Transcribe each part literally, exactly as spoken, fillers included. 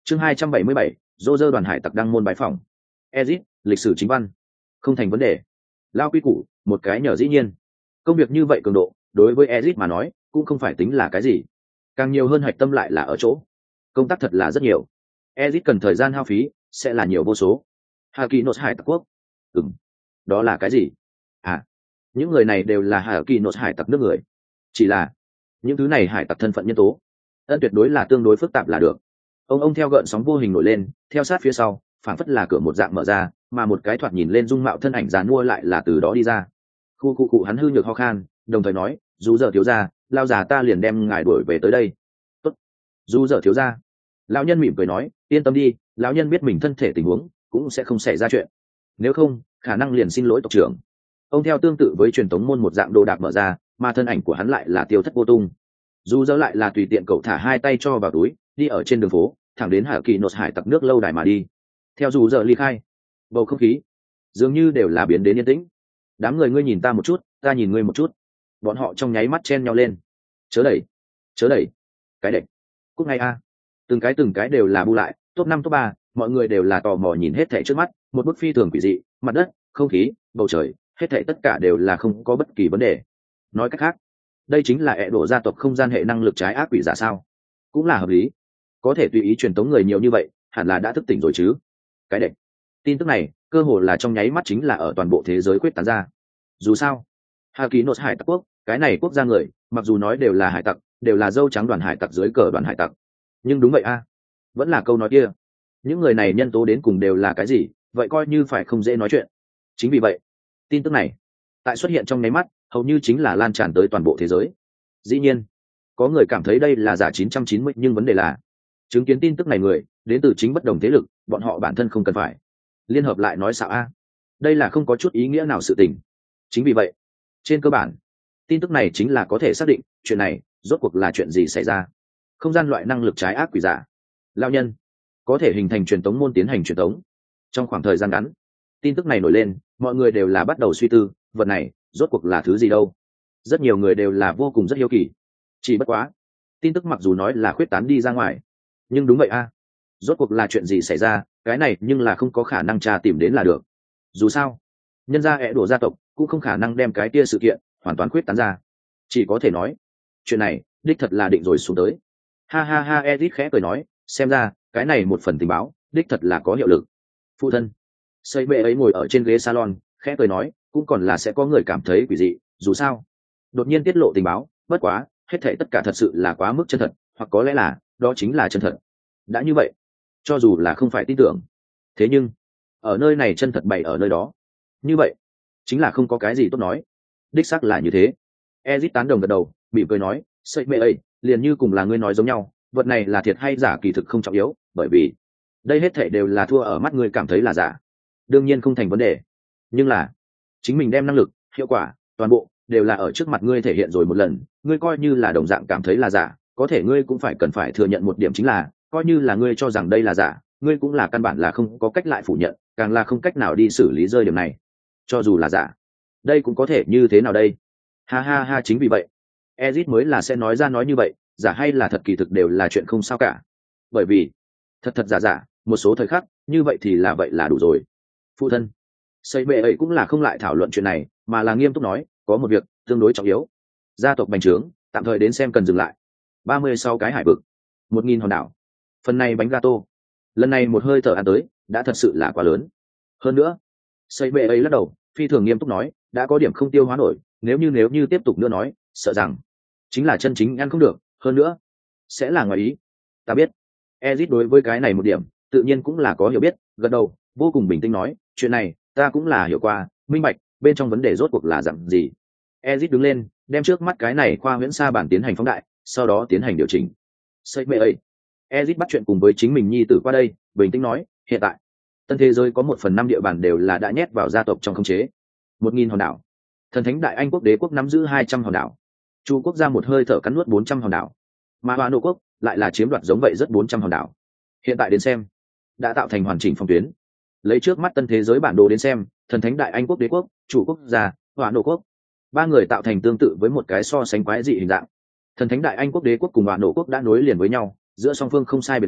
chương hai trăm bảy mươi bảy, dô dơ đoàn hải tặc đăng môn bái phỏng. Ezit, lịch sử chính văn. Không thành vấn đề. Lao quy củ, một cái nhờ dĩ nhiên. Công việc như vậy cường độ, đối với Ezit mà nói, cũng không phải tính là cái gì. Càng nhiều hơn hạch tâm lại là ở chỗ. Công tác thật là rất nhiều. Ezit cần thời gian hao phí, sẽ là nhiều vô số. Hà Kỳ Nốt Hải tặc quốc. Ừm. Đó là cái gì? À, những người này đều là Hà Kỳ Nốt Hải tặc nước người. Chỉ là, những thứ này hải tặc thân phận nhân tố, ân tuyệt đối là tương đối phức tạp là được. Ông ông theo gợn sóng vô hình nổi lên, theo sát phía sau, phảng phất là cửa một dạng mở ra, mà một cái thoạt nhìn lên dung mạo thân ảnh dàn mua lại là từ đó đi ra. Khu khu cụ hắn hư nhược ho khan, đồng thời nói, dù giờ thiếu gia, lao già ta liền đem ngài đuổi về tới đây. Tốt. Dù giờ thiếu gia. Lão nhân mỉm cười nói, yên tâm đi, lão nhân biết mình thân thể tình huống, cũng sẽ không xảy ra chuyện. Nếu không, khả năng liền xin lỗi tộc trưởng. Ông theo tương tự với truyền thống môn một dạng đồ đạc mở ra, mà thân ảnh của hắn lại là tiêu thất vô tung. Dù giờ lại là tùy tiện cậu thả hai tay cho vào túi, đi ở trên đường phố, thẳng đến Hà Kỳ Nốt hải tặc nước lâu đài mà đi. Theo dù giờ ly khai, bầu không khí dường như đều là biến đến yên tĩnh. Đám người ngươi nhìn ta một chút, ta nhìn ngươi một chút, bọn họ trong nháy mắt chen nhau lên. Chớ đẩy, chớ đẩy, cái đẩy, cúc ngay a. Từng cái từng cái đều là bu lại, top năm top ba, mọi người đều là tò mò nhìn hết thảy trước mắt, một bức phi thường quỷ dị, mặt đất, không khí, bầu trời, hết thảy tất cả đều là không có bất kỳ vấn đề. Nói cách khác, đây chính là ẹ đổ gia tộc không gian hệ năng lực trái ác quỷ giả sao? Cũng là hợp lý. Có thể tùy ý truyền tống người nhiều như vậy, hẳn là đã thức tỉnh rồi chứ. Cái đệm. Tin tức này, cơ hồ là trong nháy mắt chính là ở toàn bộ thế giới quyết tán ra. Dù sao, Hà Kỳ Nốt hải tặc quốc, cái này quốc gia người, mặc dù nói đều là hải tặc, đều là dâu trắng đoàn hải tặc dưới cờ đoàn hải tặc. Nhưng đúng vậy a, vẫn là câu nói kia. Những người này nhân tố đến cùng đều là cái gì, vậy coi như phải không dễ nói chuyện. Chính vì vậy, tin tức này, tại xuất hiện trong nháy mắt, hầu như chính là lan tràn tới toàn bộ thế giới. Dĩ nhiên, có người cảm thấy đây là giả chín trăm chín mươi, nhưng vấn đề là chứng kiến tin tức này người đến từ chính bất đồng thế lực, bọn họ bản thân không cần phải liên hợp lại nói xạo a. Đây là không có chút ý nghĩa nào sự tình. Chính vì vậy, trên cơ bản, tin tức này chính là có thể xác định chuyện này rốt cuộc là chuyện gì xảy ra. Không gian loại năng lực trái ác quỷ giả, lão nhân có thể hình thành truyền tống môn tiến hành truyền tống. Trong khoảng thời gian ngắn, tin tức này nổi lên, mọi người đều là bắt đầu suy tư, vật này rốt cuộc là thứ gì đâu. Rất nhiều người đều là vô cùng rất hiếu kỳ. Chỉ bất quá, tin tức mặc dù nói là khuyết tán đi ra ngoài, nhưng đúng vậy a, rốt cuộc là chuyện gì xảy ra, cái này nhưng là không có khả năng tra tìm đến là được. Dù sao, nhân gia ẹ đổ gia tộc cũng không khả năng đem cái kia sự kiện hoàn toàn khuyết tán ra. Chỉ có thể nói, chuyện này đích thật là định rồi xuống tới. Ha ha ha, Edith khẽ cười nói, xem ra cái này một phần tình báo đích thật là có hiệu lực. Phụ thân xây bệ ấy ngồi ở trên ghế salon, khẽ cười nói, cũng còn là sẽ có người cảm thấy quỷ dị. Dù sao, đột nhiên tiết lộ tình báo, bất quá hết thảy tất cả thật sự là quá mức chân thật, hoặc có lẽ là đó chính là chân thật. Đã như vậy, cho dù là không phải tin tưởng, thế nhưng ở nơi này chân thật bày ở nơi đó, như vậy chính là không có cái gì tốt nói. Đích xác là như thế. Ezit tán đồng gật đầu, mỉm cười nói, sợi mẹ ấy liền như cùng là ngươi nói giống nhau, vật này là thiệt hay giả kỳ thực không trọng yếu, bởi vì đây hết thảy đều là thua ở mắt ngươi cảm thấy là giả. Đương nhiên không thành vấn đề, nhưng là chính mình đem năng lực, hiệu quả, toàn bộ đều là ở trước mặt ngươi thể hiện rồi một lần, ngươi coi như là đồng dạng cảm thấy là giả, có thể ngươi cũng phải cần phải thừa nhận một điểm, chính là coi như là ngươi cho rằng đây là giả, ngươi cũng là căn bản là không có cách lại phủ nhận, càng là không cách nào đi xử lý rơi điểm này. Cho dù là giả, đây cũng có thể như thế nào đây? Ha ha ha, chính vì vậy Ezit mới là sẽ nói ra nói như vậy, giả hay là thật kỳ thực đều là chuyện không sao cả, bởi vì thật thật giả giả một số thời khắc như vậy thì là vậy là đủ rồi. Phụ thân xây bệ ấy cũng là không lại thảo luận chuyện này, mà là nghiêm túc nói, có một việc tương đối trọng yếu, gia tộc bành trướng tạm thời đến xem cần dừng lại. Ba mươi sáu cái hải vực, một nghìn hòn đảo, phần này bánh gato, lần này một hơi thở ăn tới đã thật sự là quá lớn. Hơn nữa, xây bệ ấy lắc đầu, phi thường nghiêm túc nói, đã có điểm không tiêu hóa nổi, nếu như nếu như tiếp tục nữa nói, sợ rằng chính là chân chính ăn không được, hơn nữa sẽ là ngoài ý. Ta biết. Ezit đối với cái này một điểm tự nhiên cũng là có hiểu biết, gật đầu, vô cùng bình tĩnh nói, chuyện này ta cũng là hiểu qua, minh bạch bên trong vấn đề rốt cuộc là dạng gì. Ezit đứng lên, đem trước mắt cái này khoa huyễn sa bản tiến hành phóng đại, sau đó tiến hành điều chỉnh. Xây mẹ ấy. Ezit bắt chuyện cùng với chính mình nhi tử qua đây, bình tĩnh nói, hiện tại tân thế giới có một phần năm địa bàn đều là đã nhét vào gia tộc trong khống chế. Một nghìn hòn đảo. Thần thánh đại Anh quốc đế quốc nắm giữ hai trăm hòn đảo. Chu quốc gia một hơi thở cắn nuốt bốn trăm hòn đảo, mà Hoa Nô quốc lại là chiếm đoạt giống vậy rất bốn trăm hòn đảo. Hiện tại đến xem, đã tạo thành hoàn chỉnh phòng tuyến. Lấy trước mắt tân thế giới bản đồ đến xem, thần thánh đại Anh quốc đế quốc, chủ quốc gia, Hoa Nô quốc, ba người tạo thành tương tự với một cái so sánh quái dị hình dạng. Thần thánh đại Anh quốc đế quốc cùng Hoa Nô quốc đã nối liền với nhau, giữa song phương không sai biệt lắm,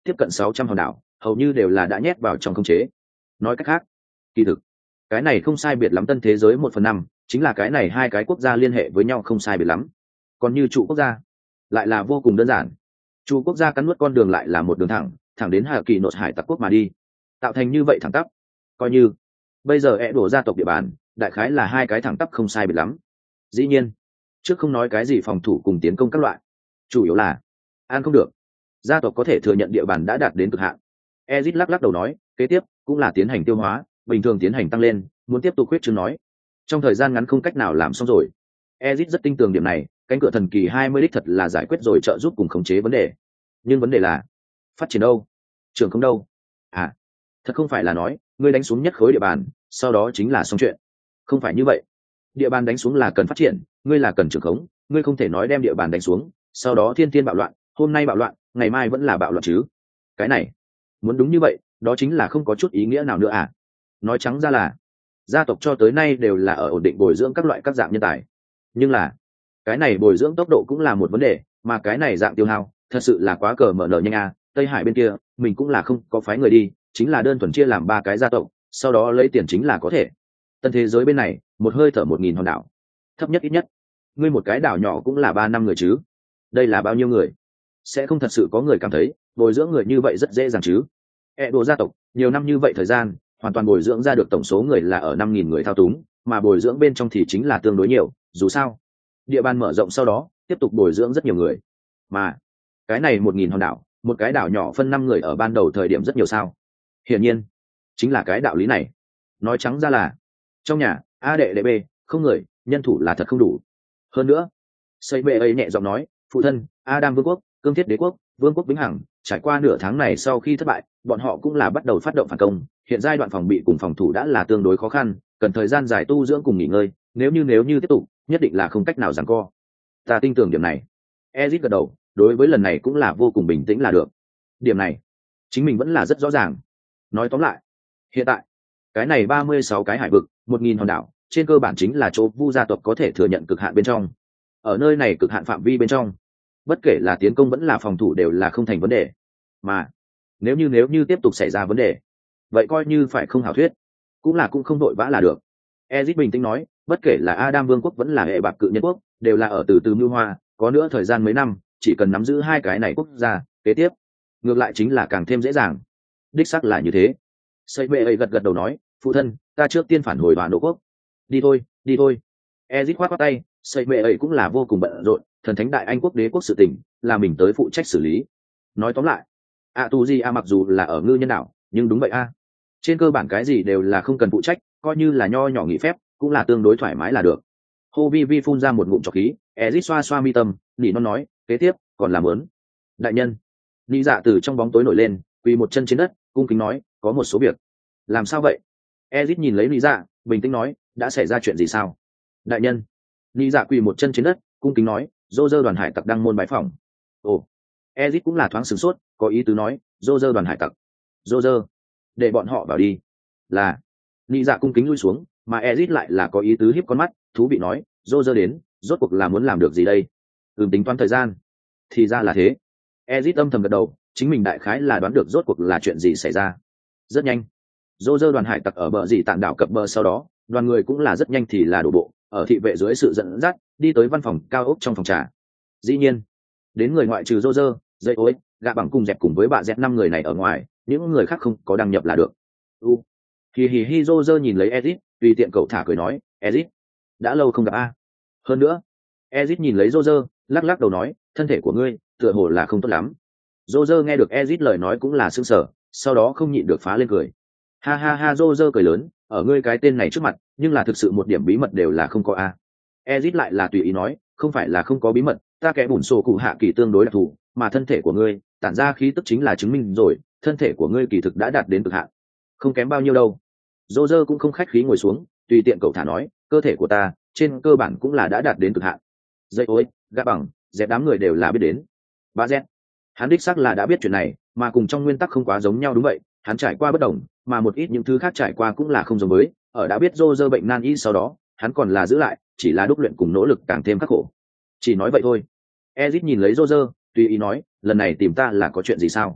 tiếp cận sáu trăm hòn đảo hầu như đều là đã nhét vào trong khống chế. Nói cách khác, kỳ thực cái này không sai biệt lắm tân thế giới một phần năm chính là cái này hai cái quốc gia liên hệ với nhau không sai biệt lắm. Còn như trụ quốc gia lại là vô cùng đơn giản, trụ quốc gia cắn nuốt con đường lại là một đường thẳng thẳng đến hạ kỳ nội hải tặc quốc mà đi, tạo thành như vậy thẳng tắp. Coi như bây giờ ẹ đổ gia tộc địa bàn đại khái là hai cái thẳng tắp không sai biệt lắm. Dĩ nhiên trước không nói cái gì phòng thủ cùng tiến công các loại, chủ yếu là ăn không được, gia tộc có thể thừa nhận địa bàn đã đạt đến cực hạn. Ezit lắc lắc đầu nói, kế tiếp cũng là tiến hành tiêu hóa, bình thường tiến hành tăng lên, muốn tiếp tục khuyết trương nói trong thời gian ngắn không cách nào làm xong rồi. Ezit rất tin tưởng điểm này, cánh cửa thần kỳ hai mươi đích thật là giải quyết rồi trợ giúp cùng khống chế vấn đề, nhưng vấn đề là phát triển đâu, trường không đâu. À, thật không phải là nói ngươi đánh xuống nhất khối địa bàn sau đó chính là xong chuyện, không phải như vậy. Địa bàn đánh xuống là cần phát triển, ngươi là cần trưởng khống, ngươi không thể nói đem địa bàn đánh xuống sau đó thiên thiên bạo loạn, hôm nay bạo loạn ngày mai vẫn là bạo loạn chứ. Cái này muốn đúng như vậy đó chính là không có chút ý nghĩa nào nữa à. Nói trắng ra là gia tộc cho tới nay đều là ở ổn định bồi dưỡng các loại các dạng nhân tài, nhưng là cái này bồi dưỡng tốc độ cũng là một vấn đề, mà cái này dạng tiêu hao thật sự là quá cờ mở nở nhanh à. Tây Hải bên kia mình cũng là không có phái người đi, chính là đơn thuần chia làm ba cái gia tộc sau đó lấy tiền chính là có thể. Tân thế giới bên này một hơi thở một nghìn hòn đảo, thấp nhất ít nhất ngươi một cái đảo nhỏ cũng là ba năm người chứ, đây là bao nhiêu người? Sẽ không thật sự có người cảm thấy bồi dưỡng người như vậy rất dễ dàng chứ. E đồ gia tộc nhiều năm như vậy thời gian hoàn toàn bồi dưỡng ra được tổng số người là ở năm nghìn người thao túng, mà bồi dưỡng bên trong thì chính là tương đối nhiều, dù sao địa bàn mở rộng sau đó tiếp tục bồi dưỡng rất nhiều người, mà cái này một nghìn hòn đảo một cái đảo nhỏ phân năm người ở ban đầu thời điểm rất nhiều sao. Hiển nhiên chính là cái đạo lý này. Nói trắng ra là trong nhà a đệ đệ b không người, nhân thủ là thật không đủ. Hơn nữa xây bệ ấy nhẹ giọng nói, phụ thân Adam vương quốc, cương thiết đế quốc, vương quốc vĩnh hằng trải qua nửa tháng này sau khi thất bại, bọn họ cũng là bắt đầu phát động phản công, hiện giai đoạn phòng bị cùng phòng thủ đã là tương đối khó khăn, cần thời gian dài tu dưỡng cùng nghỉ ngơi, nếu như nếu như tiếp tục nhất định là không cách nào giằng co. Ta tin tưởng điểm này. Ezit gật đầu, đối với lần này cũng là vô cùng bình tĩnh là được. Điểm này chính mình vẫn là rất rõ ràng. Nói tóm lại, hiện tại cái này ba mươi sáu cái hải vực, một nghìn hòn đảo, trên cơ bản chính là chỗ Vu gia tộc có thể thừa nhận cực hạn bên trong. Ở nơi này cực hạn phạm vi bên trong, bất kể là tiến công vẫn là phòng thủ đều là không thành vấn đề. Mà nếu như nếu như tiếp tục xảy ra vấn đề, vậy coi như phải không hảo thuyết, cũng là cũng không đội vã là được. Ezit bình tĩnh nói, bất kể là Adam vương quốc vẫn là hệ bạc cự nhân quốc, đều là ở từ từ mưu hoa, có nữa thời gian mấy năm, chỉ cần nắm giữ hai cái này quốc gia, kế tiếp ngược lại chính là càng thêm dễ dàng. Đích xác là như thế. Xây bệ ấy gật gật đầu nói, phụ thân, ta trước tiên phản hồi đoàn đô quốc. Đi thôi, đi thôi. Ezit khoát khoát tay, xây bệ ấy cũng là vô cùng bận rộn, thần thánh đại anh quốc đế quốc sự tình là mình tới phụ trách xử lý. Nói tóm lại, a tu di a mặc dù là ở ngư nhân đảo, nhưng đúng vậy a, trên cơ bản cái gì đều là không cần phụ trách, coi như là nho nhỏ nghỉ phép cũng là tương đối thoải mái là được. Hô vi vi phun ra một ngụm trọc khí, Ezit xoa xoa mi tâm, nỉ non nói, kế tiếp còn làm lớn. Đại nhân. Nị dạ từ trong bóng tối nổi lên, quỳ một chân trên đất, cung kính nói, có một số việc. Làm sao vậy? Ezit nhìn lấy nị dạ, bình tĩnh nói, đã xảy ra chuyện gì sao? Đại nhân. Nị dạ quỳ một chân trên đất, cung kính nói, dô dơ đoàn hải tặc đang môn bái phỏng. Ồ. Ezit cũng là thoáng sửng sốt, có ý tứ nói, dô dơ đoàn hải tặc. Dô dơ. Để bọn họ vào đi. Là. Nị dạ cung kính lui xuống, mà Ezit lại là có ý tứ hiếp con mắt, thú vị nói, dô dơ đến, rốt cuộc là muốn làm được gì đây? Ừm, tính toán thời gian. Thì ra là thế. Ezit âm thầm gật đầu, chính mình đại khái là đoán được rốt cuộc là chuyện gì xảy ra. Rất nhanh, dô dơ đoàn hải tặc ở bờ dì tạn đảo cập bờ, sau đó đoàn người cũng là rất nhanh thì là đổ bộ, ở thị vệ dưới sự dẫn dắt đi tới văn phòng cao ốc trong phòng trà. Dĩ nhiên đến người ngoại trừ dô dơ, dây ối, gạ bằng cùng dẹp cùng với bà dẹp năm người này ở ngoài, những người khác không có đăng nhập là được. u hì hì hi dô dơ nhìn lấy Ezit, tùy tiện cậu thả cười nói, Ezit, đã lâu không gặp a. Hơn nữa, Ezit nhìn lấy dô dơ, lắc lắc đầu nói, thân thể của ngươi tựa hồ là không tốt lắm. Dô dơ nghe được Ezit lời nói cũng là sững sờ, sau đó không nhịn được phá lên cười. Ha ha ha, dô dơ cười lớn, ở ngươi cái tên này trước mặt, nhưng là thực sự một điểm bí mật đều là không có a. Ezit lại là tùy ý nói, không phải là không có bí mật, ta kẻ bùn sổ cụ hạ kỳ tương đối đặc thù, mà thân thể của ngươi tản ra khí tức chính là chứng minh rồi, thân thể của ngươi kỳ thực đã đạt đến cực hạn, không kém bao nhiêu đâu. Dô dơ cũng không khách khí ngồi xuống, tùy tiện cậu thả nói, cơ thể của ta trên cơ bản cũng là đã đạt đến cực hạn. Dây ối, gã bằng, dẹp đám người đều là biết đến. Ba dẹp, hắn đích xác là đã biết chuyện này, mà cùng trong nguyên tắc không quá giống nhau. Đúng vậy, hắn trải qua bất đồng, mà một ít những thứ khác trải qua cũng là không giống với. Ở đã biết dô dơ bệnh nan y sau đó, hắn còn là giữ lại, chỉ là đúc luyện cùng nỗ lực càng thêm khắc khổ. Chỉ nói vậy thôi. Ezit nhìn lấy dô dơ, tùy ý nói, lần này tìm ta là có chuyện gì sao?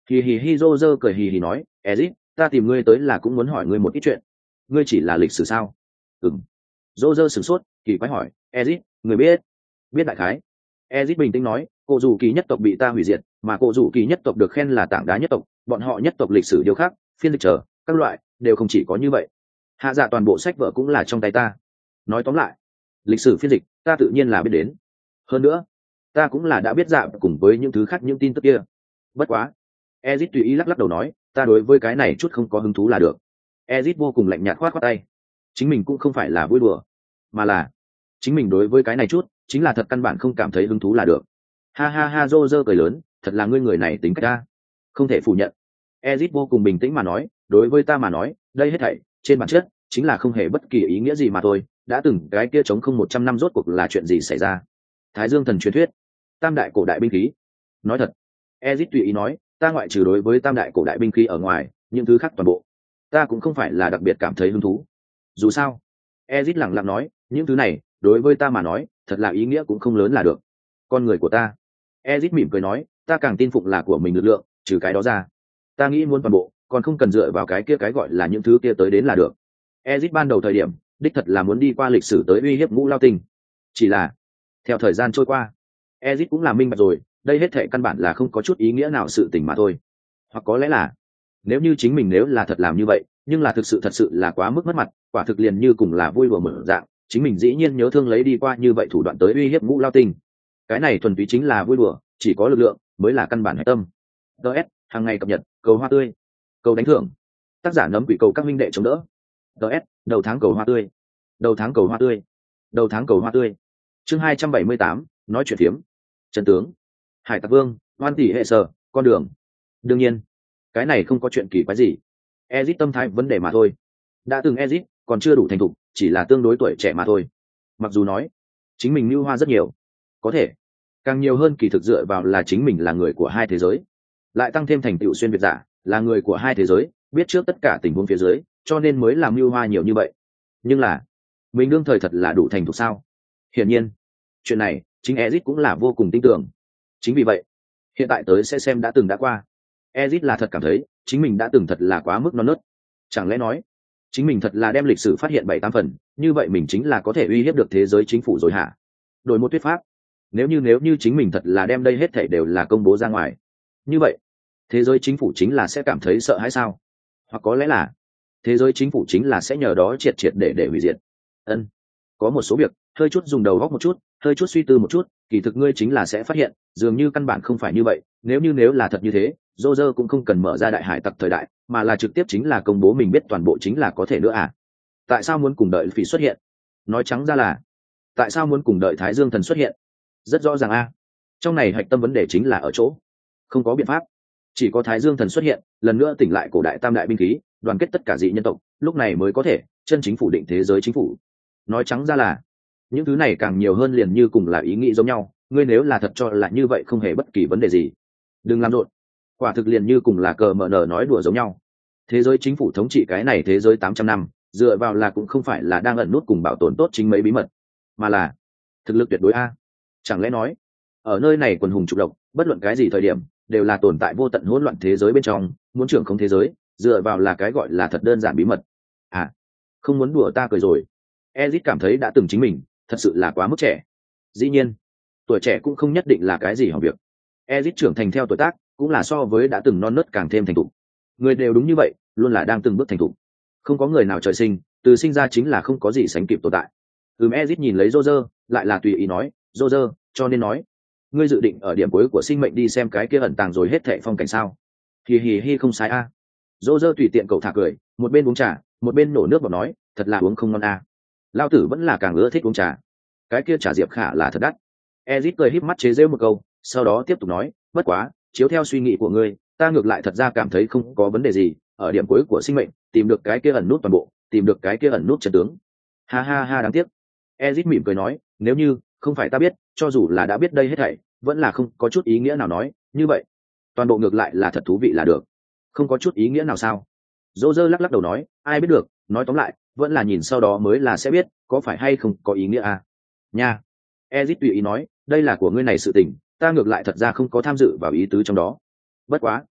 Hì hì hi rô rơ cười hì hì nói, Ezit, ta tìm ngươi tới là cũng muốn hỏi ngươi một ít chuyện. Ngươi chỉ là lịch sử sao? Ừm. Rô rơ sửng sốt, kỳ quái hỏi, Ezit, người biết? Biết đại khái. Ezit bình tĩnh nói, cổ rủ kỳ nhất tộc bị ta hủy diệt, mà cổ rủ kỳ nhất tộc được khen là tảng đá nhất tộc, bọn họ nhất tộc lịch sử điều khác, phiên dịch trở, các loại đều không chỉ có như vậy. Hạ dạ toàn bộ sách vở cũng là trong tay ta. Nói tóm lại, lịch sử phiên dịch ta tự nhiên là biết đến. Hơn nữa, ta cũng là đã biết dạ cùng với những thứ khác những tin tức kia. Bất quá, Ezit tùy ý lắc lắc đầu nói, ta đối với cái này chút không có hứng thú là được. Ezit vô cùng lạnh nhạt khoát khoát tay. Chính mình cũng không phải là vui đùa, mà là chính mình đối với cái này chút chính là thật căn bản không cảm thấy hứng thú là được. Ha ha ha, rô rơ cười lớn, thật là ngươi người này tính cách ta. Không thể phủ nhận. Ezit vô cùng bình tĩnh mà nói, đối với ta mà nói, đây hết thảy trên bản chất chính là không hề bất kỳ ý nghĩa gì mà thôi. Đã từng cái kia chống không một trăm năm rốt cuộc là chuyện gì xảy ra? Thái Dương thần truyền thuyết, tam đại cổ đại binh khí. Nói thật, Ezit tùy ý nói, ta ngoại trừ đối với tam đại cổ đại binh khí ở ngoài, những thứ khác toàn bộ ta cũng không phải là đặc biệt cảm thấy hứng thú. Dù sao, Ezit lẳng lặng nói, những thứ này đối với ta mà nói thật là ý nghĩa cũng không lớn là được. Con người của ta, Ezit mỉm cười nói, ta càng tin phụng là của mình lực lượng, trừ cái đó ra ta nghĩ muốn toàn bộ còn không cần dựa vào cái kia cái gọi là những thứ kia tới đến là được. Ezit ban đầu thời điểm đích thật là muốn đi qua lịch sử tới uy hiếp Ngũ Lao Tinh, chỉ là theo thời gian trôi qua, Ezit cũng là minh bạch rồi, đây hết thệ căn bản là không có chút ý nghĩa nào sự tình mà thôi. Hoặc có lẽ là nếu như chính mình nếu là thật làm như vậy, nhưng là thực sự thật sự là quá mức mất mặt, quả thực liền như cùng là vui đùa mở dạng, chính mình dĩ nhiên nhớ thương lấy đi qua như vậy thủ đoạn tới uy hiếp Ngũ Lao Tinh. Cái này thuần túy chính là vui đùa, chỉ có lực lượng mới là căn bản hải tâm. ds hàng ngày cập nhật, cầu hoa tươi, cầu đánh thưởng, tác giả nấm quỷ cầu các minh đệ chống đỡ. ds đầu tháng cầu hoa tươi, đầu tháng cầu hoa tươi, đầu tháng cầu hoa tươi. Chương hai trăm bảy mươi tám, nói chuyện phiếm. Chân tướng, Hải Tặc Vương, Hoan tỷ hệ sở, con đường. Đương nhiên, cái này không có chuyện kỳ quái gì. Ezit tâm thái vấn đề mà thôi. Đã từng Ezit còn chưa đủ thành thục, chỉ là tương đối tuổi trẻ mà thôi. Mặc dù nói chính mình mưu hoa rất nhiều, có thể càng nhiều hơn kỳ thực dựa vào là chính mình là người của hai thế giới, lại tăng thêm thành tựu xuyên việt giả, là người của hai thế giới, biết trước tất cả tình huống phía dưới, cho nên mới làm mưu hoa nhiều như vậy. Nhưng là mình đương thời thật là đủ thành thục sao? Hiển nhiên, chuyện này chính Ezit cũng là vô cùng tin tưởng. Chính vì vậy, hiện tại tới sẽ xem đã từng đã qua. Ezit là thật cảm thấy chính mình đã từng thật là quá mức non nớt. Chẳng lẽ nói chính mình thật là đem lịch sử phát hiện bảy tám phần, như vậy mình chính là có thể uy hiếp được thế giới chính phủ rồi hả? Đổi một thuyết pháp, nếu như nếu như chính mình thật là đem đây hết thảy đều là công bố ra ngoài, như vậy thế giới chính phủ chính là sẽ cảm thấy sợ hãi sao? Hoặc có lẽ là thế giới chính phủ chính là sẽ nhờ đó triệt triệt để để hủy diệt. Ân, có một số việc hơi chút dùng đầu góc một chút, hơi chút suy tư một chút, kỳ thực ngươi chính là sẽ phát hiện dường như căn bản không phải như vậy. Nếu như nếu là thật như thế, Roger cũng không cần mở ra đại hải tặc thời đại, mà là trực tiếp chính là công bố mình biết toàn bộ chính là có thể nữa à? Tại sao muốn cùng đợi phỉ xuất hiện? Nói trắng ra là tại sao muốn cùng đợi Thái Dương thần xuất hiện? Rất rõ ràng a. Trong này hạch tâm vấn đề chính là ở chỗ không có biện pháp, chỉ có Thái Dương thần xuất hiện, lần nữa tỉnh lại cổ đại tam đại binh khí, đoàn kết tất cả dị nhân tộc, lúc này mới có thể chân chính phủ định thế giới chính phủ. Nói trắng ra là những thứ này càng nhiều hơn liền như cùng là ý nghĩ giống nhau, ngươi nếu là thật cho là như vậy không hề bất kỳ vấn đề gì, đừng làm rộn. Quả thực liền như cùng là cờ mở nở nói đùa giống nhau. Thế giới chính phủ thống trị cái này thế giới tám trăm năm, dựa vào là cũng không phải là đang ẩn nút cùng bảo tồn tốt chính mấy bí mật, mà là thực lực tuyệt đối a. Chẳng lẽ nói ở nơi này quần hùng trục độc, bất luận cái gì thời điểm đều là tồn tại vô tận hỗn loạn thế giới bên trong, muốn trưởng không thế giới dựa vào là cái gọi là thật đơn giản bí mật à? Không muốn đùa ta cười rồi. Ezit cảm thấy đã từng chính mình thật sự là quá mức trẻ. Dĩ nhiên tuổi trẻ cũng không nhất định là cái gì hỏng việc. Ezit trưởng thành theo tuổi tác cũng là so với đã từng non nớt càng thêm thành thục. Người đều đúng như vậy, luôn là đang từng bước thành thục. Không có người nào trời sinh từ sinh ra chính là không có gì sánh kịp tồn tại. Ừm, Ezit nhìn lấy Roger, lại là tùy ý nói, Roger, cho nên nói ngươi dự định ở điểm cuối của sinh mệnh đi xem cái kia ẩn tàng rồi hết thệ phong cảnh sao? Hì hì hi, không sai a. À. Roger tùy tiện cậu thả cười, một bên uống trà một bên nổ nước vào nói, thật là uống không ngon a. À. Lao tử vẫn là càng ưa thích uống trà, cái kia trà diệp khả là thật đắt. Ezit cười híp mắt chế giễu một câu, sau đó tiếp tục nói, bất quá chiếu theo suy nghĩ của ngươi, ta ngược lại thật ra cảm thấy không có vấn đề gì, ở điểm cuối của sinh mệnh tìm được cái kia ẩn nút toàn bộ, tìm được cái kia ẩn nút chân tướng. Ha ha ha, đáng tiếc. Ezit mỉm cười nói, nếu như không phải ta biết, cho dù là đã biết đây hết thảy, vẫn là không có chút ý nghĩa nào nói, như vậy toàn bộ ngược lại là thật thú vị là được. Không có chút ý nghĩa nào sao? Roger lắc lắc đầu nói, ai biết được, nói tóm lại vẫn là nhìn sau đó mới là sẽ biết có phải hay không có ý nghĩa à. Nha. Ezit tùy ý nói, đây là của ngươi này sự tình, ta ngược lại thật ra không có tham dự vào ý tứ trong đó. Bất quá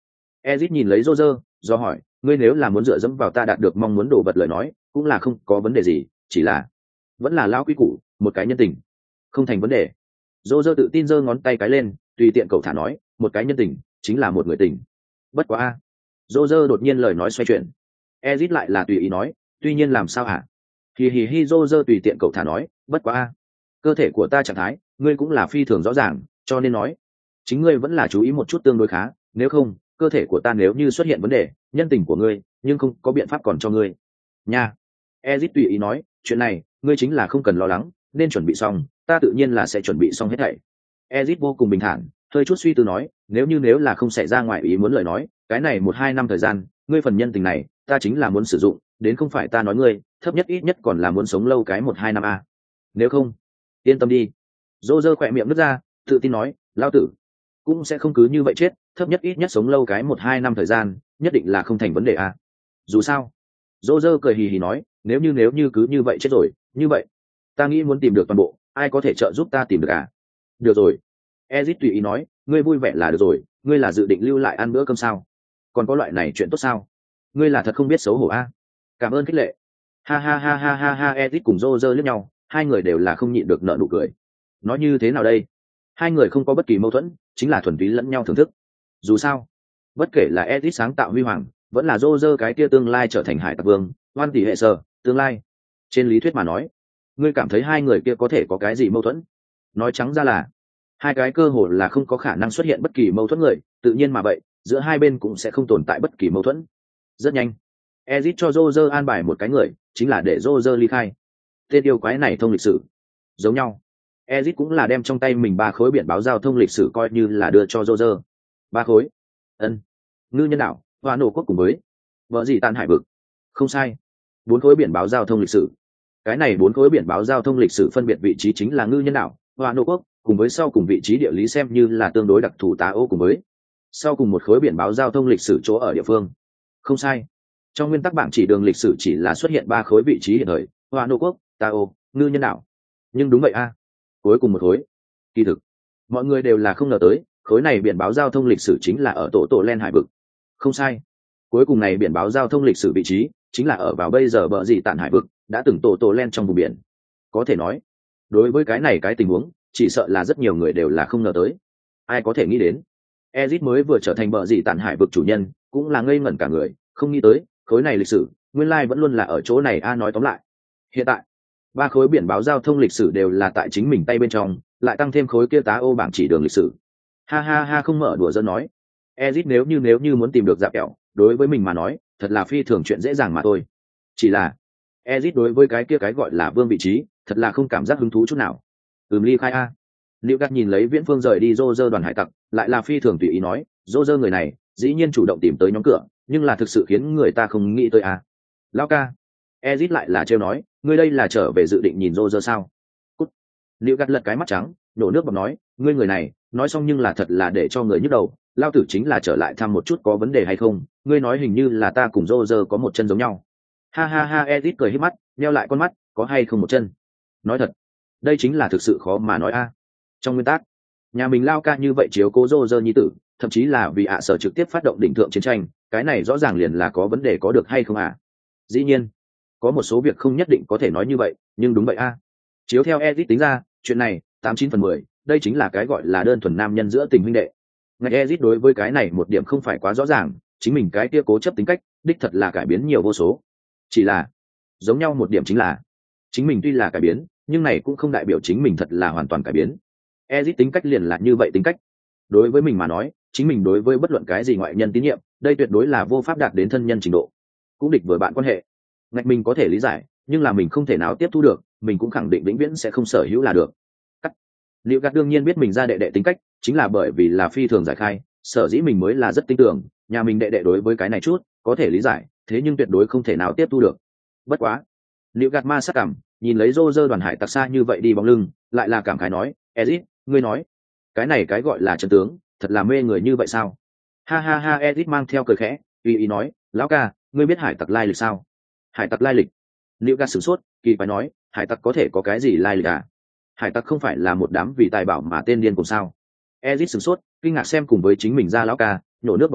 Ezit nhìn lấy Roger, do hỏi, ngươi nếu là muốn dựa dẫm vào ta đạt được mong muốn đồ vật lời nói, cũng là không có vấn đề gì, chỉ là vẫn là lao quý củ, một cái nhân tình, không thành vấn đề. Roger tự tin giơ ngón tay cái lên, tùy tiện cậu thả nói, một cái nhân tình, chính là một người tình. Bất quá a. Roger đột nhiên lời nói xoay chuyển. Ezit lại là tùy ý nói, tuy nhiên làm sao hả? Hì hì hi Roger tùy tiện cậu thả nói, bất quá a. Cơ thể của ta trạng thái, ngươi cũng là phi thường rõ ràng, cho nên nói, chính ngươi vẫn là chú ý một chút tương đối khá, nếu không, cơ thể của ta nếu như xuất hiện vấn đề, nhân tình của ngươi, nhưng không có biện pháp còn cho ngươi. Nha. Ezit tùy ý nói, chuyện này, ngươi chính là không cần lo lắng, nên chuẩn bị xong, ta tự nhiên là sẽ chuẩn bị xong hết thảy. Ezit vô cùng bình thản, hơi chút suy tư nói, nếu như nếu là không xảy ra ngoài ý muốn lời nói, cái này một hai năm thời gian, ngươi phần nhân tình này, ta chính là muốn sử dụng, đến không phải ta nói ngươi, thấp nhất ít nhất còn là muốn sống lâu cái một hai năm a. Nếu không, yên tâm đi. Roger khỏe miệng nứt ra, tự tin nói, lao tử cũng sẽ không cứ như vậy chết, thấp nhất ít nhất sống lâu cái một hai năm thời gian, nhất định là không thành vấn đề a. Dù sao, Roger cười hì hì nói, nếu như nếu như cứ như vậy chết rồi, như vậy, ta nghĩ muốn tìm được toàn bộ, ai có thể trợ giúp ta tìm được à? Được rồi. Ezit tùy ý nói, ngươi vui vẻ là được rồi, ngươi là dự định lưu lại ăn bữa cơm sao? Còn có loại này chuyện tốt sao? Ngươi là thật không biết xấu hổ a. Cảm ơn khích lệ. Ha ha ha ha ha ha. Ezit cùng Roger liếc nhau, hai người đều là không nhịn được nở nụ cười. Nói như thế nào đây? Hai người không có bất kỳ mâu thuẫn, chính là thuần túy lẫn nhau thưởng thức. Dù sao, bất kể là Ezit sáng tạo huy hoàng, vẫn là Roger cái kia tương lai trở thành hải tặc vương, oan tỷ hệ sở, tương lai. Trên lý thuyết mà nói, ngươi cảm thấy hai người kia có thể có cái gì mâu thuẫn? Nói trắng ra là, hai cái cơ hội là không có khả năng xuất hiện bất kỳ mâu thuẫn người, tự nhiên mà vậy, giữa hai bên cũng sẽ không tồn tại bất kỳ mâu thuẫn. Rất nhanh, Ezit cho Roger an bài một cái người, chính là để Roger ly khai. Tên yêu quái này thông lịch sử. Giống nhau, Ezit cũng là đem trong tay mình ba khối biển báo giao thông lịch sử coi như là đưa cho Roger. Ba khối. Ân. Ngư nhân đảo, Hoa nổ quốc cùng với vợ gì tàn hải vực. Không sai. Bốn khối biển báo giao thông lịch sử. Cái này bốn khối biển báo giao thông lịch sử phân biệt vị trí chính là ngư nhân đảo, Hoa nổ quốc, cùng với sau cùng vị trí địa lý xem như là tương đối đặc thù tá ô cùng với sau cùng một khối biển báo giao thông lịch sử chỗ ở địa phương. Không sai. Trong nguyên tắc bảng chỉ đường lịch sử chỉ là xuất hiện ba khối vị trí hiện thời, Hoa nô quốc, Tao, ngư nhân đảo. Nhưng đúng vậy a, cuối cùng một khối. Kỳ thực, mọi người đều là không ngờ tới, khối này biển báo giao thông lịch sử chính là ở tổ tổ len hải vực. Không sai. Cuối cùng này biển báo giao thông lịch sử vị trí chính là ở vào bây giờ bờ gì tản hải vực, đã từng tổ tổ len trong vùng biển. Có thể nói, đối với cái này cái tình huống, chỉ sợ là rất nhiều người đều là không ngờ tới. Ai có thể nghĩ đến, Ezit mới vừa trở thành bờ gì tản hải vực chủ nhân, cũng là ngây ngẩn cả người, không nghĩ tới khối này lịch sử nguyên lai vẫn luôn là ở chỗ này. A nói tóm lại, hiện tại ba khối biển báo giao thông lịch sử đều là tại chính mình tay bên trong, lại tăng thêm khối kia tá ô bảng chỉ đường lịch sử. Ha ha ha, không mở đùa dân nói. Ezit nếu như nếu như muốn tìm được dạ kẹo, đối với mình mà nói thật là phi thường chuyện dễ dàng mà thôi. Chỉ là Ezit đối với cái kia cái gọi là vương vị trí thật là không cảm giác hứng thú chút nào. Ừm, ly khai a. Lưu Gắt nhìn lấy Viễn Phương rời đi Roger đoàn hải tặc, lại là phi thường tùy ý nói, Roger người này dĩ nhiên chủ động tìm tới nhóm cửa, nhưng là thực sự khiến người ta không nghĩ tới à. Lão ca. Ezit lại là trêu nói, ngươi đây là trở về dự định nhìn Roger sao? Cút. Lưu Gắt lật cái mắt trắng, nổ nước bọt nói, ngươi người này, nói xong nhưng là thật là để cho người nhức đầu, lao tử chính là trở lại thăm một chút có vấn đề hay không, ngươi nói hình như là ta cùng Roger có một chân giống nhau. Ha ha ha, Ezit cười híp mắt, nheo lại con mắt, có hay không một chân? Nói thật, đây chính là thực sự khó mà nói a. Trong nguyên tắc, nhà mình lao ca như vậy chiếu cố Roger nhi tử, thậm chí là vì ạ sở trực tiếp phát động đỉnh thượng chiến tranh, cái này rõ ràng liền là có vấn đề có được hay không à? Dĩ nhiên, có một số việc không nhất định có thể nói như vậy, nhưng đúng vậy a. Chiếu theo Ezit tính ra, chuyện này tám chín phần mười, đây chính là cái gọi là đơn thuần nam nhân giữa tình huynh đệ. Ngay Ezit đối với cái này một điểm không phải quá rõ ràng, chính mình cái kia cố chấp tính cách, đích thật là cải biến nhiều vô số. Chỉ là giống nhau một điểm chính là, chính mình tuy là cải biến, nhưng này cũng không đại biểu chính mình thật là hoàn toàn cải biến. Ezit tính cách liền là như vậy tính cách. Đối với mình mà nói, chính mình đối với bất luận cái gì ngoại nhân tín nhiệm, đây tuyệt đối là vô pháp đạt đến thân nhân trình độ. Cũng địch với bạn quan hệ. Ngạch mình có thể lý giải, nhưng là mình không thể nào tiếp thu được, mình cũng khẳng định vĩnh viễn sẽ không sở hữu là được. Cắt. Liệu Gạt đương nhiên biết mình ra đệ đệ tính cách, chính là bởi vì là phi thường giải khai, sở dĩ mình mới là rất tin tưởng, nhà mình đệ đệ đối với cái này chút, có thể lý giải, thế nhưng tuyệt đối không thể nào tiếp thu được. Bất quá. Liệu Gạt ma sắc cảm, nhìn lấy Roger đoàn hải tặc xa như vậy đi bóng lưng, lại là cảm khái nói, Ezit, ngươi nói, cái này cái gọi là chân tướng, thật là mê người như vậy sao? Ha ha ha, Ezit mang theo cười khẽ, tùy ý nói, lão ca, ngươi biết hải tặc lai lịch sao? Hải tặc lai lịch? Liệu Gạt sửng sốt, kỳ phải nói, hải tặc có thể có cái gì lai lịch à? Hải tặc không phải là một đám vì tài bảo mà tên điên cùng sao? Ezit sửng sốt, kinh ngạc xem cùng với chính mình ra lão ca, nhổ nước bọt nói,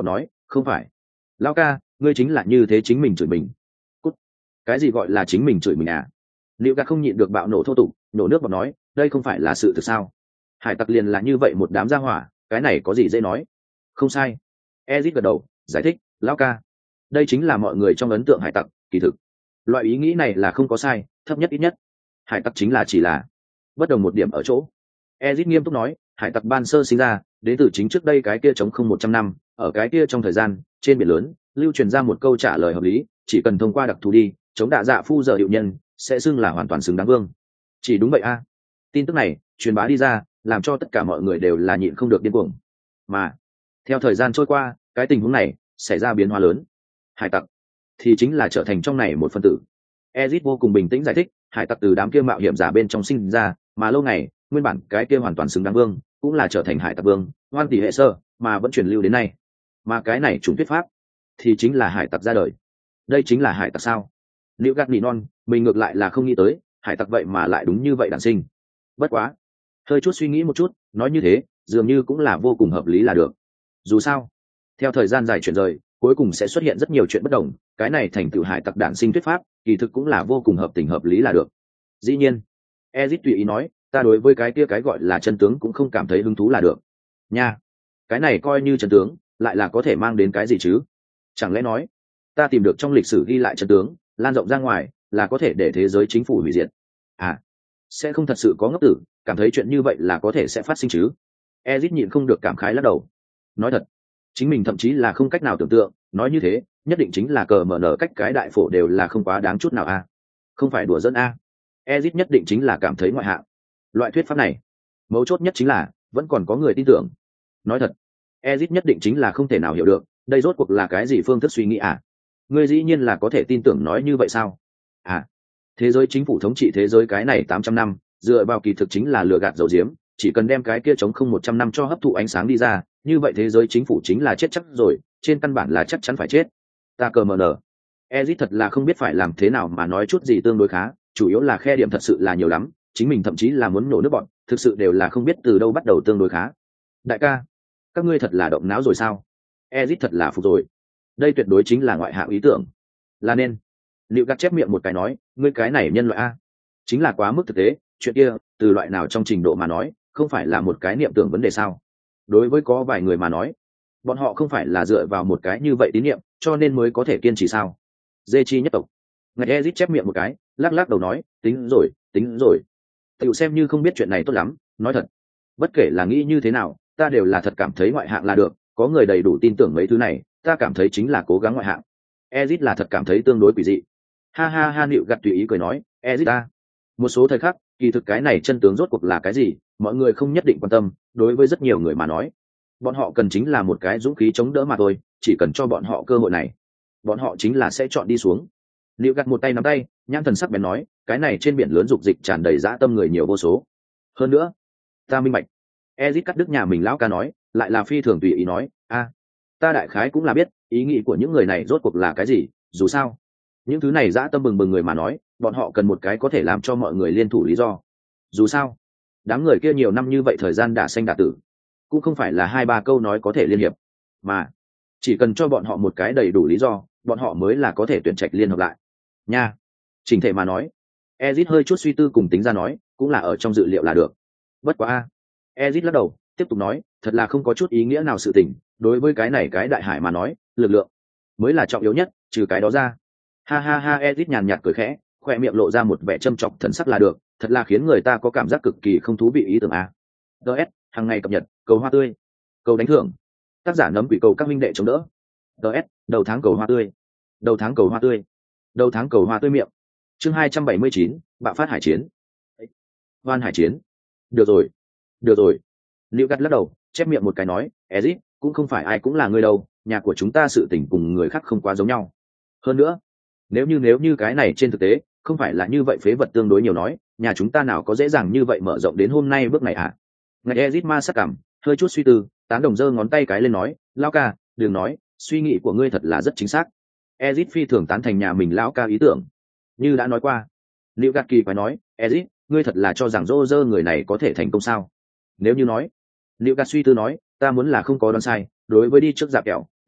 không phải. Lão ca, ngươi chính là như thế chính mình chửi mình. Cút. Cái gì gọi là chính mình chửi mình à? Liệu gạt không nhịn được bạo nổ thô tục, nổ nước bọt nói, đây không phải là sự thực sao? Hải tặc liền là như vậy một đám gia hỏa, cái này có gì dễ nói? Không sai. Ezit gật đầu, giải thích, lão ca, đây chính là mọi người trong ấn tượng hải tặc, kỳ thực loại ý nghĩ này là không có sai, thấp nhất ít nhất hải tặc chính là chỉ là bất đồng một điểm ở chỗ. Ezit nghiêm túc nói, hải tặc ban sơ sinh ra đến từ chính trước đây cái kia chống không một trăm năm, ở cái kia trong thời gian trên biển lớn lưu truyền ra một câu trả lời hợp lý, chỉ cần thông qua đặc thù đi chống đạ dạ phu giờ hiệu nhân sẽ xưng là hoàn toàn xứng đáng vương. Chỉ đúng vậy a. Tin tức này truyền bá đi ra làm cho tất cả mọi người đều là nhịn không được điên cuồng, mà theo thời gian trôi qua cái tình huống này xảy ra biến hóa lớn, hải tặc thì chính là trở thành trong này một phân tử. Ezit vô cùng bình tĩnh giải thích, hải tặc từ đám kia mạo hiểm giả bên trong sinh ra, mà lâu ngày nguyên bản cái kia hoàn toàn xứng đáng vương cũng là trở thành hải tặc vương hoan tỷ hệ sơ mà vẫn truyền lưu đến nay, mà cái này chủng thuyết pháp thì chính là hải tặc ra đời. Đây chính là hải tặc sao? Liệu gạt nỉ non, mình ngược lại là không nghĩ tới hải tặc vậy mà lại đúng như vậy đản sinh. Bất quá hơi chút suy nghĩ một chút, nói như thế dường như cũng là vô cùng hợp lý là được. Dù sao theo thời gian dài chuyển rời cuối cùng sẽ xuất hiện rất nhiều chuyện bất đồng, cái này thành tựu hải tặc đản sinh thuyết pháp kỳ thực cũng là vô cùng hợp tình hợp lý là được. Dĩ nhiên Ezit tùy ý nói, ta đối với cái kia cái gọi là chân tướng cũng không cảm thấy hứng thú là được nha. Cái này coi như chân tướng lại là có thể mang đến cái gì chứ? Chẳng lẽ nói ta tìm được trong lịch sử ghi lại chân tướng lan rộng ra ngoài là có thể để thế giới chính phủ hủy diệt à? Sẽ không thật sự có ngốc tử cảm thấy chuyện như vậy là có thể sẽ phát sinh chứ? Ezit nhịn không được cảm khái lắc đầu. Nói thật chính mình thậm chí là không cách nào tưởng tượng, nói như thế nhất định chính là cờ mở nở cách cái đại phổ đều là không quá đáng chút nào a. Không phải đùa dẫn a. Ezit nhất định chính là cảm thấy ngoại hạng loại thuyết pháp này. Mấu chốt nhất chính là vẫn còn có người tin tưởng. Nói thật Ezit nhất định chính là không thể nào hiểu được đây rốt cuộc là cái gì phương thức suy nghĩ à? Ngươi dĩ nhiên là có thể tin tưởng nói như vậy sao? À, thế giới chính phủ thống trị thế giới cái này tám trăm năm dựa vào kỳ thực chính là lừa gạt dầu diếm, chỉ cần đem cái kia chống không một trăm năm cho hấp thụ ánh sáng đi ra, như vậy thế giới chính phủ chính là chết chắc rồi, trên căn bản là chắc chắn phải chết. Ta cờ mờ nở. Ezit thật là không biết phải làm thế nào mà nói chút gì tương đối khá, chủ yếu là khe điểm thật sự là nhiều lắm, chính mình thậm chí là muốn nổ nước bọn, thực sự đều là không biết từ đâu bắt đầu tương đối khá. Đại ca, các ngươi thật là động não rồi sao? Ezit thật là phục rồi. Đây tuyệt đối chính là ngoại hạng ý tưởng. Là nên. Liệu gắt chép miệng một cái nói, ngươi cái này nhân loại a, chính là quá mức thực tế, chuyện kia, từ loại nào trong trình độ mà nói, không phải là một cái niệm tưởng vấn đề sao? Đối với có vài người mà nói, bọn họ không phải là dựa vào một cái như vậy tín niệm, cho nên mới có thể kiên trì sao? Dê chi nhất tộc. Ngài Ezit chép miệng một cái, lắc lắc đầu nói, tính rồi, tính rồi. Tiểu xem như không biết chuyện này tốt lắm, nói thật. Bất kể là nghĩ như thế nào, ta đều là thật cảm thấy ngoại hạng là được, có người đầy đủ tin tưởng mấy thứ này, ta cảm thấy chính là cố gắng ngoại hạng. Ezit là thật cảm thấy tương đối quỷ dị. Ha ha ha, Nịu gật tùy ý cười nói, Ezit ta. Một số thời khắc, kỳ thực cái này chân tướng rốt cuộc là cái gì, mọi người không nhất định quan tâm, đối với rất nhiều người mà nói, bọn họ cần chính là một cái dũng khí chống đỡ mà thôi, chỉ cần cho bọn họ cơ hội này, bọn họ chính là sẽ chọn đi xuống. Nịu gật một tay nắm tay, nhãn thần sắc bén nói, cái này trên biển lớn dục dịch tràn đầy dã tâm người nhiều vô số. Hơn nữa, ta minh bạch. Ezit cắt đứt nhà mình lão ca nói, lại là phi thường tùy ý nói, a, ta đại khái cũng là biết ý nghĩ của những người này rốt cuộc là cái gì, dù sao những thứ này dã tâm bừng bừng người mà nói, bọn họ cần một cái có thể làm cho mọi người liên thủ lý do. Dù sao đám người kia nhiều năm như vậy thời gian đã sanh đã tử, cũng không phải là hai ba câu nói có thể liên hiệp, mà chỉ cần cho bọn họ một cái đầy đủ lý do, bọn họ mới là có thể tuyển trạch liên hợp lại nha. Chỉnh thể mà nói, Ezit hơi chút suy tư cùng tính ra nói, cũng là ở trong dự liệu là được. Bất quá a, Ezit lắc đầu tiếp tục nói, thật là không có chút ý nghĩa nào sự tình, đối với cái này cái đại hải mà nói, lực lượng mới là trọng yếu nhất, trừ cái đó ra. Ha ha ha, Ezit nhàn nhạt cười khẽ, khoe miệng lộ ra một vẻ châm chọc thần sắc là được, thật là khiến người ta có cảm giác cực kỳ không thú vị ý tưởng a. ds hàng ngày cập nhật, cầu hoa tươi, cầu đánh thưởng, tác giả nấm quỷ cầu các minh đệ chống đỡ. ds đầu tháng cầu hoa tươi, đầu tháng cầu hoa tươi, đầu tháng cầu hoa tươi miệng. Chương hai trăm bảy mươi chín, bạo phát hải chiến. Hoan hải chiến. Được rồi, được rồi. Liễu gắt lắc đầu, chép miệng một cái nói, Ezit, cũng không phải ai cũng là người đâu, nhà của chúng ta sự tình cùng người khác không quá giống nhau. Hơn nữa, nếu như nếu như cái này trên thực tế không phải là như vậy, phế vật tương đối nhiều nói, nhà chúng ta nào có dễ dàng như vậy mở rộng đến hôm nay bước này à? Ngài Ezit ma sắc cảm, hơi chút suy tư, tán đồng giơ ngón tay cái lên nói, lão ca, đừng nói, suy nghĩ của ngươi thật là rất chính xác. Ezit phi thường tán thành nhà mình lão ca ý tưởng. Như đã nói qua, Liễu gạt kỳ phải nói, Ezit, ngươi thật là cho rằng Roger người này có thể thành công sao? Nếu như nói, Liễu gạt suy tư nói, ta muốn là không có đoán sai, đối với đi trước dạp kẹo,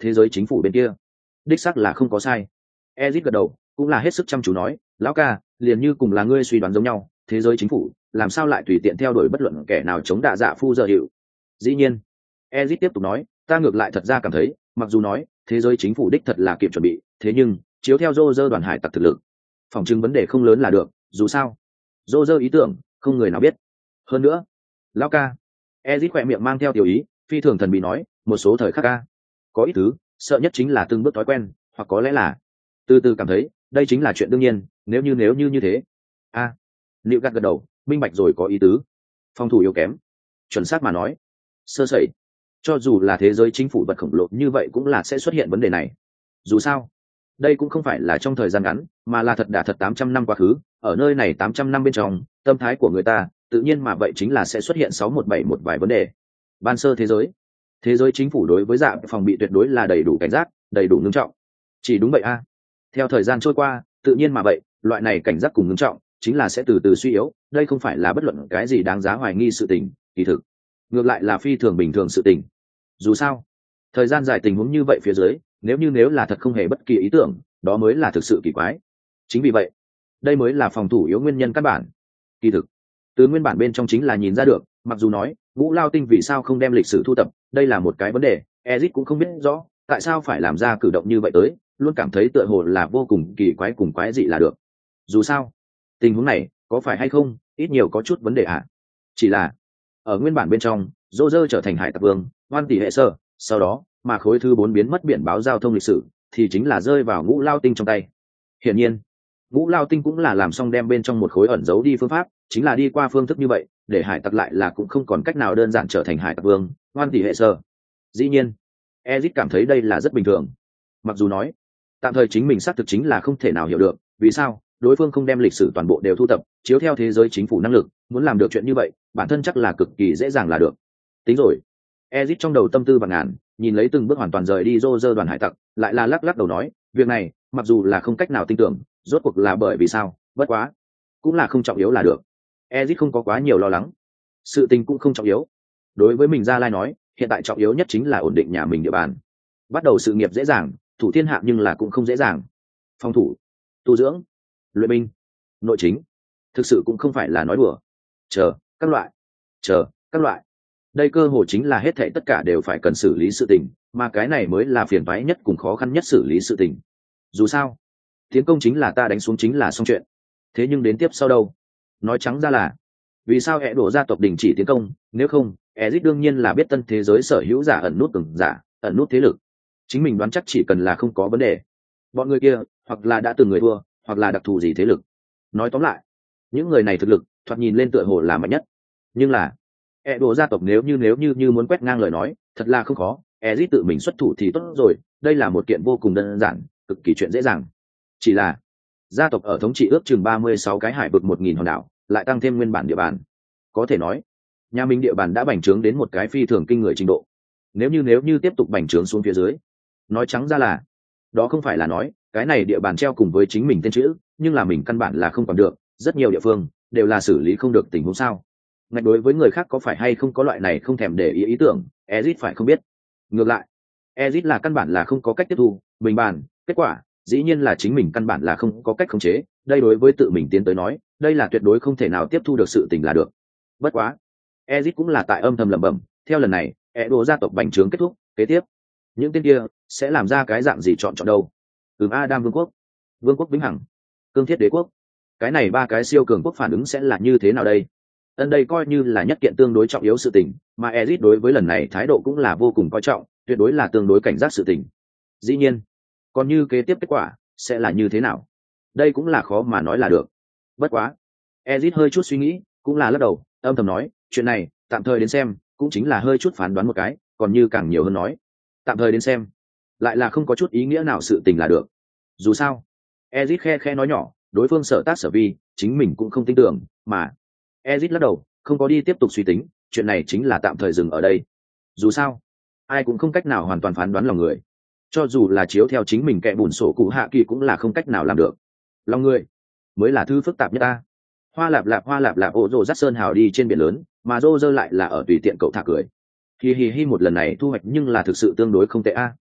thế giới chính phủ bên kia đích xác là không có sai. Ezit gật đầu, cũng là hết sức chăm chú nói, lão ca, liền như cùng là ngươi suy đoán giống nhau, thế giới chính phủ làm sao lại tùy tiện theo đuổi bất luận kẻ nào chống đạ dạ phu giờ hiệu. Dĩ nhiên, Ezit tiếp tục nói, ta ngược lại thật ra cảm thấy, mặc dù nói thế giới chính phủ đích thật là kịp chuẩn bị, thế nhưng chiếu theo Roger đoàn hải tặc thực lực, phòng chứng vấn đề không lớn là được, dù sao Roger ý tưởng không người nào biết. Hơn nữa, lão ca, Ezit khỏe miệng mang theo tiểu ý, phi thường thần bí nói, một số thời khắc ca có ít thứ sợ nhất chính là từng bước thói quen, hoặc có lẽ là từ từ cảm thấy đây chính là chuyện đương nhiên, nếu như nếu như như thế. A, à, Liệu gật gật đầu, minh bạch rồi, có ý tứ. Phòng thủ yếu kém, chuẩn xác mà nói, sơ sẩy, cho dù là thế giới chính phủ vật khổng lồ như vậy cũng là sẽ xuất hiện vấn đề này. Dù sao đây cũng không phải là trong thời gian ngắn, mà là thật đã thật tám trăm năm quá khứ, ở nơi này tám trăm năm bên trong, tâm thái của người ta tự nhiên mà vậy chính là sẽ xuất hiện sáu một bảy một vài vấn đề. Ban sơ thế giới thế giới chính phủ đối với dạng phòng bị tuyệt đối là đầy đủ cảnh giác, đầy đủ ngưng trọng. Chỉ đúng vậy a. À. Theo thời gian trôi qua, tự nhiên mà vậy, loại này cảnh giác cùng ngưng trọng chính là sẽ từ từ suy yếu, đây không phải là bất luận cái gì đáng giá hoài nghi sự tình, kỳ thực ngược lại là phi thường bình thường sự tình. Dù sao thời gian dài tình huống như vậy phía dưới, nếu như nếu là thật không hề bất kỳ ý tưởng, đó mới là thực sự kỳ quái. Chính vì vậy, đây mới là phòng thủ yếu nguyên nhân căn bản. Kỳ thực từ nguyên bản bên trong chính là nhìn ra được, mặc dù nói Ngũ Lao Tinh vì sao không đem lịch sử thu tập, đây là một cái vấn đề, Ezic cũng không biết rõ tại sao phải làm ra cử động như vậy tới, luôn cảm thấy tựa hồ là vô cùng kỳ quái cùng quái dị là được. Dù sao tình huống này có phải hay không ít nhiều có chút vấn đề ạ. À? Chỉ là ở nguyên bản bên trong, Roger trở thành hải tặc vương, hoan tỷ hệ sơ, sau đó mà khối thứ bốn biến mất biển báo giao thông lịch sử thì chính là rơi vào Ngũ Lao Tinh trong tay. Hiển nhiên Ngũ Lao Tinh cũng là làm xong đem bên trong một khối ẩn giấu đi phương pháp, chính là đi qua phương thức như vậy để hải tặc lại là cũng không còn cách nào đơn giản trở thành hải tặc vương, hoan tỷ hệ sơ. Dĩ nhiên Ezic cảm thấy đây là rất bình thường, mặc dù nói tạm thời chính mình xác thực chính là không thể nào hiểu được vì sao đối phương không đem lịch sử toàn bộ đều thu tập, chiếu theo thế giới chính phủ năng lực muốn làm được chuyện như vậy bản thân chắc là cực kỳ dễ dàng là được. Tính rồi, Ezic trong đầu tâm tư bằng ngàn, nhìn lấy từng bước hoàn toàn rời đi Roger đoàn hải tặc, lại là lắc lắc đầu nói, việc này mặc dù là không cách nào tin tưởng, rốt cuộc là bởi vì sao, bất quá cũng là không trọng yếu là được. Ezic không có quá nhiều lo lắng, sự tình cũng không trọng yếu. Đối với mình Gia Lai nói, hiện tại trọng yếu nhất chính là ổn định nhà mình địa bàn. Bắt đầu sự nghiệp dễ dàng, thủ thiên hạ nhưng là cũng không dễ dàng. Phòng thủ, tu dưỡng, luyện binh, nội chính, thực sự cũng không phải là nói đùa. Chờ các loại, chờ các loại, đây cơ hội chính là hết thảy tất cả đều phải cần xử lý sự tình, mà cái này mới là phiền toái nhất cùng khó khăn nhất xử lý sự tình. Dù sao tiến công chính là ta đánh xuống chính là xong chuyện, thế nhưng đến tiếp sau đâu? Nói trắng ra là vì sao hệ đổ gia tộc đình chỉ tiến công, nếu không Ezic đương nhiên là biết tân thế giới sở hữu giả ẩn nút từng giả ẩn nút thế lực, chính mình đoán chắc chỉ cần là không có vấn đề, bọn người kia hoặc là đã từng người thua, hoặc là đặc thù gì thế lực. Nói tóm lại, những người này thực lực thoạt nhìn lên tựa hồ là mạnh nhất, nhưng là hệ đổ gia tộc nếu như nếu như như muốn quét ngang lời nói, thật là không khó. Ezic tự mình xuất thủ thì tốt rồi, đây là một kiện vô cùng đơn giản, cực kỳ chuyện dễ dàng. Chỉ là gia tộc ở thống trị ước chừng ba mươi sáu cái hải vực một nghìn hòn đảo, lại tăng thêm nguyên bản địa bàn, có thể nói nhà mình địa bàn đã bành trướng đến một cái phi thường kinh người trình độ. Nếu như nếu như tiếp tục bành trướng xuống phía dưới, nói trắng ra là đó không phải là nói cái này địa bàn treo cùng với chính mình tên chữ, nhưng là mình căn bản là không còn được, rất nhiều địa phương đều là xử lý không được tình huống sao. Ngạch đối với người khác có phải hay không có loại này không thèm để ý ý tưởng, Ezic phải không biết. Ngược lại Ezic là căn bản là không có cách tiếp thu bình bàn kết quả, dĩ nhiên là chính mình căn bản là không có cách khống chế, đây đối với tự mình tiến tới nói, đây là tuyệt đối không thể nào tiếp thu được sự tình là được. Bất quá Ezic cũng là tại âm thầm lẩm bẩm, theo lần này Edo gia tộc bành trướng kết thúc, kế tiếp những tên kia sẽ làm ra cái dạng gì chọn chọn đâu. Ừm, Adam vương quốc, vương quốc vĩnh hằng, cương thiết đế quốc, cái này ba cái siêu cường quốc phản ứng sẽ là như thế nào đây? Ân, đây coi như là nhất kiện tương đối trọng yếu sự tình, mà Ezic đối với lần này thái độ cũng là vô cùng coi trọng, tuyệt đối là tương đối cảnh giác sự tình. Dĩ nhiên còn như kế tiếp kết quả sẽ là như thế nào, đây cũng là khó mà nói là được. Bất quá Ezic hơi chút suy nghĩ, cũng là lắc đầu, âm thầm nói, chuyện này tạm thời đến xem, cũng chính là hơi chút phán đoán một cái, còn như càng nhiều hơn nói tạm thời đến xem lại là không có chút ý nghĩa nào sự tình là được. Dù sao Ezic khe khe nói nhỏ, đối phương sở tác sở vi chính mình cũng không tin tưởng, mà Ezic lắc đầu, không có đi tiếp tục suy tính, chuyện này chính là tạm thời dừng ở đây. Dù sao ai cũng không cách nào hoàn toàn phán đoán lòng người, cho dù là chiếu theo chính mình kẻ bùn sổ cụ hạ kỳ cũng là không cách nào làm được. Lòng người mới là thứ phức tạp nhất ta. Hoa lạp lạp hoa lạp lạp ổ rồ dắt sơn hào đi trên biển lớn, mà rô rơ lại là ở tùy tiện cậu thả cười. Hi hi hi, một lần này thu hoạch nhưng là thực sự tương đối không tệ a.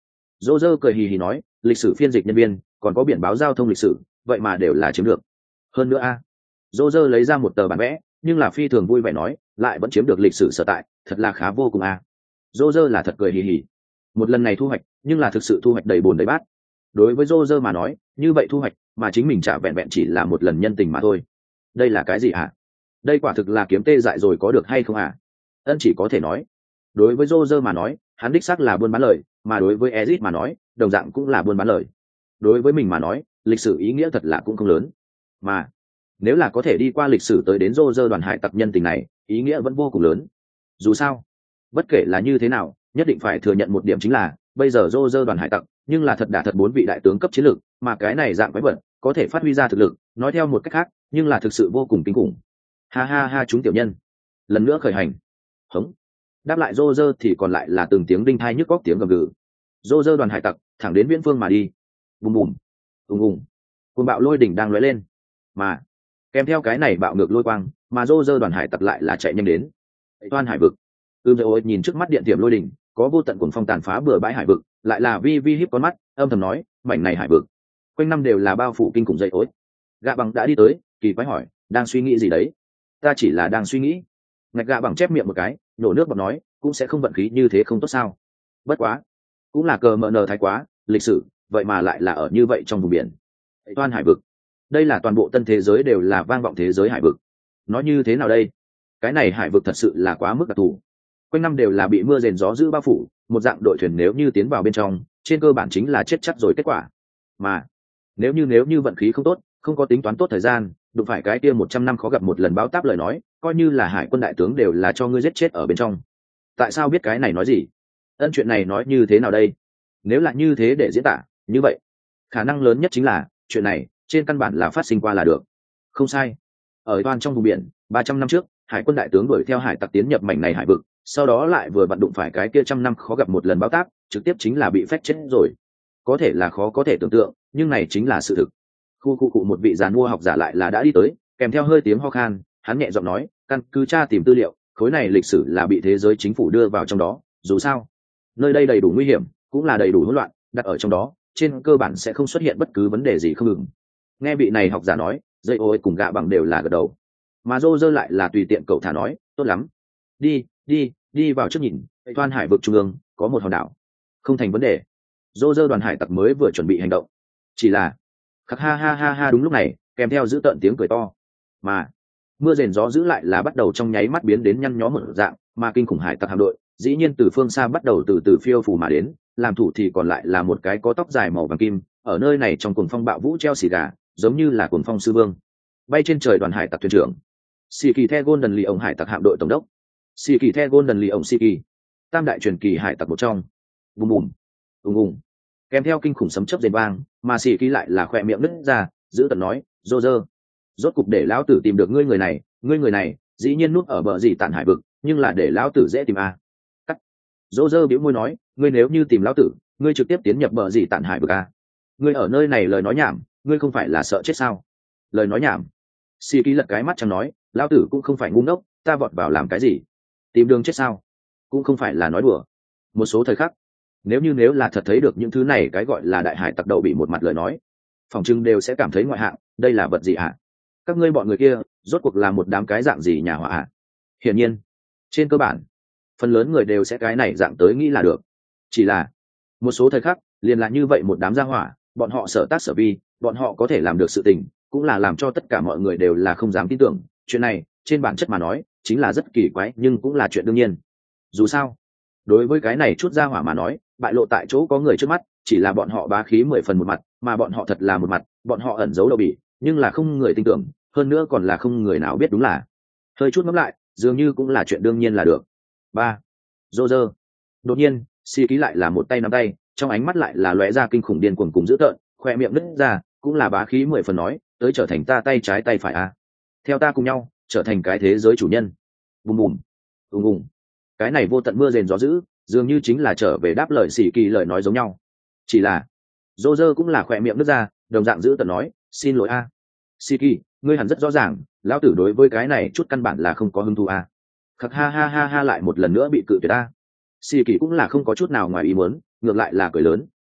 Dô dơ cười hì hì nói, lịch sử phiên dịch nhân viên còn có biển báo giao thông lịch sử, vậy mà đều là chiếm được. Hơn nữa a à. Dô dơ lấy ra một tờ bản vẽ, nhưng là phi thường vui vẻ nói, lại vẫn chiếm được lịch sử sở tại, thật là khá vô cùng a à. Dô dơ là thật cười hì hì. Một lần này thu hoạch, nhưng là thực sự thu hoạch đầy bồn đầy bát. Đối với Dô dơ mà nói, như vậy thu hoạch mà chính mình trả vẹn vẹn chỉ là một lần nhân tình mà thôi. Đây là cái gì hả? Đây quả thực là kiếm tê dại rồi có được hay không à? Ân chỉ có thể nói, đối với Roger mà nói, hắn đích xác là buôn bán lời, mà đối với Ezic mà nói, đồng dạng cũng là buôn bán lời. Đối với mình mà nói, lịch sử ý nghĩa thật là cũng không lớn. Mà nếu là có thể đi qua lịch sử tới đến Roger đoàn hải tặc nhân tình này, ý nghĩa vẫn vô cùng lớn. Dù sao, bất kể là như thế nào, nhất định phải thừa nhận một điểm chính là, bây giờ Roger đoàn hải tặc, nhưng là thật đả thật bốn vị đại tướng cấp chiến lược, mà cái này dạng quái vật, có thể phát huy ra thực lực, nói theo một cách khác, nhưng là thực sự vô cùng kinh khủng. Ha ha ha chúng tiểu nhân, lần nữa khởi hành. Hống. Đáp lại Roger thì còn lại là từng tiếng đinh thai nhức góc tiếng gầm gừ. Roger đoàn hải tặc thẳng đến viễn phương mà đi. Bùm bùm, ùng ùng. Cuồng bạo lôi đỉnh đang lóe lên, mà kèm theo cái này bạo ngược lôi quang, mà Roger đoàn hải tặc lại là chạy nhanh đến. Toan hải vực. Ưm Ôi nhìn trước mắt điện tiệm lôi đỉnh, có vô tận cuồng phong tàn phá bừa bãi hải vực, lại là vi vi híp con mắt, âm thầm nói, mảnh này hải vực, quanh năm đều là bao phủ kinh khủng dậy ối. Gạ bằng đã đi tới, kỳ quái hỏi, đang suy nghĩ gì đấy? Ta chỉ là đang suy nghĩ. Ngạch Gạ bằng chép miệng một cái, nổ nước bọt nói, cũng sẽ không vận khí như thế không tốt sao? Bất quá, cũng là cờ mờ nờ thái quá, lịch sử, vậy mà lại là ở như vậy trong vùng biển. Toan hải vực, đây là toàn bộ tân thế giới đều là vang vọng thế giới hải vực. Nói như thế nào đây? Cái này hải vực thật sự là quá mức đặc thù. Quanh năm đều là bị mưa rền gió dữ bao phủ, một dạng đội thuyền nếu như tiến vào bên trong, trên cơ bản chính là chết chắc rồi kết quả. Mà nếu như nếu như vận khí không tốt, không có tính toán tốt thời gian, đụng phải cái kia một trăm năm khó gặp một lần báo táp lời nói, coi như là hải quân đại tướng đều là cho ngươi giết chết ở bên trong. Tại sao biết cái này nói gì? Ân chuyện này nói như thế nào đây? Nếu là như thế để diễn tả, như vậy, khả năng lớn nhất chính là chuyện này trên căn bản là phát sinh qua là được. Không sai. Ở toàn trong vùng biển, ba trăm năm trước, hải quân đại tướng đuổi theo hải tặc tiến nhập mảnh này hải vực, sau đó lại vừa vặn đụng phải cái kia trăm năm khó gặp một lần báo táp, trực tiếp chính là bị phách chết rồi. Có thể là khó có thể tưởng tượng, nhưng này chính là sự thực. Khu khu cụ một vị giàn mua học giả lại là đã đi tới, kèm theo hơi tiếng ho khan, hắn nhẹ giọng nói, căn cứ tra tìm tư liệu, khối này lịch sử là bị thế giới chính phủ đưa vào trong đó, dù sao, nơi đây đầy đủ nguy hiểm, cũng là đầy đủ hỗn loạn, đặt ở trong đó, trên cơ bản sẽ không xuất hiện bất cứ vấn đề gì không ngừng. Nghe vị này học giả nói, dây ôi cùng Gạ bằng đều là gật đầu, mà Roger lại là tùy tiện cậu thả nói, tốt lắm, đi, đi, đi vào trước nhìn, Toan hải vực trung ương có một hòn đảo, không thành vấn đề. Roger đoàn hải tặc mới vừa chuẩn bị hành động, chỉ là khắc ha ha ha ha đúng lúc này, kèm theo giữ tợn tiếng cười to, mà mưa rền gió dữ lại là bắt đầu trong nháy mắt biến đến nhăn nhó một dạng, mà kinh khủng hải tặc hạm đội dĩ nhiên từ phương xa bắt đầu từ từ phiêu phù mà đến, làm thủ thì còn lại là một cái có tóc dài màu vàng kim, ở nơi này trong cuồng phong bạo vũ treo xì gà, giống như là cuồng phong sư vương. Bay trên trời đoàn hải tặc thuyền trưởng, Sĩ Kỳ The Golden Lion hải tặc hạm đội tổng đốc, Sĩ Kỳ The Golden Lion Sĩ Kỳ, tam đại truyền kỳ hải tặc một trong. Bùm bùm, ùng ùng, kèm theo kinh khủng sấm chớp rền vang, mà Sĩ Kỳ lại là khỏe miệng nứt ra, giữ tận nói, Roger, rốt cục để lão tử tìm được ngươi người này, ngươi người này dĩ nhiên núp ở bờ gì tản hải vực, nhưng là để lão tử dễ tìm à? Cắt. Roger bĩu môi nói, ngươi nếu như tìm lão tử, ngươi trực tiếp tiến nhập bờ gì tản hải vực à? Ngươi ở nơi này lời nói nhảm, ngươi không phải là sợ chết sao? Lời nói nhảm. Sĩ Kỳ lật cái mắt chẳng nói, lão tử cũng không phải ngu ngốc, ta vọt vào làm cái gì? Tìm đường chết sao? Cũng không phải là nói đùa. Một số thời khắc, nếu như nếu là thật thấy được những thứ này cái gọi là đại hải tặc đầu bị một mặt lời nói, phòng trưng đều sẽ cảm thấy ngoại hạng, đây là vật gì hả? Các ngươi bọn người kia rốt cuộc là một đám cái dạng gì nhà họa hả? Hiển nhiên, trên cơ bản, phần lớn người đều sẽ cái này dạng tới nghĩ là được. Chỉ là một số thời khắc liền là như vậy một đám gia hỏa, bọn họ sở tác sở vi, bọn họ có thể làm được sự tình, cũng là làm cho tất cả mọi người đều là không dám tin tưởng. Chuyện này trên bản chất mà nói chính là rất kỳ quái, nhưng cũng là chuyện đương nhiên. Dù sao, đối với cái này chút gia hỏa mà nói, bại lộ tại chỗ có người trước mắt, chỉ là bọn họ bá khí mười phần một mặt, mà bọn họ thật là một mặt, bọn họ ẩn giấu đậu bỉ, nhưng là không người tin tưởng, hơn nữa còn là không người nào biết đúng là. Hơi chút ngẫm lại, dường như cũng là chuyện đương nhiên là được. Ba, Roger. Đột nhiên, Sĩ Kỳ lại là một tay nắm tay, trong ánh mắt lại là lóe ra kinh khủng điên cuồng cùng dữ tợn, khoe miệng nứt ra, cũng là bá khí mười phần nói, tới trở thành ta tay trái tay phải a. À. Theo ta cùng nhau, trở thành cái thế giới chủ nhân. Bùm bùm, ùng ùng. Cái này vô tận mưa rền gió dữ, dường như chính là trở về đáp lời Sĩ Kỳ lời nói giống nhau. Chỉ là, Roger cũng là khoe miệng nứt ra, đồng dạng dữ tợn nói, xin lỗi a. À. Sĩ Kỳ, ngươi hẳn rất rõ ràng, lão tử đối với cái này chút căn bản là không có hứng thú a. À. Khắc ha ha ha ha lại một lần nữa bị cự tuyệt a. Sĩ Kỳ cũng là không có chút nào ngoài ý muốn, ngược lại là cười lớn,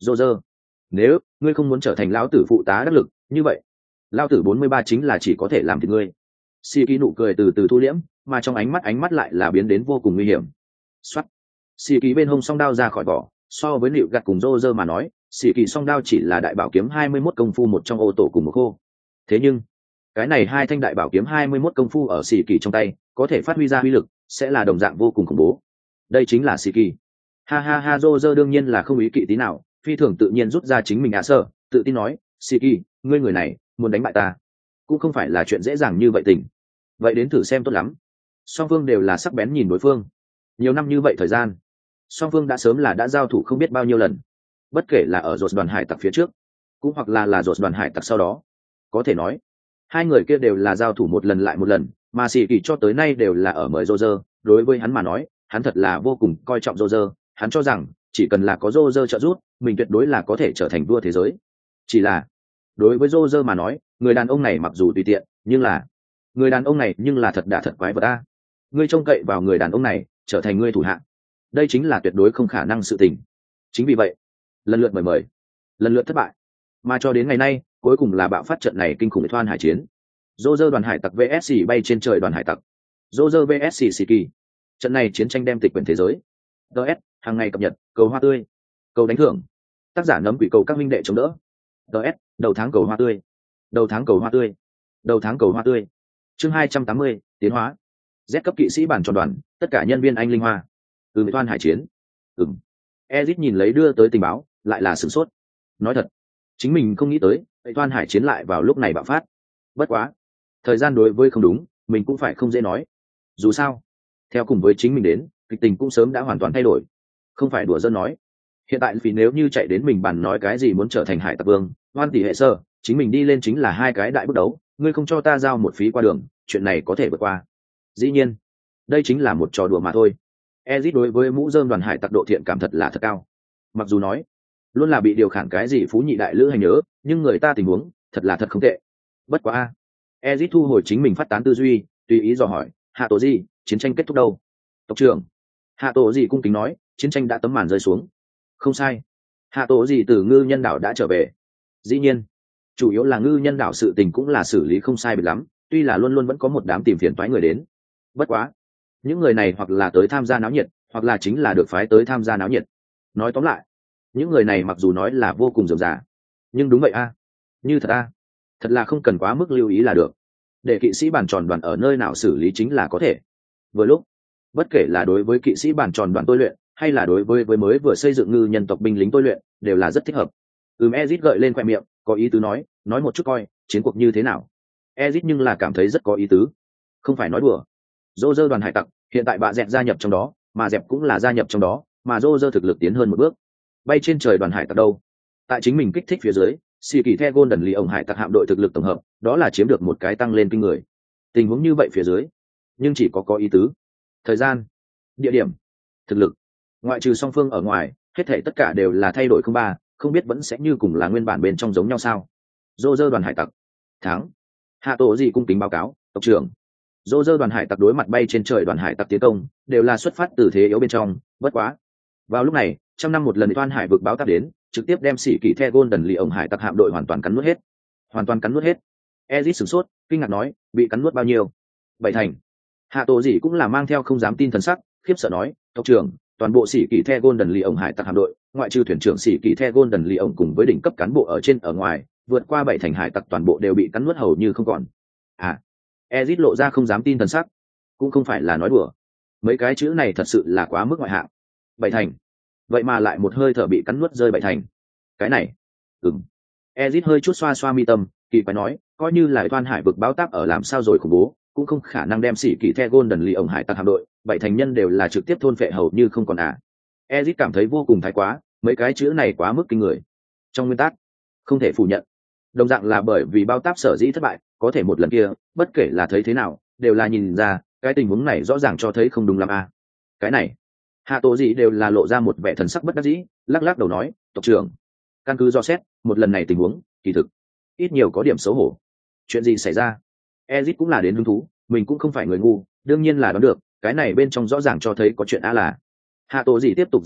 dô dơ, nếu ngươi không muốn trở thành lão tử phụ tá đắc lực như vậy lão tử bốn mươi ba chính là chỉ có thể làm thịt ngươi. Sĩ Kỳ nụ cười từ từ thu liễm, mà trong ánh mắt ánh mắt lại là biến đến vô cùng nguy hiểm. Xoát, Sĩ Kỳ bên hông song đao ra khỏi vỏ, so với nịu gặt cùng rô rơ mà nói, Sĩ Kỳ song đao chỉ là đại bảo kiếm hai mươi mốt công phu một trong ô tổ cùng một khô. Thế nhưng cái này hai thanh đại bảo kiếm hai mươi mốt công phu ở Sĩ Kỳ trong tay có thể phát huy ra uy lực sẽ là đồng dạng vô cùng khủng bố. Đây chính là Sĩ Kỳ. Ha ha ha, rô rơ đương nhiên là không ý kỵ tí nào, phi thường tự nhiên rút ra chính mình ạ sơ, tự tin nói, Sĩ Kỳ, ngươi người này muốn đánh bại ta cũng không phải là chuyện dễ dàng như vậy tình. Vậy đến thử xem tốt lắm. Song phương đều là sắc bén nhìn đối phương, nhiều năm như vậy thời gian song phương đã sớm là đã giao thủ không biết bao nhiêu lần, bất kể là ở dột đoàn hải tặc phía trước cũng hoặc là là dột đoàn hải tặc sau đó, có thể nói hai người kia đều là giao thủ một lần lại một lần, mà Sĩ Kỳ cho tới nay đều là ở mời Roger. Đối với hắn mà nói, hắn thật là vô cùng coi trọng Roger, hắn cho rằng chỉ cần là có Roger trợ giúp mình tuyệt đối là có thể trở thành vua thế giới. Chỉ là đối với Roger mà nói, người đàn ông này mặc dù tùy tiện nhưng là người đàn ông này nhưng là thật đả thật quái vật ta. Ngươi trông cậy vào người đàn ông này trở thành ngươi thủ hạ, đây chính là tuyệt đối không khả năng sự tình. Chính vì vậy lần lượt mời mời lần lượt thất bại, mà cho đến ngày nay cuối cùng là bạo phát trận này kinh khủng thoan hải chiến. Roger đoàn hải tặc vs bay trên trời đoàn hải tặc, Roger vs Sĩ Kỳ. Trận này chiến tranh đem tịch quyển thế giới. ds hàng ngày cập nhật, cầu hoa tươi, cầu đánh thưởng, tác giả nấm quỷ cầu các minh đệ chống đỡ. ds đầu tháng cầu hoa tươi, đầu tháng cầu hoa tươi, đầu tháng cầu hoa tươi. Chương hai trăm tám mươi, tiến hóa. Z cấp kỵ sĩ bản tròn đoàn, tất cả nhân viên anh linh hoa. Ừ, toan hải chiến. Ừm. Ezit nhìn lấy đưa tới tình báo, lại là sửng sốt. Nói thật, chính mình không nghĩ tới, toan hải chiến lại vào lúc này bạo phát. Bất quá, thời gian đối với không đúng, mình cũng phải không dễ nói. Dù sao, theo cùng với chính mình đến, kịch tình cũng sớm đã hoàn toàn thay đổi. Không phải đùa giỡn nói. Hiện tại vì nếu như chạy đến mình bàn nói cái gì muốn trở thành hải tặc vương, hoan tỷ hệ sơ, chính mình đi lên chính là hai cái đại bước đấu, ngươi không cho ta giao một phí qua đường, chuyện này có thể vượt qua. Dĩ nhiên, đây chính là một trò đùa mà thôi. Ezit đối với mũ rơm đoàn hải tặc độ thiện cảm thật là thật cao. Mặc dù nói luôn là bị điều khản cái gì phú nhị đại lữ hay nhớ, nhưng người ta tình huống thật là thật không tệ. Bất quá a, Ezit thu hồi chính mình phát tán tư duy, tùy ý dò hỏi, hạ tổ gì, chiến tranh kết thúc đâu? Tộc trưởng, hạ tổ gì cung kính nói, chiến tranh đã tấm màn rơi xuống. Không sai, hạ tổ gì từ ngư nhân đảo đã trở về. Dĩ nhiên, chủ yếu là ngư nhân đảo sự tình cũng là xử lý không sai biệt lắm, tuy là luôn luôn vẫn có một đám tìm phiền toái người đến. Bất quá, những người này hoặc là tới tham gia náo nhiệt, hoặc là chính là được phái tới tham gia náo nhiệt. Nói tóm lại, những người này mặc dù nói là vô cùng rườm rà, nhưng đúng vậy a, như thật a, thật là không cần quá mức lưu ý là được. Để kỵ sĩ bàn tròn đoàn ở nơi nào xử lý chính là có thể. Vừa lúc, bất kể là đối với kỵ sĩ bàn tròn đoàn tôi luyện, hay là đối với với mới vừa xây dựng ngư nhân tộc binh lính tôi luyện, đều là rất thích hợp. Ừm, Ezit gợi lên khoe miệng, có ý tứ nói, nói một chút coi, chiến cuộc như thế nào. Ezit nhưng là cảm thấy rất có ý tứ, không phải nói đùa. Roger đoàn hải tặc hiện tại bạ dẹt gia nhập trong đó, mà dẹp cũng là gia nhập trong đó, mà Roger thực lực tiến hơn một bước. Bay trên trời đoàn hải tặc đâu? Tại chính mình kích thích phía dưới, Sĩ Kỳ The Golden Lee ổng hải tặc hạm đội thực lực tổng hợp, đó là chiếm được một cái tăng lên kinh người. Tình huống như vậy phía dưới, nhưng chỉ có có ý tứ. Thời gian, địa điểm, thực lực, ngoại trừ song phương ở ngoài, hết thảy tất cả đều là thay đổi không ba, không biết vẫn sẽ như cùng là nguyên bản bên trong giống nhau sao? Roger đoàn hải tặc thắng. Hạ tổ gì cung kính báo cáo, tộc trưởng. Roger đoàn hải tặc đối mặt bay trên trời đoàn hải tặc tiến công, đều là xuất phát từ thế yếu bên trong, bất quá. Vào lúc này, trăm năm một lần toan hải vực báo táp đến, trực tiếp đem Sĩ Kỳ The Golden Lee ổng hải tặc hạm đội hoàn toàn cắn nuốt hết. Hoàn toàn cắn nuốt hết. Ezit sửng sốt, kinh ngạc nói, bị cắn nuốt bao nhiêu? Bảy thành. Hạ tổ gì cũng là mang theo không dám tin thần sắc, khiếp sợ nói, tộc trưởng, toàn bộ Sĩ Kỳ The Golden Lee ổng hải tặc hạm đội, ngoại trừ thuyền trưởng Sĩ Kỳ The Golden Lee ổng cùng với đỉnh cấp cán bộ ở trên ở ngoài, vượt qua bảy thành hải tặc toàn bộ đều bị cắn nuốt hầu như không còn. À, Ezit lộ ra không dám tin thần sắc, cũng không phải là nói đùa, mấy cái chữ này thật sự là quá mức ngoại hạng. Bảy thành, vậy mà lại một hơi thở bị cắn nuốt rơi bảy thành, cái này, ừm. Ezit hơi chút xoa xoa mi tâm, kỳ quái nói, coi như là toan hải vực báo táp ở làm sao rồi khủng bố, cũng không khả năng đem Sĩ Kỳ The Golden Lee ổng hải tặc hạm đội, bảy thành nhân đều là trực tiếp thôn phệ hầu như không còn à. Ezit cảm thấy vô cùng thái quá, mấy cái chữ này quá mức kinh người. Trong nguyên tắc, không thể phủ nhận. Đồng dạng là bởi vì bao táp sở dĩ thất bại, có thể một lần kia, bất kể là thấy thế nào, đều là nhìn ra, cái tình huống này rõ ràng cho thấy không đúng lắm à. Cái này, hạ tổ gì đều là lộ ra một vẻ thần sắc bất đắc dĩ, lắc lắc đầu nói, tộc trưởng, căn cứ do xét, một lần này tình huống, kỳ thực, ít nhiều có điểm xấu hổ. Chuyện gì xảy ra? Ezit cũng là đến hứng thú, mình cũng không phải người ngu, đương nhiên là đoán được, cái này bên trong rõ ràng cho thấy có chuyện á là. Hạ tổ gì tiếp tục giải thích,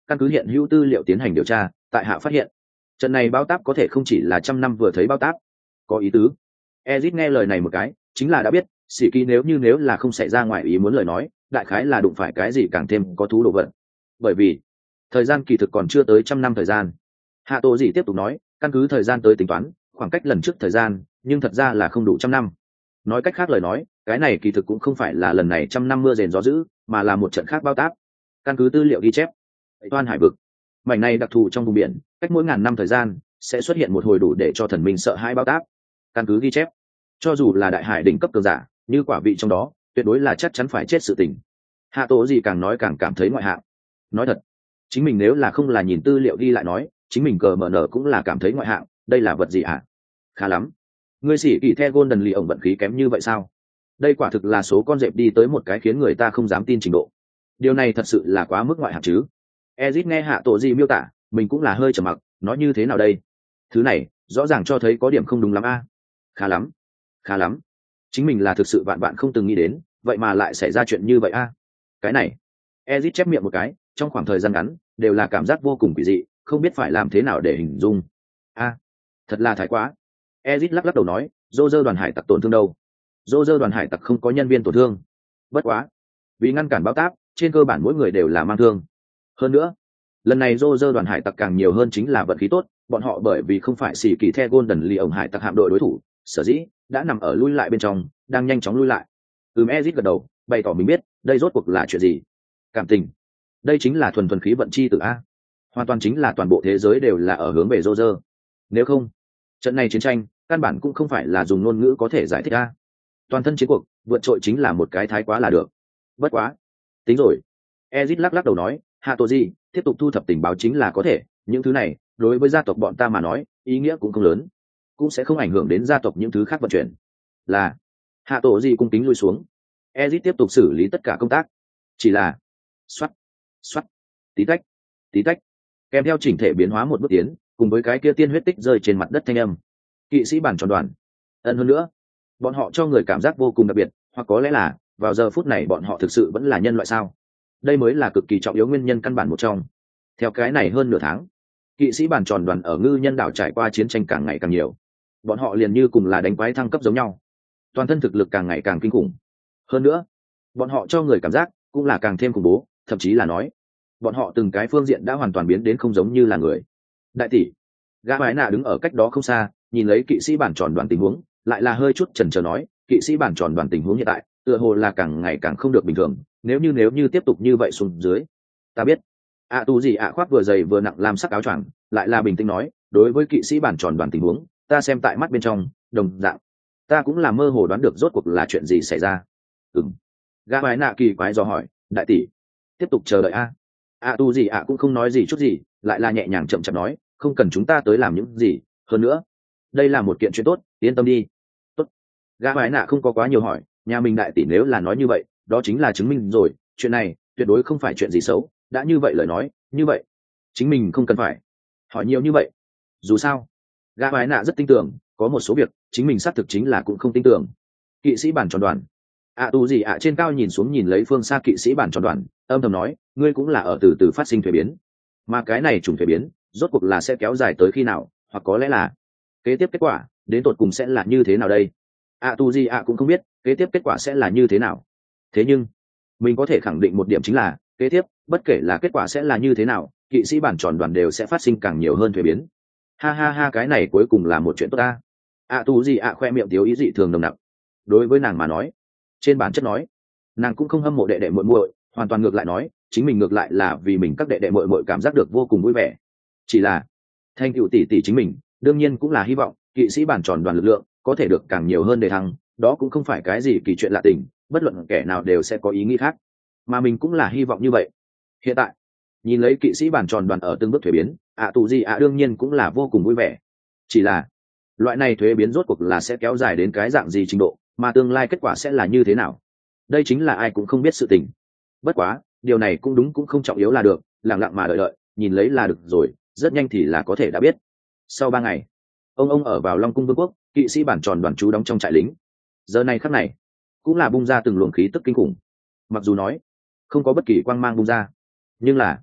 căn cứ hiện hữu tư liệu tiến hành điều tra, tại hạ phát hiện trận này bao táp có thể không chỉ là trăm năm vừa thấy bao táp. Có ý tứ. Ezit nghe lời này một cái chính là đã biết sĩ kỳ nếu như nếu là không xảy ra ngoài ý muốn lời nói, đại khái là đụng phải cái gì càng thêm có thú đồ vật. Bởi vì thời gian kỳ thực còn chưa tới trăm năm thời gian. Hạ Tổ gì tiếp tục nói, căn cứ thời gian tới tính toán khoảng cách lần trước thời gian, nhưng thật ra là không đủ trăm năm. Nói cách khác lời nói, cái này kỳ thực cũng không phải là lần này trăm năm mưa rền gió dữ, mà là một trận khác bao táp. Căn cứ tư liệu ghi chép, toan hải vực mảnh này đặc thù trong vùng biển, cách mỗi ngàn năm thời gian sẽ xuất hiện một hồi đủ để cho thần minh sợ hãi bao táp. Căn cứ ghi chép, cho dù là đại hải đỉnh cấp cường giả như quả vị trong đó, tuyệt đối là chắc chắn phải chết sự tình. Hạ Tổ gì càng nói càng cảm thấy ngoại hạng. Nói thật, chính mình nếu là không là nhìn tư liệu ghi lại nói, chính mình cờ mở nở cũng là cảm thấy ngoại hạng. Đây là vật gì hả? Khá lắm. Ngươi sĩ kỳ the golden lì ổng vận khí kém như vậy sao? Đây quả thực là số con dẹp đi tới một cái khiến người ta không dám tin trình độ. Điều này thật sự là quá mức ngoại hạng chứ. Ezit nghe Hạ Tổ gì miêu tả, mình cũng là hơi trầm mặc, nói như thế nào đây? Thứ này rõ ràng cho thấy có điểm không đúng lắm a. Khá lắm, khá lắm. Chính mình là thực sự vạn bạn không từng nghĩ đến, vậy mà lại xảy ra chuyện như vậy a. Cái này, Ezit chép miệng một cái, trong khoảng thời gian ngắn đều là cảm giác vô cùng kỳ dị, không biết phải làm thế nào để hình dung. A, thật là thái quá. Ezit lắc lắc đầu nói, Roger đoàn hải tặc tổn thương đâu? Roger đoàn hải tặc không có nhân viên tổn thương. Bất quá, vì ngăn cản bao táp, trên cơ bản mỗi người đều là mang thương. Hơn nữa, lần này Roger đoàn hải tặc càng nhiều hơn chính là vận khí tốt, bọn họ bởi vì không phải xỉ kỳ the golden lì ổng hải tặc hạm đội đối thủ, sở dĩ đã nằm ở lui lại bên trong, đang nhanh chóng lui lại. Ừm, Ezit gật đầu, bày tỏ mình biết, đây rốt cuộc là chuyện gì. Cảm tình, đây chính là thuần thuần khí vận chi tử a. Hoàn toàn chính là toàn bộ thế giới đều là ở hướng về Roger. Nếu không, trận này chiến tranh căn bản cũng không phải là dùng ngôn ngữ có thể giải thích a. Toàn thân chiến cuộc vượt trội chính là một cái thái quá là được. Bất quá, tính rồi. Ezit lắc lắc đầu nói, Hạ Tổ gì tiếp tục thu thập tình báo chính là có thể, những thứ này đối với gia tộc bọn ta mà nói ý nghĩa cũng không lớn, cũng sẽ không ảnh hưởng đến gia tộc những thứ khác vận chuyển. Là Hạ Tổ gì cung kính lui xuống. Ezit tiếp tục xử lý tất cả công tác. Chỉ là xoắt xoắt tí tách tí tách, kèm theo chỉnh thể biến hóa một bước tiến, cùng với cái kia tiên huyết tích rơi trên mặt đất thanh âm. Kỵ sĩ bản tròn đoàn ẩn hơn nữa, bọn họ cho người cảm giác vô cùng đặc biệt, hoặc có lẽ là vào giờ phút này bọn họ thực sự vẫn là nhân loại sao? Đây mới là cực kỳ trọng yếu nguyên nhân căn bản một trong. Theo cái này hơn nửa tháng, kỵ sĩ bản tròn đoàn ở ngư nhân đảo trải qua chiến tranh càng ngày càng nhiều, bọn họ liền như cùng là đánh quái thăng cấp giống nhau, toàn thân thực lực càng ngày càng kinh khủng. Hơn nữa, bọn họ cho người cảm giác cũng là càng thêm khủng bố, thậm chí là nói bọn họ từng cái phương diện đã hoàn toàn biến đến không giống như là người. Đại tỷ gã mái nạ đứng ở cách đó không xa, nhìn lấy kỵ sĩ bản tròn đoàn tình huống, lại là hơi chút chần chờ nói, kỵ sĩ bản tròn đoàn tình huống hiện tại tựa hồ là càng ngày càng không được bình thường, nếu như nếu như tiếp tục như vậy xuống dưới. Ta biết. ạ tu gì ạ khoác vừa dày vừa nặng làm sắc áo choàng, lại là bình tĩnh nói, đối với kỵ sĩ bản tròn đoàn tình huống ta xem tại mắt bên trong, đồng dạng ta cũng là mơ hồ đoán được rốt cuộc là chuyện gì xảy ra. Ừm. Gã mái nạ kỳ quái do hỏi, đại tỷ tiếp tục chờ đợi a. ạ tu gì ạ cũng không nói gì chút gì, lại là nhẹ nhàng chậm chậm nói, không cần chúng ta tới làm những gì hơn nữa, đây là một kiện chuyện tốt, yên tâm đi. Tốt. Gã mái nạ không có quá nhiều hỏi, nhà mình đại tỷ nếu là nói như vậy, đó chính là chứng minh rồi chuyện này tuyệt đối không phải chuyện gì xấu. Đã như vậy lời nói, như vậy chính mình không cần phải hỏi nhiều như vậy. Dù sao gã mái nạ rất tin tưởng, có một số việc chính mình xác thực chính là cũng không tin tưởng. Kỵ sĩ bản tròn đoàn ạ tu gì ạ trên cao nhìn xuống nhìn lấy phương xa kỵ sĩ bản tròn đoàn, âm thầm nói, ngươi cũng là ở từ từ phát sinh thuế biến, mà cái này trùng thuế biến rốt cuộc là sẽ kéo dài tới khi nào, hoặc có lẽ là kế tiếp kết quả đến tột cùng sẽ là như thế nào đây. ạ tu gì ạ cũng không biết kế tiếp kết quả sẽ là như thế nào. Thế nhưng mình có thể khẳng định một điểm chính là, kế tiếp bất kể là kết quả sẽ là như thế nào, kỵ sĩ bản tròn đoàn đều sẽ phát sinh càng nhiều hơn thuế biến. Ha ha ha, cái này cuối cùng là một chuyện tốt ta. ạ tu gì ạ khoe miệng thiếu ý dị thường nồng nặc. Đối với nàng mà nói, trên bản chất nói, nàng cũng không hâm mộ đệ đệ muội muội, hoàn toàn ngược lại nói, chính mình ngược lại là vì mình các đệ đệ muội muội cảm giác được vô cùng vui vẻ. Chỉ là thành tựu tỷ tỷ chính mình đương nhiên cũng là hy vọng kỵ sĩ bản tròn đoàn lực lượng có thể được càng nhiều hơn để thăng, đó cũng không phải cái gì kỳ chuyện lạ tình, bất luận kẻ nào đều sẽ có ý nghĩ khác, mà mình cũng là hy vọng như vậy. Hiện tại nhìn lấy kỵ sĩ bản tròn đoàn ở từng bước thuế biến, ạ tù gì ạ đương nhiên cũng là vô cùng vui vẻ. Chỉ là loại này thuế biến rốt cuộc là sẽ kéo dài đến cái dạng gì trình độ, mà tương lai kết quả sẽ là như thế nào, đây chính là ai cũng không biết sự tình. Bất quá điều này cũng đúng cũng không trọng yếu là được, lặng lặng mà đợi đợi nhìn lấy là được rồi, rất nhanh thì là có thể đã biết. Sau ba ngày, ông ông ở vào Long Cung Vương quốc, kỵ sĩ bản tròn đoàn trú đóng trong trại lính. Giờ này khắc này cũng là bung ra từng luồng khí tức kinh khủng. Mặc dù nói không có bất kỳ quang mang bung ra, nhưng là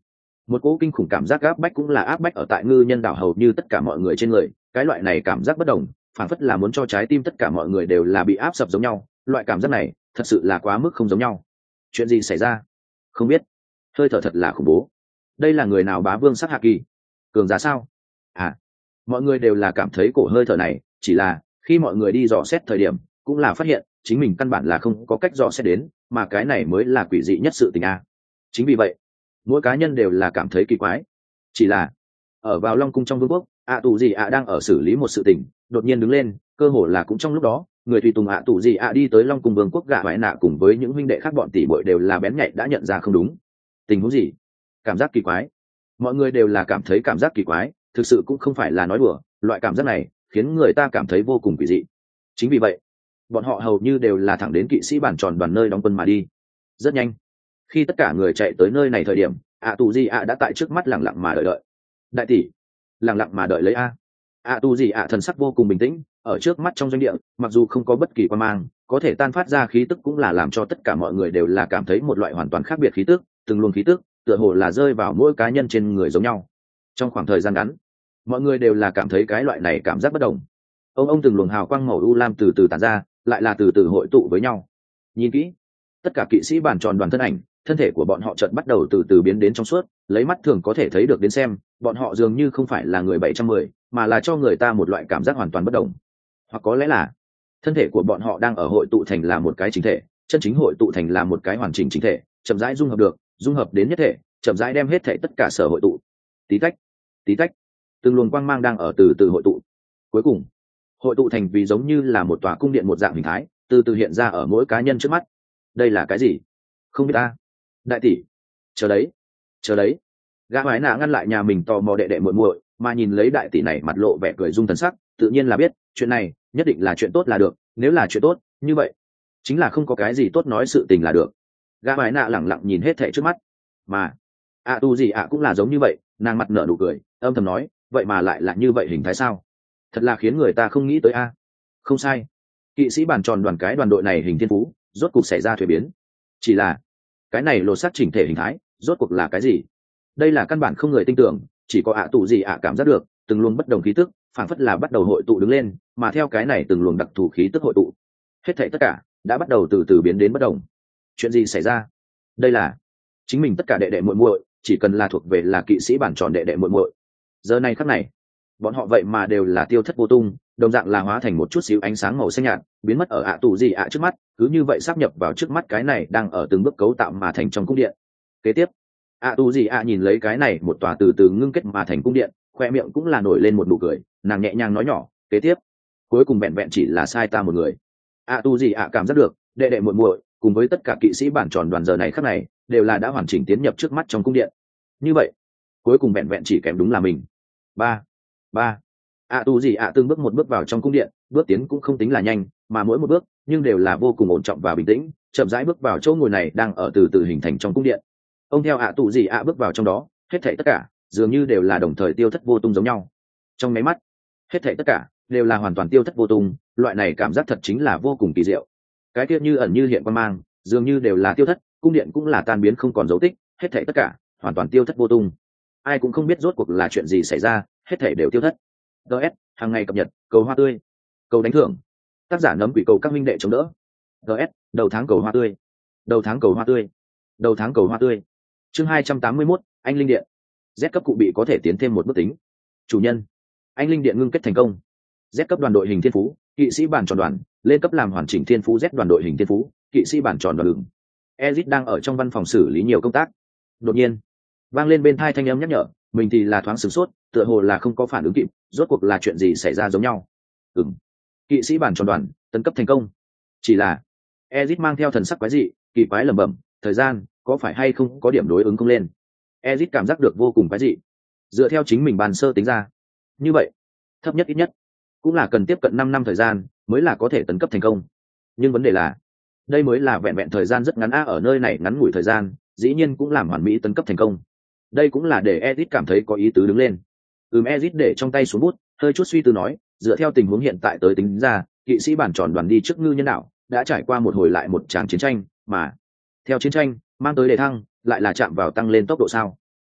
một cỗ kinh khủng cảm giác áp bách cũng là áp bách ở tại ngư nhân đảo hầu như tất cả mọi người trên người. Cái loại này cảm giác bất đồng, phản phất là muốn cho trái tim tất cả mọi người đều là bị áp sập giống nhau. Loại cảm giác này thật sự là quá mức không giống nhau. Chuyện gì xảy ra? Không biết. Hơi thở thật là khủng bố. Đây là người nào? Bá vương sắc hạ kỳ cường giả sao? À, mọi người đều là cảm thấy cổ hơi thở này, chỉ là khi mọi người đi dò xét thời điểm cũng là phát hiện chính mình căn bản là không có cách dò xét đến, mà cái này mới là quỷ dị nhất sự tình a. Chính vì vậy mỗi cá nhân đều là cảm thấy kỳ quái. Chỉ là ở vào Long cung trong vương quốc, ạ tù gì ạ đang ở xử lý một sự tình, đột nhiên đứng lên, cơ hồ là cũng trong lúc đó người tùy tùng ạ tù gì ạ đi tới Long cung vương quốc, gạ vải nạ cùng với những huynh đệ khác bọn tỷ muội đều là bén nhạy đã nhận ra không đúng. Tình huống gì? Cảm giác kỳ quái. Mọi người đều là cảm thấy cảm giác kỳ quái, thực sự cũng không phải là nói đùa, loại cảm giác này khiến người ta cảm thấy vô cùng kỳ dị. Chính vì vậy bọn họ hầu như đều là thẳng đến kỵ sĩ bản tròn đoàn nơi đóng quân mà đi. Rất nhanh, khi tất cả người chạy tới nơi này thời điểm, ạ tù gì ạ đã tại trước mắt lặng lặng mà đợi đợi. Đại tỷ, lặng lặng mà đợi lấy a. ạ tù gì ạ thần sắc vô cùng bình tĩnh, ở trước mắt trong doanh địa, mặc dù không có bất kỳ quan mang, có thể tan phát ra khí tức cũng là làm cho tất cả mọi người đều là cảm thấy một loại hoàn toàn khác biệt khí tức, từng luồng khí tức tựa hồ là rơi vào mỗi cá nhân trên người giống nhau. Trong khoảng thời gian ngắn, mọi người đều là cảm thấy cái loại này cảm giác bất đồng. Ông ông từng luồng hào quang màu u lam từ từ tản ra, lại là từ từ hội tụ với nhau. Nhìn kỹ, tất cả kỵ sĩ bản tròn đoàn thân ảnh, thân thể của bọn họ chợt bắt đầu từ từ biến đến trong suốt, lấy mắt thường có thể thấy được đến xem, bọn họ dường như không phải là người bảy trăm mười, mà là cho người ta một loại cảm giác hoàn toàn bất đồng. Hoặc có lẽ là thân thể của bọn họ đang ở hội tụ thành là một cái chính thể, chân chính hội tụ thành là một cái hoàn chỉnh chính thể, chậm rãi dung hợp được, dung hợp đến nhất thể, chậm rãi đem hết thể tất cả sở hội tụ. Tí tách, tí tách, từng luồng quang mang đang ở từ từ hội tụ. Cuối cùng, hội tụ thành vì giống như là một tòa cung điện một dạng hình thái, từ từ hiện ra ở mỗi cá nhân trước mắt. Đây là cái gì? Không biết ta. Đại tỷ, chờ đấy, chờ đấy. Gã hoái nạ ngăn lại nhà mình tò mò đệ đệ muội muội, mà nhìn lấy đại tỷ này mặt lộ vẻ cười dung thần sắc, tự nhiên là biết chuyện này nhất định là chuyện tốt là được. Nếu là chuyện tốt như vậy, chính là không có cái gì tốt nói, sự tình là được. Gã hoái nạ lẳng lặng nhìn hết thảy trước mắt, mà ạ tu gì ạ cũng là giống như vậy, nàng mặt nở nụ cười, âm thầm nói, vậy mà lại là như vậy hình thái sao? Thật là khiến người ta không nghĩ tới a. Không sai, kỵ sĩ bản tròn đoàn cái đoàn đội này hình thiên phú rốt cuộc xảy ra thuế biến. Chỉ là cái này lột xác chỉnh thể hình thái rốt cuộc là cái gì? Đây là căn bản không người tin tưởng, chỉ có ạ tù gì ạ cảm giác được từng luồng bất đồng khí tức phảng phất là bắt đầu hội tụ đứng lên, mà theo cái này từng luồng đặc thù khí tức hội tụ, hết thảy tất cả đã bắt đầu từ từ biến đến bất đồng. Chuyện gì xảy ra? Đây là chính mình tất cả đệ đệ muội muội, chỉ cần là thuộc về là kỵ sĩ bản tròn đệ đệ muội muội, giờ này khắc này bọn họ vậy mà đều là tiêu thất vô tung, đồng dạng là hóa thành một chút xíu ánh sáng màu xanh nhạt, biến mất ở ạ tù gì ạ trước mắt, cứ như vậy sáp nhập vào trước mắt cái này đang ở từng bước cấu tạo mà thành trong cung điện. Kế tiếp, ạ tù gì ạ nhìn lấy cái này một tòa từ từ ngưng kết mà thành cung điện, khoe miệng cũng là nổi lên một nụ cười, nàng nhẹ nhàng nói nhỏ, kế tiếp cuối cùng vẹn vẹn chỉ là sai ta một người. ạ tù gì ạ cảm giác được đệ đệ muội muội cùng với tất cả kỵ sĩ bản tròn đoàn giờ này khắc này đều là đã hoàn chỉnh tiến nhập trước mắt trong cung điện. Như vậy cuối cùng vẹn vẹn chỉ kém đúng là mình. ba ba ạ tù gì ạ từng bước một bước vào trong cung điện, bước tiến cũng không tính là nhanh, mà mỗi một bước nhưng đều là vô cùng ổn trọng và bình tĩnh, chậm rãi bước vào chỗ ngồi này đang ở từ từ hình thành trong cung điện. Ông theo ạ tù gì ạ bước vào trong đó, hết thảy tất cả dường như đều là đồng thời tiêu thất vô tung giống nhau. Trong máy mắt, hết thảy tất cả đều là hoàn toàn tiêu thất vô tung, loại này cảm giác thật chính là vô cùng kỳ diệu. Cái kia như ẩn như hiện quan mang dường như đều là tiêu thất, cung điện cũng là tan biến không còn dấu tích, hết thảy tất cả hoàn toàn tiêu thất vô tung. Ai cũng không biết rốt cuộc là chuyện gì xảy ra, hết thảy đều tiêu thất. ds hàng ngày cập nhật, cầu hoa tươi, cầu đánh thưởng, tác giả nấm quỷ cầu các minh đệ chống đỡ. ds đầu tháng cầu hoa tươi, đầu tháng cầu hoa tươi, đầu tháng cầu hoa tươi. Chương hai trăm tám mươi mốt, anh linh điện. Z cấp cụ bị có thể tiến thêm một bước tính. Chủ nhân, anh linh điện ngưng kết thành công. Z cấp đoàn đội hình thiên phú, kỵ sĩ bản tròn đoàn, lên cấp làm hoàn chỉnh thiên phú Z đoàn đội hình thiên phú, kỵ sĩ bản tròn đoàn đường. Ezit đang ở trong văn phòng xử lý nhiều công tác. Đột nhiên, vang lên bên tai thanh âm nhắc nhở, mình thì là thoáng sửng sốt, tựa hồ là không có phản ứng kịp, rốt cuộc là chuyện gì xảy ra giống nhau. Ừm, kỵ sĩ bản tròn đoàn tấn cấp thành công. Chỉ là Ezit mang theo thần sắc quái dị, kỳ quái lẩm bẩm, thời gian có phải hay không có điểm đối ứng không lên. Ezit cảm giác được vô cùng quái dị. Dựa theo chính mình bàn sơ tính ra, như vậy thấp nhất ít nhất cũng là cần tiếp cận năm năm thời gian mới là có thể tấn cấp thành công. Nhưng vấn đề là đây mới là vẹn vẹn thời gian rất ngắn a, ở nơi này ngắn ngủi thời gian dĩ nhiên cũng làm hoàn mỹ tấn cấp thành công. Đây cũng là để Ezit cảm thấy có ý tứ đứng lên. Ừm, Ezit để trong tay xuống bút, hơi chút suy tư nói, dựa theo tình huống hiện tại tới tính ra, kỵ sĩ bản tròn đoàn đi trước ngư nhân đạo đã trải qua một hồi lại một tràng chiến tranh, mà theo chiến tranh mang tới đề thăng lại là chạm vào tăng lên tốc độ sao.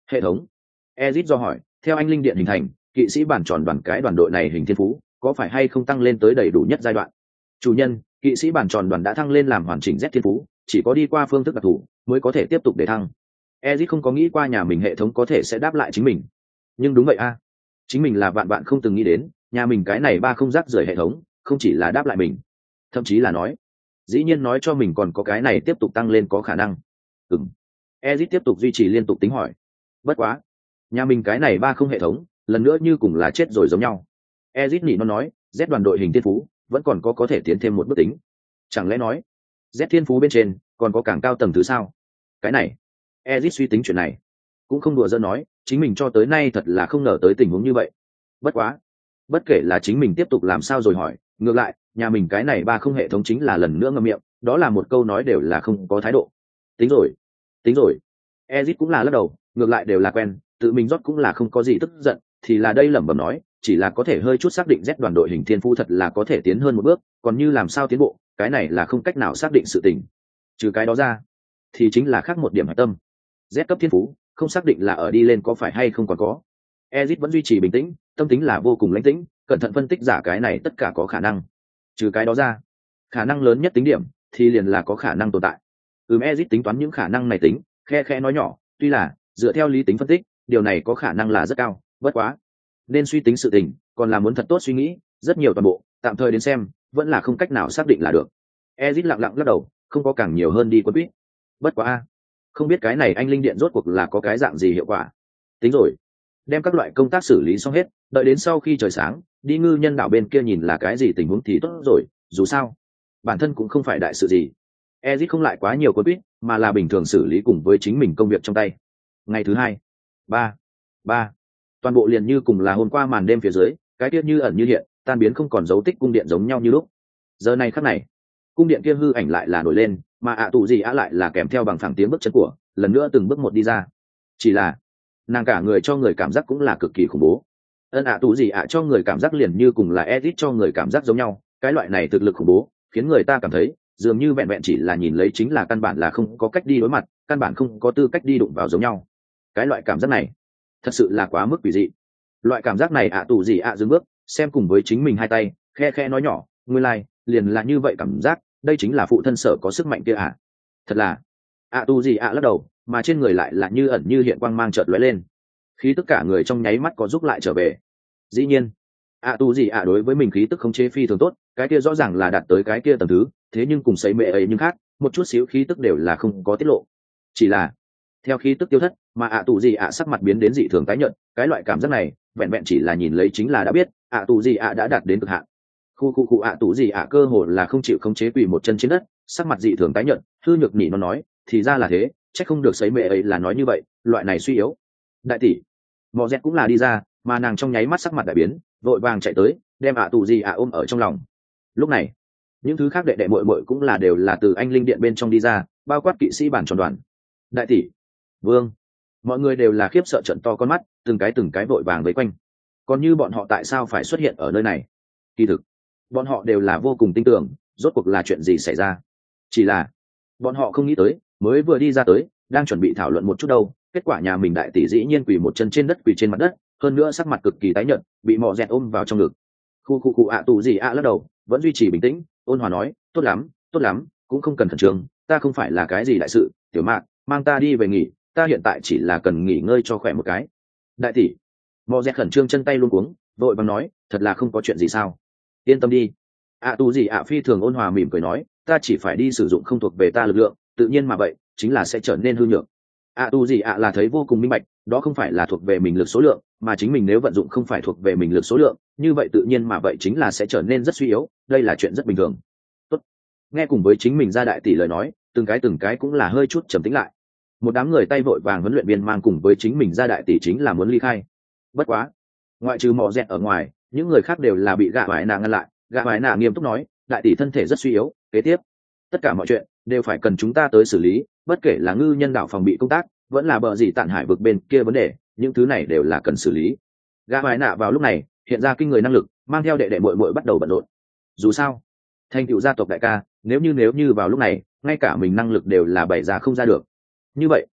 Hệ thống. Ezit do hỏi, theo anh linh điện hình thành, kỵ sĩ bản tròn đoàn cái đoàn đội này hình thiên phú có phải hay không tăng lên tới đầy đủ nhất giai đoạn? Chủ nhân, kỵ sĩ bản tròn đoàn đã thăng lên làm hoàn chỉnh Z thiên phú, chỉ có đi qua phương thức đặc thù mới có thể tiếp tục để thăng. Ezit không có nghĩ qua nhà mình hệ thống có thể sẽ đáp lại chính mình, nhưng đúng vậy a, chính mình là vạn bạn không từng nghĩ đến, nhà mình cái này ba không rác rưởi hệ thống không chỉ là đáp lại mình, thậm chí là nói, dĩ nhiên nói cho mình còn có cái này tiếp tục tăng lên có khả năng. Ừm. Ezit tiếp tục duy trì liên tục tính hỏi. Bất quá, nhà mình cái này ba không hệ thống lần nữa như cùng là chết rồi giống nhau. Ezit nhị nó nói, Z đoàn đội hình thiên phú vẫn còn có có thể tiến thêm một bước tính. Chẳng lẽ nói, Z thiên phú bên trên còn có càng cao tầng thứ sao? Cái này, Ezit suy tính chuyện này, cũng không đùa giỡn nói, chính mình cho tới nay thật là không ngờ tới tình huống như vậy. Bất quá, bất kể là chính mình tiếp tục làm sao rồi hỏi, ngược lại, nhà mình cái này ba không hệ thống chính là lần nữa ngậm miệng, đó là một câu nói đều là không có thái độ. Tính rồi, tính rồi. Ezit cũng là lắc đầu, ngược lại đều là quen, tự mình rót cũng là không có gì tức giận, thì là đây lẩm bẩm nói, chỉ là có thể hơi chút xác định Z đoàn đội hình thiên phú thật là có thể tiến hơn một bước, còn như làm sao tiến bộ, cái này là không cách nào xác định sự tình. Trừ cái đó ra, thì chính là khác một điểm hạch tâm. Z cấp thiên phú, không xác định là ở đi lên có phải hay không còn có. Ezit vẫn duy trì bình tĩnh, tâm tính là vô cùng lãnh tĩnh, cẩn thận phân tích giả cái này tất cả có khả năng. Trừ cái đó ra, khả năng lớn nhất tính điểm thì liền là có khả năng tồn tại. Ừm, Ezit tính toán những khả năng này tính, khe khẽ nói nhỏ, tuy là dựa theo lý tính phân tích, điều này có khả năng là rất cao, bất quá nên suy tính sự tình, còn là muốn thật tốt suy nghĩ, rất nhiều toàn bộ, tạm thời đến xem, vẫn là không cách nào xác định là được. Ezit lặng lặng lắc đầu, không có càng nhiều hơn đi quấn quýt. Bất quá a, không biết cái này anh linh điện rốt cuộc là có cái dạng gì hiệu quả. Tính rồi, đem các loại công tác xử lý xong hết, đợi đến sau khi trời sáng, đi ngư nhân đảo bên kia nhìn là cái gì tình huống thì tốt rồi, dù sao, bản thân cũng không phải đại sự gì. Ezit không lại quá nhiều quấn quýt, mà là bình thường xử lý cùng với chính mình công việc trong tay. Ngày thứ hai, ba, ba, toàn bộ liền như cùng là hôm qua màn đêm phía dưới, cái tiết như ẩn như hiện, tan biến không còn dấu tích cung điện giống nhau như lúc. Giờ này khắc này, cung điện kia hư ảnh lại là nổi lên, mà ạ tù gì ạ lại là kèm theo bằng phẳng tiếng bước chân của, lần nữa từng bước một đi ra. Chỉ là nàng cả người cho người cảm giác cũng là cực kỳ khủng bố. Ân ạ tù gì ạ cho người cảm giác liền như cùng là Ezit cho người cảm giác giống nhau, cái loại này thực lực khủng bố, khiến người ta cảm thấy dường như vẹn vẹn chỉ là nhìn lấy chính là căn bản là không có cách đi đối mặt, căn bản không có tư cách đi đụng vào giống nhau. Cái loại cảm giác này thật sự là quá mức quỷ dị. Loại cảm giác này ạ tù gì ạ dừng bước, xem cùng với chính mình hai tay, khe khe nói nhỏ, nguyên lai like, liền là như vậy cảm giác, đây chính là phụ thân sở có sức mạnh kia ạ. Thật là ạ tù gì ạ lắc đầu, mà trên người lại là như ẩn như hiện quang mang chợt lóe lên, khí tức cả người trong nháy mắt có giúp lại trở về. Dĩ nhiên, ạ tù gì ạ đối với mình khí tức không chế phi thường tốt, cái kia rõ ràng là đạt tới cái kia tầm thứ, thế nhưng cùng sấy mẹ ấy nhưng khác, một chút xíu khí tức đều là không có tiết lộ. Chỉ là theo khí tức tiêu thất, mà ạ tù gì ạ sắc mặt biến đến dị thường tái nhợt, cái loại cảm giác này vẹn vẹn chỉ là nhìn lấy chính là đã biết ạ tù gì ạ đã đạt đến cực hạn. Khu khu khu ạ tù gì ạ cơ hồ là không chịu khống chế quỳ một chân trên đất, sắc mặt dị thường tái nhợt, hư nhược nhị nó nói, thì ra là thế, chắc không được sấy mẹ ấy là nói như vậy, loại này suy yếu. Đại tỷ mò dẹt cũng là đi ra, mà nàng trong nháy mắt sắc mặt đại biến, vội vàng chạy tới, đem ạ tù gì ạ ôm ở trong lòng. Lúc này những thứ khác đệ đệ muội muội cũng là đều là từ anh linh điện bên trong đi ra, bao quát kỵ sĩ bản tròn đoàn. Đại tỷ, vương, mọi người đều là khiếp sợ trận to con mắt, từng cái từng cái vội vàng vây quanh. Còn như bọn họ tại sao phải xuất hiện ở nơi này, kỳ thực bọn họ đều là vô cùng tin tưởng rốt cuộc là chuyện gì xảy ra. Chỉ là bọn họ không nghĩ tới, mới vừa đi ra tới, đang chuẩn bị thảo luận một chút đâu, kết quả nhà mình đại tỷ dĩ nhiên quỳ một chân trên đất, quỳ trên mặt đất, hơn nữa sắc mặt cực kỳ tái nhợt, bị mọ dẹt ôm vào trong ngực. Khu khu khu ạ tù gì ạ lắc đầu, vẫn duy trì bình tĩnh, ôn hòa nói, tốt lắm tốt lắm, cũng không cần khẩn trương, ta không phải là cái gì đại sự, tiểu mạc mang ta đi về nghỉ, ta hiện tại chỉ là cần nghỉ ngơi cho khỏe một cái. Đại tỷ mò dẹt khẩn trương chân tay luôn cuống, vội vàng nói, thật là không có chuyện gì sao, yên tâm đi. ạ tù gì ạ phi thường ôn hòa mỉm cười nói, ta chỉ phải đi sử dụng không thuộc về ta lực lượng, tự nhiên mà vậy chính là sẽ trở nên hư nhược. ạ tù gì ạ là thấy vô cùng minh bạch, đó không phải là thuộc về mình lực số lượng, mà chính mình nếu vận dụng không phải thuộc về mình lực số lượng, như vậy tự nhiên mà vậy chính là sẽ trở nên rất suy yếu, đây là chuyện rất bình thường. Tốt. Nghe cùng với chính mình ra đại tỷ lời nói, từng cái từng cái cũng là hơi chút trầm tĩnh lại. Một đám người tay vội vàng huấn luyện viên mang cùng với chính mình ra đại tỷ chính là muốn ly khai. Bất quá, ngoại trừ mọ dẹt ở ngoài, những người khác đều là bị gạ vải nạ ngăn lại. Gạ vải nạ nghiêm túc nói, đại tỷ thân thể rất suy yếu, kế tiếp tất cả mọi chuyện đều phải cần chúng ta tới xử lý, bất kể là ngư nhân đảo phòng bị công tác, vẫn là bờ gì tản hải vực bên kia vấn đề, những thứ này đều là cần xử lý. Gã vải nạ vào lúc này hiện ra kinh người năng lực, mang theo đệ đệ muội muội bắt đầu bận rộn. Dù sao, thành tựu gia tộc đại ca, nếu như nếu như vào lúc này ngay cả mình năng lực đều là bày ra không ra được, như vậy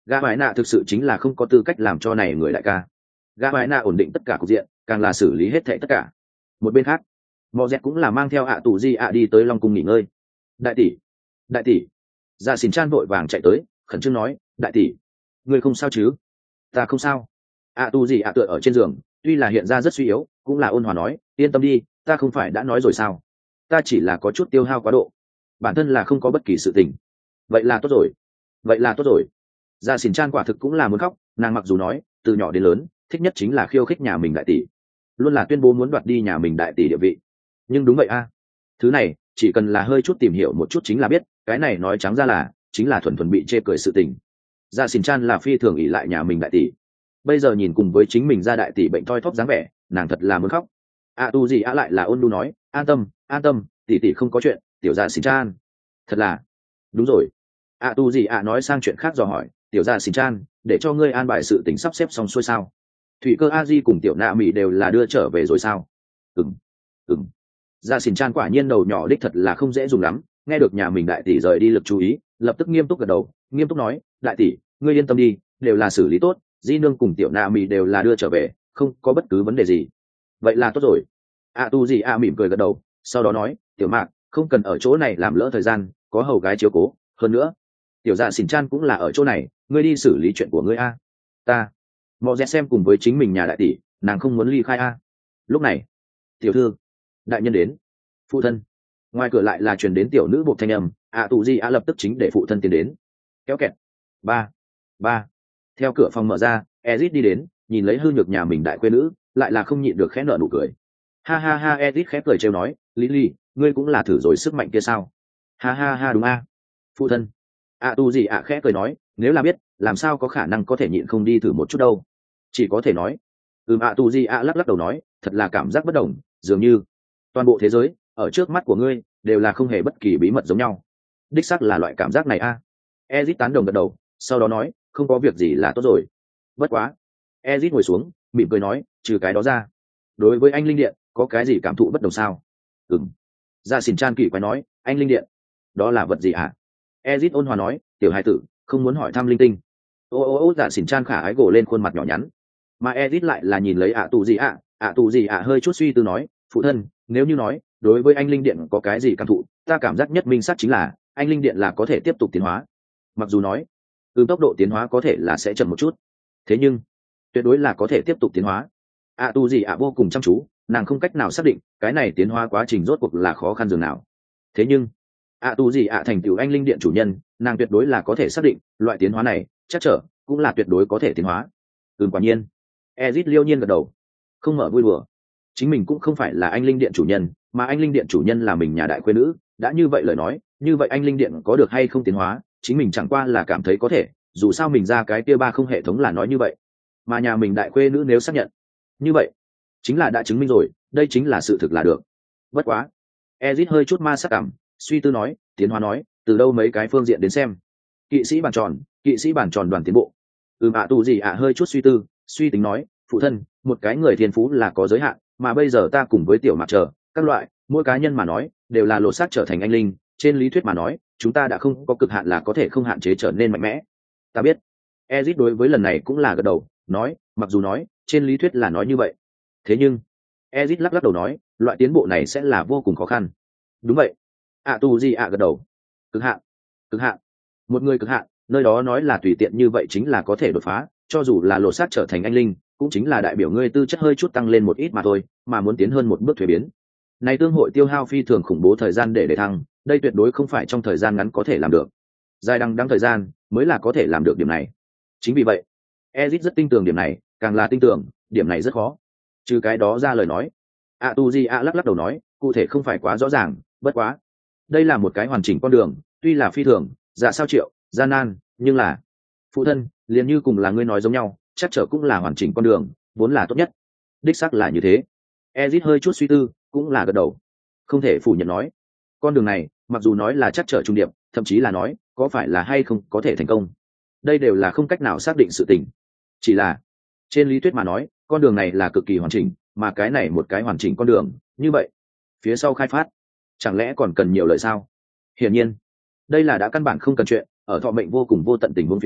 gã bại nạ thực sự chính là không có tư cách làm cho này người đại ca. Gã bại nạ ổn định tất cả cục diện, càng là xử lý hết thảy tất cả. Một bên khác, mò dẹt cũng là mang theo ạ tù di ạ đi tới long cung nghỉ ngơi. Đại tỷ, đại tỷ. Dạ xỉn chan vội vàng chạy tới, khẩn trương nói, đại tỷ, ngươi không sao chứ? Ta không sao. ạ tù di ạ tựa ở trên giường, tuy là hiện ra rất suy yếu, cũng là ôn hòa nói, yên tâm đi, ta không phải đã nói rồi sao? Ta chỉ là có chút tiêu hao quá độ, bản thân là không có bất kỳ sự tình. Vậy là tốt rồi, vậy là tốt rồi. Dạ xỉn chan quả thực cũng là muốn khóc, nàng mặc dù nói từ nhỏ đến lớn thích nhất chính là khiêu khích nhà mình đại tỷ, luôn là tuyên bố muốn đoạt đi nhà mình đại tỷ địa vị, nhưng đúng vậy a, thứ này chỉ cần là hơi chút tìm hiểu một chút chính là biết, cái này nói trắng ra là chính là thuần thuần bị chê cười sự tình. Dạ xỉn chan là phi thường ỷ lại nhà mình đại tỷ, bây giờ nhìn cùng với chính mình ra đại tỷ bệnh thoi thóp dáng vẻ, nàng thật là muốn khóc. A tu gì a lại là ôn nhu nói, an tâm an tâm, tỷ tỷ không có chuyện. Tiểu dạ xỉn chan, thật là đúng rồi. A tu gì a nói sang chuyện khác dò hỏi, tiểu dạ xỉn chan, để cho ngươi an bài sự tình sắp xếp xong xuôi sao? Thủy cơ a di cùng tiểu nạ mỹ đều là đưa trở về rồi sao? Ừm ừm. Dạ xỉn chan quả nhiên đầu nhỏ đích thật là không dễ dùng lắm, nghe được nhà mình đại tỷ rời đi lực chú ý, lập tức nghiêm túc gật đầu, nghiêm túc nói, đại tỷ, ngươi yên tâm đi, đều là xử lý tốt, di nương cùng tiểu nạ mỹ đều là đưa trở về, không có bất cứ vấn đề gì. Vậy là tốt rồi. A tu gì a mỉm cười gật đầu, sau đó nói, tiểu mạc, không cần ở chỗ này làm lỡ thời gian, có hầu gái chiếu cố, hơn nữa tiểu dạ xỉn chan cũng là ở chỗ này, ngươi đi xử lý chuyện của ngươi a. Ta mò dẹt xem cùng với chính mình nhà đại tỷ, nàng không muốn ly khai a. Lúc này tiểu thư đại nhân đến. Phụ thân. Ngoài cửa lại là truyền đến tiểu nữ buộc thanh âm, ạ tù gì ạ lập tức chính để phụ thân tiến đến. Kéo kẹt. Ba. Ba. Theo cửa phòng mở ra, Ezit đi đến, nhìn lấy hư nhược nhà mình đại quê nữ, lại là không nhịn được khẽ nở nụ cười. Ha ha ha, Ezit khẽ cười trêu nói, Lily, ngươi cũng là thử rồi sức mạnh kia sao? Ha ha ha, đúng a. Phụ thân. ạ tù gì ạ khẽ cười nói, nếu là biết, làm sao có khả năng có thể nhịn không đi thử một chút đâu. Chỉ có thể nói. Ừm, ạ tù gì ạ lắc lắc đầu nói, thật là cảm giác bất đồng, dường như toàn bộ thế giới ở trước mắt của ngươi đều là không hề bất kỳ bí mật giống nhau. Đích xác là loại cảm giác này a. Ezit tán đồng gật đầu, sau đó nói, không có việc gì là tốt rồi. Bất quá. Ezit ngồi xuống, mỉm cười nói, trừ cái đó ra, đối với anh linh điện có cái gì cảm thụ bất đồng sao? Ừm. Dạ xỉn chan kỳ quái nói, anh linh điện đó là vật gì hả? Ezit ôn hòa nói, tiểu hai tử không muốn hỏi thăm linh tinh. Ô ô ô, dạ xỉn chan khả ái gồ lên khuôn mặt nhỏ nhắn, mà Ezit lại là nhìn lấy ạ tù gì ạ, ạ tù gì ạ hơi chút suy tư nói, phụ thân, nếu như nói đối với anh linh điện có cái gì cảm thụ, ta cảm giác nhất minh xác chính là anh linh điện là có thể tiếp tục tiến hóa. Mặc dù nói từ tốc độ tiến hóa có thể là sẽ chậm một chút, thế nhưng tuyệt đối là có thể tiếp tục tiến hóa. ạ tù gì ạ vô cùng chăm chú, nàng không cách nào xác định cái này tiến hóa quá trình rốt cuộc là khó khăn dường nào, thế nhưng ạ tù gì ạ thành tựu anh linh điện chủ nhân, nàng tuyệt đối là có thể xác định loại tiến hóa này chắc trở cũng là tuyệt đối có thể tiến hóa. Ừm, quả nhiên. Ezit liêu nhiên gật đầu, không mở vui đùa, chính mình cũng không phải là anh linh điện chủ nhân, mà anh linh điện chủ nhân là mình nhà đại khuê nữ, đã như vậy lời nói, như vậy anh linh điện có được hay không tiến hóa, chính mình chẳng qua là cảm thấy có thể, dù sao mình ra cái kia ba không hệ thống là nói như vậy, mà nhà mình đại khuê nữ nếu xác nhận như vậy chính là đã chứng minh rồi, đây chính là sự thực là được. Bất quá. Ezit hơi chút ma sắc cảm, suy tư nói, tiến hóa nói từ đâu mấy cái phương diện đến xem. Kỵ sĩ bàn tròn, kỵ sĩ bàn tròn đoàn tiến bộ. Ừm, ạ tù gì ạ hơi chút suy tư, suy tính nói, phụ thân, một cái người thiên phú là có giới hạn, mà bây giờ ta cùng với tiểu mặt trở các loại mỗi cá nhân mà nói đều là lột xác trở thành anh linh, trên lý thuyết mà nói chúng ta đã không có cực hạn là có thể không hạn chế trở nên mạnh mẽ. Ta biết. Ezit đối với lần này cũng là gật đầu, nói, mặc dù nói trên lý thuyết là nói như vậy, thế nhưng Ezit lắc lắc đầu nói, loại tiến bộ này sẽ là vô cùng khó khăn. Đúng vậy. ạ tù gì ạ gật đầu. Cực hạn. Cực hạn. Một người cực hạn, nơi đó nói là tùy tiện như vậy chính là có thể đột phá, cho dù là lột xác trở thành anh linh cũng chính là đại biểu ngươi tư chất hơi chút tăng lên một ít mà thôi, mà muốn tiến hơn một bước thuế biến này tương hội tiêu hao phi thường khủng bố thời gian để để thăng, đây tuyệt đối không phải trong thời gian ngắn có thể làm được, dài đằng đẵng thời gian mới là có thể làm được điểm này. Chính vì vậy Ezit rất tin tưởng điểm này, càng là tin tưởng điểm này rất khó. Trừ cái đó ra lời nói, a tu di a lắc lắc đầu nói, cụ thể không phải quá rõ ràng, bất quá đây là một cái hoàn chỉnh con đường, tuy là phi thường dạ sao triệu gian nan, nhưng là phụ thân liền như cùng là ngươi nói giống nhau, chắc trở cũng là hoàn chỉnh con đường, vốn là tốt nhất. Đích xác là như thế. Ezit hơi chút suy tư, cũng là gật đầu, không thể phủ nhận nói, con đường này mặc dù nói là chắc trở trung điểm, thậm chí là nói có phải là hay không có thể thành công, đây đều là không cách nào xác định sự tình. Chỉ là trên lý thuyết mà nói con đường này là cực kỳ hoàn chỉnh, mà cái này một cái hoàn chỉnh con đường như vậy phía sau khai phát chẳng lẽ còn cần nhiều lời sao? Hiển nhiên đây là đã căn bản không cần chuyện, ở thọ mệnh vô cùng vô tận tình huống phía dưới,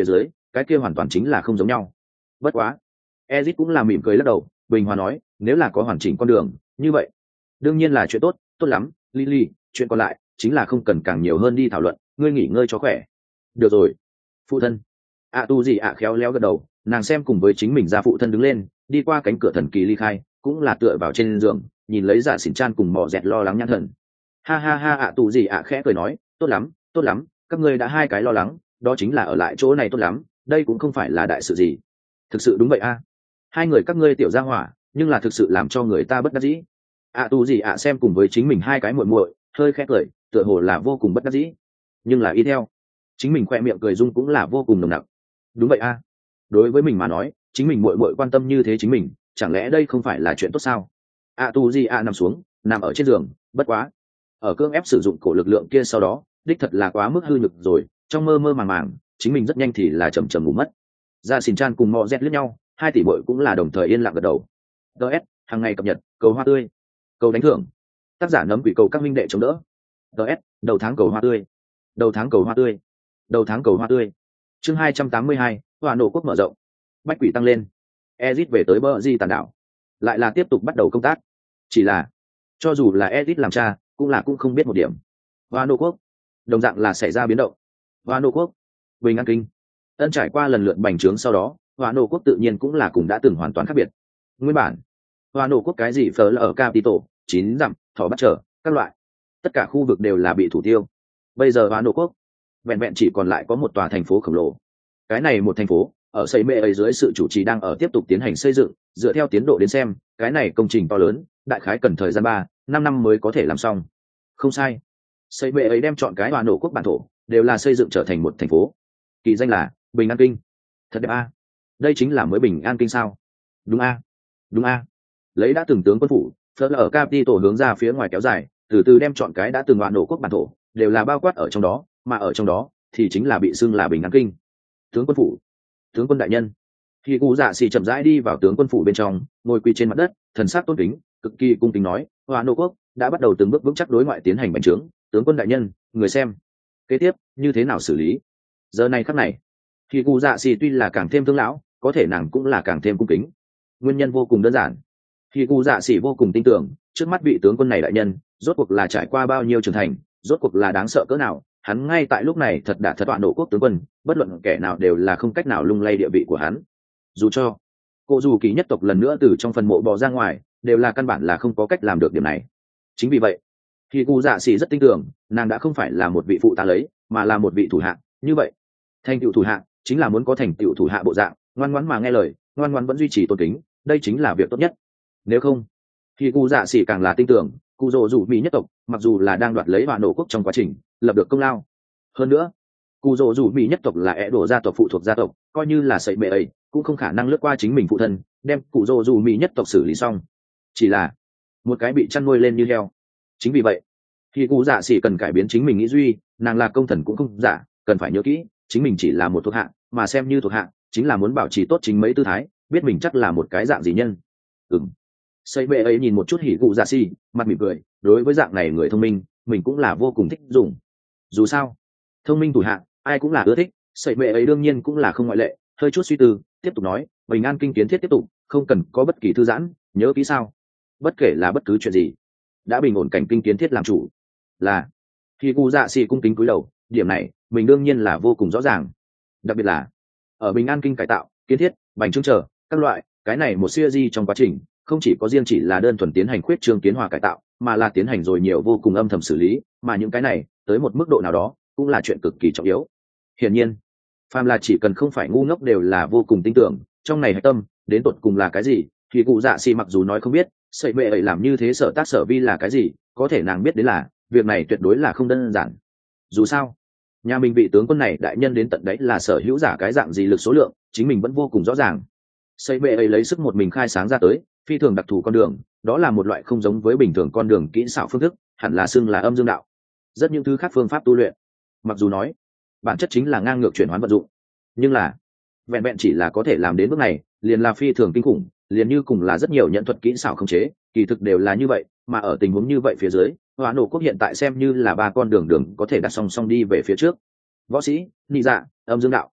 cái kia hoàn toàn chính là không giống nhau. Bất quá Ezic cũng là mỉm cười lắc đầu, bình hòa nói, nếu là có hoàn chỉnh con đường như vậy đương nhiên là chuyện tốt. Tốt lắm Lily, chuyện còn lại chính là không cần càng nhiều hơn đi thảo luận, ngươi nghỉ ngơi cho khỏe. Được rồi phụ thân. ạ tu gì ạ khéo léo gật đầu, nàng xem cùng với chính mình ra phụ thân đứng lên, đi qua cánh cửa thần kỳ ly khai, cũng là tựa vào trên giường, nhìn lấy dạ xỉn chan cùng mò dẹt lo lắng nhãn thần. Ha ha ha, ạ tu gì ạ khẽ cười nói, tốt lắm tốt lắm, các ngươi đã hai cái lo lắng, đó chính là ở lại chỗ này tốt lắm, đây cũng không phải là đại sự gì. Thực sự đúng vậy a, hai người các ngươi tiểu gia hỏa nhưng là thực sự làm cho người ta bất đắc dĩ. ạ tu gì ạ xem cùng với chính mình hai cái muội muội, hơi khẽ cười, tựa hồ là vô cùng bất đắc dĩ, nhưng là y theo chính mình khoe miệng cười dung cũng là vô cùng nồng nặc. Đúng vậy a, đối với mình mà nói, chính mình muội muội quan tâm như thế chính mình, chẳng lẽ đây không phải là chuyện tốt sao? ạ tu gì ạ nằm xuống, nằm ở trên giường, bất quá ở cưỡng ép sử dụng cổ lực lượng kia sau đó, đích thật là quá mức hư nhược rồi, trong mơ mơ màng màng, chính mình rất nhanh thì là chầm chầm ngủ mất. Ra xỉn chan cùng mò rét lướt nhau, hai tỷ muội cũng là đồng thời yên lặng gật đầu. ds hàng ngày cập nhật, cầu hoa tươi, cầu đánh thưởng, tác giả nấm quỷ cầu các minh đệ chống đỡ. ds đầu tháng cầu hoa tươi, đầu tháng cầu hoa tươi, đầu tháng cầu hoa tươi. Chương hai trăm tám mươi hai, hỏa nổ quốc mở rộng, bách quỷ tăng lên. Ezit về tới bờ di tàn đảo, lại là tiếp tục bắt đầu công tác. Chỉ là cho dù là Ezit làm cha, cũng là cũng không biết một điểm, hỏa nổ quốc đồng dạng là xảy ra biến động. Hỏa nổ quốc bình an kinh ân trải qua lần lượt bành trướng sau đó, hỏa nổ quốc tự nhiên cũng là cùng đã từng hoàn toàn khác biệt. Nguyên bản hỏa nổ quốc cái gì phở là ở Capital, chín dặm, thỏ bắt trở, các loại tất cả khu vực đều là bị thủ tiêu. Bây giờ hỏa nổ quốc vẹn vẹn chỉ còn lại có một tòa thành phố khổng lồ. Cái này một thành phố ở xây mê ấy dưới sự chủ trì đang ở tiếp tục tiến hành xây dựng, dựa theo tiến độ đến xem, cái này công trình to lớn, đại khái cần thời gian ba năm năm mới có thể làm xong. Không sai, xây mê ấy đem chọn cái hỏa nổ quốc bản thổ đều là xây dựng trở thành một thành phố, kỳ danh là Bình An Kinh. Thật đẹp a, đây chính là mới Bình An Kinh sao? Đúng a, đúng a. Lấy đã từng tướng quân phủ phớt ở Capital hướng ra phía ngoài kéo dài, từ từ đem chọn cái đã từng hỏa nổ quốc bản thổ đều là bao quát ở trong đó, mà ở trong đó thì chính là bị xưng là Bình An Kinh. Tướng quân phủ, tướng quân đại nhân. Khi cụ dạ xì chậm rãi đi vào tướng quân phủ bên trong, ngồi quỳ trên mặt đất, thần sắc tôn kính, cực kỳ cung kính nói, hỏa nổ quốc đã bắt đầu từng bước vững chắc đối ngoại tiến hành bành trướng. Tướng quân đại nhân, người xem kế tiếp như thế nào xử lý. Giờ này khắc này, khi cụ dạ xì tuy là càng thêm thương lão, có thể nàng cũng là càng thêm cung kính. Nguyên nhân vô cùng đơn giản, khi cụ dạ xì vô cùng tin tưởng trước mắt vị tướng quân này đại nhân rốt cuộc là trải qua bao nhiêu trưởng thành, rốt cuộc là đáng sợ cỡ nào. Hắn ngay tại lúc này thật đã thật hỏa nổ quốc tướng quân, bất luận kẻ nào đều là không cách nào lung lay địa vị của hắn. Dù cho cô dù kỳ nhất tộc lần nữa từ trong phần mộ bò ra ngoài, đều là căn bản là không có cách làm được điểm này. Chính vì vậy, khi cụ dạ xì rất tin tưởng nàng đã không phải là một vị phụ tá lấy, mà là một vị thủ hạ. Như vậy thành tựu thủ hạ chính là muốn có thành tựu thủ hạ bộ dạng, ngoan ngoãn mà nghe lời, ngoan ngoãn vẫn duy trì tôn kính, đây chính là việc tốt nhất. Nếu không, khi cụ dạ xì càng là tin tưởng cụ rồ rủ mỹ nhất tộc mặc dù là đang đoạt lấy hỏa nổ quốc trong quá trình lập được công lao. Hơn nữa, cụ rồ rủ mỹ nhất tộc là é đổ gia tộc phụ thuộc gia tộc, coi như là sậy bệ ấy cũng không khả năng lướt qua chính mình phụ thân đem cụ rồ rủ mỹ nhất tộc xử lý xong, chỉ là một cái bị chăn nuôi lên như heo. Chính vì vậy, khi cụ dạ xỉ cần cải biến chính mình nghĩ duy, nàng là công thần cũng không giả, cần phải nhớ kỹ chính mình chỉ là một thuộc hạ, mà xem như thuộc hạ chính là muốn bảo trì tốt chính mấy tư thái, biết mình chắc là một cái dạng gì nhân. Ừm. Sậy bệ ấy nhìn một chút hỉ cụ dạ xỉ, mặt mỉm cười, đối với dạng này người thông minh mình cũng là vô cùng thích dùng. Dù sao thông minh thủ hạ ai cũng là ưa thích, sậy bệ ấy đương nhiên cũng là không ngoại lệ. Hơi chút suy tư, tiếp tục nói, Bình An Kinh kiến thiết tiếp tục, không cần có bất kỳ thư giãn, nhớ kỹ sao? Bất kể là bất cứ chuyện gì, đã bình ổn cảnh kinh kiến thiết làm chủ. Là khi cụ dạ xỉ cung kính cúi đầu, điểm này mình đương nhiên là vô cùng rõ ràng. Đặc biệt là ở Bình An Kinh cải tạo, kiến thiết, bành trướng chờ các loại, cái này một series trong quá trình không chỉ có riêng chỉ là đơn thuần tiến hành khuyết trương tiến hòa cải tạo, mà là tiến hành rồi nhiều vô cùng âm thầm xử lý, mà những cái này tới một mức độ nào đó cũng là chuyện cực kỳ trọng yếu. Hiển nhiên, phàm là chỉ cần không phải ngu ngốc đều là vô cùng tin tưởng trong này hạch tâm đến tột cùng là cái gì. Thì cụ dạ xỉ mặc dù nói không biết sậy bệ ấy làm như thế sở tác sở vi là cái gì, có thể nàng biết đến là việc này tuyệt đối là không đơn giản. Dù sao nhà mình vị tướng quân này đại nhân đến tận đấy là sở hữu giả cái dạng gì lực số lượng, chính mình vẫn vô cùng rõ ràng. Sậy bệ ấy lấy sức một mình khai sáng ra tới phi thường đặc thù con đường, đó là một loại không giống với bình thường con đường kỹ xảo phương thức, hẳn là xưng là âm dương đạo. Rất những thứ khác phương pháp tu luyện, mặc dù nói bản chất chính là ngang ngược chuyển hoán vận dụng, nhưng là vẹn vẹn chỉ là có thể làm đến bước này liền là phi thường kinh khủng, liền như cùng là rất nhiều nhận thuật kỹ xảo khống chế kỳ thực đều là như vậy. Mà ở tình huống như vậy phía dưới, hỏa nổ quốc hiện tại xem như là ba con đường đường có thể đặt song song đi về phía trước: võ sĩ, nị dạ, âm dương đạo.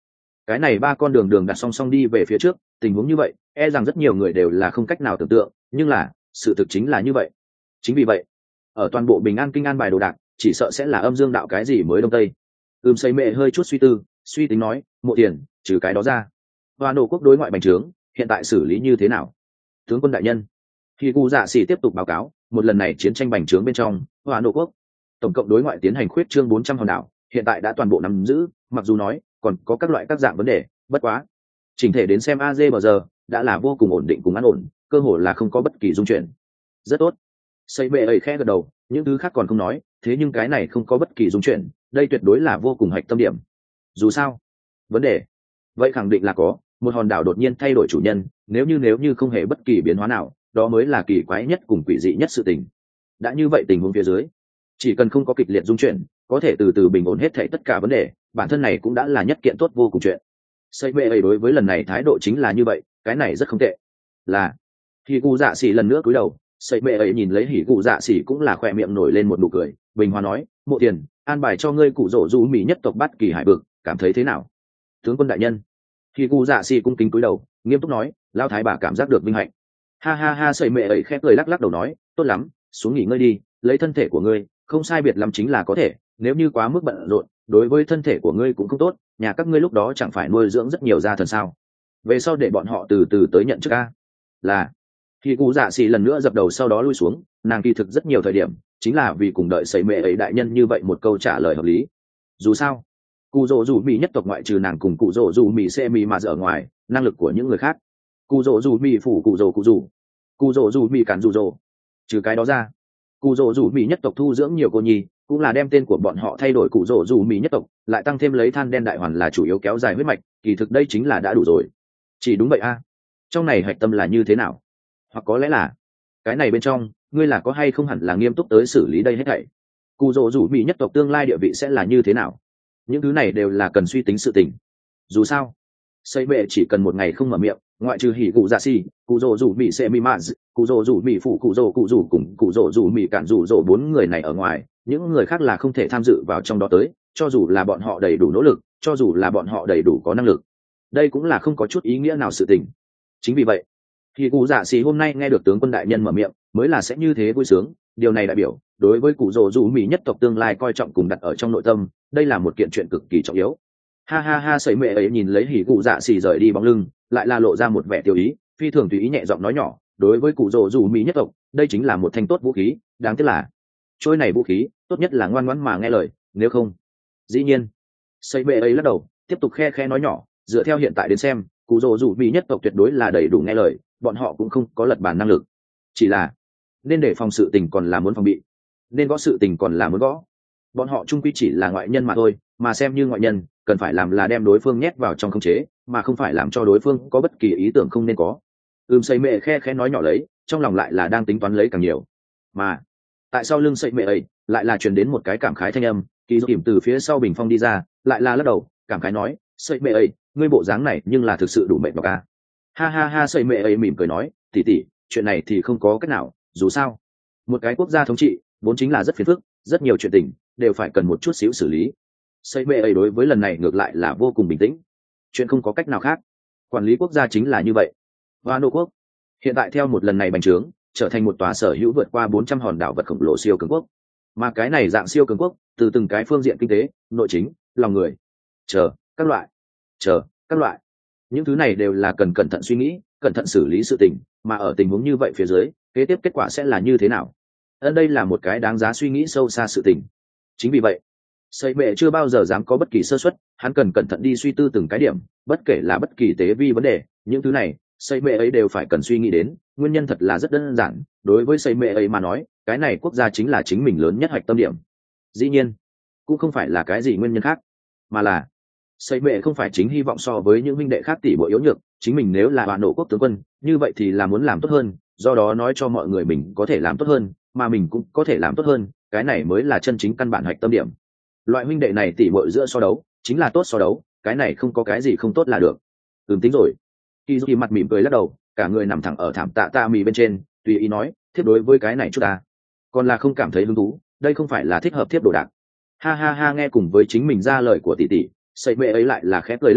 cái này ba con đường đường đặt song song đi về phía trước, tình huống như vậy e rằng rất nhiều người đều là không cách nào tưởng tượng, nhưng là sự thực chính là như vậy. Chính vì vậy ở toàn bộ Bình An Kinh an bài đồ đạc chỉ sợ sẽ là âm dương đạo cái gì mới đông tây. Ưm xây mẹ hơi chút suy tư suy tính nói, Mộ Tiền, trừ cái đó ra Hoa Nổ quốc đối ngoại bành trướng hiện tại xử lý như thế nào? Tướng quân đại nhân, khi Cụ Dạ Sĩ tiếp tục báo cáo, một lần này chiến tranh bành trướng bên trong Hoa Nổ quốc tổng cộng đối ngoại tiến hành khuyết trương bốn trăm hòn đảo, hiện tại đã toàn bộ nắm giữ, mặc dù nói còn có các loại các dạng vấn đề, bất quá chỉnh thể đến xem a dê bờ giờ đã là vô cùng ổn định cùng an ổn, cơ hội là không có bất kỳ dung chuyển. Rất tốt. Xây bệ ấy khẽ gật đầu, những thứ khác còn không nói, thế nhưng cái này không có bất kỳ dung chuyển, đây tuyệt đối là vô cùng hạch tâm điểm. Dù sao vấn đề vậy khẳng định là có, một hòn đảo đột nhiên thay đổi chủ nhân, nếu như nếu như không hề bất kỳ biến hóa nào, đó mới là kỳ quái nhất cùng quỷ dị nhất sự tình. Đã như vậy tình huống phía dưới, chỉ cần không có kịch liệt dung chuyển, có thể từ từ bình ổn hết thảy tất cả vấn đề, bản thân này cũng đã là nhất kiện tốt vô cùng chuyện. Xây bệ ấy đối với lần này thái độ chính là như vậy, cái này rất không tệ. Là khi Cụ Dạ Sĩ lần nữa cúi đầu, Xây bệ ấy nhìn lấy Hỉ Cụ Dạ Sĩ cũng là khỏe miệng nổi lên một nụ cười bình hòa nói, Mộ Tiền, an bài cho ngươi Cụ Rỗ Du Mỹ nhất tộc Bát Kỳ Hải vực, cảm thấy thế nào? Tướng quân đại nhân. Khi Cụ Dạ Sĩ cung kính cúi đầu nghiêm túc nói, lao thái bà cảm giác được vinh hạnh. Ha ha ha. Xây bệ ấy khẽ cười lắc lắc đầu nói, tốt lắm, xuống nghỉ ngơi đi, lấy thân thể của ngươi không sai biệt lắm chính là có thể, nếu như quá mức bận rộn đối với thân thể của ngươi cũng không tốt, nhà các ngươi lúc đó chẳng phải nuôi dưỡng rất nhiều gia thần sao? Về sau để bọn họ từ từ tới nhận chức a. Là. Khi Cụ Dạ Sĩ lần nữa dập đầu sau đó lui xuống, nàng kỳ thực rất nhiều thời điểm chính là vì cùng đợi Sẩy Mệ ấy đại nhân như vậy một câu trả lời hợp lý. Dù sao Cụ Rỗ Dù Mỹ nhất tộc ngoại trừ nàng cùng Cụ Rỗ Dù Mỹ xe Mỹ mà ở ngoài, năng lực của những người khác, Cụ Rỗ Dù Mỹ phủ Cụ Rỗ Cụ Rỗ, Cụ Rỗ Dù Mỹ cản Dù Rỗ, trừ cái đó ra, Cụ Rỗ Dù Mỹ nhất tộc thu dưỡng nhiều cô nhi, cũng là đem tên của bọn họ thay đổi Cụ Rỗ Dù Mỹ nhất tộc, lại tăng thêm lấy than đen đại hoàn là chủ yếu kéo dài huyết mạch, kỳ thực đây chính là đã đủ rồi. Chỉ đúng vậy a. Trong này hạch tâm là như thế nào? Hoặc có lẽ là cái này bên trong ngươi là có hay không hẳn là nghiêm túc tới xử lý đây hết thảy. Cụ Rỗ Dù Mỹ nhất tộc tương lai địa vị sẽ là như thế nào? Những thứ này đều là cần suy tính sự tình. Dù sao Xây bệ chỉ cần một ngày không mở miệng, ngoại trừ Hỉ Cụ Dạ Sĩ, Cụ Rỗ Dù Mỹ sẽ Mỹ Mã, Cụ Rỗ Dù Mỹ phụ Cụ Rỗ Cụ Rỗ cùng Cụ Rỗ Dù Mỹ cản Dù Rỗ bốn người này ở ngoài, những người khác là không thể tham dự vào trong đó tới, cho dù là bọn họ đầy đủ nỗ lực, cho dù là bọn họ đầy đủ có năng lực, đây cũng là không có chút ý nghĩa nào sự tình. Chính vì vậy Hỉ Cụ Dạ Sĩ hôm nay nghe được tướng quân đại nhân mở miệng, mới là sẽ như thế vui sướng, điều này đại biểu đối với Cụ Rỗ Dù Mỹ nhất tộc tương lai coi trọng cùng đặt ở trong nội tâm, đây là một kiện chuyện cực kỳ trọng yếu. Ha ha ha. Sẩy Mệ ấy nhìn lấy Hỉ Cụ Dạ Sĩ rời đi bóng lưng, lại là lộ ra một vẻ tiêu ý, phi thường tùy ý nhẹ giọng nói nhỏ, đối với Cụ Rỗ Dù Mỹ nhất tộc, đây chính là một thanh tốt vũ khí, đáng tiếc là trôi này vũ khí tốt nhất là ngoan ngoãn mà nghe lời, nếu không. Dĩ nhiên Sẩy Mệ ấy lắc đầu tiếp tục khe khe nói nhỏ, dựa theo hiện tại đến xem, Cụ Rỗ Dù Mỹ nhất tộc tuyệt đối là đầy đủ nghe lời, bọn họ cũng không có lật bàn năng lực, chỉ là nên để phòng sự tình còn là muốn phòng bị, nên gõ sự tình còn là muốn gõ. Bọn họ chung quy chỉ là ngoại nhân mà thôi, mà xem như ngoại nhân cần phải làm là đem đối phương nhét vào trong khống chế, mà không phải làm cho đối phương có bất kỳ ý tưởng không nên có. Ừm. Sẩy Mệ khe khe nói nhỏ lấy, trong lòng lại là đang tính toán lấy càng nhiều. Mà tại sao lưng Sẩy Mệ ấy lại là truyền đến một cái cảm khái thanh âm, Kỳ Dụ Kiểm từ phía sau bình phong đi ra, lại là lắc đầu cảm khái nói, Sẩy Mệ ấy, ngươi bộ dáng này nhưng là thực sự đủ mệt nhọc a. Ha ha ha. Sẩy Mệ ấy mỉm cười nói, tỷ tỷ, chuyện này thì không có cách nào, dù sao một cái quốc gia thống trị vốn chính là rất phiền phức, rất nhiều chuyện tình đều phải cần một chút xíu xử lý. Sẩy Mệ ấy đối với lần này ngược lại là vô cùng bình tĩnh, chuyện không có cách nào khác, quản lý quốc gia chính là như vậy. Hoa Nô quốc hiện tại theo một lần này bành trướng trở thành một tòa sở hữu vượt qua bốn trăm hòn đảo vật khổng lồ siêu cường quốc, mà cái này dạng siêu cường quốc từ từng cái phương diện kinh tế, nội chính, lòng người, chờ các loại chờ các loại những thứ này đều là cần cẩn thận suy nghĩ, cẩn thận xử lý sự tình, mà ở tình huống như vậy phía dưới kế tiếp kết quả sẽ là như thế nào, ở đây là một cái đáng giá suy nghĩ sâu xa sự tình. Chính vì vậy Sẩy Mệ chưa bao giờ dám có bất kỳ sơ suất, hắn cần cẩn thận đi suy tư từng cái điểm, bất kể là bất kỳ tế vi vấn đề, những thứ này Sẩy Mệ ấy đều phải cần suy nghĩ đến. Nguyên nhân thật là rất đơn giản, đối với Sẩy Mệ ấy mà nói, cái này quốc gia chính là chính mình lớn nhất hạch tâm điểm. Dĩ nhiên cũng không phải là cái gì nguyên nhân khác, mà là Sẩy Mệ không phải chính hy vọng so với những huynh đệ khác tỷ muội yếu nhược, chính mình nếu là Hoa Nổ quốc tướng quân, như vậy thì là muốn làm tốt hơn, do đó nói cho mọi người mình có thể làm tốt hơn, mà mình cũng có thể làm tốt hơn, cái này mới là chân chính căn bản hạch tâm điểm. Loại huynh đệ này tỷ muội giữa so đấu chính là tốt so đấu, cái này không có cái gì không tốt là được. Ừm, tính rồi. Kỳ Dụ mặt mỉm cười lắc đầu, cả người nằm thẳng ở thảm tạ ta mì bên trên, tùy ý nói, thiếp đối với cái này chút ta còn là không cảm thấy hứng thú, đây không phải là thích hợp thiếp đồ đạc. Ha ha ha. Nghe cùng với chính mình ra lời của tỷ tỷ, Sẩy Mệ ấy lại là khẽ cười lắc đầu,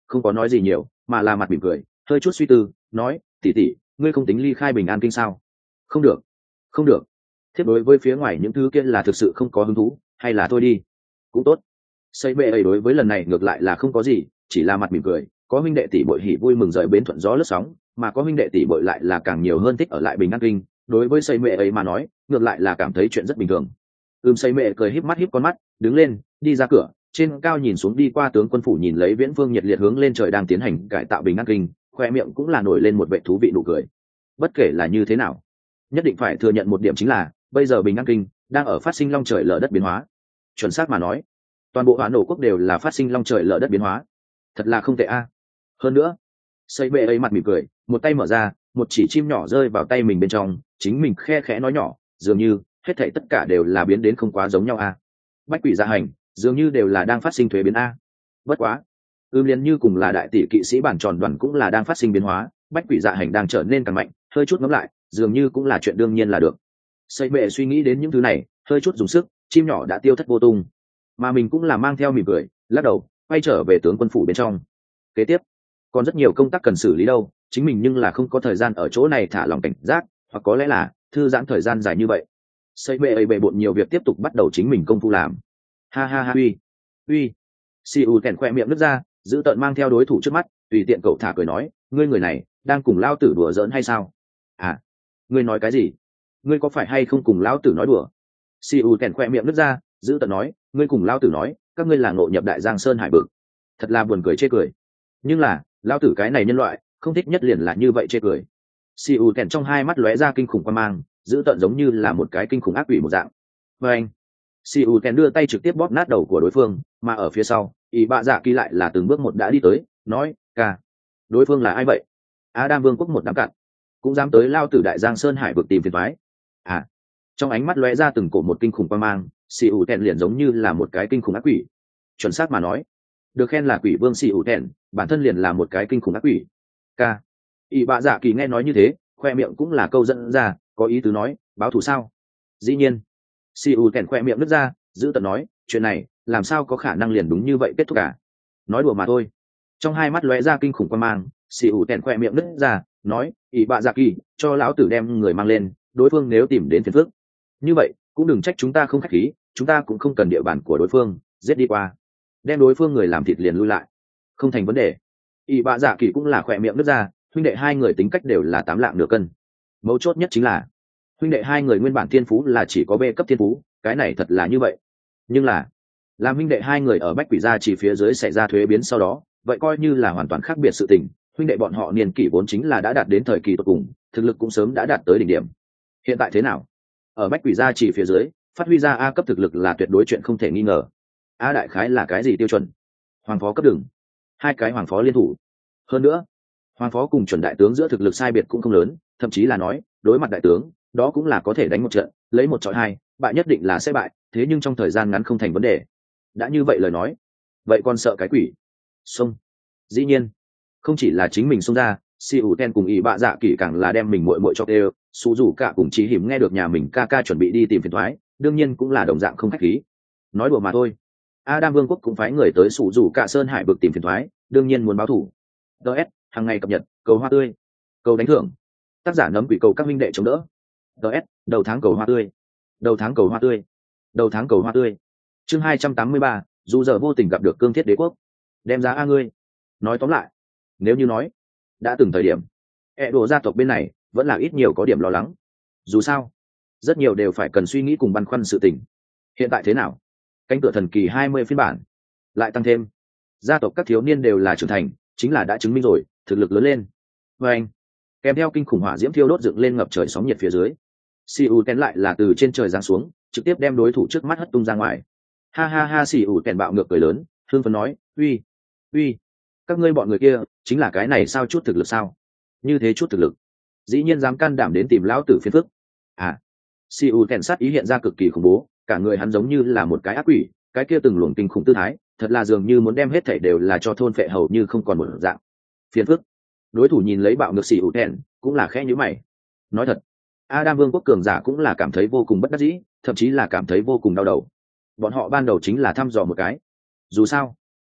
không có nói gì nhiều mà là mặt mỉm cười, hơi chút suy tư nói, tỷ tỷ, ngươi không tính ly khai Bình An Kinh sao? Không được, không được. Thiếp đối với phía ngoài những thứ kia là thực sự không có hứng thú, hay là thôi đi cũng tốt. Xây bệ ấy đối với lần này ngược lại là không có gì, chỉ là mặt mỉm cười. Có huynh đệ tỷ bội hỉ vui mừng rời bến thuận gió lướt sóng, mà có huynh đệ tỷ bội lại là càng nhiều hơn thích ở lại Bình An Kinh. Đối với xây mẹ ấy mà nói, ngược lại là cảm thấy chuyện rất bình thường. Ừm, xây mẹ cười híp mắt híp con mắt, đứng lên, đi ra cửa, trên cao nhìn xuống đi qua tướng quân phủ, nhìn lấy Viễn Vương nhiệt liệt hướng lên trời đang tiến hành cải tạo Bình An Kinh, khoe miệng cũng là nổi lên một vẻ thú vị nụ cười. Bất kể là như thế nào, nhất định phải thừa nhận một điểm chính là bây giờ Bình An Kinh đang ở phát sinh long trời lở đất biến hóa. Chuẩn xác mà nói, toàn bộ Hoán Nổ quốc đều là phát sinh long trời lở đất biến hóa. Thật là không tệ a. Hơn nữa, xây bệ ấy mặt mỉm cười, một tay mở ra, một chỉ chim nhỏ rơi vào tay mình bên trong, chính mình khe khẽ nói nhỏ, dường như hết thảy tất cả đều là biến đến không quá giống nhau a. Bách quỷ gia hành dường như đều là đang phát sinh thuế biến a. Bất quá, ưm liền như cùng là đại tỷ kỵ sĩ bản tròn đoàn cũng là đang phát sinh biến hóa, bách quỷ dạ hành đang trở nên càng mạnh, hơi chút ngẫm lại, dường như cũng là chuyện đương nhiên là được. Xây bệ suy nghĩ đến những thứ này, hơi chút dùng sức, chim nhỏ đã tiêu thất vô tung, mà mình cũng là mang theo mỉm cười, lắc đầu, quay trở về tướng quân phủ bên trong. Kế tiếp, còn rất nhiều công tác cần xử lý đâu, chính mình nhưng là không có thời gian ở chỗ này thả lòng cảnh giác, hoặc có lẽ là thư giãn thời gian dài như vậy. Xây bệ ấy bệ bộn nhiều việc tiếp tục bắt đầu chính mình công phu làm. Ha ha ha, uy uy. Si U kèn khoe miệng nứt ra, giữ tợn mang theo đối thủ trước mắt, tùy tiện cậu thả cười nói, ngươi người này đang cùng lao tử đùa giỡn hay sao? À, ngươi nói cái gì? Ngươi có phải hay không cùng lao tử nói đùa? Si U kèn khoe miệng nứt ra, giữ tợn nói, ngươi cùng lao tử nói, các ngươi là ngộ nhập đại giang sơn hải vực. Thật là buồn cười chê cười. Nhưng là, lao tử cái này nhân loại, không thích nhất liền là như vậy chê cười. Si U kèn trong hai mắt lóe ra kinh khủng quan mang, giữ tợn giống như là một cái kinh khủng ác quỷ một dạng. Và anh, Si U kèn đưa tay trực tiếp bóp nát đầu của đối phương, mà ở phía sau, ý bạ dạ kỳ lại là từng bước một đã đi tới, nói, ca, đối phương là ai vậy? Adam vương quốc một đám cặn, cũng dám tới lao tử đại giang sơn hải vực tìm phiền toái. À, trong ánh mắt lóe ra từng cổ một kinh khủng quan mang, Si U kèn liền giống như là một cái kinh khủng ác quỷ. Chuẩn xác mà nói, được khen là quỷ vương Si U kèn, bản thân liền là một cái kinh khủng ác quỷ. Ca, ý bạ dạ kỳ nghe nói như thế, khoe miệng cũng là câu dẫn ra, có ý tứ nói, báo thù sao? Dĩ nhiên. Si U kèn khoe miệng nứt ra, giữ tận nói, chuyện này làm sao có khả năng liền đúng như vậy kết thúc cả? Nói đùa mà thôi. Trong hai mắt lóe ra kinh khủng quan mang, Si U kèn khoe miệng nứt ra, nói, ý bạ dạ kỳ, cho lão tử đem người mang lên, đối phương nếu tìm đến phiền phức, như vậy cũng đừng trách chúng ta không khách khí, chúng ta cũng không cần địa bàn của đối phương, giết đi qua, đem đối phương người làm thịt liền lui lại, không thành vấn đề. Ý bạ dạ kỳ cũng là khoe miệng nứt ra, huynh đệ hai người tính cách đều là tám lạng nửa cân. Mấu chốt nhất chính là huynh đệ hai người nguyên bản thiên phú là chỉ có B cấp thiên phú, cái này thật là như vậy. Nhưng là làm huynh đệ hai người ở bách quỷ gia chỉ phía dưới xảy ra thuế biến sau đó, vậy coi như là hoàn toàn khác biệt sự tình. Huynh đệ bọn họ niên kỷ vốn chính là đã đạt đến thời kỳ tột cùng, thực lực cũng sớm đã đạt tới đỉnh điểm. Hiện tại thế nào? Ở bách quỷ gia chỉ phía dưới phát huy ra A cấp thực lực là tuyệt đối chuyện không thể nghi ngờ. A đại khái là cái gì tiêu chuẩn? Hoàng phó cấp đường, hai cái hoàng phó liên thủ. Hơn nữa, hoàng phó cùng chuẩn đại tướng giữa thực lực sai biệt cũng không lớn, thậm chí là nói đối mặt đại tướng đó cũng là có thể đánh một trận, lấy một chọi hai, bại nhất định là sẽ bại, thế nhưng trong thời gian ngắn không thành vấn đề. Đã như vậy lời nói, vậy còn sợ cái quỷ? Xông. Dĩ nhiên không chỉ là chính mình xông ra, Si U ten cùng ý bạ dạ kỳ càng là đem mình muội muội cho đều, Sú Dù cả cùng Chí Hiểm nghe được nhà mình ca ca chuẩn bị đi tìm phiền toái, đương nhiên cũng là đồng dạng không khách khí. Nói đùa mà thôi. Adam vương quốc cũng phái người tới Sú Dù cả sơn hải vực tìm phiền toái, đương nhiên muốn báo thù. ds hàng ngày cập nhật, cầu hoa tươi, cầu đánh thưởng, tác giả nấm quỷ cầu các minh đệ chống đỡ. ds đầu tháng cầu hoa tươi, đầu tháng cầu hoa tươi, đầu tháng cầu hoa tươi. Chương hai trăm tám mươi ba, dù giờ vô tình gặp được cương thiết đế quốc, đem ra a ngươi. Nói tóm lại, nếu như nói đã từng thời điểm e đồ gia tộc bên này vẫn là ít nhiều có điểm lo lắng, dù sao rất nhiều đều phải cần suy nghĩ cùng băn khoăn sự tình. Hiện tại thế nào? Cánh cửa thần kỳ hai mươi phiên bản lại tăng thêm, gia tộc các thiếu niên đều là trưởng thành, chính là đã chứng minh rồi thực lực lớn lên. Và anh kèm theo kinh khủng hỏa diễm thiêu đốt dựng lên ngập trời sóng nhiệt phía dưới, Si U ten lại là từ trên trời giáng xuống, trực tiếp đem đối thủ trước mắt hất tung ra ngoài. Ha ha ha, Si U ten bạo ngược cười lớn, hương phấn nói, uy uy, các ngươi bọn người kia chính là cái này sao chút thực lực sao? Như thế chút thực lực, dĩ nhiên dám can đảm đến tìm lão tử phiền phức. À, Si U ten sát ý hiện ra cực kỳ khủng bố, cả người hắn giống như là một cái ác quỷ, cái kia từng luồng kinh khủng tư thái, thật là dường như muốn đem hết thảy đều là cho thôn phệ hầu như không còn một dạng. Phiền phức. Đối thủ nhìn lấy bạo ngược Si U ten, cũng là khẽ nhíu mày. Nói thật, Adam vương quốc cường giả cũng là cảm thấy vô cùng bất đắc dĩ, thậm chí là cảm thấy vô cùng đau đầu. Bọn họ ban đầu chính là thăm dò một cái, dù sao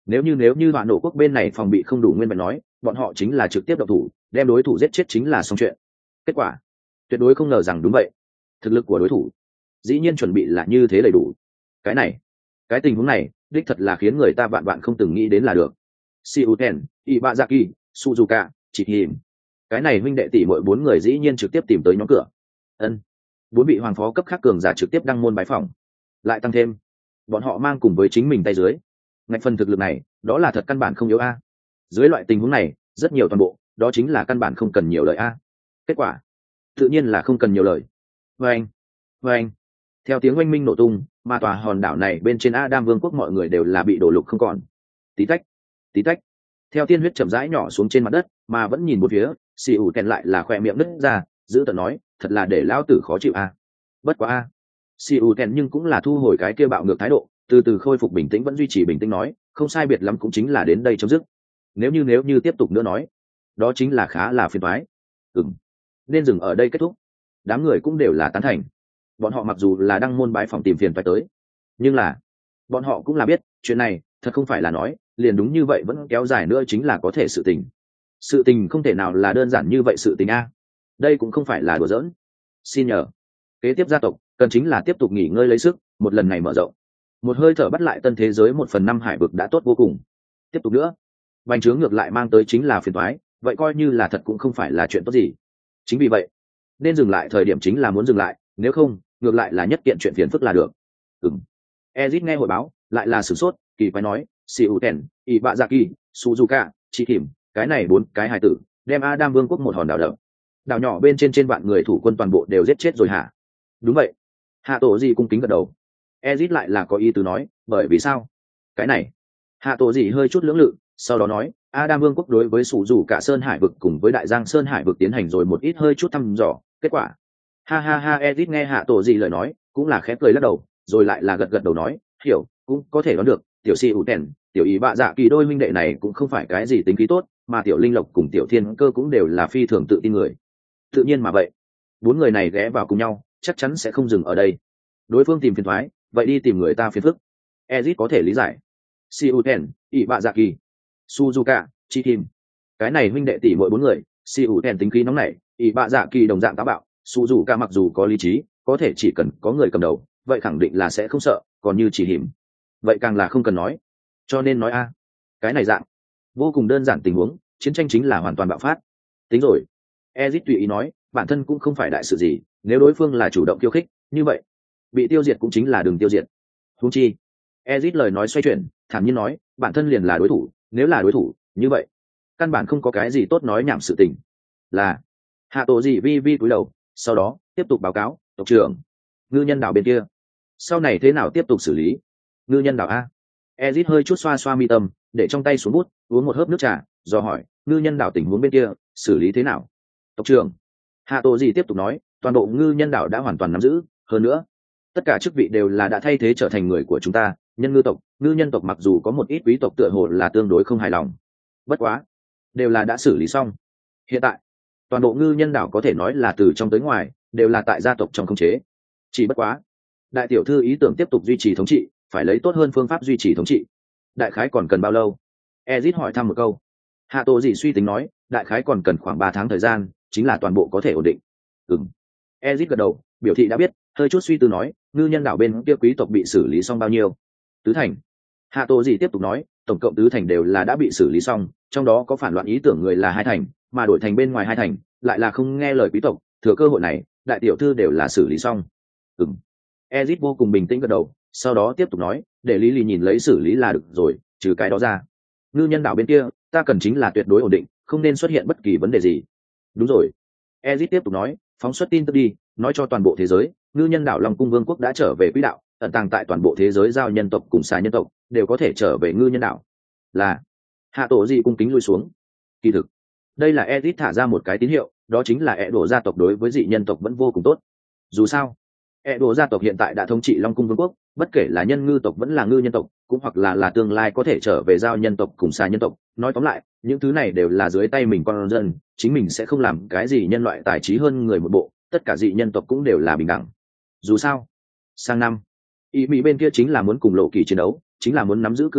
nếu như nếu như bạn nổ quốc bên này phòng bị không đủ nguyên vẹn nói, bọn họ chính là trực tiếp độc thủ, đem đối thủ giết chết chính là xong chuyện. Kết quả tuyệt đối không ngờ rằng đúng vậy, thực lực của đối thủ dĩ nhiên chuẩn bị là như thế đầy đủ. Cái này cái tình huống này đích thật là khiến người ta vạn vạn không từng nghĩ đến là được. Siuten, Ibazaki, Suzuka, chỉ hiểm, cái này huynh đệ tỷ mỗi bốn người dĩ nhiên trực tiếp tìm tới nhóm cửa. Ân, bốn vị hoàng phó cấp khác cường giả trực tiếp đăng môn bái phỏng, lại tăng thêm bọn họ mang cùng với chính mình tay dưới ngạch phần thực lực này, đó là thật căn bản không yếu a. Dưới loại tình huống này rất nhiều toàn bộ, đó chính là căn bản không cần nhiều lời a. Kết quả tự nhiên là không cần nhiều lời. Vâng, vâng, theo tiếng oanh minh nổ tung, mà tòa hòn đảo này bên trên Adam Vương quốc mọi người đều là bị đổ lục không còn. Tí tách, tí tách, theo tiên huyết chậm rãi nhỏ xuống trên mặt đất, mà vẫn nhìn một phía, xì ủ tèn lại là khoe miệng nứt ra, giữ tận nói, thật là để lão tử khó chịu a. Bất quá a. xì ủ tèn nhưng cũng là thu hồi cái kia bạo ngược thái độ, từ từ khôi phục bình tĩnh, vẫn duy trì bình tĩnh nói, không sai biệt lắm cũng chính là đến đây chấm dứt. Nếu như nếu như tiếp tục nữa nói, đó chính là khá là phiền toái. Ừm, nên dừng ở đây kết thúc. Đám người cũng đều là tán thành. Bọn họ mặc dù là đăng môn bái phỏng tìm phiền phải tới, nhưng là bọn họ cũng là biết chuyện này thật không phải là nói liền đúng như vậy vẫn kéo dài nữa chính là có thể sự tình. Sự tình không thể nào là đơn giản như vậy sự tình a. Đây cũng không phải là đùa giỡn. Xin nhờ, kế tiếp gia tộc cần chính là tiếp tục nghỉ ngơi lấy sức, một lần này mở rộng, một hơi thở bắt lại tân thế giới một phần năm hải vực đã tốt vô cùng. Tiếp tục nữa, bành trướng ngược lại mang tới chính là phiền toái, vậy coi như là thật cũng không phải là chuyện tốt gì. Chính vì vậy, nên dừng lại thời điểm chính là muốn dừng lại, nếu không, ngược lại là nhất kiện chuyện phiền phức là được. Ừm. Ezit nghe hội báo, lại là sửng sốt, kỳ quái nói, Siuten, Ibazaki, Suzuka, chỉ kìm, cái này bốn cái hài tử, đem Adam Vương quốc một hòn đảo đập. Đảo nhỏ bên trên trên vạn người thủ quân toàn bộ đều giết chết rồi hả? Đúng vậy. Hạ Tổ gì cung kính gật đầu. Ezit lại là có ý tứ nói, bởi vì sao? Cái này. Hạ Tổ gì hơi chút lưỡng lự, sau đó nói, Adam Vương quốc đối với sủ rủ cả Sơn Hải vực cùng với Đại Giang Sơn Hải vực tiến hành rồi một ít hơi chút thăm dò, kết quả. Ha ha ha, Ezit nghe Hạ Tổ gì lời nói, cũng là khẽ cười lắc đầu, rồi lại là gật gật đầu nói, hiểu, cũng có thể đoán được, tiểu si ủ tèn, tiểu ý bạ dạ kỳ đôi huynh đệ này cũng không phải cái gì tính khí tốt, mà tiểu linh lộc cùng tiểu thiên cơ cũng đều là phi thường tự tin người. Tự nhiên mà vậy, bốn người này ghé vào cùng nhau, chắc chắn sẽ không dừng ở đây. Đối phương tìm phiền thoái, vậy đi tìm người ta phiền phức. Ezit có thể lý giải. Si ủ tèn, ý bạ dạ kỳ, Suzuka, chi kim, cái này huynh đệ tỷ mỗi bốn người, si ủ tèn tính khí nóng nảy, ý bạ dạ kỳ đồng dạng táo bạo, Suzuka mặc dù có lý trí, có thể chỉ cần có người cầm đầu, vậy khẳng định là sẽ không sợ, còn như chỉ hiểm, vậy càng là không cần nói. Cho nên nói a, cái này dạng vô cùng đơn giản tình huống, chiến tranh chính là hoàn toàn bạo phát. Tính rồi, Ezit tùy ý nói, bản thân cũng không phải đại sự gì, nếu đối phương là chủ động khiêu khích, như vậy bị tiêu diệt cũng chính là đừng tiêu diệt. Huống chi, Ezit lời nói xoay chuyển, thản nhiên nói, bản thân liền là đối thủ, nếu là đối thủ, như vậy căn bản không có cái gì tốt nói nhảm sự tình. Là Hạ Tổ gì vi vi cúi đầu, sau đó tiếp tục báo cáo, tộc trưởng, ngư nhân đảo bên kia sau này thế nào tiếp tục xử lý? Ngư nhân đảo a. Ezit hơi chút xoa xoa mi tâm, để trong tay xuống bút, uống một hớp nước trà, do hỏi, ngư nhân đảo tình huống bên kia xử lý thế nào? Tộc trưởng, Hạ Tổ gì tiếp tục nói, toàn bộ ngư nhân đảo đã hoàn toàn nắm giữ, hơn nữa tất cả chức vị đều là đã thay thế trở thành người của chúng ta. Nhân ngư tộc, ngư nhân tộc mặc dù có một ít quý tộc tựa hồ là tương đối không hài lòng, bất quá đều là đã xử lý xong. Hiện tại toàn bộ ngư nhân đảo có thể nói là từ trong tới ngoài đều là tại gia tộc trong khống chế. Chỉ bất quá đại tiểu thư ý tưởng tiếp tục duy trì thống trị, phải lấy tốt hơn phương pháp duy trì thống trị. Đại khái còn cần bao lâu? Ezit hỏi thăm một câu. Hạ Tổ gì suy tính nói, đại khái còn cần khoảng ba tháng thời gian, chính là toàn bộ có thể ổn định. Ừm. Ezit gật đầu, biểu thị đã biết, hơi chút suy tư nói, ngư nhân đảo bên kia quý tộc bị xử lý xong bao nhiêu? Tứ thành. Hạ Tổ gì tiếp tục nói, tổng cộng tứ thành đều là đã bị xử lý xong, trong đó có phản loạn ý tưởng người là hai thành, mà đổi thành bên ngoài hai thành lại là không nghe lời quý tộc, thừa cơ hội này đại tiểu thư đều là xử lý xong. Ừm. Ezit vô cùng bình tĩnh gật đầu, sau đó tiếp tục nói, để Lý Lì nhìn lấy xử lý là được rồi, trừ cái đó ra, ngư nhân đảo bên kia ta cần chính là tuyệt đối ổn định, không nên xuất hiện bất kỳ vấn đề gì. Đúng rồi. Ezit tiếp tục nói, phóng xuất tin tức đi, nói cho toàn bộ thế giới, ngư nhân đảo Long Cung Vương quốc đã trở về quỹ đạo, ẩn tàng tại toàn bộ thế giới giao nhân tộc cùng xà nhân tộc đều có thể trở về ngư nhân đảo. Là. Hạ Tổ gì cung kính lui xuống. Kỳ thực đây là Ezit thả ra một cái tín hiệu, đó chính là ẹ đổ gia tộc đối với dị nhân tộc vẫn vô cùng tốt. Dù sao ẹ đổ gia tộc hiện tại đã thống trị Long Cung Vương quốc, bất kể là nhân ngư tộc vẫn là ngư nhân tộc, cũng hoặc là là tương lai có thể trở về giao nhân tộc cùng xà nhân tộc, nói tóm lại những thứ này đều là dưới tay mình con dân, chính mình sẽ không làm cái gì nhân loại tài trí hơn người một bộ, tất cả dị nhân tộc cũng đều là bình đẳng. Dù sao sang năm ý mỹ bên kia chính là muốn cùng Lộ Kỳ chiến đấu, chính là muốn nắm giữ cự nhân tộc,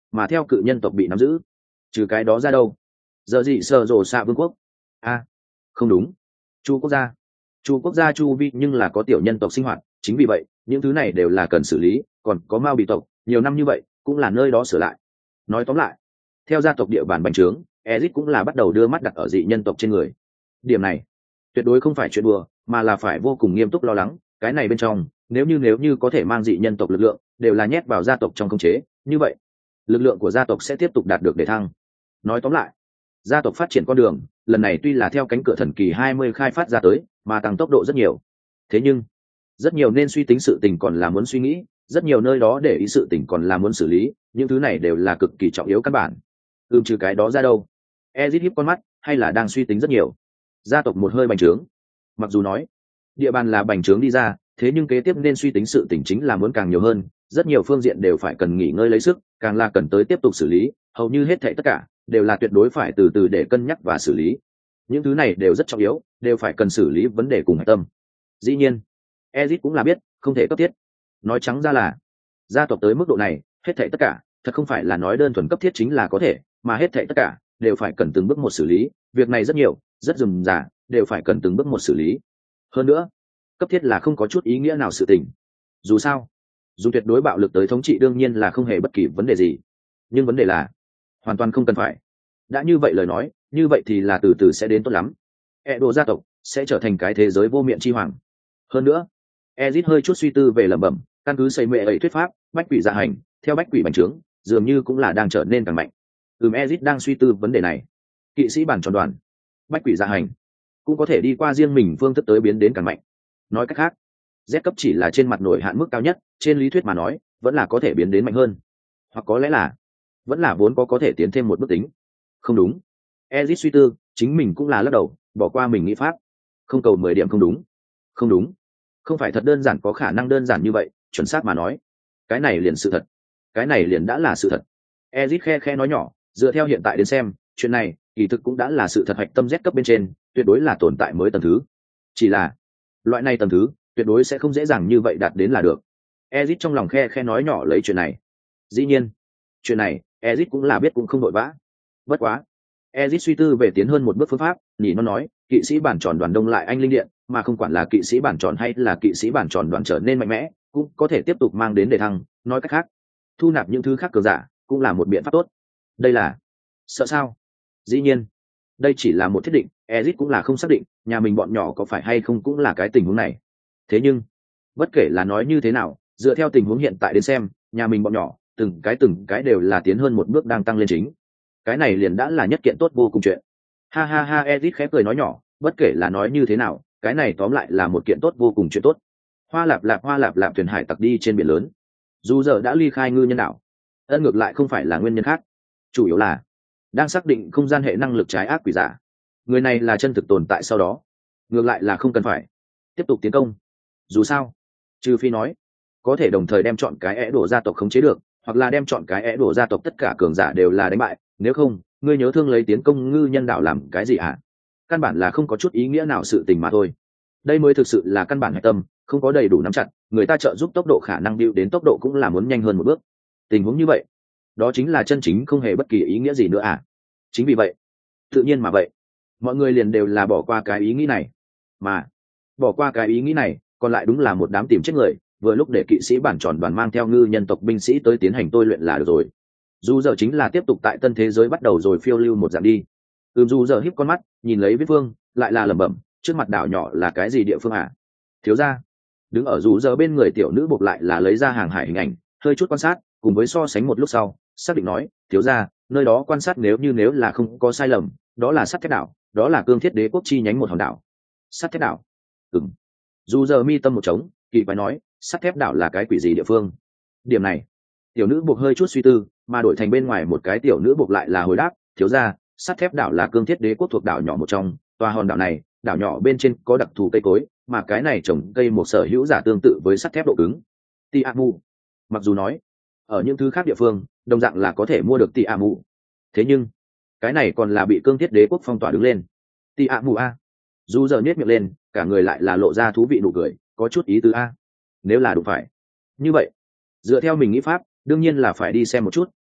mà theo cự nhân tộc bị nắm giữ. Trừ cái đó ra đâu? Giờ gì sờ rồ xạ vương quốc? A, à, không đúng. Chu quốc gia. Chu quốc gia chu vi nhưng là có tiểu nhân tộc sinh hoạt, chính vì vậy những thứ này đều là cần xử lý. Còn có Mao bị tộc, nhiều năm như vậy cũng là nơi đó sửa lại. Nói tóm lại, theo gia tộc địa bàn bành trướng, Ezic cũng là bắt đầu đưa mắt đặt ở dị nhân tộc trên người. Điểm này tuyệt đối không phải chuyện đùa, mà là phải vô cùng nghiêm túc lo lắng. Cái này bên trong, nếu như nếu như có thể mang dị nhân tộc lực lượng đều là nhét vào gia tộc trong khống chế, như vậy lực lượng của gia tộc sẽ tiếp tục đạt được để thăng. Nói tóm lại, gia tộc phát triển con đường lần này tuy là theo cánh cửa thần kỳ hai mươi khai phát ra tới, mà tăng tốc độ rất nhiều. Thế nhưng rất nhiều nên suy tính sự tình còn là muốn suy nghĩ, rất nhiều nơi đó để ý sự tình còn là muốn xử lý, những thứ này đều là cực kỳ trọng yếu căn bản. Ừm trừ cái đó ra đâu? Ezit híp con mắt, hay là đang suy tính rất nhiều. Gia tộc một hơi bành trướng. Mặc dù nói địa bàn là bành trướng đi ra, thế nhưng kế tiếp nên suy tính sự tình chính là muốn càng nhiều hơn, rất nhiều phương diện đều phải cần nghỉ ngơi lấy sức, càng là cần tới tiếp tục xử lý, hầu như hết thảy tất cả đều là tuyệt đối phải từ từ để cân nhắc và xử lý. Những thứ này đều rất trọng yếu, đều phải cần xử lý vấn đề cùng hạch tâm. Dĩ nhiên, Ezit cũng là biết, không thể cấp thiết. Nói trắng ra là, gia tộc tới mức độ này, hết thảy tất cả, thật không phải là nói đơn thuần cấp thiết chính là có thể, mà hết thảy tất cả đều phải cần từng bước một xử lý, việc này rất nhiều, rất rườm rà, đều phải cần từng bước một xử lý. Hơn nữa, cấp thiết là không có chút ý nghĩa nào sự tình. Dù sao, dùng tuyệt đối bạo lực tới thống trị đương nhiên là không hề bất kỳ vấn đề gì, nhưng vấn đề là hoàn toàn không cần phải. Đã như vậy lời nói, như vậy thì là từ từ sẽ đến tốt lắm. Edo gia tộc sẽ trở thành cái thế giới vô miệng chi hoàng. Hơn nữa, Ezit hơi chút suy tư về lẩm bẩm, căn cứ xây mệ ấy thuyết pháp, bách quỷ dạ hành, theo bách quỷ bành trướng, dường như cũng là đang trở nên càng mạnh. Ừm Ezit đang suy tư vấn đề này. Kỵ sĩ bản tròn đoàn, bách quỷ dạ hành, cũng có thể đi qua riêng mình phương thức tới biến đến càng mạnh. Nói cách khác, Z cấp chỉ là trên mặt nổi hạn mức cao nhất, trên lý thuyết mà nói, vẫn là có thể biến đến mạnh hơn. Hoặc có lẽ là, vẫn là vốn có có thể tiến thêm một bước tính. Không đúng. Ezit suy tư, chính mình cũng là lắc đầu, bỏ qua mình nghĩ pháp. Không cầu mười điểm không đúng. Không đúng. Không phải thật đơn giản có khả năng đơn giản như vậy, chuẩn xác mà nói. Cái này liền sự thật. Cái này liền đã là sự thật. Ezit khe khe nói nhỏ, dựa theo hiện tại đến xem, chuyện này, kỳ thực cũng đã là sự thật hạch tâm Z cấp bên trên, tuyệt đối là tồn tại mới tầng thứ. Chỉ là, loại này tầng thứ, tuyệt đối sẽ không dễ dàng như vậy đạt đến là được. Ezit trong lòng khe khe nói nhỏ lấy chuyện này. Dĩ nhiên, chuyện này, Ezit cũng là biết cũng không vội vã. Bất quá. Ezit suy tư về tiến hơn một bước phương pháp, nhỉ nó nói, kỵ sĩ bản tròn đoàn đông lại anh linh điện, mà không quản là kỵ sĩ bản tròn hay là kỵ sĩ bản tròn đoàn trở nên mạnh mẽ, cũng có thể tiếp tục mang đến đề thăng. Nói cách khác, thu nạp những thứ khác cường giả, cũng là một biện pháp tốt. Đây là sợ sao? Dĩ nhiên, đây chỉ là một thiết định, Ezit cũng là không xác định, nhà mình bọn nhỏ có phải hay không cũng là cái tình huống này. Thế nhưng, bất kể là nói như thế nào, dựa theo tình huống hiện tại đến xem, nhà mình bọn nhỏ, từng cái từng cái đều là tiến hơn một bước đang tăng lên chính. Cái này liền đã là nhất kiện tốt vô cùng chuyện. Ha ha ha, Ezit khép cười nói nhỏ, bất kể là nói như thế nào, cái này tóm lại là một kiện tốt vô cùng chuyện tốt. Hoa lạp lạp hoa lạp lạp thuyền hải tặc đi trên biển lớn. Dù giờ đã ly khai ngư nhân đảo, ân ngược lại không phải là nguyên nhân khác, chủ yếu là đang xác định không gian hệ năng lực trái ác quỷ giả. Người này là chân thực tồn tại sau đó, ngược lại là không cần phải tiếp tục tiến công. Dù sao, trừ phi nói có thể đồng thời đem chọn cái é đổ gia tộc khống chế được, hoặc là đem chọn cái é đổ gia tộc tất cả cường giả đều là đánh bại, nếu không ngươi nhớ thương lấy tiến công ngư nhân đảo làm cái gì hả? Căn bản là không có chút ý nghĩa nào sự tình mà thôi. Đây mới thực sự là căn bản hạch tâm, không có đầy đủ nắm chặt, người ta trợ giúp tốc độ khả năng điệu đến tốc độ cũng là muốn nhanh hơn một bước. Tình huống như vậy, đó chính là chân chính không hề bất kỳ ý nghĩa gì nữa à? Chính vì vậy, tự nhiên mà vậy, mọi người liền đều là bỏ qua cái ý nghĩ này, mà bỏ qua cái ý nghĩ này, còn lại đúng là một đám tìm chết người, vừa lúc để kỵ sĩ bản tròn đoàn mang theo ngư nhân tộc binh sĩ tới tiến hành tôi luyện là được rồi. Dù giờ chính là tiếp tục tại tân thế giới bắt đầu rồi phiêu lưu một dạng đi. Ừm dù giờ híp con mắt, nhìn lấy Viết Vương, lại là lẩm bẩm, trước mặt đảo nhỏ là cái gì địa phương à? Thiếu gia. Đứng ở dù giờ bên người tiểu nữ buộc lại là lấy ra hàng hải hình ảnh, hơi chút quan sát, cùng với so sánh một lúc sau, xác định nói, thiếu gia, nơi đó quan sát nếu như nếu là không có sai lầm, đó là sắt thép đảo, đó là cương thiết đế quốc chi nhánh một hòn đảo. Sắt thép đảo? Ừm. Dù giờ mi tâm một trống, kỳ quái nói, sắt thép đảo là cái quỷ gì địa phương? Điểm này, tiểu nữ buộc hơi chút suy tư, mà đổi thành bên ngoài một cái tiểu nữ buộc lại là hồi đáp, thiếu gia, sắt thép đảo là cương thiết đế quốc thuộc đảo nhỏ một trong, tòa hòn đảo này, đảo nhỏ bên trên có đặc thù cây cối, mà cái này trồng cây một sở hữu giả tương tự với sắt thép độ cứng. Ti Amu. Mặc dù nói, ở những thứ khác địa phương, đồng dạng là có thể mua được Ti Amu. Thế nhưng, cái này còn là bị cương thiết đế quốc phong tỏa đứng lên. Ti Amu a. Dù giờ nhếch miệng lên, cả người lại là lộ ra thú vị nụ cười, có chút ý tứ a. Nếu là đủ phải. Như vậy, dựa theo mình nghĩ pháp, đương nhiên là phải đi xem một chút,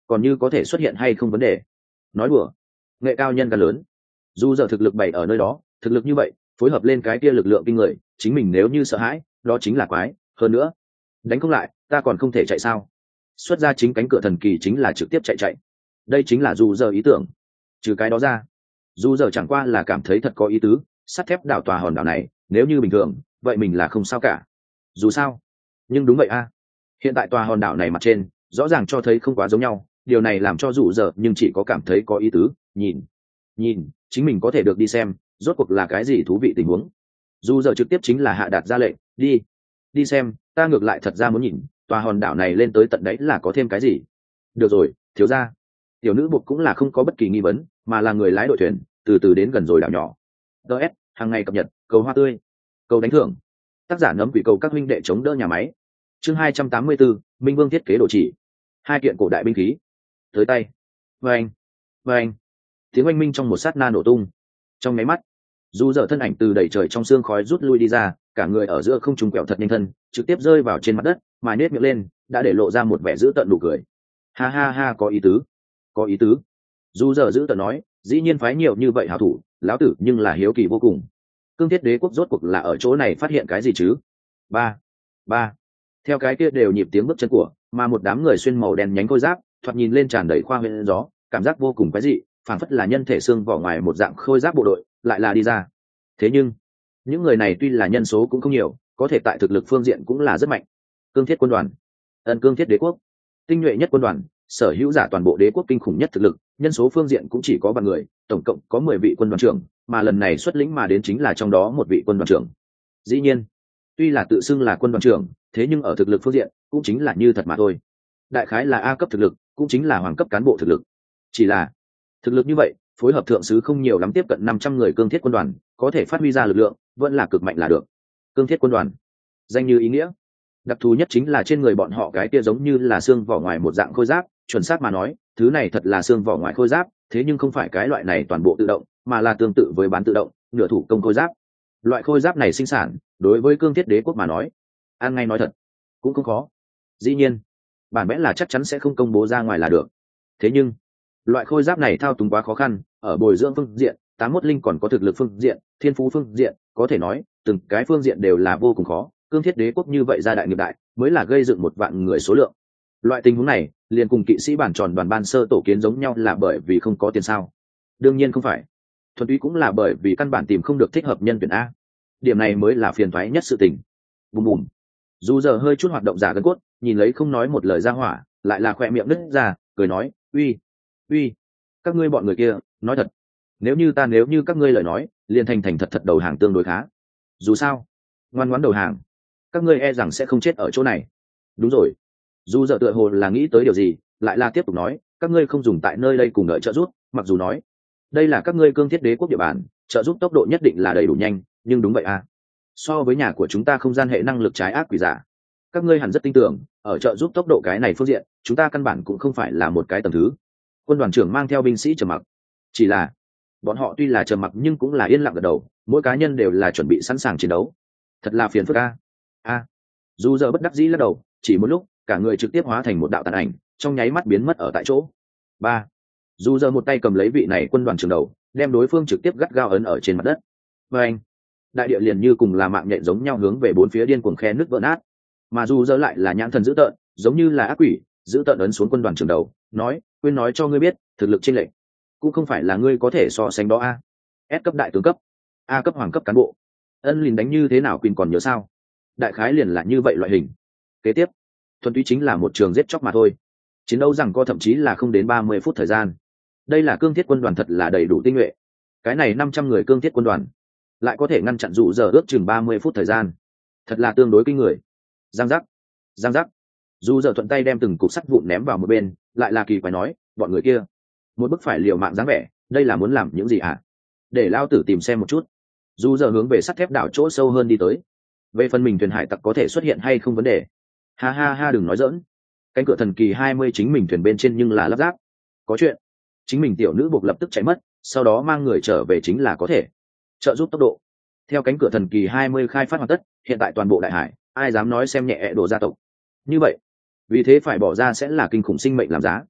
còn như có thể xuất hiện hay không vấn đề. Nói đùa, nghệ cao nhân gan lớn, dù giờ thực lực bày ở nơi đó, thực lực như vậy phối hợp lên cái kia lực lượng kinh người, chính mình nếu như sợ hãi đó chính là quái. Hơn nữa đánh không lại ta còn không thể chạy sao? Xuất ra chính cánh cửa thần kỳ chính là trực tiếp chạy chạy, đây chính là dù giờ ý tưởng. Trừ cái đó ra, dù giờ chẳng qua là cảm thấy thật có ý tứ, sắt thép đảo tòa hòn đảo này nếu như bình thường vậy mình là không sao cả, dù sao. Nhưng đúng vậy a, hiện tại tòa hòn đảo này mặt trên rõ ràng cho thấy không quá giống nhau, điều này làm cho dù giờ nhưng chỉ có cảm thấy có ý tứ. Nhìn nhìn chính mình có thể được đi xem rốt cuộc là cái gì thú vị tình huống. Dù giờ trực tiếp chính là hạ đạt ra lệnh, đi đi xem, ta ngược lại thật ra muốn nhìn tòa hòn đảo này lên tới tận đấy là có thêm cái gì. Được rồi thiếu gia. Tiểu nữ buộc cũng là không có bất kỳ nghi vấn, mà là người lái đội thuyền từ từ đến gần rồi đảo nhỏ. ds hàng ngày cập nhật, cầu hoa tươi, cầu đánh thưởng, tác giả nấm quỷ cầu các huynh đệ chống đỡ nhà máy. Chương hai trăm tám mươi bốn, Minh Vương thiết kế đồ chỉ. Hai kiện cổ đại binh khí tới tay. Vâng vâng, tiếng oanh minh trong một sát na nổ tung. Trong máy mắt, dù dở thân ảnh từ đầy trời trong xương khói rút lui đi ra, cả người ở giữa không trung quẹo thật nhanh thân trực tiếp rơi vào trên mặt đất, mà nết miệng lên đã để lộ ra một vẻ dữ tợn nụ cười. Ha ha ha, có ý tứ, có ý tứ. Dù dở dữ tợn nói, dĩ nhiên phái nhiều như vậy hảo thủ, lão tử nhưng là hiếu kỳ vô cùng. Cương thiết đế quốc rốt cuộc là ở chỗ này phát hiện cái gì chứ? Ba ba, theo cái kia đều nhịp tiếng bước chân của, mà một đám người xuyên màu đen nhánh khôi giáp, thoạt nhìn lên tràn đầy khoa huyễn gió, cảm giác vô cùng quái dị, phảng phất là nhân thể xương vỏ ngoài một dạng khôi giáp bộ đội lại là đi ra. Thế nhưng những người này tuy là nhân số cũng không nhiều, có thể tại thực lực phương diện cũng là rất mạnh. Cương thiết quân đoàn, ân cương thiết đế quốc tinh nhuệ nhất quân đoàn, sở hữu giả toàn bộ đế quốc kinh khủng nhất thực lực, nhân số phương diện cũng chỉ có vạn người, tổng cộng có mười vị quân đoàn trưởng, mà lần này xuất lĩnh mà đến chính là trong đó một vị quân đoàn trưởng. Dĩ nhiên tuy là tự xưng là quân đoàn trưởng, thế nhưng ở thực lực phương diện cũng chính là như thật mà thôi. Đại khái là A cấp thực lực, cũng chính là hoàng cấp cán bộ thực lực. Chỉ là thực lực như vậy phối hợp thượng sứ không nhiều lắm, tiếp cận năm trăm người cương thiết quân đoàn có thể phát huy ra lực lượng vẫn là cực mạnh là được. Cương thiết quân đoàn danh như ý nghĩa, đặc thù nhất chính là trên người bọn họ cái kia giống như là xương vỏ ngoài một dạng khôi giáp. Chuẩn xác mà nói, thứ này thật là xương vỏ ngoài khôi giáp, thế nhưng không phải cái loại này toàn bộ tự động, mà là tương tự với bán tự động nửa thủ công khôi giáp. Loại khôi giáp này sinh sản đối với cương thiết đế quốc mà nói, ăn ngay nói thật cũng không khó. Dĩ nhiên bản vẽ là chắc chắn sẽ không công bố ra ngoài là được, thế nhưng loại khôi giáp này thao túng quá khó khăn, ở bồi dưỡng phương diện tám mốt linh còn có thực lực phương diện, thiên phú phương diện, có thể nói từng cái phương diện đều là vô cùng khó. Cương thiết đế quốc như vậy gia đại nghiệp đại mới là gây dựng một vạn người số lượng. Loại tình huống này liền cùng kỵ sĩ bản tròn đoàn ban sơ tổ kiến giống nhau, là bởi vì không có tiền sao? Đương nhiên không phải, thuần túy cũng là bởi vì căn bản tìm không được thích hợp nhân tuyển a. Điểm này mới là phiền toái nhất sự tình. Bùm bùm. Dù giờ hơi chút hoạt động giả gân cốt, nhìn lấy không nói một lời ra hỏa, lại là khỏe miệng nứt ra, cười nói, uy uy, các ngươi bọn người kia nói thật, nếu như ta nếu như các ngươi lời nói, liền thành thành thật thật đầu hàng tương đối khá. Dù sao ngoan ngoãn đầu hàng, các ngươi e rằng sẽ không chết ở chỗ này. Đúng rồi. Dù giờ tựa hồ là nghĩ tới điều gì, lại là tiếp tục nói, các ngươi không dùng tại nơi đây cùng đợi trợ giúp, mặc dù nói đây là các ngươi cương thiết đế quốc địa bàn, trợ giúp tốc độ nhất định là đầy đủ nhanh, nhưng đúng vậy à, so với nhà của chúng ta không gian hệ năng lực trái ác quỷ giả, các ngươi hẳn rất tin tưởng ở trợ giúp tốc độ cái này phương diện chúng ta căn bản cũng không phải là một cái tầm thứ. Quân đoàn trưởng mang theo binh sĩ trầm mặc, chỉ là bọn họ tuy là trầm mặc nhưng cũng là yên lặng gật đầu, mỗi cá nhân đều là chuẩn bị sẵn sàng chiến đấu. Thật là phiền phức a a. Dù giờ bất đắc dĩ lắc đầu, chỉ một lúc cả người trực tiếp hóa thành một đạo tàn ảnh, trong nháy mắt biến mất ở tại chỗ. Ba. Dù giờ một tay cầm lấy vị này quân đoàn trưởng đầu, đem đối phương trực tiếp gắt gao ấn ở trên mặt đất. Và anh, đại địa liền như cùng là mạng nhện giống nhau hướng về bốn phía điên cuồng khe nứt vỡ nát. Mà dù giờ lại là nhãn thần dữ tợn, giống như là ác quỷ, dữ tợn ấn xuống quân đoàn trưởng đầu, nói, quên nói cho ngươi biết, thực lực chênh lệch cũng không phải là ngươi có thể so sánh đó a. S cấp đại tướng cấp, A cấp hoàng cấp cán bộ, ân lìn đánh như thế nào Quỳnh còn nhớ sao? Đại khái liền là như vậy loại hình. Kế tiếp thuần túy chính là một trường giết chóc mà thôi, chiến đấu rằng co thậm chí là không đến ba mươi phút thời gian. Đây là cương thiết quân đoàn thật là đầy đủ tinh nhuệ, cái này năm trăm người cương thiết quân đoàn lại có thể ngăn chặn dụ giờ ước chừng ba mươi phút thời gian, thật là tương đối kinh người. Giang giác giang giác, dù giờ thuận tay đem từng cục sắt vụn ném vào một bên, lại là kỳ quái nói, bọn người kia một bức phải liều mạng dáng vẻ, đây là muốn làm những gì ạ? À? Để lao tử tìm xem một chút. Dù giờ hướng về sắt thép đảo chỗ sâu hơn đi tới. Về phần mình thuyền hải tặc có thể xuất hiện hay không vấn đề, ha ha ha, đừng nói dỡn. Cánh cửa thần kỳ hai mươi chính mình thuyền bên trên nhưng là lắp ráp, có chuyện chính mình tiểu nữ buộc lập tức chạy mất, sau đó mang người trở về chính là có thể trợ giúp tốc độ. Theo cánh cửa thần kỳ hai mươi khai phát hoàn tất, hiện tại toàn bộ đại hải ai dám nói xem nhẹ ẹ đồ gia tộc như vậy, vì thế phải bỏ ra sẽ là kinh khủng sinh mệnh làm giá.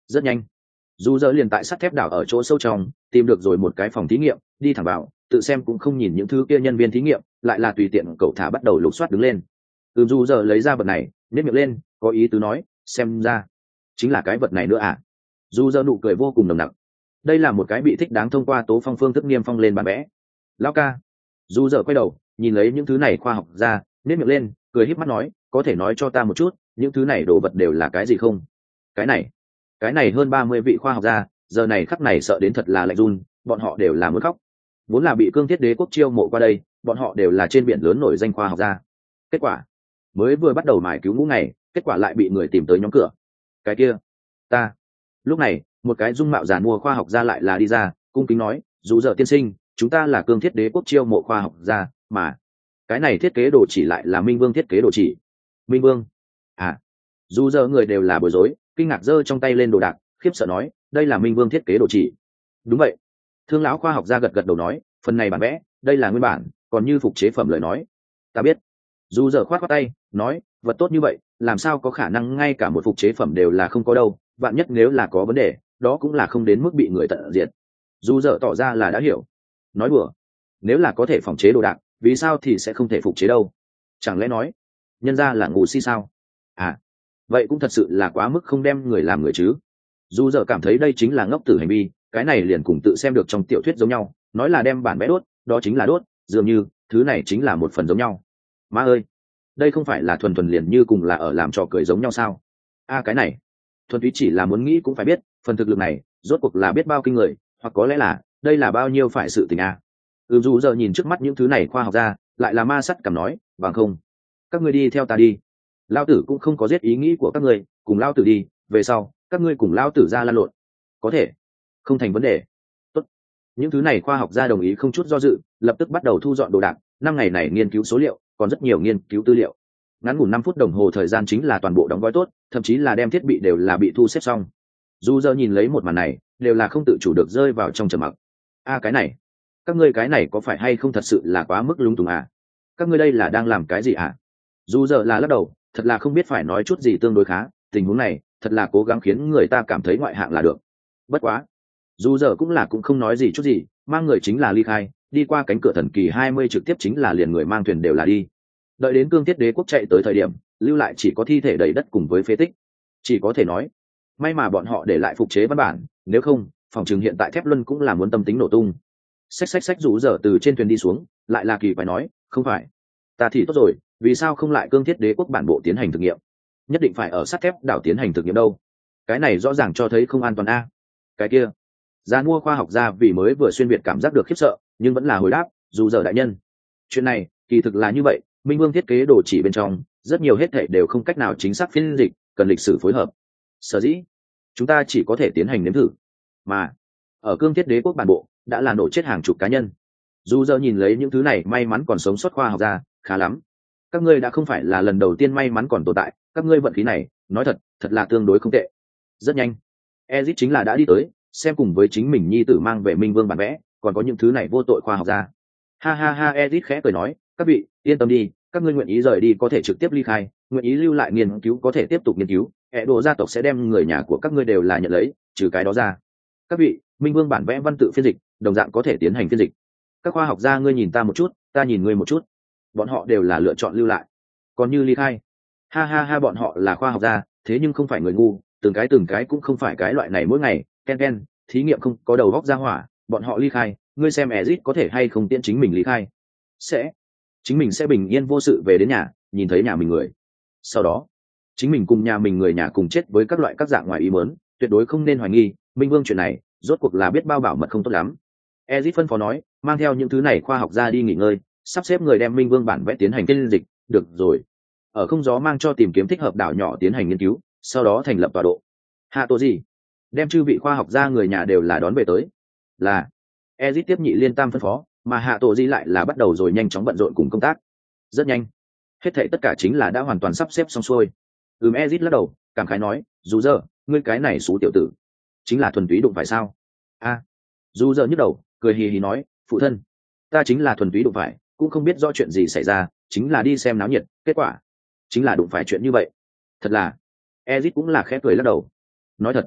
Rất nhanh, dù giờ liền tại sắt thép đảo ở chỗ sâu trong tìm được rồi một cái phòng thí nghiệm, đi thẳng vào, tự xem cũng không nhìn những thứ kia nhân viên thí nghiệm, lại là tùy tiện cậu thả bắt đầu lục soát đứng lên. Từ dù giờ lấy ra vật này, nhếch miệng lên, có ý tứ nói, xem ra chính là cái vật này nữa à? Dù giờ nụ cười vô cùng nồng nặc. Đây là một cái bị thích đáng thông qua tố phong phương thức niêm phong lên bản vẽ. Lão ca. Dù giờ quay đầu, nhìn lấy những thứ này khoa học ra, nhếch miệng lên, cười híp mắt nói, có thể nói cho ta một chút, những thứ này đồ vật đều là cái gì không? Cái này, cái này hơn ba mươi vị khoa học gia, giờ này khắc này sợ đến thật là lạnh run, bọn họ đều là muốn khóc. Vốn là bị Cương Thiết Đế quốc chiêu mộ qua đây, bọn họ đều là trên biển lớn nổi danh khoa học gia. Kết quả, mới vừa bắt đầu mài cứu ngũ ngày, kết quả lại bị người tìm tới nhóm cửa. Cái kia, ta. Lúc này, một cái dung mạo giàn mua khoa học gia lại là đi ra, cung kính nói, dù giờ tiên sinh, chúng ta là Cương Thiết Đế quốc chiêu mộ khoa học gia, mà cái này thiết kế đồ chỉ lại là Minh Vương thiết kế đồ chỉ. Minh Vương? À, dù giờ người đều là bối rối, kinh ngạc giơ trong tay lên đồ đạc, khiếp sợ nói, đây là Minh Vương thiết kế đồ chỉ. Đúng vậy. Thương lão khoa học gia gật gật đầu nói, phần này bản vẽ, đây là nguyên bản, còn như phục chế phẩm lời nói, ta biết. Dù giờ khoát khoát tay, nói, vật tốt như vậy, làm sao có khả năng ngay cả một phục chế phẩm đều là không có đâu, vạn nhất nếu là có vấn đề, đó cũng là không đến mức bị người tận diệt. Dù giờ tỏ ra là đã hiểu. Nói đùa, nếu là có thể phòng chế đồ đạc, vì sao thì sẽ không thể phục chế đâu? Chẳng lẽ nói, nhân ra là ngu si sao? À, vậy cũng thật sự là quá mức không đem người làm người chứ. Dù giờ cảm thấy đây chính là ngốc tử hành vi, cái này liền cùng tự xem được trong tiểu thuyết giống nhau, nói là đem bản vẽ đốt, đó chính là đốt, dường như thứ này chính là một phần giống nhau. Má ơi, đây không phải là thuần thuần liền như cùng là ở làm trò cười giống nhau sao? A à, cái này, thuần túy chỉ là muốn nghĩ cũng phải biết, phần thực lực này, rốt cuộc là biết bao kinh người, hoặc có lẽ là đây là bao nhiêu phải sự tình a. À. Ừ, dù giờ nhìn trước mắt những thứ này khoa học ra, lại là ma sắt cảm nói, bằng không, các ngươi đi theo ta đi. Lao tử cũng không có giết ý nghĩ của các ngươi, cùng Lao tử đi, về sau các ngươi cùng Lao tử ra lan lộn, có thể, không thành vấn đề. Tốt. Những thứ này khoa học gia đồng ý không chút do dự, lập tức bắt đầu thu dọn đồ đạc. Năm ngày này nghiên cứu số liệu, còn rất nhiều nghiên cứu tư liệu. Ngắn ngủn năm phút đồng hồ thời gian chính là toàn bộ đóng gói tốt, thậm chí là đem thiết bị đều là bị thu xếp xong. Dù giờ nhìn lấy một màn này, đều là không tự chủ được rơi vào trong trầm mặc. A à, cái này, các ngươi cái này có phải hay không thật sự là quá mức lung túng à? Các ngươi đây là đang làm cái gì à? Dù giờ là lắc đầu, thật là không biết phải nói chút gì tương đối khá, tình huống này thật là cố gắng khiến người ta cảm thấy ngoại hạng là được. Bất quá, dù giờ cũng là cũng không nói gì chút gì, mang người chính là ly khai, đi qua cánh cửa thần kỳ hai mươi trực tiếp chính là liền người mang thuyền đều là đi. Đợi đến Cương Thiết Đế quốc chạy tới thời điểm, lưu lại chỉ có thi thể đầy đất cùng với phế tích. Chỉ có thể nói, may mà bọn họ để lại phục chế văn bản, nếu không, phòng trường hiện tại Thép Luân cũng là muốn tâm tính nổ tung. Xách xách xách rủ giờ từ trên thuyền đi xuống, lại là kỳ phải nói, không phải, ta thì tốt rồi, vì sao không lại Cương Thiết Đế quốc bản bộ tiến hành thực nghiệm? Nhất định phải ở sắt thép đảo tiến hành thực nghiệm đâu? Cái này rõ ràng cho thấy không an toàn a. Cái kia, gian mua khoa học gia vì mới vừa xuyên việt cảm giác được khiếp sợ, nhưng vẫn là hồi đáp, dù giờ đại nhân, chuyện này kỳ thực là như vậy, Minh Vương thiết kế đồ chỉ bên trong rất nhiều hết thảy đều không cách nào chính xác phiên dịch, cần lịch sử phối hợp. Sở dĩ chúng ta chỉ có thể tiến hành nếm thử, mà ở Cương Thiết Đế quốc bản bộ đã là nổ chết hàng chục cá nhân. Dù giờ nhìn lấy những thứ này may mắn còn sống sót khoa học gia, khá lắm. Các ngươi đã không phải là lần đầu tiên may mắn còn tồn tại, các ngươi vận khí này, nói thật, thật là tương đối không tệ. Rất nhanh, Ezic chính là đã đi tới, xem cùng với chính mình nhi tử mang về Minh Vương bản vẽ, còn có những thứ này vô tội khoa học gia. Ha ha ha, Ezic khẽ cười nói, các vị, yên tâm đi, các ngươi nguyện ý rời đi có thể trực tiếp ly khai, nguyện ý lưu lại nghiên cứu có thể tiếp tục nghiên cứu, hệ đồ gia tộc sẽ đem người nhà của các ngươi đều là nhận lấy, trừ cái đó ra. Các vị, Minh Vương bản vẽ văn tự phiên dịch, đồng dạng có thể tiến hành phiên dịch. Các khoa học gia ngươi nhìn ta một chút, ta nhìn ngươi một chút. Bọn họ đều là lựa chọn lưu lại. Còn như ly khai, ha ha ha, bọn họ là khoa học gia, thế nhưng không phải người ngu, từng cái từng cái cũng không phải cái loại này mỗi ngày, ken ken, thí nghiệm không có đầu góc ra hỏa, bọn họ ly khai, ngươi xem Ezic có thể hay không tiện chính mình ly khai. Sẽ, chính mình sẽ bình yên vô sự về đến nhà, nhìn thấy nhà mình người. Sau đó, chính mình cùng nhà mình người nhà cùng chết với các loại các dạng ngoài ý muốn, tuyệt đối không nên hoài nghi, Minh Vương chuyện này, rốt cuộc là biết bao bảo mật không tốt lắm. Ezic phân phó nói, mang theo những thứ này khoa học gia đi nghỉ ngơi, sắp xếp người đem Minh Vương bản vẽ tiến hành phiên dịch, được rồi. Ở không gió mang cho tìm kiếm thích hợp đảo nhỏ tiến hành nghiên cứu, sau đó thành lập tọa độ. Hạ tổ gì? Đem chư vị khoa học gia người nhà đều là đón về tới. Là Ezic tiếp nhị liên tam phân phó, mà Hạ tổ gì lại là bắt đầu rồi nhanh chóng bận rộn cùng công tác. Rất nhanh, hết thảy tất cả chính là đã hoàn toàn sắp xếp xong xuôi. Ừm, Ezic lắc đầu, cảm khái nói, dù giờ, ngươi cái này xú tiểu tử, chính là thuần túy đụng phải sao? A, à, dù giờ nhức đầu, cười hì hì nói, phụ thân, ta chính là thuần túy đụng phải, cũng không biết do chuyện gì xảy ra, chính là đi xem náo nhiệt, kết quả chính là đụng phải chuyện như vậy. Thật là, Ezic cũng là khẽ cười lắc đầu. Nói thật,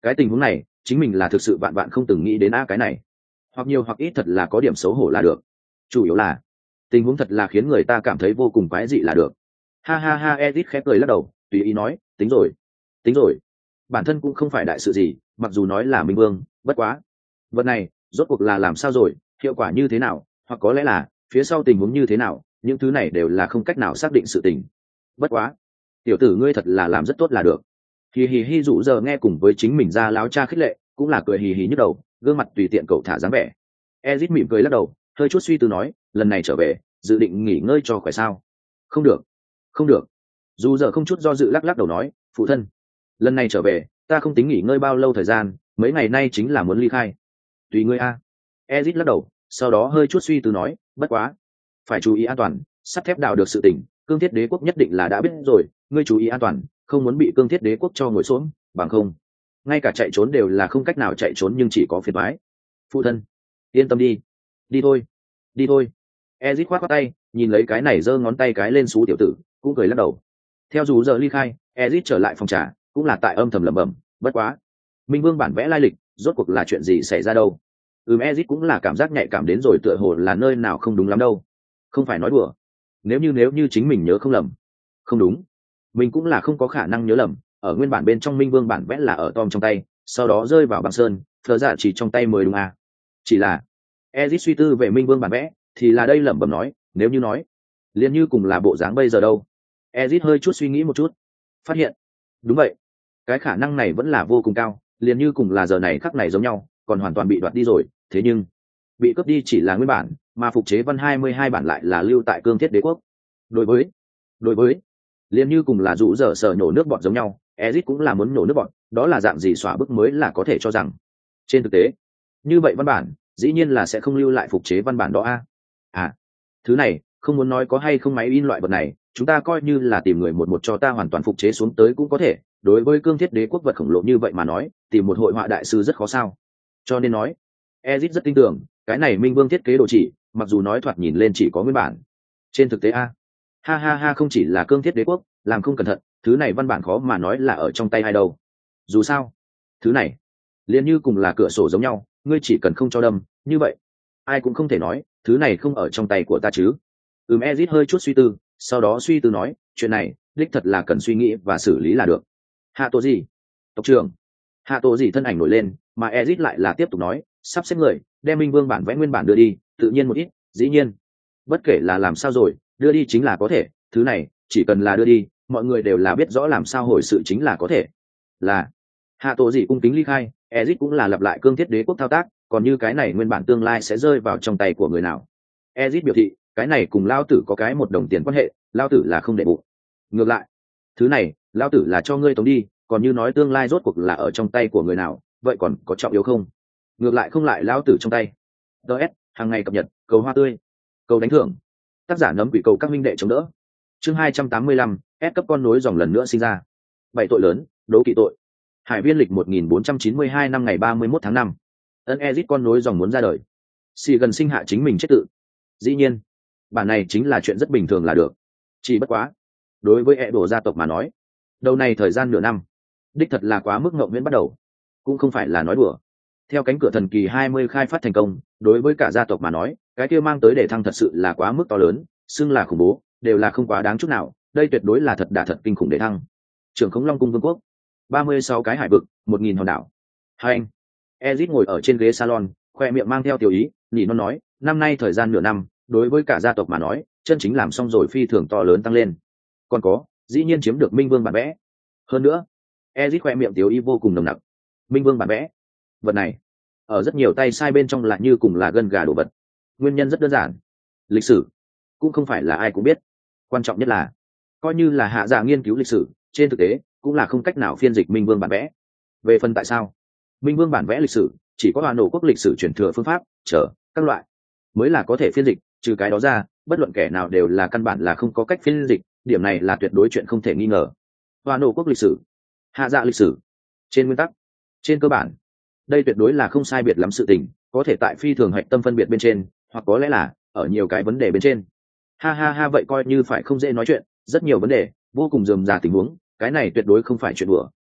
cái tình huống này chính mình là thực sự vạn vạn không từng nghĩ đến a cái này, hoặc nhiều hoặc ít thật là có điểm xấu hổ là được, chủ yếu là tình huống thật là khiến người ta cảm thấy vô cùng quái dị là được. Ha ha ha, Edit khép cười lắc đầu tùy ý nói, tính rồi tính rồi, bản thân cũng không phải đại sự gì, mặc dù nói là minh vương, bất quá vật này rốt cuộc là làm sao rồi, hiệu quả như thế nào, hoặc có lẽ là phía sau tình huống như thế nào, những thứ này đều là không cách nào xác định sự tình. Bất quá tiểu tử ngươi thật là làm rất tốt là được. Hì hì hi, dụ giờ nghe cùng với chính mình ra láo cha khích lệ, cũng là cười hì hì nhức đầu, gương mặt tùy tiện cậu thả dáng vẻ. Ezit mỉm cười lắc đầu, hơi chút suy tư nói, lần này trở về dự định nghỉ ngơi cho khỏe sao? Không được không được. Dù giờ không chút do dự lắc lắc đầu nói, phụ thân, lần này trở về ta không tính nghỉ ngơi bao lâu thời gian, mấy ngày nay chính là muốn ly khai. Tùy ngươi a. Ezit lắc đầu, sau đó hơi chút suy tư nói, bất quá phải chú ý an toàn, sắt thép đào được sự tỉnh, cương thiết đế quốc nhất định là đã biết rồi, ngươi chú ý an toàn, không muốn bị cương thiết đế quốc cho ngồi xuống, bằng không ngay cả chạy trốn đều là không cách nào chạy trốn, nhưng chỉ có phiền toái. Phụ thân yên tâm đi, đi thôi đi thôi. Ezit khoát khoát tay, nhìn lấy cái này giơ ngón tay cái lên xú tiểu tử, cũng cười lắc đầu. Theo dù giờ ly khai, Ezit trở lại phòng trà, cũng là tại âm thầm lẩm bẩm, bất quá minh vương bản vẽ lai lịch rốt cuộc là chuyện gì xảy ra đâu. Ừm, Ezit cũng là cảm giác nhạy cảm đến rồi, tựa hồ là nơi nào không đúng lắm đâu. Không phải nói đùa, nếu như nếu như chính mình nhớ không lầm, không đúng, mình cũng là không có khả năng nhớ lầm, ở nguyên bản bên trong minh vương bản vẽ là ở Tom trong tay, sau đó rơi vào băng sơn, thờ giả chỉ trong tay mới đúng à. Chỉ là Ezit suy tư về minh vương bản vẽ thì là đây lẩm bẩm nói, nếu như nói liền như cùng là bộ dáng bây giờ đâu. Ezit hơi chút suy nghĩ một chút, phát hiện đúng vậy, cái khả năng này vẫn là vô cùng cao, liền như cùng là giờ này khắc này giống nhau, còn hoàn toàn bị đoạt đi rồi. Thế nhưng bị cướp đi chỉ là nguyên bản, mà phục chế văn hai mươi hai bản lại là lưu tại cương thiết đế quốc. Đối với đối với liền như cùng là dụ dở sợ nhổ nước bọt giống nhau, Ezit cũng là muốn nhổ nước bọt, đó là dạng gì xóa bức mới là có thể cho rằng trên thực tế như vậy văn bản dĩ nhiên là sẽ không lưu lại phục chế văn bản đó a. À thứ này không muốn nói có hay không máy in loại vật này, chúng ta coi như là tìm người một một cho ta hoàn toàn phục chế xuống tới cũng có thể, đối với cương thiết đế quốc vật khổng lồ như vậy mà nói, tìm một hội họa đại sư rất khó sao. Cho nên nói Ezit rất tin tưởng cái này minh vương thiết kế đồ chỉ, mặc dù nói thoạt nhìn lên chỉ có nguyên bản, trên thực tế a ha ha ha, không chỉ là cương thiết đế quốc làm không cẩn thận, thứ này văn bản khó mà nói là ở trong tay ai đâu. Dù sao thứ này liền như cùng là cửa sổ giống nhau, ngươi chỉ cần không cho đâm, như vậy ai cũng không thể nói thứ này không ở trong tay của ta chứ. Ừm, Ezit hơi chút suy tư, sau đó suy tư nói, chuyện này đích thật là cần suy nghĩ và xử lý là được. Hạ tổ gì tộc trưởng. Hạ tổ gì thân ảnh nổi lên, mà Ezit lại là tiếp tục nói, sắp xếp người đem minh vương bản vẽ nguyên bản đưa đi, tự nhiên một ít, dĩ nhiên bất kể là làm sao rồi, đưa đi chính là có thể, thứ này chỉ cần là đưa đi, mọi người đều là biết rõ làm sao hồi sự chính là có thể. Là hạ tổ gì cung kính ly khai. Ezit cũng là lặp lại cương thiết đế quốc thao tác, còn như cái này nguyên bản tương lai sẽ rơi vào trong tay của người nào, Ezit biểu thị cái này cùng lao tử có cái một đồng tiền quan hệ, lao tử là không để bụng. Ngược lại thứ này lao tử là cho ngươi tống đi, còn như nói tương lai rốt cuộc là ở trong tay của người nào, vậy còn có trọng yếu không? Ngược lại không lại lao tử trong tay. ds hàng ngày cập nhật, cầu hoa tươi, cầu đánh thưởng, tác giả nấm quỷ cầu các minh đệ chống đỡ. Chương hai trăm tám mươi lăm, S cấp con nối dòng lần nữa sinh ra. Bảy tội lớn, đố kỵ tội. Hải viên lịch một nghìn bốn trăm chín mươi hai năm ngày ba mươi mốt tháng năm. Ân Ezit con nối dòng muốn ra đời. Xì gần sinh hạ chính mình chết tự. Dĩ nhiên bản này chính là chuyện rất bình thường là được, chỉ bất quá đối với hệ đồ gia tộc mà nói, đầu này thời gian nửa năm đích thật là quá mức ngậu nghễn bắt đầu, cũng không phải là nói đùa. Theo cánh cửa thần kỳ hai mươi khai phát thành công, đối với cả gia tộc mà nói, cái kia mang tới để thăng thật sự là quá mức to lớn, xưng là khủng bố đều là không quá đáng chút nào, đây tuyệt đối là thật đả thật kinh khủng để thăng. Trưởng khống long cung vương quốc, ba mươi sáu cái hải vực, một nghìn hòn đảo. Hai anh Ezit ngồi ở trên ghế salon, khoe miệng mang theo tiểu ý, nhỉ nó nói, năm nay thời gian nửa năm đối với cả gia tộc mà nói, chân chính làm xong rồi phi thường to lớn tăng lên. Còn có dĩ nhiên chiếm được minh vương bản vẽ. Hơn nữa Ezit khoe miệng tiểu ý vô cùng nồng nặc. Minh vương bản vẽ vật này ở rất nhiều tay sai bên trong là như cùng là gân gà đồ vật. Nguyên nhân rất đơn giản, lịch sử cũng không phải là ai cũng biết, quan trọng nhất là coi như là hạ giả nghiên cứu lịch sử, trên thực tế cũng là không cách nào phiên dịch minh vương bản vẽ. Về phần tại sao minh vương bản vẽ lịch sử chỉ có hòa nổ quốc lịch sử truyền thừa phương pháp trở các loại mới là có thể phiên dịch, trừ cái đó ra bất luận kẻ nào đều là căn bản là không có cách phiên dịch, điểm này là tuyệt đối chuyện không thể nghi ngờ. Hòa nổ quốc lịch sử, hạ dạ lịch sử, trên nguyên tắc, trên cơ bản đây tuyệt đối là không sai biệt lắm sự tình, có thể tại phi thường hạch tâm phân biệt bên trên, hoặc có lẽ là ở nhiều cái vấn đề bên trên. Ha ha ha, vậy coi như phải không dễ nói chuyện, rất nhiều vấn đề vô cùng rườm rà tình huống, cái này tuyệt đối không phải chuyện đùa,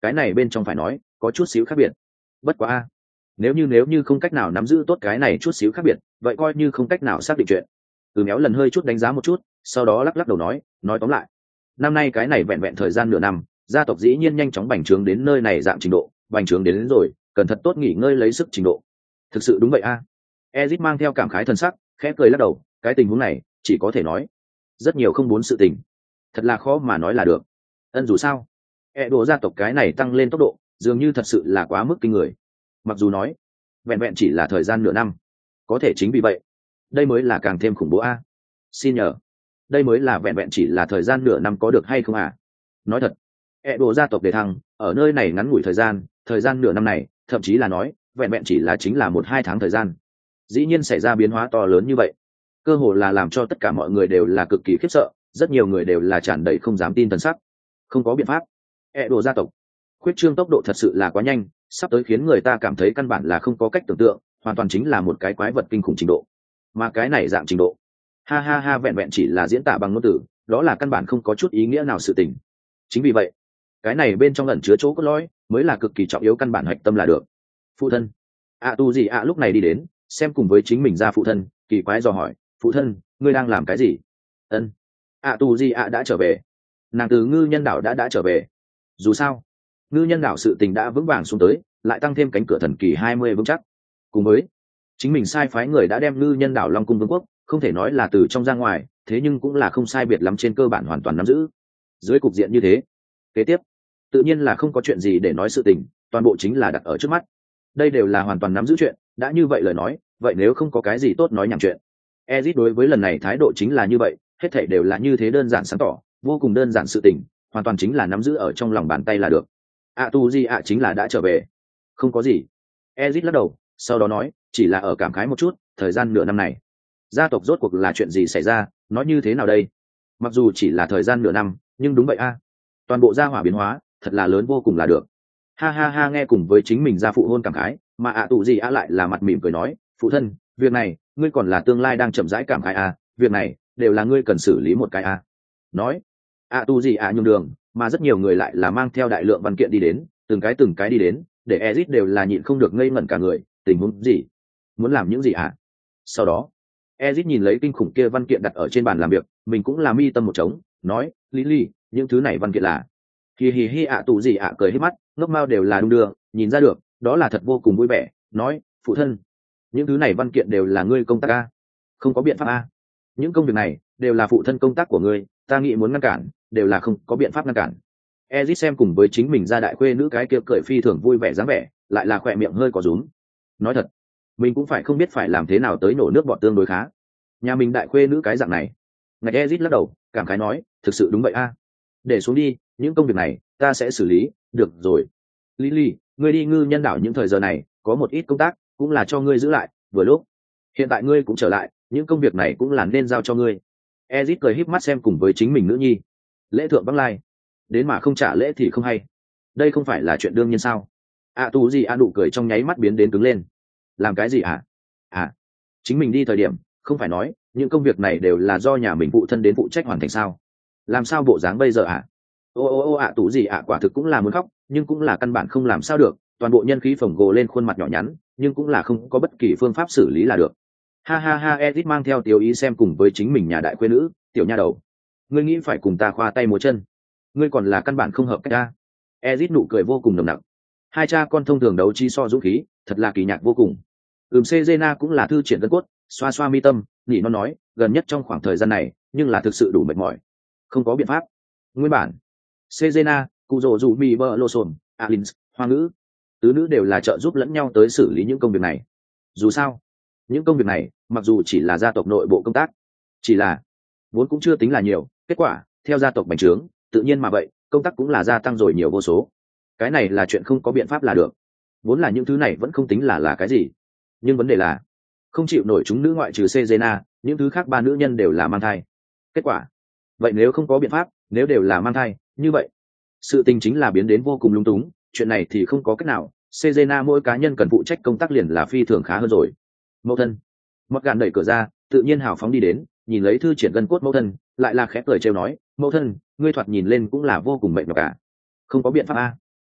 cái này bên trong phải nói có chút xíu khác biệt. Bất quá a, nếu như nếu như không cách nào nắm giữ tốt cái này chút xíu khác biệt, vậy coi như không cách nào xác định chuyện. Từ méo lần hơi chút đánh giá một chút, sau đó lắc lắc đầu nói nói tóm lại, năm nay cái này vẹn vẹn thời gian nửa năm, gia tộc dĩ nhiên nhanh chóng bành trướng đến nơi này dạng trình độ, bành trướng đến, đến rồi cần thật tốt nghỉ ngơi lấy sức trình độ. Thực sự đúng vậy a. Ezit mang theo cảm khái thần sắc, khẽ cười lắc đầu, cái tình huống này chỉ có thể nói rất nhiều không muốn sự tình, thật là khó mà nói là được. Ân dù sao, e đồ gia tộc cái này tăng lên tốc độ dường như thật sự là quá mức kinh người. Mặc dù nói vẹn vẹn chỉ là thời gian nửa năm, có thể chính vì vậy đây mới là càng thêm khủng bố a. Xin nhờ, đây mới là vẹn vẹn chỉ là thời gian nửa năm có được hay không à? Nói thật, e đồ gia tộc đề thăng ở nơi này ngắn ngủi thời gian, thời gian nửa năm này, thậm chí là nói vẹn vẹn chỉ là chính là một hai tháng thời gian, dĩ nhiên xảy ra biến hóa to lớn như vậy, cơ hồ là làm cho tất cả mọi người đều là cực kỳ khiếp sợ, rất nhiều người đều là tràn đầy không dám tin thần sắc. Không có biện pháp, e đồ gia tộc khuyết trương tốc độ thật sự là quá nhanh, sắp tới khiến người ta cảm thấy căn bản là không có cách tưởng tượng, hoàn toàn chính là một cái quái vật kinh khủng trình độ. Mà cái này dạng trình độ, ha ha ha, vẹn vẹn chỉ là diễn tả bằng ngôn từ, đó là căn bản không có chút ý nghĩa nào sự tình. Chính vì vậy, cái này bên trong ẩn chứa chỗ cốt lõi mới là cực kỳ trọng yếu, căn bản hạch tâm là được. Phụ thân, ạ tu gì ạ lúc này đi đến, xem cùng với chính mình ra phụ thân, kỳ quái dò hỏi, phụ thân, ngươi đang làm cái gì? Ân, ạ tu gì ạ đã trở về, nàng từ ngư nhân đảo đã đã trở về. Dù sao, ngư nhân đảo sự tình đã vững vàng xuống tới, lại tăng thêm cánh cửa thần kỳ hai mươi vững chắc, cùng với chính mình sai phái người đã đem ngư nhân đảo Long Cung Vương quốc không thể nói là từ trong ra ngoài, thế nhưng cũng là không sai biệt lắm, trên cơ bản hoàn toàn nắm giữ. Dưới cục diện như thế, kế tiếp tự nhiên là không có chuyện gì để nói, sự tình toàn bộ chính là đặt ở trước mắt, đây đều là hoàn toàn nắm giữ chuyện. Đã như vậy lời nói, vậy nếu không có cái gì tốt nói nhảm chuyện. Ezit đối với lần này thái độ chính là như vậy, hết thảy đều là như thế đơn giản sáng tỏ, vô cùng đơn giản, sự tình hoàn toàn chính là nắm giữ ở trong lòng bàn tay là được. ạ tu gì ạ chính là đã trở về, không có gì. Ezit lắc đầu, sau đó nói, chỉ là ở cảm khái một chút, thời gian nửa năm này gia tộc rốt cuộc là chuyện gì xảy ra, nói như thế nào đây. Mặc dù chỉ là thời gian nửa năm, nhưng đúng vậy a, toàn bộ gia hỏa biến hóa thật là lớn vô cùng là được. Ha ha ha, nghe cùng với chính mình gia phụ hôn cảm khái, mà ạ tù gì ạ lại là mặt mỉm cười nói, phụ thân, việc này ngươi còn là tương lai đang chậm rãi cảm khái a, việc này đều là ngươi cần xử lý một cái a. Nói ạ tù gì ạ nhường đường, mà rất nhiều người lại là mang theo đại lượng văn kiện đi đến, từng cái từng cái đi đến, để Ezit đều là nhịn không được ngây ngẩn cả người, tình huống gì, muốn làm những gì ạ? Sau đó Ezit nhìn lấy kinh khủng kia văn kiện đặt ở trên bàn làm việc, mình cũng là mi tâm một trống, nói, Lily, những thứ này văn kiện là hì hì hì ạ tù gì ạ cười hết mắt, ngốc mao đều là đung đưa, nhìn ra được đó là thật vô cùng vui vẻ, nói, phụ thân, những thứ này văn kiện đều là ngươi công tác a, không có biện pháp a, những công việc này đều là phụ thân công tác của ngươi, ta nghĩ muốn ngăn cản đều là không có biện pháp ngăn cản. Ezit xem cùng với chính mình ra đại khuê nữ cái kia cười phi thường vui vẻ dáng vẻ, lại là khỏe miệng hơi có rúm. Nói thật, mình cũng phải không biết phải làm thế nào tới nổ nước bọt tương đối khá. Nhà mình đại khuê nữ cái dạng này. Ngạch Ezit lắc đầu, cảm khái nói, thực sự đúng vậy a. Để xuống đi, những công việc này ta sẽ xử lý, được rồi. Lily, ngươi đi ngư nhân đảo những thời giờ này, có một ít công tác cũng là cho ngươi giữ lại, vừa lúc hiện tại ngươi cũng trở lại, những công việc này cũng là nên giao cho ngươi. Ezit cười híp mắt xem cùng với chính mình nữ nhi. Lễ thượng vắng lai, đến mà không trả lễ thì không hay, đây không phải là chuyện đương nhiên sao? À tù gì a nụ cười trong nháy mắt biến đến cứng lên. Làm cái gì à? À, chính mình đi thời điểm không phải nói những công việc này đều là do nhà mình phụ thân đến phụ trách hoàn thành sao? Làm sao bộ dáng bây giờ à? Ô ô ô ạ tù gì ạ quả thực cũng là muốn khóc, nhưng cũng là căn bản không làm sao được, toàn bộ nhân khí phồng gồ lên khuôn mặt nhỏ nhắn, nhưng cũng là không có bất kỳ phương pháp xử lý là được. Ha ha ha, Ezit mang theo tiểu ý xem cùng với chính mình nhà đại quê nữ, tiểu nha đầu, ngươi nghĩ phải cùng ta khoa tay múa chân, ngươi còn là căn bản không hợp cách ta. Ezit nụ cười vô cùng nồng nặc. Hai cha con thông thường đấu chi so dũng khí, thật là kỳ nhạc vô cùng. Ừm, Cezena cũng là thư triển gân cốt, xoa xoa mi tâm, nhỉ nó nói, gần nhất trong khoảng thời gian này, nhưng là thực sự đủ mệt mỏi, không có biện pháp. Nguyên bản, Cezena, Cujo dù mi bơ lô sồn, Alins, Hoa ngữ, tứ nữ đều là trợ giúp lẫn nhau tới xử lý những công việc này. Dù sao, những công việc này, mặc dù chỉ là gia tộc nội bộ công tác, chỉ là vốn cũng chưa tính là nhiều, kết quả theo gia tộc bành trướng, tự nhiên mà vậy, công tác cũng là gia tăng rồi nhiều vô số. Cái này là chuyện không có biện pháp là được. Vốn là những thứ này vẫn không tính là là cái gì, nhưng vấn đề là không chịu nổi chúng nữ ngoại trừ Cezena, những thứ khác ba nữ nhân đều là mang thai. Kết quả, vậy nếu không có biện pháp, nếu đều là mang thai, như vậy sự tình chính là biến đến vô cùng lung túng, chuyện này thì không có cách nào, Cezena mỗi cá nhân cần phụ trách công tác liền là phi thường khá hơn rồi. Mẫu thân, Mặc Gạn đẩy cửa ra, tự nhiên hào phóng đi đến, nhìn lấy thư triển gân cốt mẫu thân, lại là khẽ cười trêu nói, mẫu thân, ngươi thoạt nhìn lên cũng là vô cùng mệt nhọc cả. Không có biện pháp a.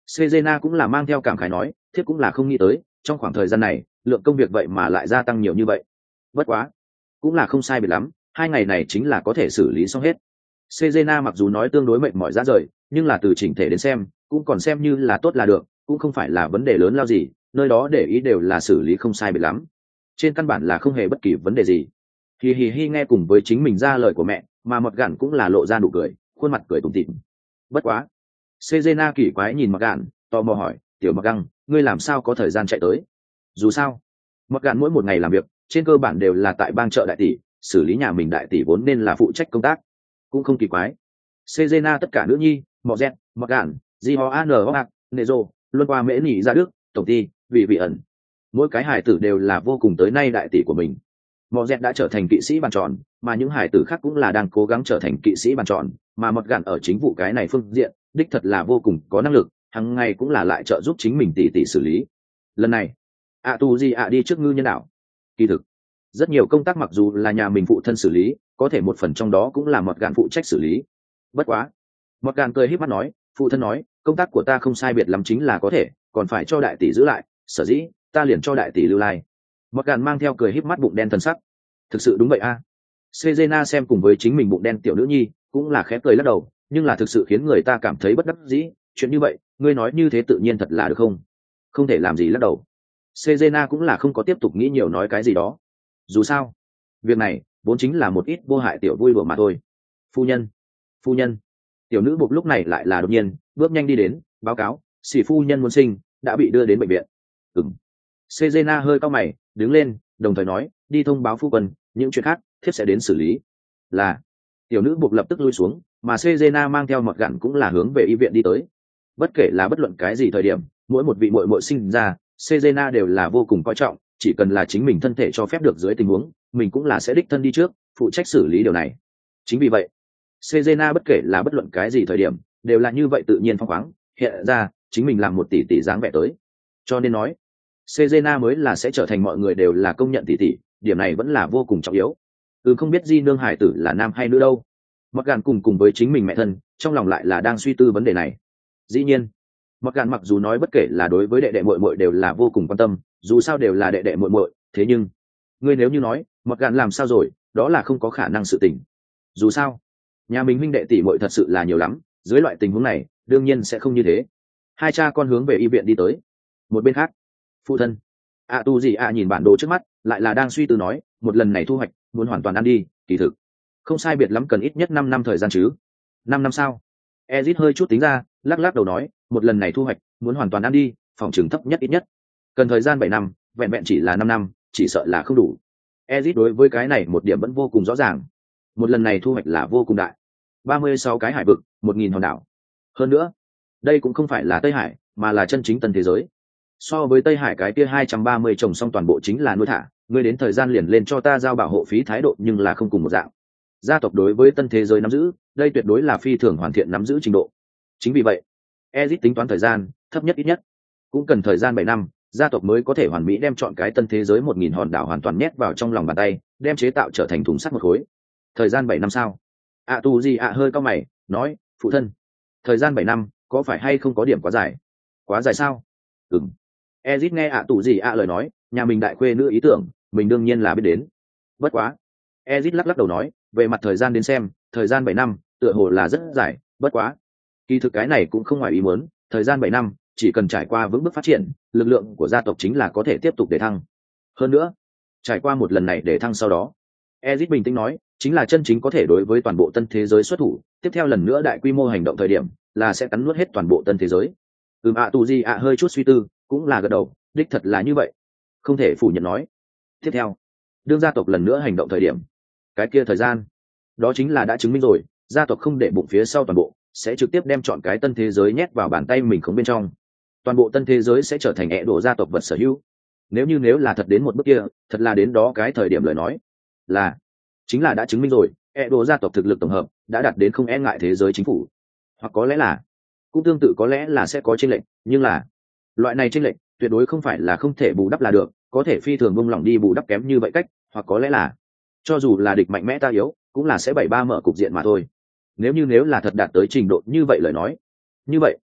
Cezena cũng là mang theo cảm khái nói, thiếp cũng là không nghĩ tới, trong khoảng thời gian này, lượng công việc vậy mà lại gia tăng nhiều như vậy. Bất quá, cũng là không sai biệt lắm, hai ngày này chính là có thể xử lý xong hết. Cezena mặc dù nói tương đối mệt mỏi ra rời, nhưng là từ chỉnh thể đến xem, cũng còn xem như là tốt là được, cũng không phải là vấn đề lớn lao gì, nơi đó để ý đều là xử lý không sai biệt lắm. Trên căn bản là không hề bất kỳ vấn đề gì. Hi hi hi nghe cùng với chính mình ra lời của mẹ, mà Mọt Gản cũng là lộ ra nụ cười, khuôn mặt cười tủm tỉm. Bất quá, Cezena kỳ quái nhìn Mọt Gản, tò mò hỏi, "Tiểu Mọt Găng, ngươi làm sao có thời gian chạy tới?" Dù sao, Mọt Gản mỗi một ngày làm việc, trên cơ bản đều là tại bang chợ đại tỷ, xử lý nhà mình đại tỷ vốn nên là phụ trách công tác, cũng không kỳ quái. Cezena tất cả nữ nhi, Mọt Dẹt, Mọt Gản, Joan Hoắc, Nezo, luôn qua mễ nỉ ra Đức, tổng ty, vị vị ẩn. Mỗi cái hải tử đều là vô cùng tới nay đại tỷ của mình. Mọt Dẹt đã trở thành kỵ sĩ bàn tròn, mà những hải tử khác cũng là đang cố gắng trở thành kỵ sĩ bàn tròn, mà Mọt Gản ở chính vụ cái này phương diện, đích thật là vô cùng có năng lực, hàng ngày cũng là lại trợ giúp chính mình tỷ tỷ xử lý. Lần này, ạ tu gì ạ đi trước ngư nhân đảo. Kỳ thực, rất nhiều công tác mặc dù là nhà mình phụ thân xử lý, có thể một phần trong đó cũng là Mọt Gản phụ trách xử lý. Bất quá, Mọt Gản cười híp mắt nói, phụ thân nói, công tác của ta không sai biệt lắm chính là có thể, còn phải cho đại tỷ giữ lại, sở dĩ ta liền cho đại tỷ lưu lai. Mọt Gản mang theo cười híp mắt bụng đen thân sắc. Thực sự đúng vậy a. À. Cezena xem cùng với chính mình bụng đen tiểu nữ nhi, cũng là khẽ cười lắc đầu, nhưng là thực sự khiến người ta cảm thấy bất đắc dĩ, chuyện như vậy, ngươi nói như thế tự nhiên thật là được không? Không thể làm gì lắc đầu. Cezena cũng là không có tiếp tục nghĩ nhiều nói cái gì đó. Dù sao, việc này vốn chính là một ít vô hại tiểu vui đùa mà thôi. Phu nhân, phu nhân. Tiểu nữ buộc lúc này lại là đột nhiên, bước nhanh đi đến, báo cáo, sĩ phu nhân muốn sinh, đã bị đưa đến bệnh viện. Ừm. Cezena hơi cau mày, đứng lên, đồng thời nói, đi thông báo phu quân, những chuyện khác, thiếp sẽ đến xử lý. Là. Tiểu nữ buộc lập tức lui xuống, mà Cezena mang theo Mọt Gản cũng là hướng về y viện đi tới. Bất kể là bất luận cái gì thời điểm, mỗi một vị muội muội sinh ra, Cezena đều là vô cùng coi trọng, chỉ cần là chính mình thân thể cho phép được dưới tình huống, mình cũng là sẽ đích thân đi trước, phụ trách xử lý điều này. Chính vì vậy, Cezena bất kể là bất luận cái gì thời điểm, đều là như vậy tự nhiên phóng khoáng, hiện ra, chính mình làm một tỷ tỷ dáng vẻ tới. Cho nên nói, Cezena mới là sẽ trở thành mọi người đều là công nhận tỷ tỷ, điểm này vẫn là vô cùng trọng yếu. Ừ, không biết Di nương hải tử là nam hay nữ đâu. Mọt Gản cùng cùng với chính mình mẹ thân, trong lòng lại là đang suy tư vấn đề này. Dĩ nhiên, Mọt Gản mặc dù nói bất kể là đối với đệ đệ muội muội đều là vô cùng quan tâm, dù sao đều là đệ đệ muội muội, thế nhưng, ngươi nếu như nói, Mọt Gản làm sao rồi, đó là không có khả năng sự tình. Dù sao, nhà mình huynh đệ tỷ muội thật sự là nhiều lắm, dưới loại tình huống này, đương nhiên sẽ không như thế. Hai cha con hướng về y viện đi tới. Một bên khác, phụ thân, ạ tu gì ạ nhìn bản đồ trước mắt, lại là đang suy tư nói, một lần này thu hoạch, muốn hoàn toàn ăn đi, kỳ thực không sai biệt lắm cần ít nhất năm năm thời gian chứ. Năm năm sao? Ezit hơi chút tính ra, lắc lắc đầu nói, một lần này thu hoạch, muốn hoàn toàn ăn đi, phòng trường thấp nhất ít nhất cần thời gian bảy năm, vẹn vẹn chỉ là năm năm, chỉ sợ là không đủ. Ezit đối với cái này một điểm vẫn vô cùng rõ ràng. Một lần này thu hoạch là vô cùng đại. ba mươi sáu cái hải vực, một nghìn hòn đảo. Hơn nữa, đây cũng không phải là Tây Hải, mà là chân chính tân thế giới. So với Tây Hải cái kia hai trăm ba mươi trồng xong toàn bộ chính là nuôi thả, ngươi đến thời gian liền lên cho ta giao bảo hộ phí thái độ nhưng là không cùng một dạng. Gia tộc đối với tân thế giới nắm giữ, đây tuyệt đối là phi thường hoàn thiện nắm giữ trình độ. Chính vì vậy, Ezit tính toán thời gian, thấp nhất ít nhất cũng cần thời gian bảy năm, gia tộc mới có thể hoàn mỹ đem chọn cái tân thế giới một nghìn hòn đảo hoàn toàn nhét vào trong lòng bàn tay, đem chế tạo trở thành thùng sắt một khối. Thời gian bảy năm sao? ạ tu gì ạ hơi cao mày, nói, phụ thân, thời gian bảy năm, có phải hay không có điểm quá dài? Quá dài sao? Ừm. Ezit nghe ạ tu gì ạ lời nói, nhà mình đại khuê nữ ý tưởng, mình đương nhiên là biết đến. Bất quá, Ezit lắc lắc đầu nói, về mặt thời gian đến xem, thời gian bảy năm, tựa hồ là rất dài, bất quá. Kỳ thực cái này cũng không ngoài ý muốn, thời gian bảy năm, chỉ cần trải qua vững bước phát triển, lực lượng của gia tộc chính là có thể tiếp tục để thăng. Hơn nữa, trải qua một lần này để thăng sau đó, Ezit bình tĩnh nói, chính là chân chính có thể đối với toàn bộ tân thế giới xuất thủ, tiếp theo lần nữa đại quy mô hành động thời điểm, là sẽ cắn nuốt hết toàn bộ tân thế giới. Ừm ạ tu gì ạ hơi chút suy tư, cũng là gật đầu, đích thật là như vậy. Không thể phủ nhận nói. Tiếp theo, đương gia tộc lần nữa hành động thời điểm, cái kia thời gian, đó chính là đã chứng minh rồi, gia tộc không để bụng phía sau toàn bộ, sẽ trực tiếp đem chọn cái tân thế giới nhét vào bàn tay mình không bên trong. Toàn bộ tân thế giới sẽ trở thành ẻ đổ gia tộc vật sở hữu. Nếu như nếu là thật đến một bước kia, thật là đến đó cái thời điểm lời nói, là chính là đã chứng minh rồi, ẻ đổ gia tộc thực lực tổng hợp đã đạt đến không e ngại thế giới chính phủ. Hoặc có lẽ là, cũng tương tự có lẽ là sẽ có chênh lệch, nhưng là loại này chênh lệch tuyệt đối không phải là không thể bù đắp là được, có thể phi thường bung lỏng đi bù đắp kém như vậy cách, hoặc có lẽ là cho dù là địch mạnh mẽ ta yếu, cũng là sẽ bảy ba mở cục diện mà thôi. Nếu như nếu là thật đạt tới trình độ như vậy lời nói, như vậy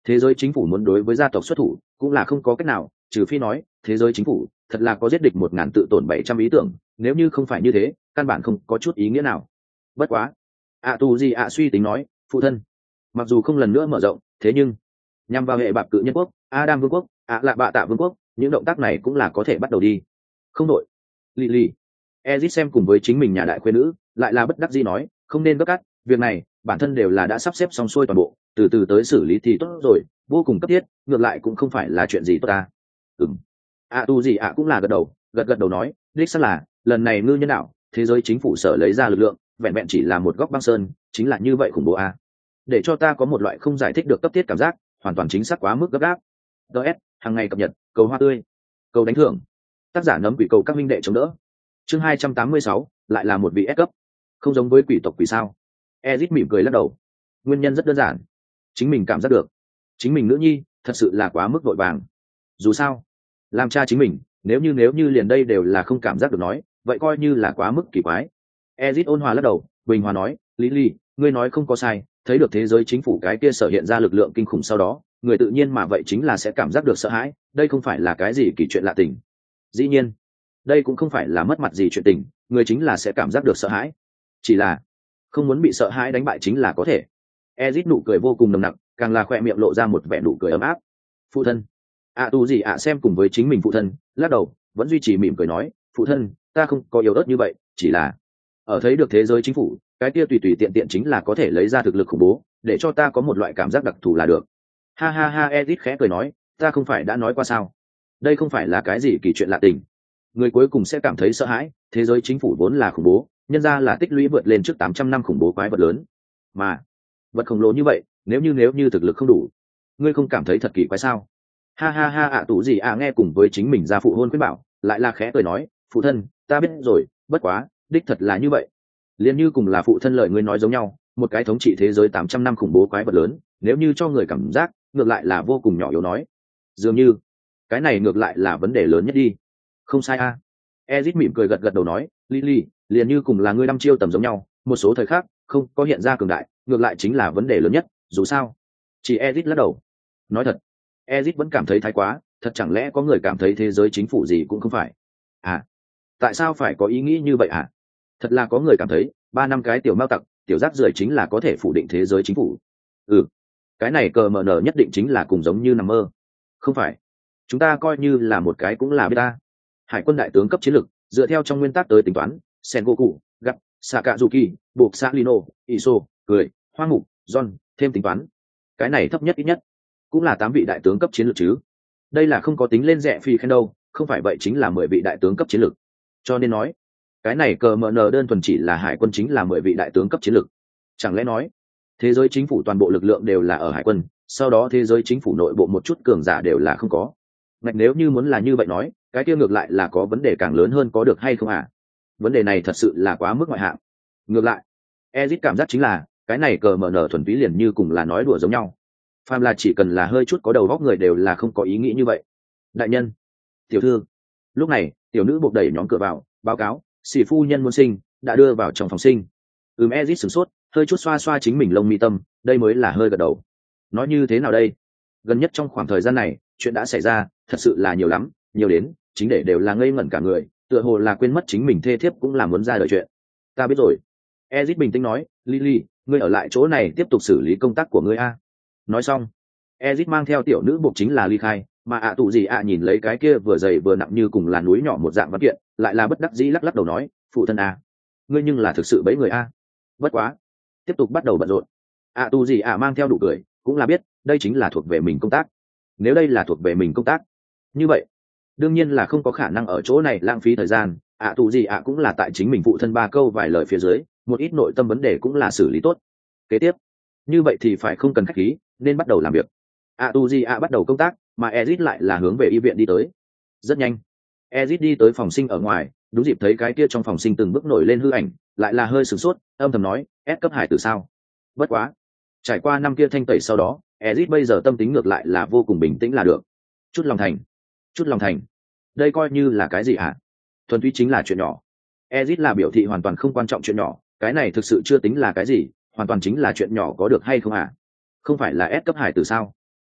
thế giới chính phủ muốn đối với gia tộc xuất thủ cũng là không có cách nào, trừ phi nói thế giới chính phủ thật là có giết địch một ngàn tự tổn bảy trăm ý tưởng, nếu như không phải như thế căn bản không có chút ý nghĩa nào. Bất quá ạ tù gì ạ suy tính nói, phụ thân mặc dù không lần nữa mở rộng, thế nhưng nhằm vào hệ bạc cự nhân quốc, Adam vương quốc, ạ lạ bạ tạ vương quốc, những động tác này cũng là có thể bắt đầu đi. Không đội lì lì Ezit xem cùng với chính mình nhà đại khuê nữ lại là bất đắc dĩ nói, không nên gấp cắt, việc này bản thân đều là đã sắp xếp xong xuôi toàn bộ, từ từ tới xử lý thì tốt rồi, vô cùng cấp thiết, ngược lại cũng không phải là chuyện gì tốt ta. Ừm. ạ tu gì ạ cũng là gật đầu, gật gật đầu nói, đích xác là lần này ngư nhân đạo thế giới chính phủ sở lấy ra lực lượng vẹn vẹn chỉ là một góc băng sơn, chính là như vậy khủng bố a. Để cho ta có một loại không giải thích được cấp thiết cảm giác, hoàn toàn chính xác quá mức gấp gáp. ds hàng ngày cập nhật, cầu hoa tươi, cầu đánh thưởng, tác giả nấm quỷ cầu các minh đệ chống đỡ. Chương hai trăm tám mươi sáu, lại là một vị S cấp, không giống với quỷ tộc quỷ sao? Ezit mỉm cười lắc đầu. Nguyên nhân rất đơn giản, chính mình cảm giác được, chính mình nữ nhi thật sự là quá mức vội vàng. Dù sao, làm cha chính mình, nếu như nếu như liền đây đều là không cảm giác được nói, vậy coi như là quá mức kỳ quái. Ezit ôn hòa lắc đầu, bình hòa nói, Lý Lý, ngươi nói không có sai, thấy được thế giới chính phủ cái kia sở hiện ra lực lượng kinh khủng sau đó, người tự nhiên mà vậy chính là sẽ cảm giác được sợ hãi, đây không phải là cái gì kỳ chuyện lạ tình. Dĩ nhiên, đây cũng không phải là mất mặt gì chuyện tình, người chính là sẽ cảm giác được sợ hãi, chỉ là không muốn bị sợ hãi đánh bại chính là có thể. Ezit nụ cười vô cùng nồng nặc, càng là khoe miệng lộ ra một vẻ nụ cười ấm áp. Phụ thân, ạ tu gì ạ xem cùng với chính mình phụ thân, lắc đầu, vẫn duy trì mỉm cười nói, phụ thân, ta không có yếu ớt như vậy, chỉ là ở thấy được thế giới chính phủ, cái kia tùy tùy tiện tiện chính là có thể lấy ra thực lực khủng bố, để cho ta có một loại cảm giác đặc thù là được. Ha ha ha, Ezit khẽ cười nói, ta không phải đã nói qua sao? Đây không phải là cái gì kỳ chuyện lạ tình. Người cuối cùng sẽ cảm thấy sợ hãi, thế giới chính phủ vốn là khủng bố, nhân ra là tích lũy vượt lên trước tám trăm năm khủng bố quái vật lớn. Mà vật khổng lồ như vậy, nếu như nếu như thực lực không đủ, ngươi không cảm thấy thật kỳ quái sao? Ha ha ha, ạ tủ gì ạ nghe cùng với chính mình ra phụ hôn khuyên bảo, lại là khẽ cười nói, phụ thân, ta biết rồi, bất quá, đích thật là như vậy. Liên như cùng là phụ thân lời ngươi nói giống nhau, một cái thống trị thế giới tám trăm năm khủng bố quái vật lớn, nếu như cho người cảm giác, ngược lại là vô cùng nhỏ yếu nói. Dường như, cái này ngược lại là vấn đề lớn nhất đi. Không sai a. Ezit mỉm cười gật gật đầu nói, Lily, liền như cùng là ngươi năm chiêu tầm giống nhau, một số thời khắc không có hiện ra cường đại, ngược lại chính là vấn đề lớn nhất, dù sao. Chỉ Ezit lắc đầu. Nói thật, Ezit vẫn cảm thấy thái quá, thật chẳng lẽ có người cảm thấy thế giới chính phủ gì cũng không phải. À, tại sao phải có ý nghĩ như vậy à? Thật là có người cảm thấy, ba năm cái tiểu mao tặc, tiểu rác rưởi chính là có thể phủ định thế giới chính phủ. Ừ, cái này cờ mờ nở nhất định chính là cùng giống như nằm mơ. Không phải, chúng ta coi như là một cái cũng là biết ta. Hải quân đại tướng cấp chiến lược, dựa theo trong nguyên tắc tới tính toán, Sengoku, gặp Sakazuki, buộc Salino, Iso, cười, Hoang Mục, John, thêm tính toán. Cái này thấp nhất ít nhất cũng là tám vị đại tướng cấp chiến lược chứ. Đây là không có tính lên rẻ phi khen đâu, không phải vậy chính là mười vị đại tướng cấp chiến lược. Cho nên nói, cái này cờ mờ nờ đơn thuần chỉ là hải quân chính là mười vị đại tướng cấp chiến lược. Chẳng lẽ nói, thế giới chính phủ toàn bộ lực lượng đều là ở hải quân, sau đó thế giới chính phủ nội bộ một chút cường giả đều là không có. Ngạch nếu như muốn là như vậy nói, cái kia ngược lại là có vấn đề càng lớn hơn có được hay không à? Vấn đề này thật sự là quá mức ngoại hạng. Ngược lại, Ezit cảm giác chính là, cái này cờ mở nở thuần túy liền như cùng là nói đùa giống nhau. Phàm là chỉ cần là hơi chút có đầu óc người đều là không có ý nghĩ như vậy. Đại nhân, tiểu thư. Lúc này, tiểu nữ buộc đẩy nhóm cửa vào, báo cáo, sĩ phu nhân muốn sinh, đã đưa vào trong phòng sinh. Ừm, Ezit sửng sốt, hơi chút xoa xoa chính mình lông mi tâm, đây mới là hơi gật đầu. Nói như thế nào đây? Gần nhất trong khoảng thời gian này, chuyện đã xảy ra, thật sự là nhiều lắm, nhiều đến chính để đều là ngây ngẩn cả người, tựa hồ là quên mất chính mình thê thiếp cũng là muốn ra đời chuyện. Ta biết rồi. Ezit bình tĩnh nói, Lily, ngươi ở lại chỗ này tiếp tục xử lý công tác của ngươi a. Nói xong, Ezit mang theo tiểu nữ buộc chính là ly khai, mà ạ tụ gì ạ nhìn lấy cái kia vừa dày vừa nặng như cùng là núi nhỏ một dạng văn kiện, lại là bất đắc dĩ lắc lắc đầu nói, phụ thân a, ngươi nhưng là thực sự bấy người a. Bất quá, tiếp tục bắt đầu bận rộn. ạ tụ gì ạ mang theo đủ cười, cũng là biết, đây chính là thuộc về mình công tác. Nếu đây là thuộc về mình công tác, như vậy đương nhiên là không có khả năng ở chỗ này lãng phí thời gian. ạ tù gì ạ cũng là tại chính mình phụ thân ba câu vài lời phía dưới, một ít nội tâm vấn đề cũng là xử lý tốt. Kế tiếp, như vậy thì phải không cần khách khí, nên bắt đầu làm việc. ạ tù gì ạ bắt đầu công tác, mà Ezit lại là hướng về y viện đi tới. Rất nhanh, Ezit đi tới phòng sinh ở ngoài, đúng dịp thấy cái kia trong phòng sinh từng bước nổi lên hư ảnh, lại là hơi sửng sốt, âm thầm nói, S cấp hải tử sao? Bất quá, trải qua năm kia thanh tẩy sau đó, Ezit bây giờ tâm tính ngược lại là vô cùng bình tĩnh là được. Chút lòng thành, chút lòng thành, đây coi như là cái gì hả? Thuần túy chính là chuyện nhỏ. Ezit là biểu thị hoàn toàn không quan trọng chuyện nhỏ, cái này thực sự chưa tính là cái gì, hoàn toàn chính là chuyện nhỏ có được hay không hả? Không phải là S cấp hải tử sao?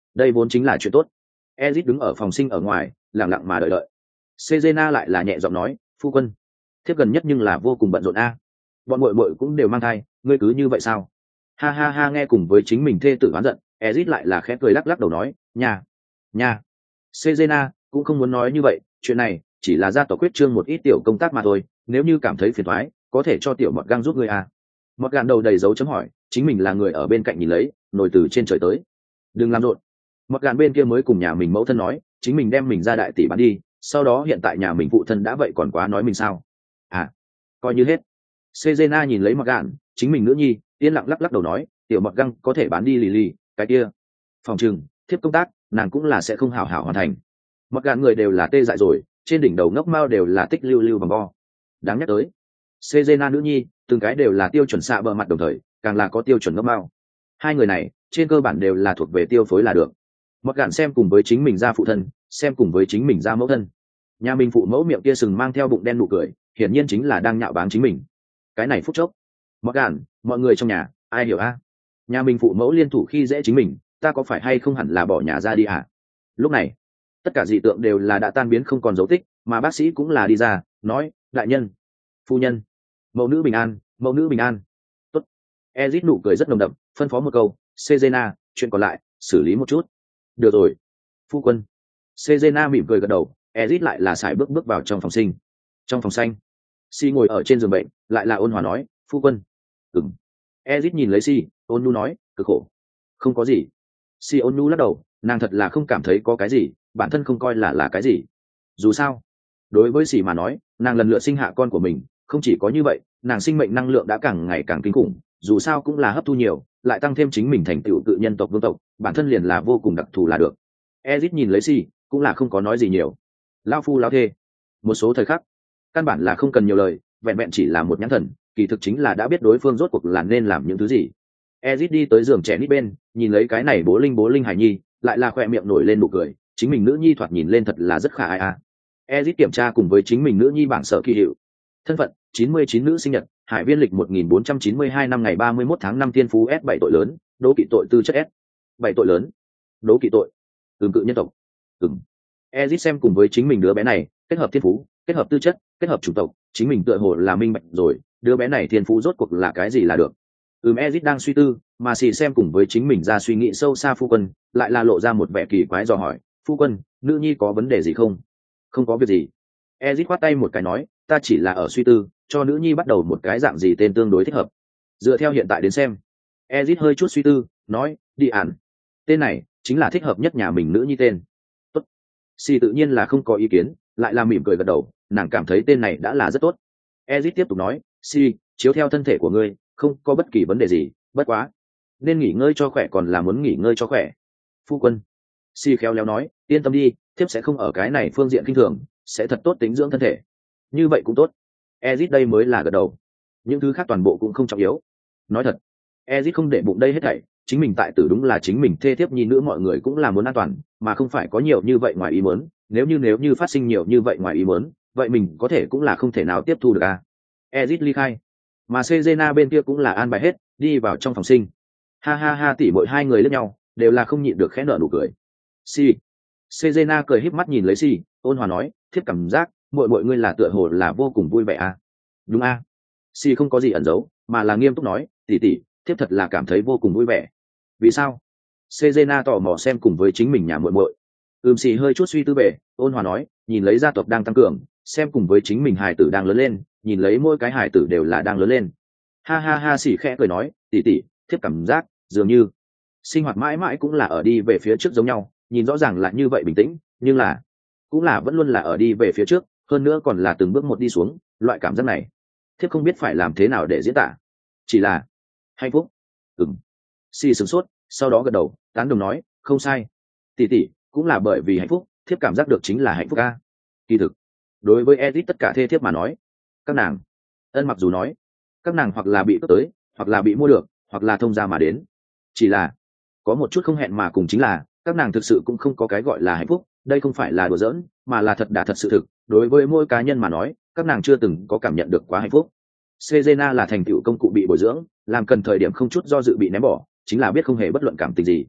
đây vốn chính là chuyện tốt. Ezit đứng ở phòng sinh ở ngoài lặng lặng mà đợi đợi. Sejena lại là nhẹ giọng nói, phu quân, thiếp gần nhất nhưng là vô cùng bận rộn a. Bọn muội muội cũng đều mang thai, ngươi cứ như vậy sao? Ha ha ha, nghe cùng với chính mình thê tử oán giận, Ezit lại là khẽ cười lắc lắc đầu nói, nhà nhà Sejena cũng không muốn nói như vậy, chuyện này chỉ là gia tộc quyết trương một ít tiểu công tác mà thôi, nếu như cảm thấy phiền toái có thể cho tiểu mọt gang giúp ngươi à. Mọt gạn đầu đầy dấu chấm hỏi, chính mình là người ở bên cạnh nhìn lấy, nổi từ trên trời tới, đừng làm rộn. Mọt gạn bên kia mới cùng nhà mình mẫu thân nói, chính mình đem mình ra đại tỷ bán đi, sau đó hiện tại nhà mình phụ thân đã vậy còn quá nói mình sao à, coi như hết. Sejena nhìn lấy Mọt gạn, chính mình nữ nhi yên lặng lắc lắc đầu nói, tiểu Mọt găng có thể bán đi lì lì cái kia phòng trừng thiếp công tác nàng cũng là sẽ không hảo hảo hoàn thành. Mọt gạn người đều là tê dại rồi, trên đỉnh đầu ngốc mao đều là tích lưu lưu vòng vo. Đáng nhắc tới Sejena nữ nhi từng cái đều là tiêu chuẩn xạ bờ mặt, đồng thời càng là có tiêu chuẩn ngốc mao. Hai người này trên cơ bản đều là thuộc về tiêu phối là được. Mọt gạn xem cùng với chính mình ra phụ thân, xem cùng với chính mình ra mẫu thân, nhà mình phụ mẫu miệng kia sừng mang theo bụng đen nụ cười, hiển nhiên chính là đang nhạo báng chính mình. Cái này phút chốc Mọt gạn, mọi người trong nhà ai hiểu a? Nhà mình phụ mẫu liên thủ khi dễ chính mình, ta có phải hay không hẳn là bỏ nhà ra đi à? Lúc này tất cả dị tượng đều là đã tan biến không còn dấu tích, mà bác sĩ cũng là đi ra nói, đại nhân, phu nhân, mẫu nữ bình an, mẫu nữ bình an. Tốt. Ezit nụ cười rất nồng đậm, phân phó một câu, Sejena, chuyện còn lại xử lý một chút. Được rồi phu quân. Sejena mỉm cười gật đầu. Ezit lại là sải bước bước vào trong phòng sinh. Trong phòng xanh, Si ngồi ở trên giường bệnh, lại là ôn hòa nói, phu quân. Ừm. Ezit nhìn lấy Si, ôn nhu nói, cực khổ. Không có gì. Si ôn nhu lắc đầu, nàng thật là không cảm thấy có cái gì, bản thân không coi là là cái gì. Dù sao đối với Si mà nói, nàng lần lượt sinh hạ con của mình, không chỉ có như vậy, nàng sinh mệnh năng lượng đã càng ngày càng kinh khủng, dù sao cũng là hấp thu nhiều, lại tăng thêm chính mình thành tựu cự nhân tộc vương tộc, bản thân liền là vô cùng đặc thù là được. Ezit nhìn lấy Si, cũng là không có nói gì nhiều. Lao phu lao thê, một số thời khắc căn bản là không cần nhiều lời, vẹn vẹn chỉ là một nhãn thần, kỳ thực chính là đã biết đối phương rốt cuộc là nên làm những thứ gì. Ezit đi tới giường trẻ nít bên, nhìn lấy cái này bố linh bố linh hải nhi, lại là khoe miệng nổi lên nụ cười, chính mình nữ nhi thoạt nhìn lên thật là rất khả ai a. Ezit kiểm tra cùng với chính mình nữ nhi bảng sở kỳ hiệu. Thân phận chín mươi chín nữ sinh nhật, hải viên lịch một nghìn bốn trăm chín mươi hai năm ngày ba mươi mốt tháng năm, tiên phú S bảy tội lớn, đố kỵ tội tư chất S bảy tội lớn, đố kỵ tội ừm cự nhân tộc. Ừm. Ezit xem cùng với chính mình đứa bé này, kết hợp thiên phú, kết hợp tư chất, kết hợp chủng tộc, chính mình tựa hồ là minh bạch rồi, đứa bé này thiên phú rốt cuộc là cái gì là được. Ừm. Ezit đang suy tư, mà xì xem cùng với chính mình ra suy nghĩ sâu xa phu quân, lại là lộ ra một vẻ kỳ quái dò hỏi, phu quân, nữ nhi có vấn đề gì không? Không có việc gì. Ezit khoát tay một cái nói, ta chỉ là ở suy tư, cho nữ nhi bắt đầu một cái dạng gì tên tương đối thích hợp. Dựa theo hiện tại đến xem. Ezit hơi chút suy tư, nói, đi ản. Tên này chính là thích hợp nhất nhà mình nữ nhi tên. Tốt. Si tự nhiên là không có ý kiến, lại là mỉm cười gật đầu, nàng cảm thấy tên này đã là rất tốt. Ezit tiếp tục nói, Si, chiếu theo thân thể của ngươi, không có bất kỳ vấn đề gì, bất quá nên nghỉ ngơi cho khỏe, còn là muốn nghỉ ngơi cho khỏe. Phu quân. Si khéo léo nói, yên tâm đi, thiếp sẽ không ở cái này phương diện kinh thường, sẽ thật tốt tính dưỡng thân thể. Như vậy cũng tốt. Ezit đây mới là gật đầu, những thứ khác toàn bộ cũng không trọng yếu. Nói thật, Ezit không để bụng đây hết thảy, chính mình tại tử đúng là chính mình thê thiếp nhi nữ, mọi người cũng là muốn an toàn, mà không phải có nhiều như vậy ngoài ý muốn. Nếu như nếu như phát sinh nhiều như vậy ngoài ý muốn, vậy mình có thể cũng là không thể nào tiếp thu được à. Ezit ly khai, mà Sejena bên kia cũng là an bài hết, đi vào trong phòng sinh. Ha ha ha, tỉ mỗi hai người lẫn nhau đều là không nhịn được khẽ nở nụ cười. Si. Sejena cười híp mắt nhìn lấy Si, ôn hòa nói, thiếp cảm giác mọi mọi ngươi là tựa hồ là vô cùng vui vẻ à. Đúng à. Si không có gì ẩn giấu, mà là nghiêm túc nói, tỷ tỷ, thiếp thật là cảm thấy vô cùng vui vẻ. Vì sao? Sejena tò mò xem cùng với chính mình nhà muội muội. Ừm. Si hơi chút suy tư về, ôn hòa nói, nhìn lấy gia tộc đang tăng cường, xem cùng với chính mình hài tử đang lớn lên, nhìn lấy mỗi cái hài tử đều là đang lớn lên. Ha ha ha, Si khẽ cười nói, tỷ tỷ, thiếp cảm giác dường như sinh hoạt mãi mãi cũng là ở đi về phía trước giống nhau, nhìn rõ ràng là như vậy bình tĩnh, nhưng là cũng là vẫn luôn là ở đi về phía trước, hơn nữa còn là từng bước một đi xuống, loại cảm giác này thiếp không biết phải làm thế nào để diễn tả, chỉ là hạnh phúc. Ừm. Si sửng sốt, sau đó gật đầu, tán đồng nói, không sai, tỷ tỷ, cũng là bởi vì hạnh phúc, thiếp cảm giác được chính là hạnh phúc a. Kỳ thực đối với Ezit tất cả thê thiếp mà nói, các nàng ân mặc dù nói các nàng hoặc là bị cướp tới, hoặc là bị mua được, hoặc là thông gia mà đến, chỉ là có một chút không hẹn mà cùng, chính là các nàng thực sự cũng không có cái gọi là hạnh phúc. Đây không phải là đùa giỡn, mà là thật đã thật sự thực, đối với mỗi cá nhân mà nói, các nàng chưa từng có cảm nhận được quá hạnh phúc. Sejena là thành tựu công cụ bị bồi dưỡng, làm cần thời điểm không chút do dự bị ném bỏ, chính là biết không hề bất luận cảm tình gì.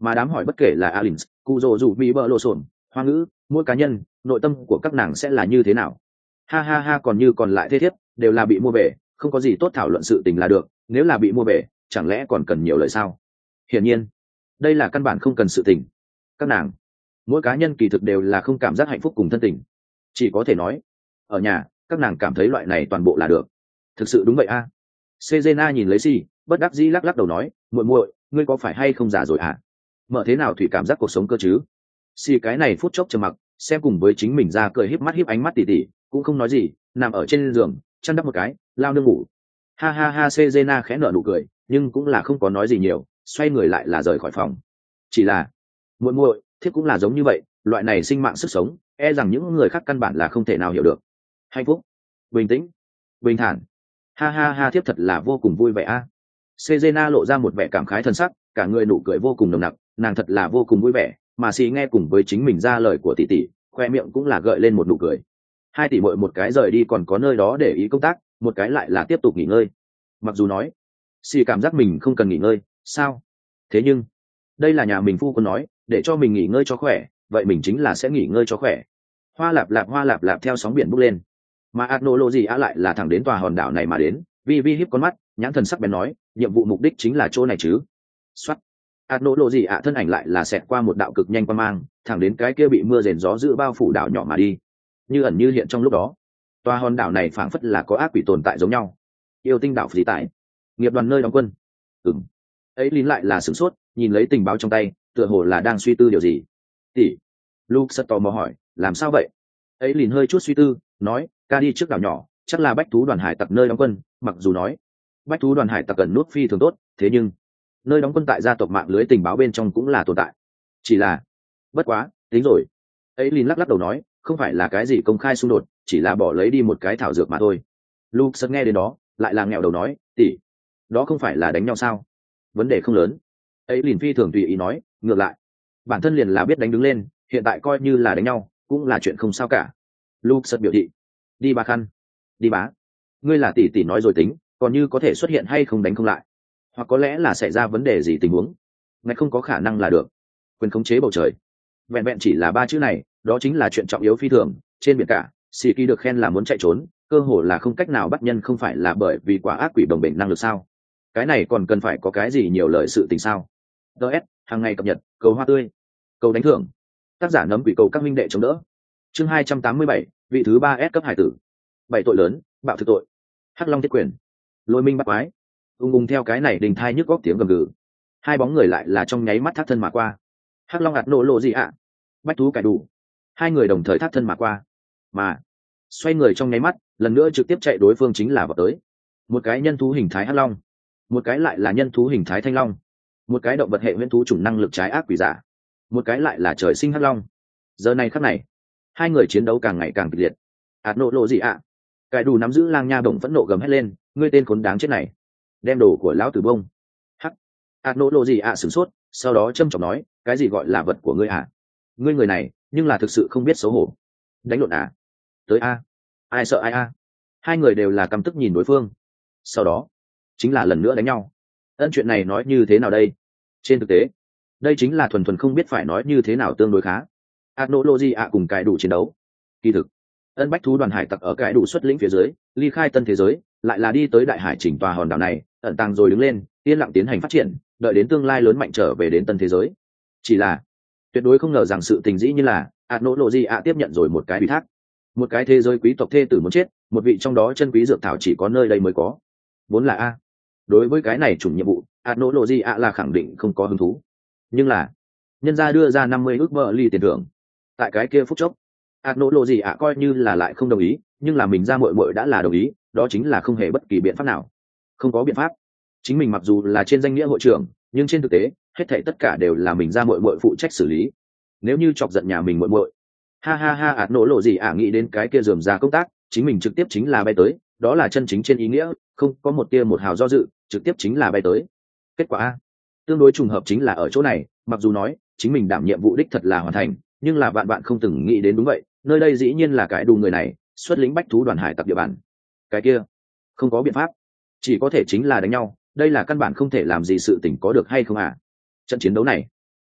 mà đám hỏi bất kể là Alin, cụ rồ dù mỹ bờ lộ sồn, hoa ngữ, mỗi cá nhân, nội tâm của các nàng sẽ là như thế nào. Ha ha ha, còn như còn lại thế thiếp đều là bị mua bể, không có gì tốt thảo luận sự tình là được, nếu là bị mua bể chẳng lẽ còn cần nhiều lời sao? Hiển nhiên đây là căn bản không cần sự tình. Các nàng mỗi cá nhân kỳ thực đều là không cảm giác hạnh phúc cùng thân tình, chỉ có thể nói ở nhà các nàng cảm thấy loại này toàn bộ là được. Thực sự đúng vậy a. Sejena nhìn lấy Si, bất đắc dĩ lắc lắc đầu nói, muội muội, ngươi có phải hay không già rồi à? Mở thế nào thủy cảm giác cuộc sống cơ chứ? Si cái này phút chốc trầm mặc, xem cùng với chính mình ra cười híp mắt híp ánh mắt tỉ tỉ, cũng không nói gì, nằm ở trên giường, chăn đắp một cái, lao nương ngủ. Ha ha ha, Sejena khẽ nở nụ cười, nhưng cũng là không có nói gì nhiều, xoay người lại là rời khỏi phòng. Chỉ là, muội muội, thiếp cũng là giống như vậy, loại này sinh mạng sức sống, e rằng những người khác căn bản là không thể nào hiểu được. Hạnh phúc, bình tĩnh, bình thản. Ha ha ha, thiếp thật là vô cùng vui vẻ a. À. Sejena lộ ra một vẻ cảm khái thân sắc, cả người nụ cười vô cùng nồng nặc, nàng thật là vô cùng vui vẻ, mà Si nghe cùng với chính mình ra lời của tỷ tỷ, khoe miệng cũng là gợi lên một nụ cười. Hai tỷ muội một cái rời đi còn có nơi đó để ý công tác, một cái lại là tiếp tục nghỉ ngơi. Mặc dù nói, Si cảm giác mình không cần nghỉ ngơi, sao? Thế nhưng, đây là nhà mình phu quân nói, để cho mình nghỉ ngơi cho khỏe, vậy mình chính là sẽ nghỉ ngơi cho khỏe. Hoa lạp lạp hoa lạp lạp theo sóng biển bốc lên, mà Adno lộ gì á lại là thẳng đến tòa hòn đảo này mà đến. Vi Vi híp con mắt, nhãn thần sắc bén nói, nhiệm vụ mục đích chính là chỗ này chứ? Soát. Adno lộ gì ạ thân ảnh lại là xẹt qua một đạo cực nhanh qua mang, thẳng đến cái kia bị mưa rền gió giữ bao phủ đảo nhỏ mà đi. Như ẩn như hiện trong lúc đó, tòa hòn đảo này phảng phất là có ác quỷ tồn tại giống nhau. Yêu tinh đảo phí tại, nghiệp đoàn nơi đóng quân. Ừm. Ấy lín lại là sửng sốt, nhìn lấy tình báo trong tay, tựa hồ là đang suy tư điều gì. Tỷ. Luke rất tò mò hỏi, làm sao vậy? Ấy lín hơi chút suy tư, nói, ca đi trước đảo nhỏ, chắc là bách thú đoàn hải tặc nơi đóng quân. Mặc dù nói bách thú đoàn hải tặc cần nút phi thường tốt, thế nhưng nơi đóng quân tại gia tộc mạng lưới tình báo bên trong cũng là tồn tại. Chỉ là bất quá tính rồi. Ấy lín lắc lắc đầu nói, không phải là cái gì công khai xung đột, chỉ là bỏ lấy đi một cái thảo dược mà thôi. Luke rất nghe đến đó, lại là nghẹo đầu nói, tỷ, đó không phải là đánh nhau sao? Vấn đề không lớn. Ấy lín phi thường tùy ý nói, ngược lại bản thân liền là biết đánh đứng lên, hiện tại coi như là đánh nhau cũng là chuyện không sao cả. Luke rất biểu thị, đi bà khăn, đi bá, ngươi là tỷ tỷ nói rồi tính, còn như có thể xuất hiện hay không đánh không lại, hoặc có lẽ là xảy ra vấn đề gì tình huống, ngay không có khả năng là được. Quyền khống chế bầu trời, vẹn vẹn chỉ là ba chữ này, đó chính là chuyện trọng yếu phi thường. Trên biển cả, Sĩ Kỳ được khen là muốn chạy trốn, cơ hồ là không cách nào bắt nhân, không phải là bởi vì quả ác quỷ đồng bệnh năng lực sao? Cái này còn cần phải có cái gì nhiều lời sự tình sao? ds hàng ngày cập nhật, cầu hoa tươi, cầu đánh thưởng, tác giả nấm quỷ cầu các minh đệ chống đỡ. Chương hai trăm tám mươi bảy, vị thứ ba S cấp hải tử. Bảy tội lớn, bạo thực tội, hắc long thiết quyền, lôi minh bắt quái, ung ung theo cái này đình thai nhức góc tiếng gầm gừ, hai bóng người lại là trong nháy mắt thác thân mà qua. Hắc long ạt nổ lộ gì ạ? Bách thú cải đủ, hai người đồng thời thác thân mà qua, mà xoay người trong nháy mắt, lần nữa trực tiếp chạy đối phương chính là vào tới. Một cái nhân thú hình thái hắc long, một cái lại là nhân thú hình thái thanh long, một cái động vật hệ huyễn thú chủng năng lực trái ác quỷ giả, một cái lại là trời sinh hắc long. Giờ này khắc này, hai người chiến đấu càng ngày càng kịch liệt. ạt nổ lộ gì ạ? Cải đủ nắm giữ lang nha bổng phẫn nộ gầm hét lên, ngươi tên khốn đáng chết này, đem đồ của lão tử bông. Hắc. ạt nổ lộ gì ạ sửng sốt, sau đó châm chọc nói, cái gì gọi là vật của ngươi ạ? Ngươi người này nhưng là thực sự không biết xấu hổ. Đánh lộn à? Tới a. Ai sợ ai a? Hai người đều là căm tức nhìn đối phương, sau đó chính là lần nữa đánh nhau. Ân, chuyện này nói như thế nào đây? Trên thực tế đây chính là thuần thuần không biết phải nói như thế nào tương đối khá. Ethnology ạ cùng cái đủ chiến đấu, kỳ thực ân bách thú đoàn hải tặc ở cái đủ xuất lĩnh phía dưới ly khai tân thế giới, lại là đi tới đại hải chỉnh tòa hòn đảo này, ẩn tàng rồi đứng lên, yên lặng tiến hành phát triển, đợi đến tương lai lớn mạnh trở về đến tân thế giới. Chỉ là tuyệt đối không ngờ rằng sự tình dĩ như là Ethnology ạ tiếp nhận rồi một cái ủy thác, một cái thế giới quý tộc thê tử muốn chết, một vị trong đó chân quý dược thảo chỉ có nơi đây mới có, vốn là a. Đối với cái này chủng nhiệm vụ, Ethnology ạ là khẳng định không có hứng thú, nhưng là nhân gia đưa ra năm mươi ước bờ ly tiền thưởng. Tại cái kia phút chốc, Ethnology ạ coi như là lại không đồng ý, nhưng là mình ra muội muội đã là đồng ý, đó chính là không hề bất kỳ biện pháp nào. Không có biện pháp, chính mình mặc dù là trên danh nghĩa hội trưởng, nhưng trên thực tế hết thảy tất cả đều là mình ra muội muội phụ trách xử lý. Nếu như chọc giận nhà mình muội muội, ha ha ha, Ethnology ạ nghĩ đến cái kia rườm rà công tác, chính mình trực tiếp chính là bay tới, đó là chân chính trên ý nghĩa, không có một tia một hào do dự, trực tiếp chính là bay tới. Kết quả a, tương đối trùng hợp chính là ở chỗ này, mặc dù nói chính mình đảm nhiệm vụ đích thật là hoàn thành, nhưng là bạn bạn không từng nghĩ đến đúng vậy, nơi đây dĩ nhiên là cái đủ người này xuất lĩnh bách thú đoàn hải tặc địa bàn. Cái kia không có biện pháp, chỉ có thể chính là đánh nhau, đây là căn bản không thể làm gì sự tình có được hay không à. Trận chiến đấu này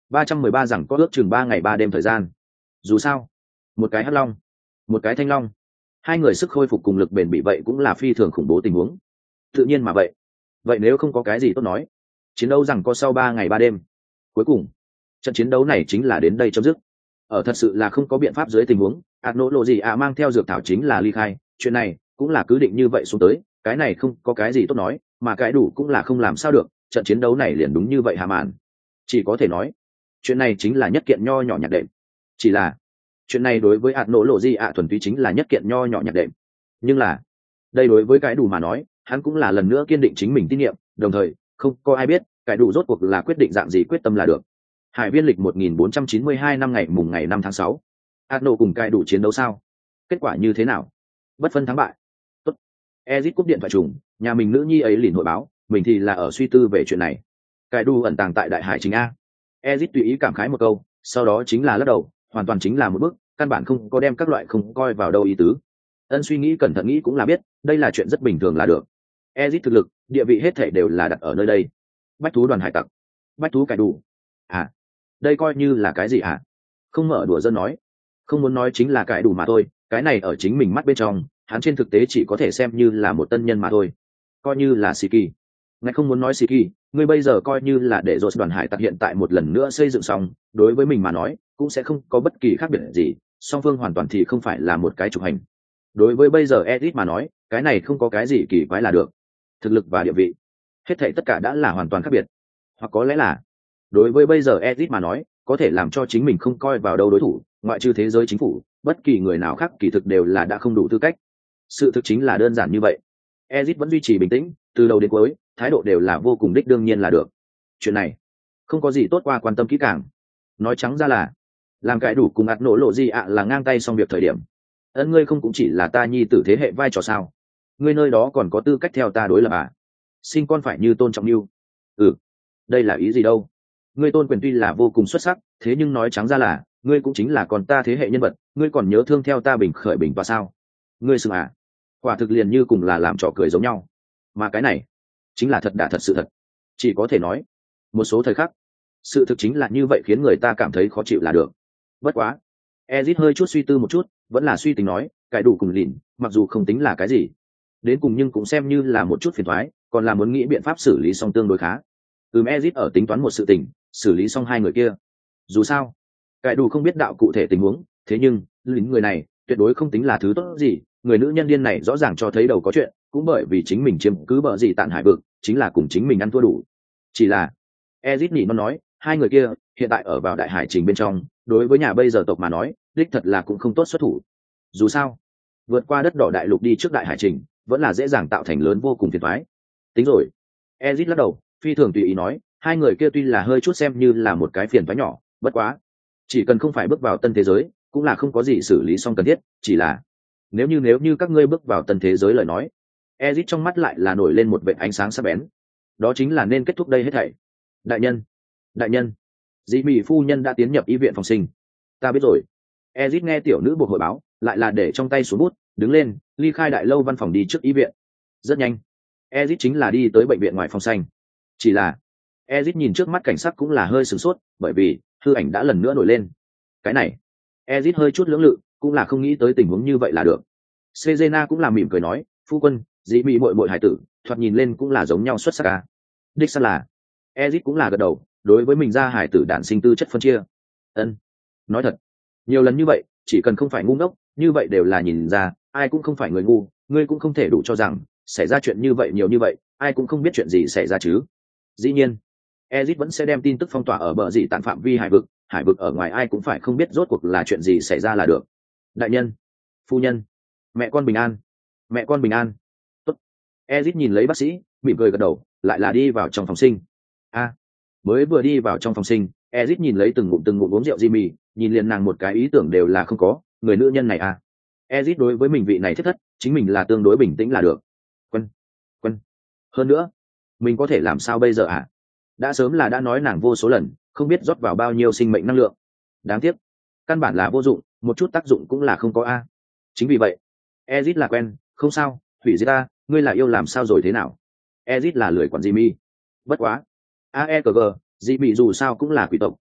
ba trăm mười ba rằng có ước chừng ba ngày ba đêm thời gian. Dù sao, một cái hắc long, một cái thanh long, hai người sức khôi phục cùng lực bền bị vậy cũng là phi thường khủng bố tình huống. Tự nhiên mà vậy. Vậy nếu không có cái gì tốt nói, chiến đấu rằng có sau ba ngày ba đêm. Cuối cùng, trận chiến đấu này chính là đến đây chấm dứt. Ở thật sự là không có biện pháp dưới tình huống, ạt nỗ lộ gì ạ mang theo dược thảo chính là ly khai, chuyện này cũng là cứ định như vậy xuống tới, cái này không có cái gì tốt nói, mà cái đủ cũng là không làm sao được, trận chiến đấu này liền đúng như vậy hạ màn. Chỉ có thể nói, chuyện này chính là nhất kiện nho nhỏ nhặt đệm. Chỉ là, chuyện này đối với ạt nỗ lộ gì ạ thuần túy chính là nhất kiện nho nhỏ nhặt đệm. Nhưng là, đây đối với cái đủ mà nói, hắn cũng là lần nữa kiên định chính mình tín nhiệm, đồng thời, không có ai biết, cái đủ rốt cuộc là quyết định dạng gì quyết tâm là được. Hải viên lịch một nghìn bốn trăm chín mươi hai năm ngày mùng ngày năm tháng sáu. Adno cùng cai đủ chiến đấu sao? Kết quả như thế nào? Bất phân thắng bại. Tốt. Ezit cúp điện thoại trùng, nhà mình nữ nhi ấy liền hội báo, mình thì là ở suy tư về chuyện này. Cai đủ ẩn tàng tại đại hải chính A. Ezit tùy ý cảm khái một câu, sau đó chính là lắc đầu, hoàn toàn chính là một bước, căn bản không có đem các loại không coi vào đâu ý tứ. Ân suy nghĩ cẩn thận nghĩ cũng là biết, đây là chuyện rất bình thường là được. Ezit thực lực, địa vị hết thảy đều là đặt ở nơi đây. Bách thú đoàn hải tặc, bách thú cai đủ. À, đây coi như là cái gì hả? Không mở đùa dân nói, không muốn nói chính là cãi đủ mà thôi, cái này ở chính mình mắt bên trong, hắn trên thực tế chỉ có thể xem như là một tân nhân mà thôi, coi như là Siki. Ngài không muốn nói Siki, ngươi bây giờ coi như là để rồi đoàn hải tặc hiện tại một lần nữa xây dựng xong, đối với mình mà nói, cũng sẽ không có bất kỳ khác biệt gì, song phương hoàn toàn thì không phải là một cái trục hành. Đối với bây giờ Edit mà nói, cái này không có cái gì kỳ quái là được. Thực lực và địa vị, hết thảy tất cả đã là hoàn toàn khác biệt. Hoặc có lẽ là, đối với bây giờ Edit mà nói, có thể làm cho chính mình không coi vào đâu đối thủ, ngoại trừ thế giới chính phủ, bất kỳ người nào khác kỳ thực đều là đã không đủ tư cách. Sự thực chính là đơn giản như vậy. Ezit vẫn duy trì bình tĩnh, từ đầu đến cuối, thái độ đều là vô cùng đích đương nhiên là được. Chuyện này, không có gì tốt qua quan tâm kỹ càng. Nói trắng ra là, làm cái đủ cùng ạt nổ lộ gì ạ là ngang tay xong việc thời điểm. Ân ngươi không cũng chỉ là ta nhi tử thế hệ vai trò sao? Ngươi nơi đó còn có tư cách theo ta đối lập à? Sinh con phải như tôn trọng yêu. Ừ, đây là ý gì đâu? Ngươi tôn quyền tuy là vô cùng xuất sắc, thế nhưng nói trắng ra là, ngươi cũng chính là còn ta thế hệ nhân vật, ngươi còn nhớ thương theo ta bình khởi bình và sao? Ngươi xưng à? Quả thực liền như cùng là làm trò cười giống nhau. Mà cái này, chính là thật đả thật sự thật. Chỉ có thể nói, một số thời khắc, sự thực chính là như vậy khiến người ta cảm thấy khó chịu là được. Bất quá, Ezit hơi chút suy tư một chút, vẫn là suy tính nói, cái đủ cùng lìn, mặc dù không tính là cái gì, đến cùng nhưng cũng xem như là một chút phiền toái, còn là muốn nghĩ biện pháp xử lý xong tương đối khá. Ừm Ezit ở tính toán một sự tình, xử lý xong hai người kia. Dù sao, cái đủ không biết đạo cụ thể tình huống, thế nhưng lính người này tuyệt đối không tính là thứ tốt gì, người nữ nhân điên này rõ ràng cho thấy đầu có chuyện, cũng bởi vì chính mình chiếm cứ bờ gì tạn hải vực, chính là cùng chính mình ăn thua đủ. Chỉ là Ezit nhỉ nó nói, hai người kia hiện tại ở vào đại hải trình bên trong, đối với nhà bây giờ tộc mà nói, đích thật là cũng không tốt xuất thủ. Dù sao, vượt qua đất đỏ đại lục đi trước đại hải trình, vẫn là dễ dàng tạo thành lớn vô cùng phiền toái. Tính rồi. Ezit lắc đầu, phi thường tùy ý nói, hai người kia tuy là hơi chút xem như là một cái phiền toái nhỏ, bất quá, chỉ cần không phải bước vào tân thế giới, cũng là không có gì xử lý xong cần thiết, chỉ là nếu như nếu như các ngươi bước vào tân thế giới lời nói. Ezit trong mắt lại là nổi lên một vệt ánh sáng sắc bén. Đó chính là nên kết thúc đây hết thảy. Đại nhân, đại nhân, Dị Mị phu nhân đã tiến nhập y viện phòng sinh. Ta biết rồi. Ezit nghe tiểu nữ buộc hội báo, lại là để trong tay xuống bút, đứng lên, ly khai đại lâu văn phòng đi trước y viện. Rất nhanh, Ezit chính là đi tới bệnh viện ngoài phòng xanh. Chỉ là, Ezit nhìn trước mắt cảnh sát cũng là hơi sửng sốt, bởi vì hư ảnh đã lần nữa nổi lên. Cái này, Ezit hơi chút lưỡng lự, cũng là không nghĩ tới tình huống như vậy là được. Sejena cũng là mỉm cười nói, phu quân, Dị Mị muội muội hải tử, thoạt nhìn lên cũng là giống nhau xuất sắc à? Đích xác là. Ezit cũng là gật đầu, đối với mình ra hải tử đản sinh tư chất phân chia. Ân, nói thật, nhiều lần như vậy, chỉ cần không phải ngu ngốc, như vậy đều là nhìn ra, ai cũng không phải người ngu, ngươi cũng không thể đủ cho rằng xảy ra chuyện như vậy nhiều như vậy, ai cũng không biết chuyện gì xảy ra chứ. Dĩ nhiên, Ezit vẫn sẽ đem tin tức phong tỏa ở bờ dị tạn phạm vi hải vực, hải vực ở ngoài ai cũng phải không biết rốt cuộc là chuyện gì xảy ra là được. Đại nhân, phu nhân, mẹ con bình an, mẹ con bình an. Tốt. Ezit nhìn lấy bác sĩ, mỉm cười gật đầu, lại là đi vào trong phòng sinh. A, mới vừa đi vào trong phòng sinh, Ezit nhìn lấy từng ngụm từng ngụm uống rượu Jimmy, nhìn liền nàng một cái ý tưởng đều là không có, người nữ nhân này à. Ezit đối với mình vị này thiết thất, chính mình là tương đối bình tĩnh là được. Quân, quân. Hơn nữa, mình có thể làm sao bây giờ à? Đã sớm là đã nói nàng vô số lần, không biết rót vào bao nhiêu sinh mệnh năng lượng. Đáng tiếc, căn bản là vô dụng, một chút tác dụng cũng là không có a. Chính vì vậy, Ezit là quen, không sao, hủy diệt ta, ngươi là yêu làm sao rồi thế nào? Ezit là lười quản Jimmy. Bất quá, a e ca giê, Jimmy dù sao cũng là quỷ tộc,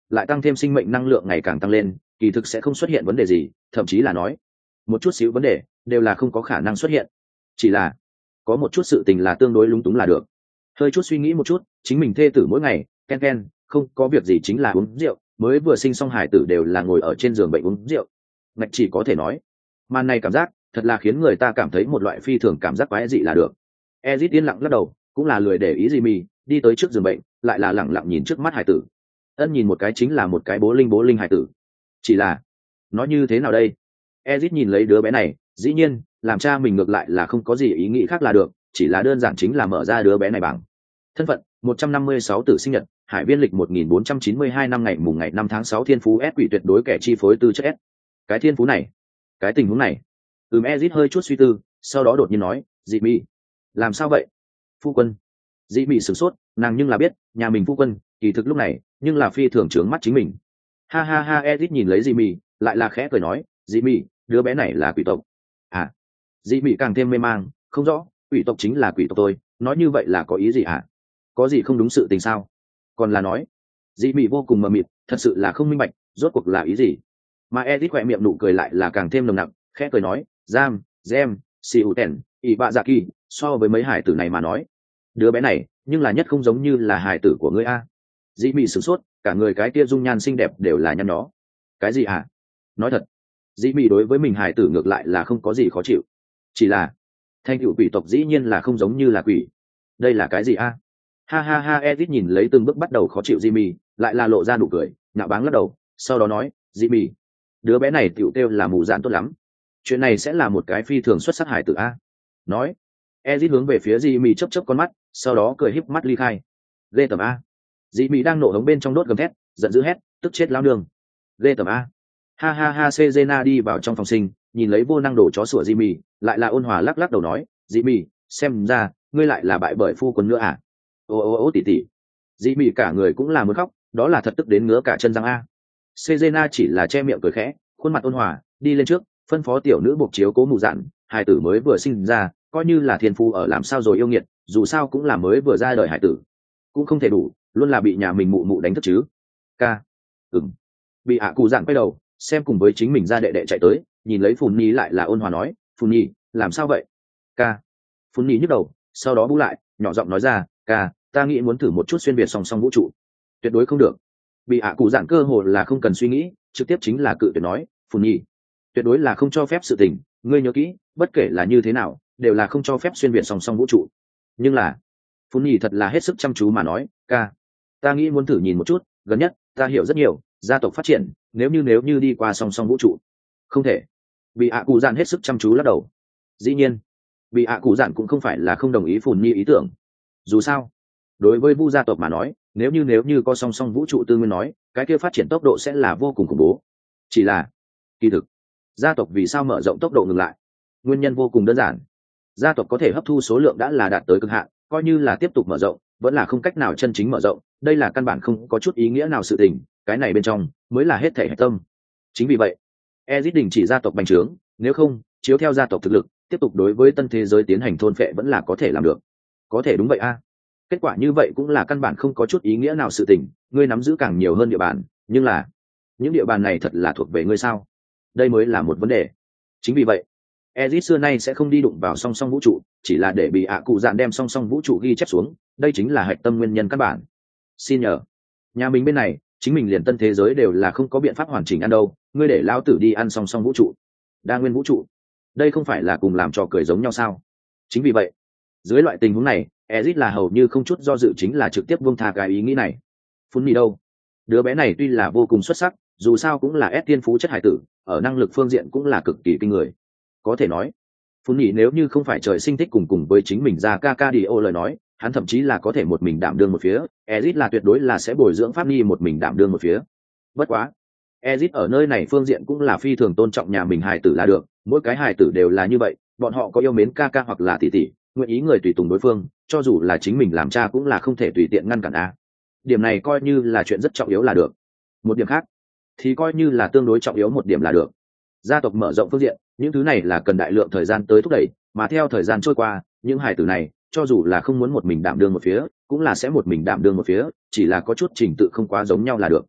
lại tăng thêm sinh mệnh năng lượng ngày càng tăng lên, kỳ thực sẽ không xuất hiện vấn đề gì, thậm chí là nói một chút xíu vấn đề đều là không có khả năng xuất hiện. Chỉ là có một chút sự tình là tương đối lúng túng là được. Hơi chút suy nghĩ một chút, chính mình thê tử mỗi ngày ken ken không có việc gì chính là uống rượu, mới vừa sinh xong hải tử đều là ngồi ở trên giường bệnh uống rượu. Ngạch chỉ có thể nói màn này cảm giác thật là khiến người ta cảm thấy một loại phi thường cảm giác quái dị là được. Ezit yên lặng lắc đầu, cũng là lười để ý gì mì, đi tới trước giường bệnh, lại là lẳng lặng nhìn trước mắt hải tử. Ân nhìn một cái chính là một cái bố linh bố linh hải tử. Chỉ là nói như thế nào đây? Ezit nhìn lấy đứa bé này, dĩ nhiên làm cha mình ngược lại là không có gì ý nghĩ khác là được, chỉ là đơn giản chính là mở ra đứa bé này bằng thân phận một trăm năm mươi sáu tử sinh nhật, hải viên lịch một nghìn bốn trăm chín mươi hai năm ngày mùng ngày năm tháng sáu thiên phú S quỷ tuyệt đối kẻ chi phối tư chất S. Cái thiên phú này, cái tình huống này. Ừm Ezit hơi chút suy tư, sau đó đột nhiên nói, "Dị Mị, làm sao vậy?" "Phu quân." Dị Mị sửng sốt, nàng nhưng là biết, nhà mình phu quân, kỳ thực lúc này, nhưng là phi thường trướng mắt chính mình. Ha ha ha, Ezit nhìn lấy Dị Mị, lại là khẽ cười nói, "Dị Mị, đứa bé này là quỷ tộc." "À?" Dị Mị càng thêm mê mang, không rõ, quỷ tộc chính là quỷ tộc tôi, nói như vậy là có ý gì hả? Có gì không đúng sự tình sao? Còn là nói, Dị Mị vô cùng mờ mịt, thật sự là không minh bạch, rốt cuộc là ý gì? Mà Ezit khỏe miệng nụ cười lại là càng thêm nồng nặc, khẽ cười nói, "Giam, Gem, Siuten, ỷ bạ dạ kỳ, so với mấy hải tử này mà nói, đứa bé này nhưng là nhất không giống như là hải tử của ngươi a." Dị Mị sửng sốt, cả người cái kia dung nhan xinh đẹp đều là nhăn nhó. Cái gì hả? Nói thật, Dị Mị đối với mình hải tử ngược lại là không có gì khó chịu, chỉ là thanh cựu quỷ tộc dĩ nhiên là không giống như là quỷ. Đây là cái gì a? Ha ha ha, Ezit nhìn lấy từng bước bắt đầu khó chịu Dị Mị, lại là lộ ra nụ cười, nhạo báng lắc đầu, sau đó nói, "Dị Mị, đứa bé này tiểu tiêu là mù dạn tốt lắm, chuyện này sẽ là một cái phi thường xuất sắc hải tử a." Nói, Ezit hướng về phía Dị Mị chớp chớp con mắt, sau đó cười híp mắt ly khai. "Ghê tởm a." Dị Mị đang nổ hống bên trong đốt gầm thét, giận dữ hét, tức chết lão đường. "Ghê tởm a." Ha ha ha, Cezena đi vào trong phòng sinh, nhìn lấy vô năng đổ chó sủa Dị Mị, lại là ôn hòa lắc lắc đầu nói, "Dị Mị, xem ra ngươi lại là bại bởi phu quân nữa à?" "Ô ô ô tỷ tỷ." Dị Mị cả người cũng là muốn khóc, đó là thật tức đến ngứa cả chân răng a. Cezena chỉ là che miệng cười khẽ, khuôn mặt ôn hòa, đi lên trước, phân phó tiểu nữ buộc chiếu cố mù dạn, hải tử mới vừa sinh ra, coi như là thiên phu ở làm sao rồi yêu nghiệt, dù sao cũng là mới vừa ra đời hải tử, cũng không thể đủ, luôn là bị nhà mình mụ mụ đánh thức chứ. Ca, ừm, bị ạ cụ dạn quay đầu, xem cùng với chính mình ra đệ đệ chạy tới, nhìn lấy Phùn Nhi lại là ôn hòa nói, "Phùn Nhi, làm sao vậy?" "Ca." Phùn Nhi nhức đầu, sau đó bú lại, nhỏ giọng nói ra, "Ca, ta nghĩ muốn thử một chút xuyên việt song song vũ trụ." "Tuyệt đối không được." Bị ạ cụ dạn cơ hồ là không cần suy nghĩ, trực tiếp chính là cự tuyệt nói, "Phùn Nhi, tuyệt đối là không cho phép sự tình, ngươi nhớ kỹ, bất kể là như thế nào, đều là không cho phép xuyên việt song song vũ trụ." Nhưng là Phùn Nhi thật là hết sức chăm chú mà nói, "Ca, ta nghĩ muốn thử nhìn một chút, gần nhất ta hiểu rất nhiều gia tộc phát triển, nếu như nếu như đi qua song song vũ trụ." "Không thể." Bị ạ cụ dạn hết sức chăm chú lắc đầu. Dĩ nhiên bị ạ cụ dạn cũng không phải là không đồng ý Phùn Nhi ý tưởng. Dù sao, đối với Vu gia tộc mà nói, nếu như nếu như có song song vũ trụ tư nguyên nói, cái kia phát triển tốc độ sẽ là vô cùng khủng bố. Chỉ là kỳ thực gia tộc vì sao mở rộng tốc độ ngừng lại? Nguyên nhân vô cùng đơn giản, gia tộc có thể hấp thu số lượng đã là đạt tới cực hạn, coi như là tiếp tục mở rộng vẫn là không cách nào chân chính mở rộng, đây là căn bản không có chút ý nghĩa nào sự tình, cái này bên trong mới là hết thể hệ tâm. Chính vì vậy Ezit đình chỉ gia tộc bành trướng, nếu không chiếu theo gia tộc thực lực tiếp tục đối với tân thế giới tiến hành thôn phệ vẫn là có thể làm được. Có thể đúng vậy a. Kết quả như vậy cũng là căn bản không có chút ý nghĩa nào sự tình, ngươi nắm giữ càng nhiều hơn địa bàn, nhưng là những địa bàn này thật là thuộc về ngươi sao? Đây mới là một vấn đề. Chính vì vậy Ezit xưa nay sẽ không đi đụng vào song song vũ trụ, chỉ là để bị ạ cụ dạn đem song song vũ trụ ghi chép xuống, đây chính là hạch tâm nguyên nhân căn bản. Xin nhờ, nhà mình bên này chính mình liền tân thế giới đều là không có biện pháp hoàn chỉnh ăn đâu, ngươi để lão tử đi ăn song song vũ trụ, đa nguyên vũ trụ, đây không phải là cùng làm trò cười giống nhau sao? Chính vì vậy dưới loại tình huống này Ezit là hầu như không chút do dự chính là trực tiếp buông tha cái ý nghĩ này. Phun Nhi đâu? Đứa bé này tuy là vô cùng xuất sắc, dù sao cũng là ép tiên phú chất hải tử, ở năng lực phương diện cũng là cực kỳ kinh người. Có thể nói, Phun Nhi nếu như không phải trời sinh thích cùng cùng với chính mình ra ca ca đi ô lời nói, hắn thậm chí là có thể một mình đảm đương một phía, Ezit là tuyệt đối là sẽ bồi dưỡng Pháp Nhi một mình đảm đương một phía. Bất quá, Ezit ở nơi này phương diện cũng là phi thường tôn trọng nhà mình hài tử là được, mỗi cái hài tử đều là như vậy, bọn họ có yêu mến ca ca hoặc là tỷ tỷ, nguyện ý người tùy tùng đối phương, cho dù là chính mình làm cha cũng là không thể tùy tiện ngăn cản a. Điểm này coi như là chuyện rất trọng yếu là được. Một điểm khác thì coi như là tương đối trọng yếu một điểm là được. Gia tộc mở rộng phương diện, những thứ này là cần đại lượng thời gian tới thúc đẩy, mà theo thời gian trôi qua, những hài tử này, cho dù là không muốn một mình đảm đương một phía, cũng là sẽ một mình đảm đương một phía, chỉ là có chút trình tự không quá giống nhau là được.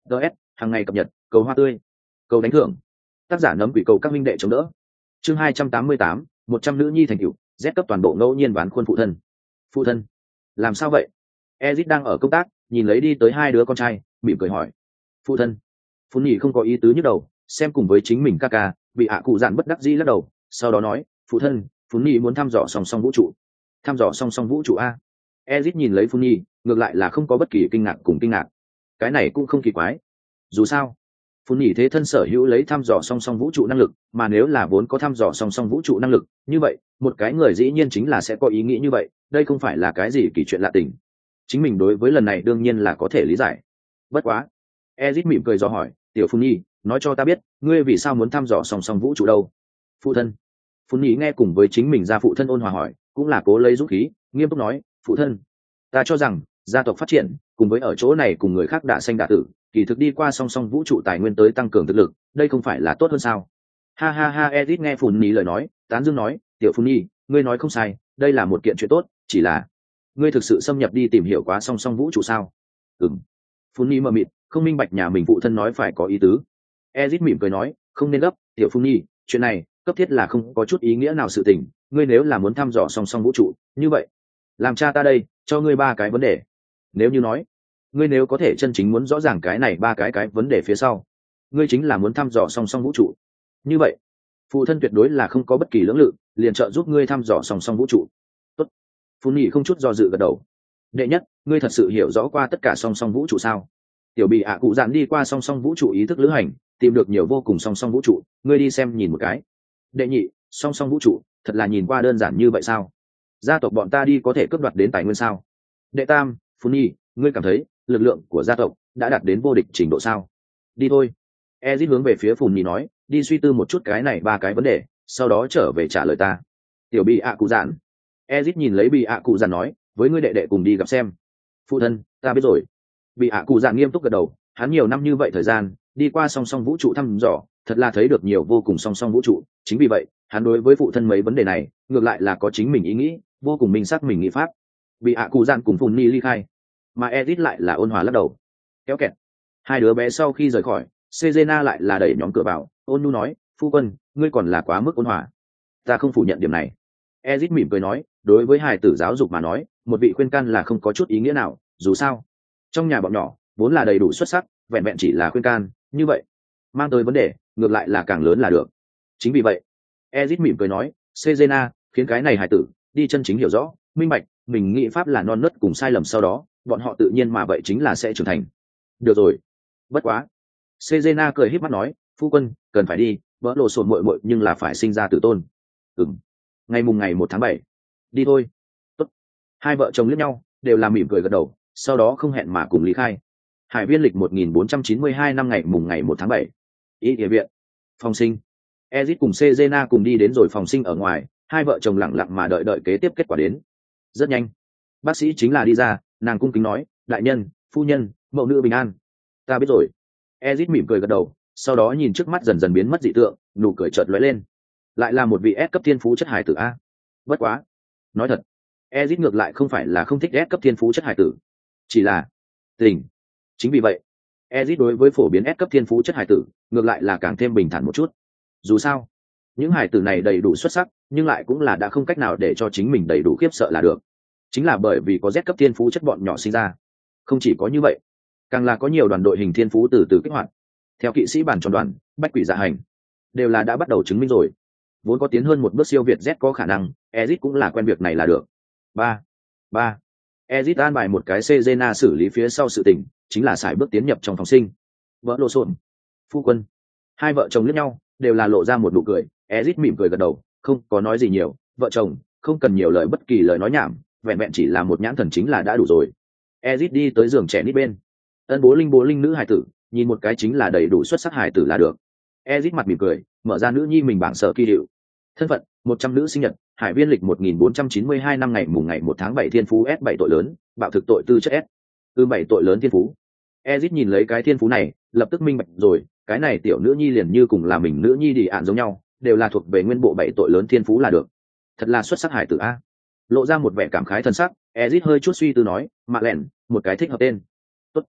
ts hàng ngày cập nhật, cầu hoa tươi, cầu đánh thưởng. Tác giả nấm quỷ cầu các minh đệ chống đỡ. Chương hai trăm tám mươi tám, một trăm nữ nhi thành tựu, Z cấp toàn bộ ngẫu nhiên bán khuôn phụ thân. Phụ thân, làm sao vậy? Ezit đang ở công tác, nhìn lấy đi tới hai đứa con trai, mỉm cười hỏi. Phụ thân. Phun nhỉ không có ý tứ nhức đầu, xem cùng với chính mình ca ca, bị hạ cụ dạn bất đắc dĩ lắc đầu, sau đó nói, phụ thân, Phun nhỉ muốn thăm dò song song vũ trụ. Thăm dò song song vũ trụ a? Ezit nhìn lấy Phun nhỉ, ngược lại là không có bất kỳ kinh ngạc cùng kinh ngạc. Cái này cũng không kỳ quái. Dù sao, Phun nhỉ thế thân sở hữu lấy thăm dò song song vũ trụ năng lực, mà nếu là vốn có thăm dò song song vũ trụ năng lực, như vậy, một cái người dĩ nhiên chính là sẽ có ý nghĩ như vậy, đây không phải là cái gì kỳ chuyện lạ tình. Chính mình đối với lần này đương nhiên là có thể lý giải. Bất quá, Ezit mỉm cười do hỏi, tiểu Phun nhỉ, nói cho ta biết, ngươi vì sao muốn thăm dò song song vũ trụ đâu? Phụ thân. Phun nhỉ nghe cùng với chính mình ra phụ thân ôn hòa hỏi, cũng là cố lấy dũng khí, nghiêm túc nói, phụ thân, ta cho rằng gia tộc phát triển cùng với ở chỗ này cùng người khác đả sanh đả tử, kỳ thực đi qua song song vũ trụ tài nguyên tới tăng cường thực lực, đây không phải là tốt hơn sao? Ha ha ha. Ezit nghe Phun nhỉ lời nói, tán dương nói, tiểu Phun nhỉ, ngươi nói không sai, đây là một kiện chuyện tốt, chỉ là ngươi thực sự xâm nhập đi tìm hiểu quá song song vũ trụ sao? Ừm. Phun nhỉ mờ mịt, không minh bạch nhà mình phụ thân nói phải có ý tứ. Ezit mỉm cười nói, không nên gấp, tiểu Phun nhỉ, chuyện này cấp thiết là không có chút ý nghĩa nào sự tình, ngươi nếu là muốn thăm dò song song vũ trụ, như vậy, làm cha ta đây, cho ngươi ba cái vấn đề. Nếu như nói, ngươi nếu có thể chân chính muốn rõ ràng cái này ba cái cái vấn đề phía sau, ngươi chính là muốn thăm dò song song vũ trụ. Như vậy, phụ thân tuyệt đối là không có bất kỳ lưỡng lự, liền trợ giúp ngươi thăm dò song song vũ trụ. Tốt. Phun nhỉ không chút do dự gật đầu. Đệ nhất, ngươi thật sự hiểu rõ qua tất cả song song vũ trụ sao? Tiểu bị ạ cụ dạn đi qua song song vũ trụ ý thức lữ hành, tìm được nhiều vô cùng song song vũ trụ, ngươi đi xem nhìn một cái. Đệ nhị, song song vũ trụ thật là nhìn qua đơn giản như vậy sao? Gia tộc bọn ta đi có thể cướp đoạt đến tài nguyên sao? Đệ tam, Phun nhỉ, ngươi cảm thấy lực lượng của gia tộc đã đạt đến vô địch trình độ sao? Đi thôi. Ezit hướng về phía Phun nhỉ nói, đi suy tư một chút cái này ba cái vấn đề, sau đó trở về trả lời ta. Tiểu bị ạ cụ dạn. Ezit nhìn lấy bị ạ cụ dạn nói, với ngươi đệ đệ cùng đi gặp xem. Phụ thân, ta biết rồi. Bị ạ cụ dạn nghiêm túc gật đầu, hắn nhiều năm như vậy thời gian đi qua song song vũ trụ thăm dò, thật là thấy được nhiều vô cùng song song vũ trụ, chính vì vậy hắn đối với phụ thân mấy vấn đề này ngược lại là có chính mình ý nghĩ, vô cùng minh xác mình nghĩ pháp. Bị ạ cụ dạn cùng Phun nhỉ ly khai, mà Ezit lại là ôn hòa lắc đầu. Kéo kẹt. Hai đứa bé sau khi rời khỏi, Sejena lại là đẩy nhóm cửa vào, ôn nhu nói, phu quân, ngươi còn là quá mức ôn hòa. Ta không phủ nhận điểm này. Ezit mỉm cười nói, đối với hài tử giáo dục mà nói, một vị khuyên can là không có chút ý nghĩa nào, dù sao, trong nhà bọn nhỏ vốn là đầy đủ xuất sắc, vẹn vẹn chỉ là khuyên can, như vậy, mang tới vấn đề, ngược lại là càng lớn là được. Chính vì vậy, Ezit mỉm cười nói, Sejena, khiến cái này hài tử đi chân chính hiểu rõ, minh bạch, mình nghĩ pháp là non nớt cùng sai lầm, sau đó, bọn họ tự nhiên mà vậy chính là sẽ trưởng thành. Được rồi. Bất quá. Sejena cười híp mắt nói, phu quân, cần phải đi, vỡ lộ sồn muội muội nhưng là phải sinh ra tử tôn. Ừm. Ngày mùng ngày một tháng bảy. Đi thôi. Tốt. Hai vợ chồng liếc nhau, đều là mỉm cười gật đầu, sau đó không hẹn mà cùng lý khai. Hải viên lịch một nghìn bốn trăm chín mươi hai năm ngày mùng ngày một tháng bảy. Y địa viện. Phòng sinh. Ezit cùng Sejena cùng đi đến rồi phòng sinh ở ngoài, hai vợ chồng lặng lặng mà đợi đợi kế tiếp kết quả đến. Rất nhanh. Bác sĩ chính là đi ra, nàng cung kính nói, đại nhân, phu nhân, mẫu nữ bình an. Ta biết rồi. Ezit mỉm cười gật đầu, sau đó nhìn trước mắt dần dần biến mất dị tượng, nụ cười chợt lóe lên. Lại là một vị S cấp thiên phú chất hài tử a. Bất quá, nói thật, Ezit ngược lại không phải là không thích S cấp thiên phú chất hài tử, chỉ là tình. Chính vì vậy, Ezit đối với phổ biến S cấp thiên phú chất hài tử, ngược lại là càng thêm bình thản một chút. Dù sao, những hài tử này đầy đủ xuất sắc, nhưng lại cũng là đã không cách nào để cho chính mình đầy đủ khiếp sợ là được. Chính là bởi vì có Z cấp thiên phú chất bọn nhỏ sinh ra. Không chỉ có như vậy, càng là có nhiều đoàn đội hình thiên phú từ từ kích hoạt. Theo kỵ sĩ bản tròn đoàn, bách quỷ dạ hành, đều là đã bắt đầu chứng minh rồi. Vốn có tiến hơn một bước siêu việt Z có khả năng, Ezit cũng là quen việc này là được. Ba, ba. Ezit an bài một cái Sejena xử lý phía sau sự tình, chính là xài bước tiến nhập trong phòng sinh. Vỡ lô xộn. Phu quân. Hai vợ chồng liếc nhau, đều là lộ ra một nụ cười. Ezit mỉm cười gật đầu, không có nói gì nhiều. Vợ chồng không cần nhiều lời bất kỳ lời nói nhảm, vẹn vẹn chỉ là một nhãn thần chính là đã đủ rồi. Ezit đi tới giường trẻ nít bên. Ân bố linh bố linh nữ hài tử, nhìn một cái chính là đầy đủ xuất sắc hài tử là được. Ezit mặt mỉm cười, mở ra nữ nhi mình bảng sở kỳ hiệu. Thân phận, một trăm nữ sinh nhật, hải viên lịch một nghìn bốn trăm chín mươi hai năm ngày mùng ngày một tháng bảy thiên phú S bảy tội lớn, bạo thực tội tư chất S. Tư bảy tội lớn thiên phú. Ezit nhìn lấy cái thiên phú này, lập tức minh bạch rồi, cái này tiểu nữ nhi liền như cùng là mình nữ nhi đi ạn giống nhau, đều là thuộc về nguyên bộ bảy tội lớn thiên phú là được. Thật là xuất sắc hài tử a. Lộ ra một vẻ cảm khái thân sắc, Ezit hơi chút suy tư nói, mạ lẻn, một cái thích hợp tên. Tốt.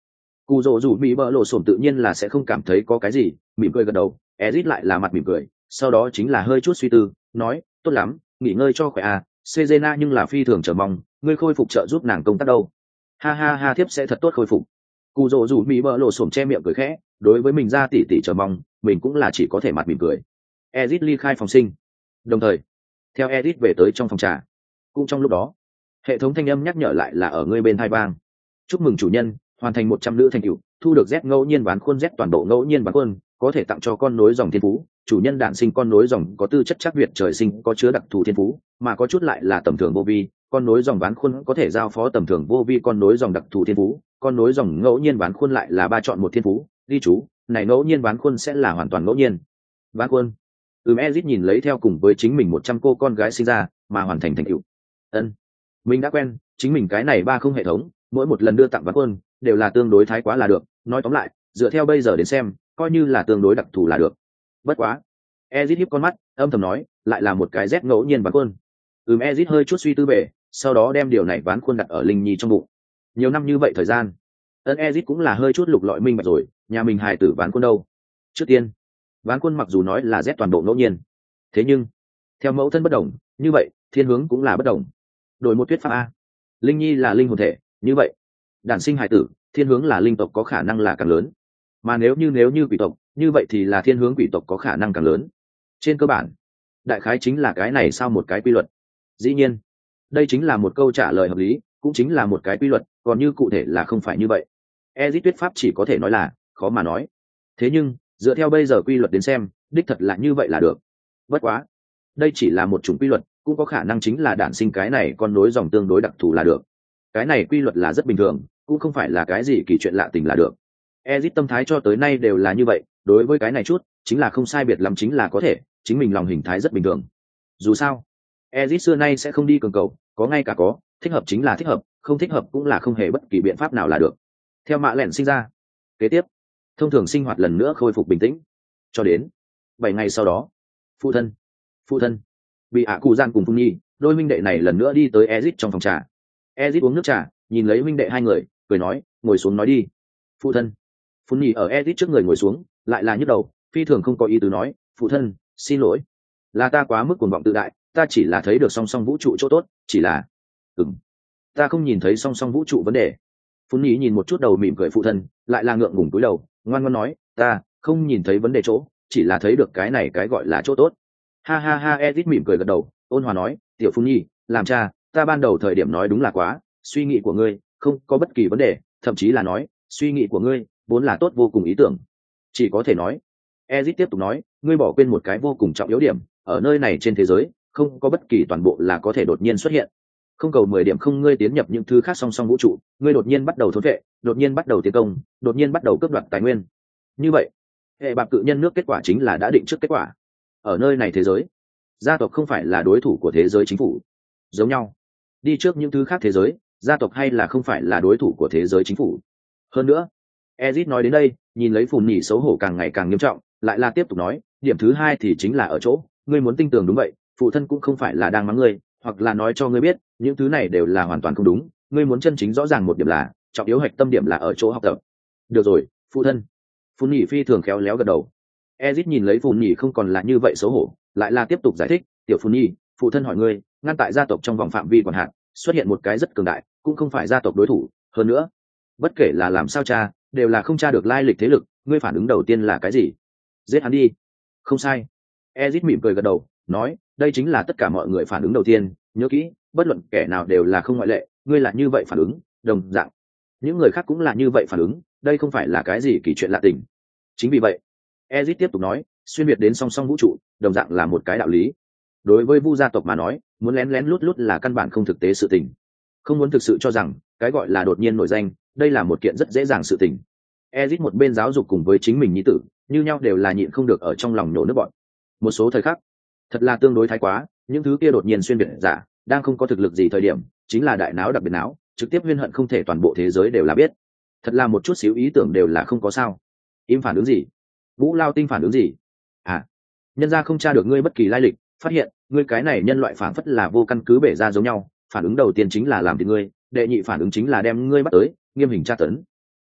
Cụ rỗ rủ bị bỡ lộ sổm tự nhiên là sẽ không cảm thấy có cái gì, mỉm cười gật đầu. Ezit lại là mặt mỉm cười, sau đó chính là hơi chút suy tư, nói, tốt lắm, nghỉ ngơi cho khỏe à, Cezena nhưng là phi thường chờ mong, ngươi khôi phục trợ giúp nàng công tác đâu. Ha ha ha, thiếp sẽ thật tốt khôi phục. Cụ rỗ rủ bị bỡ lộ sổm che miệng cười khẽ, đối với mình ra tỉ tỉ chờ mong, mình cũng là chỉ có thể mặt mỉm cười. Ezit ly khai phòng sinh, đồng thời theo Ezit về tới trong phòng trà. Cũng trong lúc đó, hệ thống thanh âm nhắc nhở lại là ở ngươi bên tai vang. Chúc mừng chủ nhân, hoàn thành một trăm nữ thành tựu, thu được Z ngẫu nhiên bán khuôn Z toàn bộ ngẫu nhiên bán khuôn, có thể tặng cho con nối dòng thiên phú. Chủ nhân đản sinh con nối dòng có tư chất chắc việt trời sinh, có chứa đặc thù thiên phú, mà có chút lại là tầm thường vô vi. Con nối dòng bán khuôn có thể giao phó tầm thường vô vi con nối dòng đặc thù thiên phú. Con nối dòng ngẫu nhiên bán khuôn lại là ba chọn một thiên phú. Ghi chú, này ngẫu nhiên bán khuôn sẽ là hoàn toàn ngẫu nhiên. Bán khuôn. Ừm, Ezit nhìn lấy theo cùng với chính mình một trăm cô con gái sinh ra, mà hoàn thành thành tựu. Ân, mình đã quen, chính mình cái này ba không hệ thống, mỗi một lần đưa tặng bán khuôn đều là tương đối thái quá là được. Nói tóm lại, dựa theo bây giờ đến xem, coi như là tương đối đặc thù là được. Bất quá, Ezit híp con mắt, âm thầm nói, lại là một cái Z ngẫu nhiên bán khuôn. Ừm, Ezit hơi chút suy tư về, sau đó đem điều này bán khuôn đặt ở Linh Nhi trong bụng. Nhiều năm như vậy thời gian, ân Ezit cũng là hơi chút lục lọi minh bạch rồi, nhà mình hài tử bán khuôn đâu. Trước tiên, bán khuôn mặc dù nói là Z toàn bộ ngẫu nhiên, thế nhưng theo mẫu thân bất đồng, như vậy thiên hướng cũng là bất đồng. Đổi một thuyết pháp a, Linh Nhi là linh hồn thể, như vậy đản sinh hài tử thiên hướng là linh tộc có khả năng là càng lớn, mà nếu như nếu như quỷ tộc, như vậy thì là thiên hướng quỷ tộc có khả năng càng lớn. Trên cơ bản, đại khái chính là cái này sao một cái quy luật. Dĩ nhiên, đây chính là một câu trả lời hợp lý, cũng chính là một cái quy luật, còn như cụ thể là không phải như vậy. Ezit thuyết pháp chỉ có thể nói là khó mà nói. Thế nhưng dựa theo bây giờ quy luật đến xem, đích thật là như vậy là được. Bất quá, đây chỉ là một chủng quy luật, cũng có khả năng chính là đản sinh cái này con nối dòng tương đối đặc thù là được. Cái này quy luật là rất bình thường, cũng không phải là cái gì kỳ chuyện lạ tình là được. Ezit tâm thái cho tới nay đều là như vậy, đối với cái này chút, chính là không sai biệt lắm, chính là có thể, chính mình lòng hình thái rất bình thường. Dù sao, Ezit xưa nay sẽ không đi cường cầu, có ngay cả có, thích hợp chính là thích hợp, không thích hợp cũng là không hề bất kỳ biện pháp nào là được. Theo mạ lẻn sinh ra, kế tiếp, thông thường sinh hoạt lần nữa khôi phục bình tĩnh. Cho đến bảy ngày sau đó, phụ thân, phụ thân, bị ạ cụ gian cùng Phun Nhi, đôi minh đệ này lần nữa đi tới Ezit trong phòng trà. Ezit uống nước trà, nhìn lấy minh đệ hai người, cười nói, ngồi xuống nói đi. Phụ thân. Phun Nhi ở Ezit trước người ngồi xuống, lại là nhức đầu, phi thường không có ý tứ nói, phụ thân, xin lỗi, là ta quá mức cuồng vọng tự đại, ta chỉ là thấy được song song vũ trụ chỗ tốt, chỉ là, ừm, ta không nhìn thấy song song vũ trụ vấn đề. Phun Nhi nhìn một chút đầu mỉm cười phụ thân, lại là ngượng ngùng cúi đầu, ngoan ngoãn nói, ta không nhìn thấy vấn đề chỗ, chỉ là thấy được cái này cái gọi là chỗ tốt. Ha ha ha, Ezit mỉm cười gật đầu, ôn hòa nói, tiểu Phun Nhi, làm cha, ta ban đầu thời điểm nói đúng là quá, suy nghĩ của ngươi không có bất kỳ vấn đề, thậm chí là nói, suy nghĩ của ngươi vốn là tốt vô cùng ý tưởng. Chỉ có thể nói, Ezit tiếp tục nói, ngươi bỏ quên một cái vô cùng trọng yếu điểm, ở nơi này trên thế giới, không có bất kỳ toàn bộ là có thể đột nhiên xuất hiện. Không cầu mười điểm không, ngươi tiến nhập những thứ khác song song vũ trụ, ngươi đột nhiên bắt đầu thôn vệ, đột nhiên bắt đầu tiến công, đột nhiên bắt đầu cướp đoạt tài nguyên. Như vậy, hệ bạc cự nhân nước kết quả chính là đã định trước kết quả. Ở nơi này thế giới, gia tộc không phải là đối thủ của thế giới chính phủ. Giống nhau, đi trước những thứ khác thế giới, gia tộc hay là không phải là đối thủ của thế giới chính phủ. Hơn nữa, Ezit nói đến đây, nhìn lấy Phùn Nhỉ xấu hổ càng ngày càng nghiêm trọng, lại là tiếp tục nói, điểm thứ hai thì chính là ở chỗ, ngươi muốn tin tưởng đúng vậy, phụ thân cũng không phải là đang mắng ngươi, hoặc là nói cho ngươi biết, những thứ này đều là hoàn toàn không đúng, ngươi muốn chân chính rõ ràng một điểm là, trọng yếu hạch tâm điểm là ở chỗ học tập. Được rồi, phụ thân. Phùn Nhỉ phi thường khéo léo gật đầu. Ezit nhìn lấy Phùn Nhỉ không còn là như vậy xấu hổ, lại là tiếp tục giải thích, tiểu Phùn Nhỉ, phụ thân hỏi ngươi, ngăn tại gia tộc trong vòng phạm vi quản hạt, xuất hiện một cái rất cường đại, cũng không phải gia tộc đối thủ, hơn nữa, bất kể là làm sao cha, đều là không tra được lai lịch thế lực, ngươi phản ứng đầu tiên là cái gì? Giết hắn đi. Không sai. Ezit mỉm cười gật đầu, nói, đây chính là tất cả mọi người phản ứng đầu tiên, nhớ kỹ, bất luận kẻ nào đều là không ngoại lệ, ngươi là như vậy phản ứng, đồng dạng, những người khác cũng là như vậy phản ứng, đây không phải là cái gì kỳ chuyện lạ tình. Chính vì vậy, Ezit tiếp tục nói, xuyên việt đến song song vũ trụ, đồng dạng là một cái đạo lý. Đối với Vu gia tộc mà nói, muốn lén lén lút lút là căn bản không thực tế sự tình. Không muốn thực sự cho rằng cái gọi là đột nhiên nổi danh, đây là một kiện rất dễ dàng sự tình. Ezit một bên giáo dục cùng với chính mình nhi tử, như nhau đều là nhịn không được ở trong lòng nổ nước bọn. Một số thời khắc, thật là tương đối thái quá, những thứ kia đột nhiên xuyên biệt giả, đang không có thực lực gì thời điểm, chính là đại náo đặc biệt náo, trực tiếp huyên hận không thể toàn bộ thế giới đều là biết. Thật là một chút xíu ý tưởng đều là không có sao. Im phản ứng gì? Vũ Lao Tinh phản ứng gì? À, nhân gia không tra được ngươi bất kỳ lai lịch, phát hiện ngươi cái này nhân loại phản phất là vô căn cứ bể ra giống nhau, phản ứng đầu tiên chính là làm thì ngươi, đệ nhị phản ứng chính là đem ngươi bắt tới, nghiêm hình tra tấn.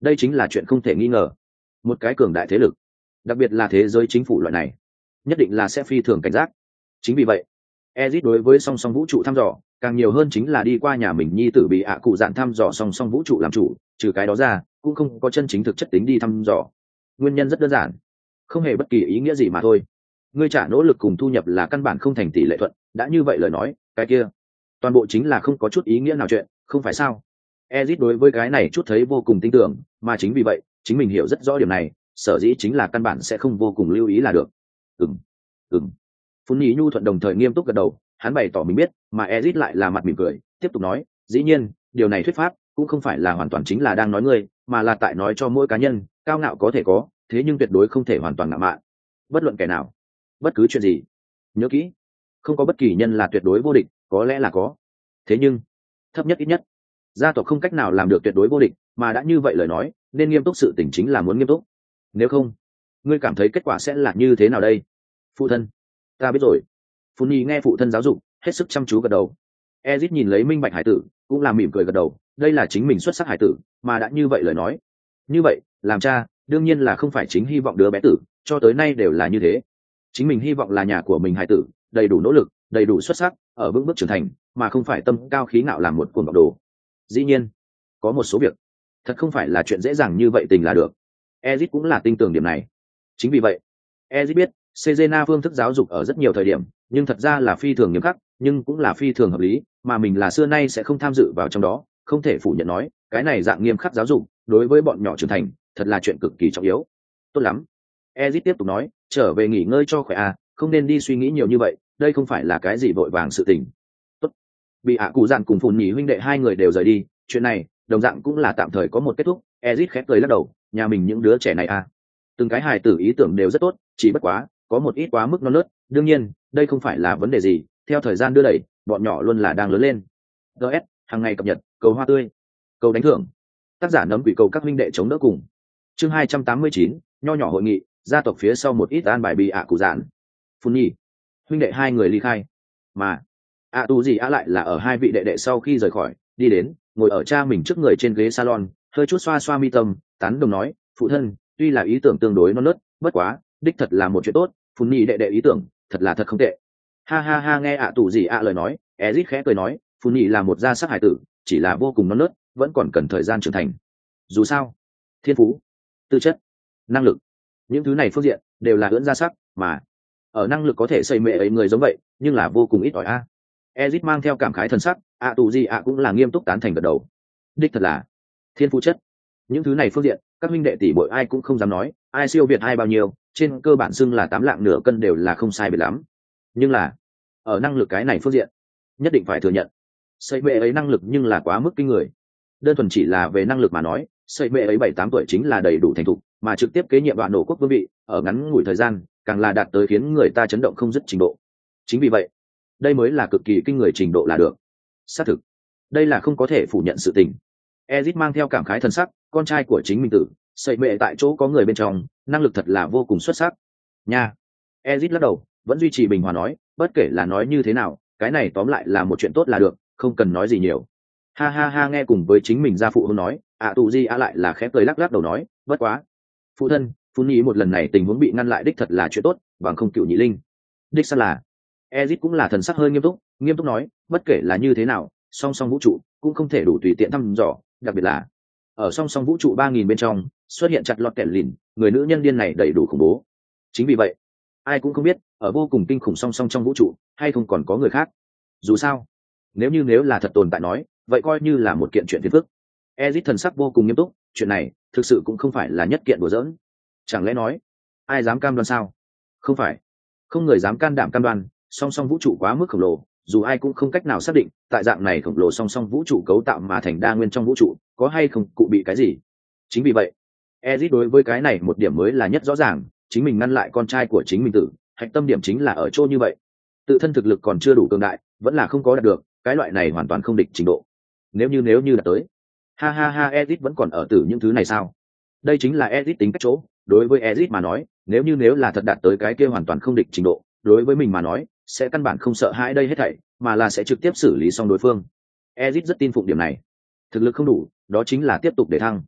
đây chính là chuyện không thể nghi ngờ. Một cái cường đại thế lực, đặc biệt là thế giới chính phủ loại này, nhất định là sẽ phi thường cảnh giác. Chính vì vậy, Ezic đối với song song vũ trụ thăm dò càng nhiều hơn chính là đi qua nhà mình nhi tử bị ạ cụ dạn thăm dò song song vũ trụ làm chủ, trừ cái đó ra cũng không có chân chính thực chất tính đi thăm dò. Nguyên nhân rất đơn giản, không hề bất kỳ ý nghĩa gì mà thôi. Ngươi trả nỗ lực cùng thu nhập là căn bản không thành tỷ lệ thuận, đã như vậy lời nói, cái kia toàn bộ chính là không có chút ý nghĩa nào chuyện, không phải sao? Ezic đối với cái này chút thấy vô cùng tin tưởng, mà chính vì vậy, chính mình hiểu rất rõ điểm này, sở dĩ chính là căn bản sẽ không vô cùng lưu ý là được. Ừm, ừm. Phun Nhĩ nhu thuận đồng thời nghiêm túc gật đầu, hắn bày tỏ mình biết, mà Ezic lại là mặt mỉm cười, tiếp tục nói, dĩ nhiên, điều này thuyết pháp cũng không phải là hoàn toàn chính là đang nói ngươi, mà là tại nói cho mỗi cá nhân, cao ngạo có thể có, thế nhưng tuyệt đối không thể hoàn toàn ngạo mạn. Bất luận kẻ nào, bất cứ chuyện gì, nhớ kỹ, không có bất kỳ nhân là tuyệt đối vô địch, có lẽ là có, thế nhưng thấp nhất ít nhất, gia tộc không cách nào làm được tuyệt đối vô địch, mà đã như vậy lời nói, nên nghiêm túc sự tình chính là muốn nghiêm túc. Nếu không, ngươi cảm thấy kết quả sẽ là như thế nào đây? Phụ thân, ta biết rồi. Phun Nhi nghe phụ thân giáo dục, hết sức chăm chú gật đầu. Ezic nhìn lấy minh bạch hải tử, cũng là mỉm cười gật đầu, đây là chính mình xuất sắc hải tử, mà đã như vậy lời nói, như vậy, làm cha, đương nhiên là không phải chính hy vọng đứa bé tử, cho tới nay đều là như thế. Chính mình hy vọng là nhà của mình hải tử, đầy đủ nỗ lực, đầy đủ xuất sắc, ở bước bước trưởng thành, mà không phải tâm cao khí ngạo làm một cuồng vọng đồ. Dĩ nhiên, có một số việc, thật không phải là chuyện dễ dàng như vậy tình là được. Ezic cũng là tin tưởng điểm này. Chính vì vậy, Ezic biết, Cezena phương thức giáo dục ở rất nhiều thời điểm, nhưng thật ra là phi thường nghiêm khắc, nhưng cũng là phi thường hợp lý, mà mình là xưa nay sẽ không tham dự vào trong đó, không thể phủ nhận nói, cái này dạng nghiêm khắc giáo dục, đối với bọn nhỏ trưởng thành, thật là chuyện cực kỳ trọng yếu. Tốt lắm. Ezic tiếp tục nói, trở về nghỉ ngơi cho khỏe à, không nên đi suy nghĩ nhiều như vậy, đây không phải là cái gì vội vàng sự tình. Tốt. Bị ạ cụ dạn cùng Phùn Nhĩ huynh đệ hai người đều rời đi, chuyện này, đồng dạng cũng là tạm thời có một kết thúc. Ezic khép cười lắc đầu, nhà mình những đứa trẻ này à, từng cái hài tử ý tưởng đều rất tốt, chỉ bất quá có một ít quá mức non nớt, đương nhiên đây không phải là vấn đề gì, theo thời gian đưa đẩy, bọn nhỏ luôn là đang lớn lên. gs hàng ngày cập nhật, cầu hoa tươi, cầu đánh thưởng, tác giả nấm quỷ cầu các huynh đệ chống đỡ cùng. Chương hai trăm tám mươi chín, nho nhỏ hội nghị, gia tộc phía sau một ít an bài bị ạ cụ dạn. Phun Nhi huynh đệ hai người ly khai, mà ạ tù gì ạ lại là ở hai vị đệ đệ sau khi rời khỏi, đi đến ngồi ở cha mình trước người trên ghế salon, hơi chút xoa xoa mi tâm, tán đồng nói, phụ thân, tuy là ý tưởng tương đối non nớt, bất quá đích thật là một chuyện tốt. Phun Nhi đệ đệ ý tưởng thật là thật không tệ. Ha ha ha, nghe ạ tù gì ạ lời nói, Ezic khẽ cười nói, Phun Nhi là một gia sắc hải tử, chỉ là vô cùng non nớt, vẫn còn cần thời gian trưởng thành. Dù sao, thiên phú, tư chất, năng lực, những thứ này phương diện đều là ưỡn gia sắc, mà ở năng lực có thể xây mẹ ấy người giống vậy, nhưng là vô cùng ít ỏi a. Ezic mang theo cảm khái thần sắc, ạ tù gì ạ cũng là nghiêm túc tán thành gật đầu. Đích thật là thiên phú chất, những thứ này phương diện các huynh đệ tỷ muội ai cũng không dám nói ai siêu việt ai bao nhiêu, trên cơ bản xưng là tám lạng nửa cân đều là không sai biệt lắm, nhưng là ở năng lực cái này phương diện nhất định phải thừa nhận xây mẹ ấy năng lực nhưng là quá mức kinh người. Đơn thuần chỉ là về năng lực mà nói, xây mẹ ấy bảy tám tuổi chính là đầy đủ thành thục, mà trực tiếp kế nhiệm đoạn nổ quốc vương vị ở ngắn ngủi thời gian càng là đạt tới khiến người ta chấn động không dứt trình độ. Chính vì vậy đây mới là cực kỳ kinh người trình độ là được. Xác thực đây là không có thể phủ nhận sự tình. Ezic mang theo cảm khái thần sắc, con trai của chính mình tử xây mẹ tại chỗ có người bên trong, năng lực thật là vô cùng xuất sắc nha. Ezic lắc đầu, vẫn duy trì bình hòa nói, bất kể là nói như thế nào, cái này tóm lại là một chuyện tốt là được, không cần nói gì nhiều. Ha ha ha, nghe cùng với chính mình gia phụ hôn nói, ạ tù gì ạ lại là khẽ cười lắc lắc đầu nói, bất quá phụ thân, Phun Nhi một lần này tình huống bị ngăn lại đích thật là chuyện tốt, bằng không cựu nhị linh đích xác là. Ezic cũng là thần sắc hơi nghiêm túc, nghiêm túc nói, bất kể là như thế nào, song song vũ trụ cũng không thể đủ tùy tiện thăm dò, đặc biệt là ở song song vũ trụ ba nghìn bên trong xuất hiện chặt lọt kẹt lìn, người nữ nhân điên này đầy đủ khủng bố. Chính vì vậy ai cũng không biết ở vô cùng kinh khủng song song trong vũ trụ hay không còn có người khác. Dù sao nếu như nếu là thật tồn tại nói, vậy coi như là một kiện chuyện phiền phức. Ezic thần sắc vô cùng nghiêm túc, chuyện này thực sự cũng không phải là nhất kiện đùa giỡn. Chẳng lẽ nói ai dám cam đoan sao? Không phải, không người dám can đảm cam đoan. Song song vũ trụ quá mức khổng lồ, dù ai cũng không cách nào xác định tại dạng này khổng lồ song song vũ trụ cấu tạo mà thành đa nguyên trong vũ trụ có hay không cụ bị cái gì. Chính vì vậy Ezic đối với cái này một điểm mới là nhất rõ ràng, chính mình ngăn lại con trai của chính mình tử, hạch tâm điểm chính là ở chỗ như vậy, tự thân thực lực còn chưa đủ cường đại, vẫn là không có đạt được cái loại này hoàn toàn không địch trình độ. Nếu như nếu như đạt tới, ha ha ha, Ezic vẫn còn ở tử những thứ này sao? Đây chính là Ezic tính cách chỗ. Đối với Ezic mà nói, nếu như nếu là thật đạt tới cái kia hoàn toàn không địch trình độ, đối với mình mà nói sẽ căn bản không sợ hãi đây hết thảy, mà là sẽ trực tiếp xử lý xong đối phương. Ezic rất tin phụng điểm này. Thực lực không đủ, đó chính là tiếp tục để thăng.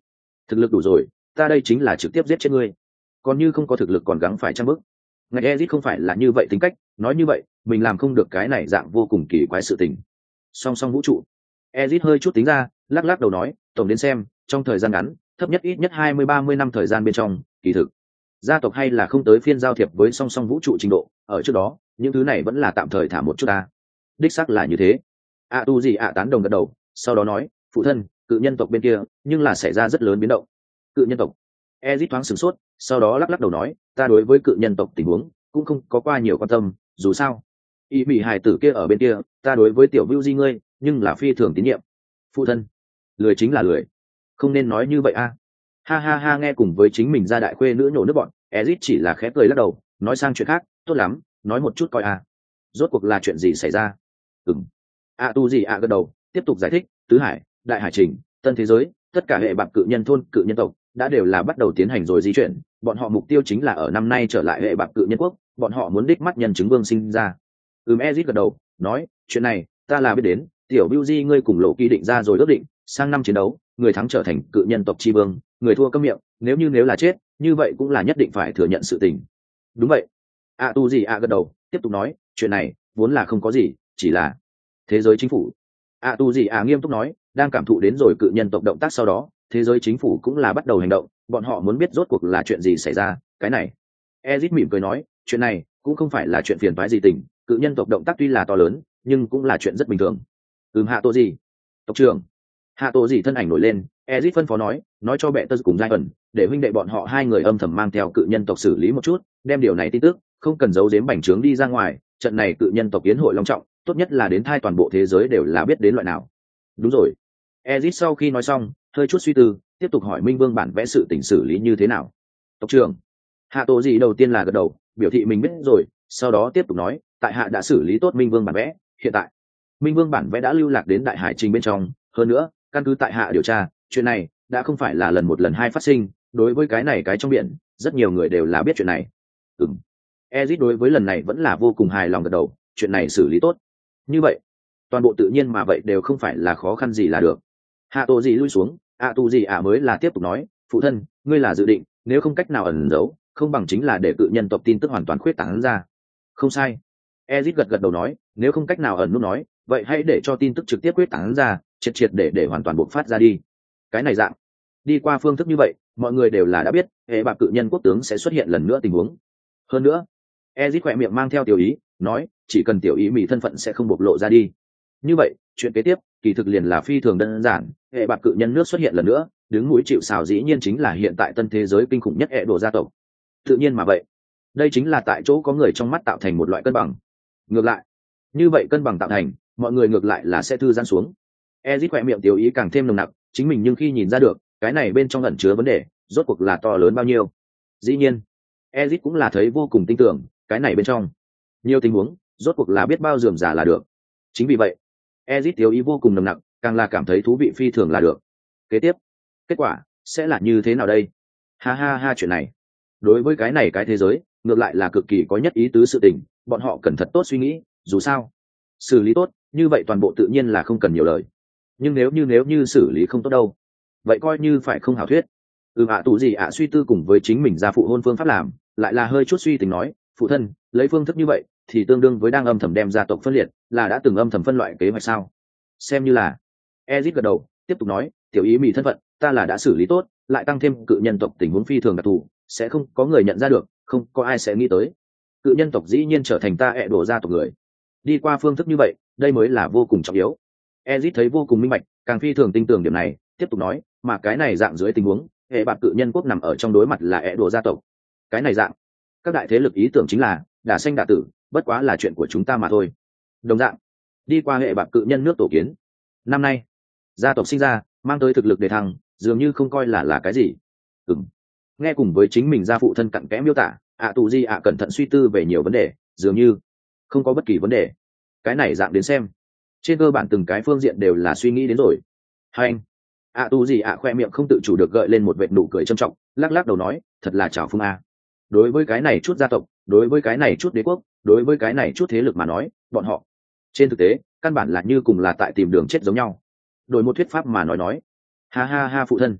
thực lực đủ rồi, ta đây chính là trực tiếp giết chết ngươi, còn như không có thực lực còn gắng phải trang bức. Ngài Ezit không phải là như vậy tính cách, nói như vậy mình làm không được cái này dạng vô cùng kỳ quái sự tình. Song song vũ trụ, Ezit hơi chút tính ra, lắc lắc đầu nói, tổng đến xem trong thời gian ngắn, thấp nhất ít nhất hai mươi ba mươi năm thời gian bên trong, kỳ thực gia tộc hay là không tới phiên giao thiệp với song song vũ trụ trình độ, ở trước đó những thứ này vẫn là tạm thời thả một chút ta. Đích xác là như thế. ạ tu gì ạ tán đồng gật đầu, sau đó nói, phụ thân, cự nhân tộc bên kia nhưng là xảy ra rất lớn biến động. Cự nhân tộc? Ezit thoáng sửng sốt, sau đó lắc lắc đầu nói, ta đối với cự nhân tộc tình huống cũng không có qua nhiều quan tâm, dù sao y bị hài tử kia ở bên kia, ta đối với tiểu Vưu Di ngươi nhưng là phi thường tín nhiệm. Phụ thân, lười chính là lười, không nên nói như vậy a. Ha ha ha, nghe cùng với chính mình ra đại khuê nữ nhổ nước bọn, Ezit chỉ là khẽ cười lắc đầu, nói sang chuyện khác, tốt lắm, nói một chút coi a. Rốt cuộc là chuyện gì xảy ra? Ừm. A tu gì a gật đầu, tiếp tục giải thích, tứ hải, đại hải trình, tân thế giới, tất cả hệ bạc cự nhân thôn, cự nhân tộc đã đều là bắt đầu tiến hành rồi di chuyển, bọn họ mục tiêu chính là ở năm nay trở lại hệ bạc cự nhân quốc, bọn họ muốn đích mắt nhân chứng vương sinh ra. Ừm, Ezit gật đầu, nói, chuyện này ta là biết đến, tiểu Bill Di ngươi cùng Lộ Kỳ định ra rồi ước định, sang năm chiến đấu, người thắng trở thành cự nhân tộc tri vương, người thua câm miệng, nếu như nếu là chết, như vậy cũng là nhất định phải thừa nhận sự tình. Đúng vậy. A tu gì a gật đầu, tiếp tục nói, chuyện này vốn là không có gì, chỉ là thế giới chính phủ. A tu gì a nghiêm túc nói, đang cảm thụ đến rồi cự nhân tộc động tác sau đó, thế giới chính phủ cũng là bắt đầu hành động, bọn họ muốn biết rốt cuộc là chuyện gì xảy ra. Cái này, Ezit mỉm cười nói, chuyện này cũng không phải là chuyện phiền toái gì tình, cự nhân tộc động tác tuy là to lớn, nhưng cũng là chuyện rất bình thường. Ừm, hạ tổ gì? Tộc trưởng. Hạ tổ gì thân ảnh nổi lên, Ezit phân phó nói, nói cho bệ tơ cùng giai ẩn, để huynh đệ bọn họ hai người âm thầm mang theo cự nhân tộc xử lý một chút, đem điều này tin tức không cần giấu giếm bành trướng đi ra ngoài, trận này cự nhân tộc yến hội long trọng, tốt nhất là đến thai toàn bộ thế giới đều là biết đến loại nào. Đúng rồi. Ezit sau khi nói xong, hơi chút suy tư, tiếp tục hỏi Minh Vương bản vẽ sự tình xử lý như thế nào. Tộc trưởng. Hạ tổ gì đầu tiên là gật đầu, biểu thị mình biết rồi, sau đó tiếp tục nói, tại hạ đã xử lý tốt Minh Vương bản vẽ, hiện tại Minh Vương bản vẽ đã lưu lạc đến đại hải trình bên trong, hơn nữa căn cứ tại hạ điều tra, chuyện này đã không phải là lần một lần hai phát sinh, đối với cái này cái trong biển rất nhiều người đều là biết chuyện này. Ừm. Ezit đối với lần này vẫn là vô cùng hài lòng gật đầu, chuyện này xử lý tốt, như vậy toàn bộ tự nhiên mà vậy đều không phải là khó khăn gì là được. Hạ tổ gì lui xuống, ạ tu gì ạ mới là tiếp tục nói, phụ thân, ngươi là dự định nếu không cách nào ẩn giấu, không bằng chính là để cự nhân tộc tin tức hoàn toàn khuyết tán ra. Không sai. Ezit gật gật đầu nói, nếu không cách nào ẩn nút nói, vậy hãy để cho tin tức trực tiếp khuyết tán ra, triệt triệt để để hoàn toàn bộc phát ra đi. Cái này dạng đi qua phương thức như vậy, mọi người đều là đã biết hệ bạc cự nhân quốc tướng sẽ xuất hiện lần nữa tình huống. Hơn nữa, Ezit khỏe miệng mang theo tiểu ý, nói, chỉ cần tiểu ý mỹ thân phận sẽ không bộc lộ ra đi. Như vậy, chuyện kế tiếp kỳ thực liền là phi thường đơn giản, hệ bạc cự nhân nước xuất hiện lần nữa, đứng mũi chịu sào dĩ nhiên chính là hiện tại tân thế giới kinh khủng nhất hệ đồ gia tộc. Tự nhiên mà vậy, đây chính là tại chỗ có người trong mắt tạo thành một loại cân bằng. Ngược lại, như vậy cân bằng tạo thành, mọi người ngược lại là sẽ thư giãn xuống. Ezit khỏe miệng tiểu ý càng thêm nồng nặc, chính mình nhưng khi nhìn ra được, cái này bên trong ẩn chứa vấn đề, rốt cuộc là to lớn bao nhiêu. Dĩ nhiên, Ezit cũng là thấy vô cùng tin tưởng, cái này bên trong nhiều tình huống, rốt cuộc là biết bao dườm giả là được. Chính vì vậy, Ezit tiểu ý vô cùng nồng nặc, càng là cảm thấy thú vị phi thường là được. Kế tiếp, kết quả sẽ là như thế nào đây? Ha ha ha, chuyện này đối với cái này cái thế giới ngược lại là cực kỳ có nhất ý tứ sự tình, bọn họ cần thật tốt suy nghĩ, dù sao xử lý tốt như vậy toàn bộ tự nhiên là không cần nhiều lời, nhưng nếu như nếu như xử lý không tốt đâu, vậy coi như phải không hảo thuyết. Ừ, ạ tù gì ạ suy tư cùng với chính mình ra phụ hôn phương pháp làm, lại là hơi chút suy tính nói, phụ thân lấy phương thức như vậy thì tương đương với đang âm thầm đem gia tộc phân liệt, là đã từng âm thầm phân loại kế hoạch sao? Xem như là. Ezit gật đầu, tiếp tục nói, tiểu ý mì thân phận ta là đã xử lý tốt, lại tăng thêm cự nhân tộc tình huống phi thường đặc thù, sẽ không có người nhận ra được, không có ai sẽ nghĩ tới cự nhân tộc dĩ nhiên trở thành ta ẹ đổ ra tộc người. Đi qua phương thức như vậy, đây mới là vô cùng trọng yếu. Ezit thấy vô cùng minh bạch, càng phi thường tin tưởng điểm này, tiếp tục nói, mà cái này dạng dưới tình huống hệ bạc cự nhân quốc nằm ở trong đối mặt là ẹ đổ gia tộc, cái này dạng các đại thế lực ý tưởng chính là đả xanh đả tử, bất quá là chuyện của chúng ta mà thôi. Đồng dạng đi qua hệ bạc cự nhân nước tổ kiến, năm nay gia tộc sinh ra mang tới thực lực đề thăng, dường như không coi là là cái gì. Ừm. Nghe cùng với chính mình gia phụ thân cặn kẽ miêu tả, ạ tù di ạ cẩn thận suy tư về nhiều vấn đề, dường như không có bất kỳ vấn đề. Cái này dạng đến xem, trên cơ bản từng cái phương diện đều là suy nghĩ đến rồi. Hai anh ạ tù di ạ khoe miệng không tự chủ được gợi lên một vệt nụ cười trầm trọng, lắc lắc đầu nói, thật là chào phương a. Đối với cái này chút gia tộc, đối với cái này chút đế quốc, đối với cái này chút thế lực mà nói, bọn họ trên thực tế căn bản là như cùng là tại tìm đường chết giống nhau. Đổi một thuyết pháp mà nói nói, ha ha ha phụ thân,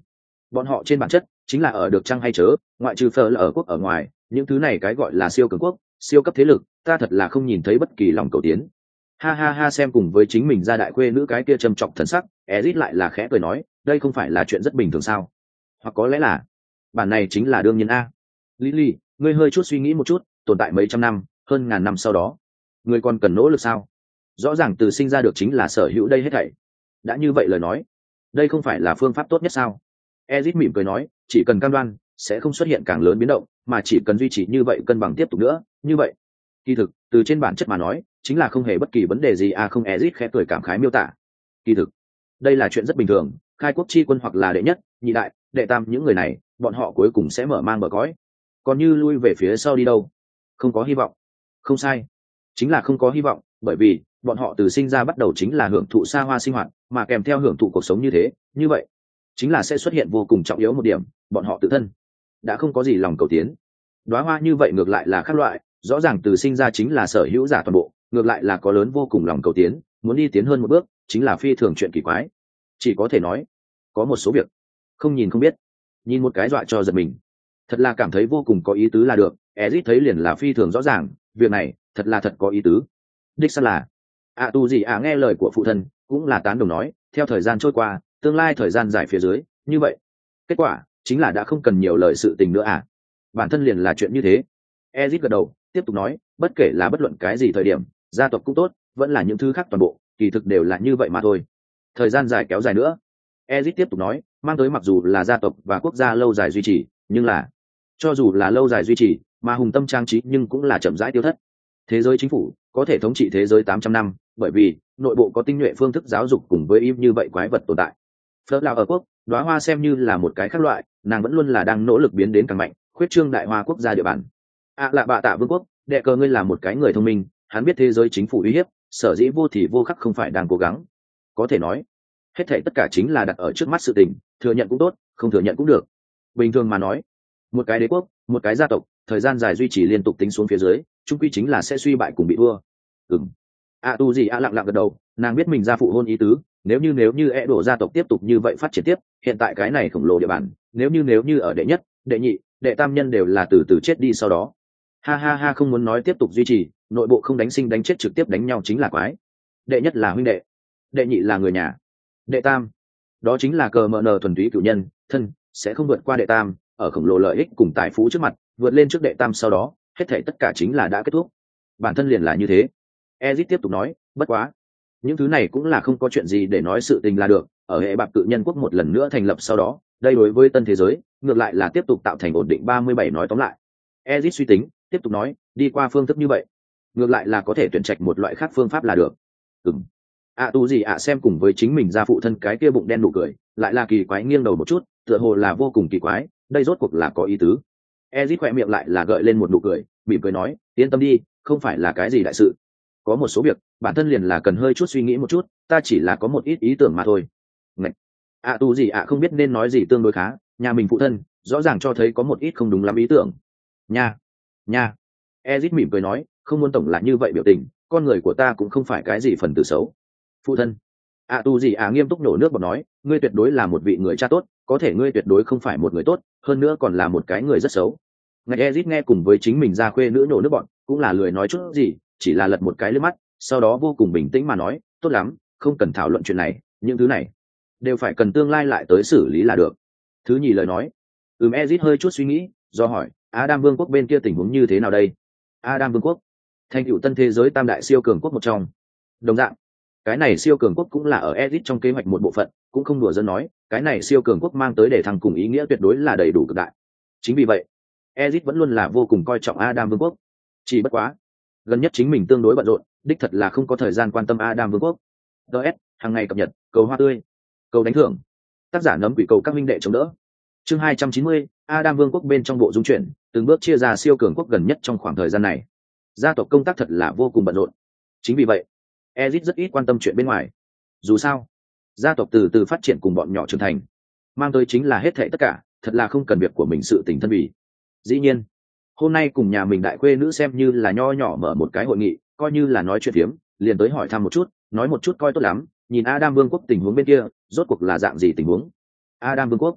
bọn họ trên bản chất chính là ở được chăng hay chớ, ngoại trừ phở là ở quốc ở ngoài, những thứ này cái gọi là siêu cường quốc, siêu cấp thế lực, ta thật là không nhìn thấy bất kỳ lòng cầu tiến. Ha ha ha, xem cùng với chính mình ra đại khuê nữ cái kia trầm trọng thần sắc, Ezit lại là khẽ cười nói, đây không phải là chuyện rất bình thường sao? Hoặc có lẽ là, bản này chính là đương nhiên a. Lily, ngươi hơi chút suy nghĩ một chút, tồn tại mấy trăm năm, hơn ngàn năm sau đó, ngươi còn cần nỗ lực sao? Rõ ràng từ sinh ra được chính là sở hữu đây hết thảy. Đã như vậy lời nói, đây không phải là phương pháp tốt nhất sao? Ezit mỉm cười nói, chỉ cần cam đoan sẽ không xuất hiện càng lớn biến động, mà chỉ cần duy trì như vậy cân bằng tiếp tục nữa, như vậy. Kỳ thực, từ trên bản chất mà nói, chính là không hề bất kỳ vấn đề gì à không. Ezit khẽ cười cảm khái miêu tả. Kỳ thực, đây là chuyện rất bình thường, khai quốc chi quân hoặc là đệ nhất, nhị đại, đệ tam những người này, bọn họ cuối cùng sẽ mở mang bờ cõi. Còn như lui về phía sau đi đâu? Không có hy vọng. Không sai, chính là không có hy vọng, bởi vì bọn họ từ sinh ra bắt đầu chính là hưởng thụ xa hoa sinh hoạt, mà kèm theo hưởng thụ cuộc sống như thế, như vậy chính là sẽ xuất hiện vô cùng trọng yếu một điểm, bọn họ tự thân đã không có gì lòng cầu tiến. Đóa hoa như vậy ngược lại là khác loại, rõ ràng từ sinh ra chính là sở hữu giả toàn bộ, ngược lại là có lớn vô cùng lòng cầu tiến, muốn đi tiến hơn một bước, chính là phi thường chuyện kỳ quái. Chỉ có thể nói, có một số việc không nhìn không biết, nhìn một cái dọa cho giật mình. Thật là cảm thấy vô cùng có ý tứ là được, Ezit thấy liền là phi thường rõ ràng, việc này thật là thật có ý tứ. Đích xác là, ạ tu gì ạ nghe lời của phụ thân, cũng là tán đồng nói, theo thời gian trôi qua, tương lai thời gian dài phía dưới, như vậy, kết quả chính là đã không cần nhiều lời sự tình nữa à? Bản thân liền là chuyện như thế. Ezit gật đầu, tiếp tục nói, bất kể là bất luận cái gì thời điểm, gia tộc cũng tốt, vẫn là những thứ khác toàn bộ, kỳ thực đều là như vậy mà thôi. Thời gian dài kéo dài nữa, Ezit tiếp tục nói, mang tới mặc dù là gia tộc và quốc gia lâu dài duy trì, nhưng là cho dù là lâu dài duy trì, mà hùng tâm trang trí nhưng cũng là chậm rãi tiêu thất. Thế giới chính phủ có thể thống trị thế giới tám trăm năm, bởi vì nội bộ có tinh nhuệ phương thức giáo dục cùng với im như vậy quái vật tồn tại. Phớt lao ở quốc, đóa hoa xem như là một cái khác loại, nàng vẫn luôn là đang nỗ lực biến đến càng mạnh, khuyết trương đại hoa quốc gia địa bàn. À lạ bạ tạ vương quốc, đệ cờ ngươi là một cái người thông minh, hắn biết thế giới chính phủ uy hiếp, sở dĩ vô thì vô khắc không phải đang cố gắng. Có thể nói, hết thảy tất cả chính là đặt ở trước mắt sự tình, thừa nhận cũng tốt, không thừa nhận cũng được. Bình thường mà nói, một cái đế quốc, một cái gia tộc, thời gian dài duy trì liên tục tính xuống phía dưới, chung quy chính là sẽ suy bại cùng bị thua. Ừm. A tu gì a lặng lặng gật đầu, nàng biết mình ra phụ hôn ý tứ, nếu như nếu như e đổ gia tộc tiếp tục như vậy phát triển tiếp, hiện tại cái này khổng lồ địa bàn, nếu như nếu như ở đệ nhất, đệ nhị, đệ tam nhân đều là từ từ chết đi sau đó. Ha ha ha, không muốn nói tiếp tục duy trì, nội bộ không đánh sinh đánh chết trực tiếp đánh nhau chính là quái. Đệ nhất là huynh đệ, đệ nhị là người nhà, đệ tam, đó chính là cờ mờ nờ thuần túy cửu nhân, thân sẽ không vượt qua đệ tam, ở khổng lồ lợi ích cùng tài phú trước mặt, vượt lên trước đệ tam sau đó, hết thảy tất cả chính là đã kết thúc. Bản thân liền là như thế. Ezit tiếp tục nói, bất quá, những thứ này cũng là không có chuyện gì để nói sự tình là được, ở hệ bạc cự nhân quốc một lần nữa thành lập sau đó, đây đối với tân thế giới, ngược lại là tiếp tục tạo thành ổn định ba mươi bảy nói tóm lại. Ezit suy tính, tiếp tục nói, đi qua phương thức như vậy, ngược lại là có thể tuyển trạch một loại khác phương pháp là được. Ừm. À tu gì ạ xem cùng với chính mình ra phụ thân cái kia bụng đen nụ cười, lại là kỳ quái nghiêng đầu một chút, tựa hồ là vô cùng kỳ quái, đây rốt cuộc là có ý tứ. Ezit khỏe miệng lại là gợi lên một nụ cười, mỉm cười nói, yên tâm đi, không phải là cái gì đại sự. Có một số việc, bản thân liền là cần hơi chút suy nghĩ một chút, ta chỉ là có một ít ý tưởng mà thôi. Ngạch. À tu gì ạ không biết nên nói gì tương đối khá, nhà mình phụ thân, rõ ràng cho thấy có một ít không đúng lắm ý tưởng. Nha, nha. Ezit mỉm cười nói, không muốn tổng là như vậy biểu tình, con người của ta cũng không phải cái gì phần tử xấu. Phụ thân. À tu gì ạ nghiêm túc nổ nước bọt nói, ngươi tuyệt đối là một vị người cha tốt, có thể ngươi tuyệt đối không phải một người tốt, hơn nữa còn là một cái người rất xấu. Ngạch Ezit nghe cùng với chính mình ra khuê nữ nổ nước bọn, cũng là lười nói chút gì, chỉ là lật một cái lướt mắt, sau đó vô cùng bình tĩnh mà nói, tốt lắm, không cần thảo luận chuyện này, những thứ này đều phải cần tương lai lại tới xử lý là được. Thứ nhì lời nói, ừm Ezit hơi chút suy nghĩ, do hỏi, Adam Vương quốc bên kia tình huống như thế nào đây? Adam Vương quốc, thành tựu tân thế giới tam đại siêu cường quốc một trong. Đồng dạng, cái này siêu cường quốc cũng là ở Ezit trong kế hoạch một bộ phận, cũng không đùa dân nói, cái này siêu cường quốc mang tới để thằng cùng ý nghĩa tuyệt đối là đầy đủ cực đại. Chính vì vậy, Ezit vẫn luôn là vô cùng coi trọng Adam Vương quốc. Chỉ bất quá, gần nhất chính mình tương đối bận rộn, đích thật là không có thời gian quan tâm Adam Vương quốc. đê ét, hàng ngày cập nhật, cầu hoa tươi, cầu đánh thưởng. Tác giả nấm quỷ cầu các minh đệ chống đỡ. Chương hai trăm chín mươi, Adam Vương quốc bên trong bộ dung chuyển, từng bước chia ra siêu cường quốc gần nhất trong khoảng thời gian này. Gia tộc công tác thật là vô cùng bận rộn. Chính vì vậy, Ezit rất ít quan tâm chuyện bên ngoài. Dù sao, gia tộc từ từ phát triển cùng bọn nhỏ trưởng thành, mang tới chính là hết thảy tất cả, thật là không cần việc của mình sự tình thân vì. Dĩ nhiên, hôm nay cùng nhà mình đại khuê nữ xem như là nho nhỏ mở một cái hội nghị, coi như là nói chuyện phiếm, liền tới hỏi thăm một chút, nói một chút coi tốt lắm, nhìn Adam Vương quốc tình huống bên kia, rốt cuộc là dạng gì tình huống. Adam Vương quốc,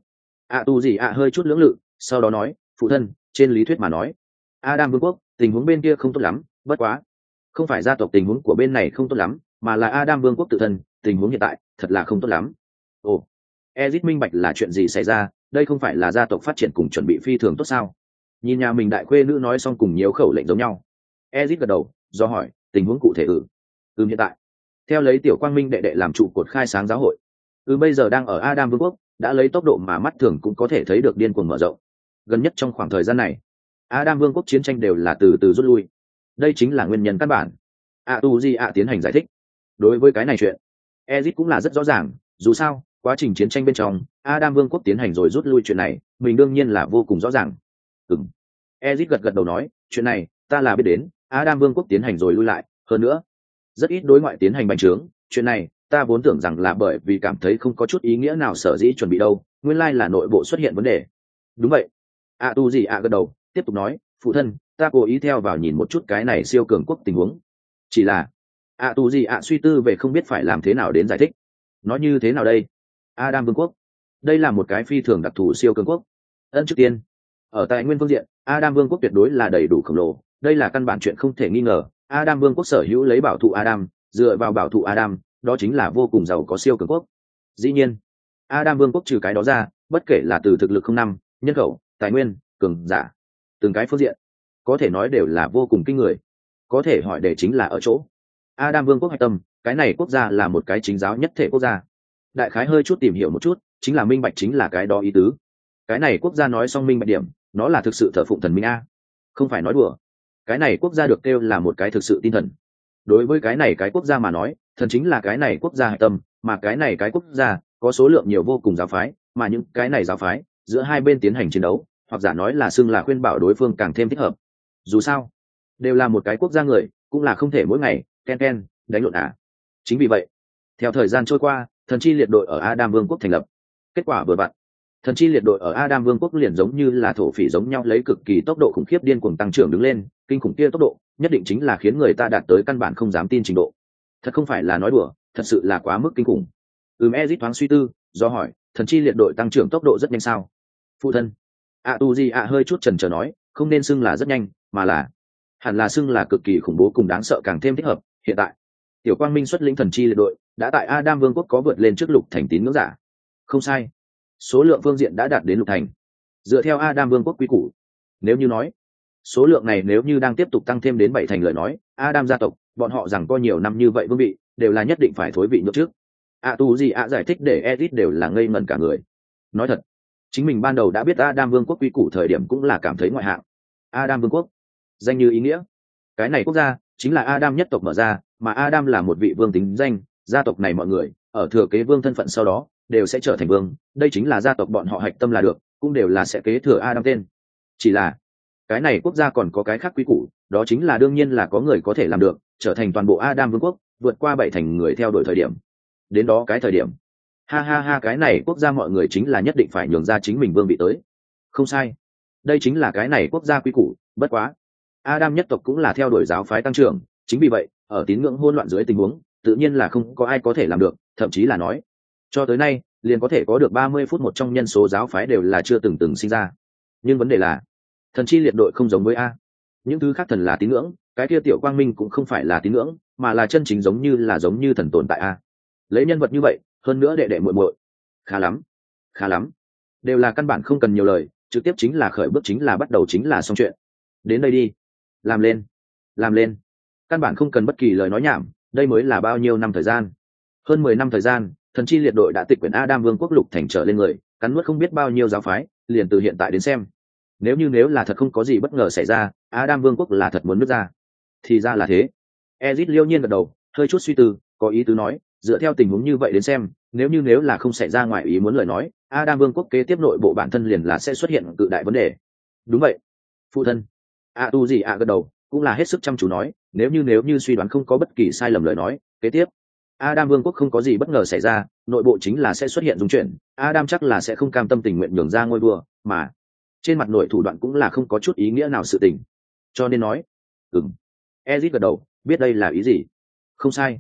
ạ tù gì ạ hơi chút lưỡng lự, sau đó nói, phụ thân, trên lý thuyết mà nói, Adam vương quốc tình huống bên kia không tốt lắm, bất quá không phải gia tộc tình huống của bên này không tốt lắm, mà là Adam vương quốc tự thân tình huống hiện tại thật là không tốt lắm. Ồ, Ezit minh bạch là chuyện gì xảy ra, đây không phải là gia tộc phát triển cùng chuẩn bị phi thường tốt sao? Nhìn nhà mình đại khuê nữ nói xong cùng nhiều khẩu lệnh giống nhau. Ezit gật đầu, do hỏi, tình huống cụ thể ư? Ừ hiện tại, theo lấy tiểu quang minh đệ đệ làm trụ cột khai sáng giáo hội. Ừ bây giờ đang ở Adam vương quốc, đã lấy tốc độ mà mắt thường cũng có thể thấy được điên cuồng mở rộng. Gần nhất trong khoảng thời gian này, Adam vương quốc chiến tranh đều là từ từ rút lui. Đây chính là nguyên nhân căn bản. A tu di a tiến hành giải thích. Đối với cái này chuyện, Ezit cũng là rất rõ ràng, dù sao, quá trình chiến tranh bên trong, Adam vương quốc tiến hành rồi rút lui chuyện này, mình đương nhiên là vô cùng rõ ràng. Ừm. Ezit gật gật đầu nói, chuyện này, ta là biết đến, Adam vương quốc tiến hành rồi lui lại, hơn nữa, rất ít đối ngoại tiến hành bành trướng, chuyện này, ta vốn tưởng rằng là bởi vì cảm thấy không có chút ý nghĩa nào sở dĩ chuẩn bị đâu, nguyên lai là nội bộ xuất hiện vấn đề. Đúng vậy. A tu gì a gật đầu, tiếp tục nói, phụ thân, ta cố ý theo vào nhìn một chút cái này siêu cường quốc tình huống. Chỉ là, A tu gì a suy tư về không biết phải làm thế nào đến giải thích. Nói như thế nào đây? Adam vương quốc, đây là một cái phi thường đặc thù siêu cường quốc. Ân trước tiên, ở tại nguyên phương diện, Adam vương quốc tuyệt đối là đầy đủ khổng lồ, đây là căn bản chuyện không thể nghi ngờ. Adam vương quốc sở hữu lấy bảo thụ Adam, dựa vào bảo thụ Adam, đó chính là vô cùng giàu có siêu cường quốc. Dĩ nhiên, Adam vương quốc trừ cái đó ra, bất kể là từ thực lực không năm, nhân khẩu, tài nguyên, cường giả, từng cái phương diện, có thể nói đều là vô cùng kinh người. Có thể hỏi để chính là ở chỗ, Adam vương quốc hạch tâm, cái này quốc gia là một cái chính giáo nhất thể quốc gia. Đại khái hơi chút tìm hiểu một chút, chính là minh bạch chính là cái đó ý tứ. Cái này quốc gia nói xong minh bạch điểm, nó là thực sự thờ phụng thần minh a, không phải nói đùa. Cái này quốc gia được kêu là một cái thực sự tin thần. Đối với cái này cái quốc gia mà nói, thần chính là cái này quốc gia hạch tâm, mà cái này cái quốc gia có số lượng nhiều vô cùng giáo phái, mà những cái này giáo phái giữa hai bên tiến hành chiến đấu, hoặc giả nói là xưng là khuyên bảo đối phương càng thêm thích hợp. Dù sao, đều là một cái quốc gia người, cũng là không thể mỗi ngày ken ken đánh lộn à. Chính vì vậy, theo thời gian trôi qua, thần chi liệt đội ở Adam vương quốc thành lập. Kết quả vừa vặn, thần chi liệt đội ở Adam vương quốc liền giống như là thổ phỉ giống nhau, lấy cực kỳ tốc độ khủng khiếp điên cuồng tăng trưởng đứng lên, kinh khủng kia tốc độ nhất định chính là khiến người ta đạt tới căn bản không dám tin trình độ. Thật không phải là nói đùa, thật sự là quá mức kinh khủng. Ừm, Ezit thoáng suy tư, do hỏi, thần chi liệt đội tăng trưởng tốc độ rất nhanh sao? Phụ thân, a tu di a hơi chút chần chờ nói, không nên xưng là rất nhanh, mà là hẳn là xưng là cực kỳ khủng bố cùng đáng sợ càng thêm thích hợp. Hiện tại, tiểu quang minh xuất lĩnh thần chi liệt đội đã tại Adam vương quốc có vượt lên trước lục thành tín ngưỡng giả. Không sai, số lượng phương diện đã đạt đến lục thành. Dựa theo Adam vương quốc quy củ, nếu như nói số lượng này nếu như đang tiếp tục tăng thêm đến bảy thành lời nói, Adam gia tộc bọn họ rằng có nhiều năm như vậy vương vị đều là nhất định phải thối vị nhượng trước. A tu gì a giải thích để Edit đều là ngây ngẩn cả người. Nói thật, chính mình ban đầu đã biết Adam vương quốc quy củ thời điểm cũng là cảm thấy ngoại hạng. Adam vương quốc, danh như ý nghĩa, cái này quốc gia chính là Adam nhất tộc mở ra, mà Adam là một vị vương tính danh, gia tộc này mọi người ở thừa kế vương thân phận sau đó đều sẽ trở thành vương, đây chính là gia tộc bọn họ hạch tâm là được, cũng đều là sẽ kế thừa Adam tên. Chỉ là cái này quốc gia còn có cái khác quy củ, đó chính là đương nhiên là có người có thể làm được trở thành toàn bộ Adam vương quốc, vượt qua bảy thành người theo đuổi thời điểm. Đến đó cái thời điểm, ha ha ha, cái này quốc gia mọi người chính là nhất định phải nhường ra chính mình vương vị tới. Không sai, đây chính là cái này quốc gia quy củ. Bất quá, Adam nhất tộc cũng là theo đuổi giáo phái tăng trưởng, chính vì vậy ở tín ngưỡng hỗn loạn dưới tình huống, tự nhiên là không có ai có thể làm được, thậm chí là nói cho tới nay liền có thể có được ba mươi phút một trong nhân số giáo phái đều là chưa từng từng sinh ra. Nhưng vấn đề là thần chi liệt đội không giống với a, những thứ khác thần là tín ngưỡng, cái kia tiểu quang minh cũng không phải là tín ngưỡng, mà là chân chính giống như là giống như thần tồn tại a. Lấy nhân vật như vậy, hơn nữa đệ đệ muội muội, khá lắm khá lắm, đều là căn bản không cần nhiều lời, trực tiếp chính là khởi bước, chính là bắt đầu, chính là xong chuyện. Đến đây đi, làm lên làm lên, căn bản không cần bất kỳ lời nói nhảm. Đây mới là bao nhiêu năm thời gian, hơn mười năm thời gian, thần chi liệt đội đã tịch quyển Adam vương quốc lục thành trở lên người, cắn nuốt không biết bao nhiêu giáo phái. Liền từ hiện tại đến xem, nếu như nếu là thật không có gì bất ngờ xảy ra, Adam vương quốc là thật muốn nứt ra. Thì ra là thế. Ezit liêu nhiên gật đầu, hơi chút suy tư, có ý tứ nói, dựa theo tình huống như vậy đến xem, nếu như nếu là không xảy ra ngoài ý muốn lời nói, Adam vương quốc kế tiếp nội bộ bản thân liền là sẽ xuất hiện cự đại vấn đề. Đúng vậy, phụ thân. A tu gì a gật đầu, cũng là hết sức chăm chú nói, nếu như nếu như suy đoán không có bất kỳ sai lầm lời nói, kế tiếp Adam vương quốc không có gì bất ngờ xảy ra, nội bộ chính là sẽ xuất hiện dung chuyển, Adam chắc là sẽ không cam tâm tình nguyện nhường ra ngôi vua, mà trên mặt nội thủ đoạn cũng là không có chút ý nghĩa nào sự tình. Cho nên nói, ừm. Ezit gật đầu, biết đây là ý gì. Không sai,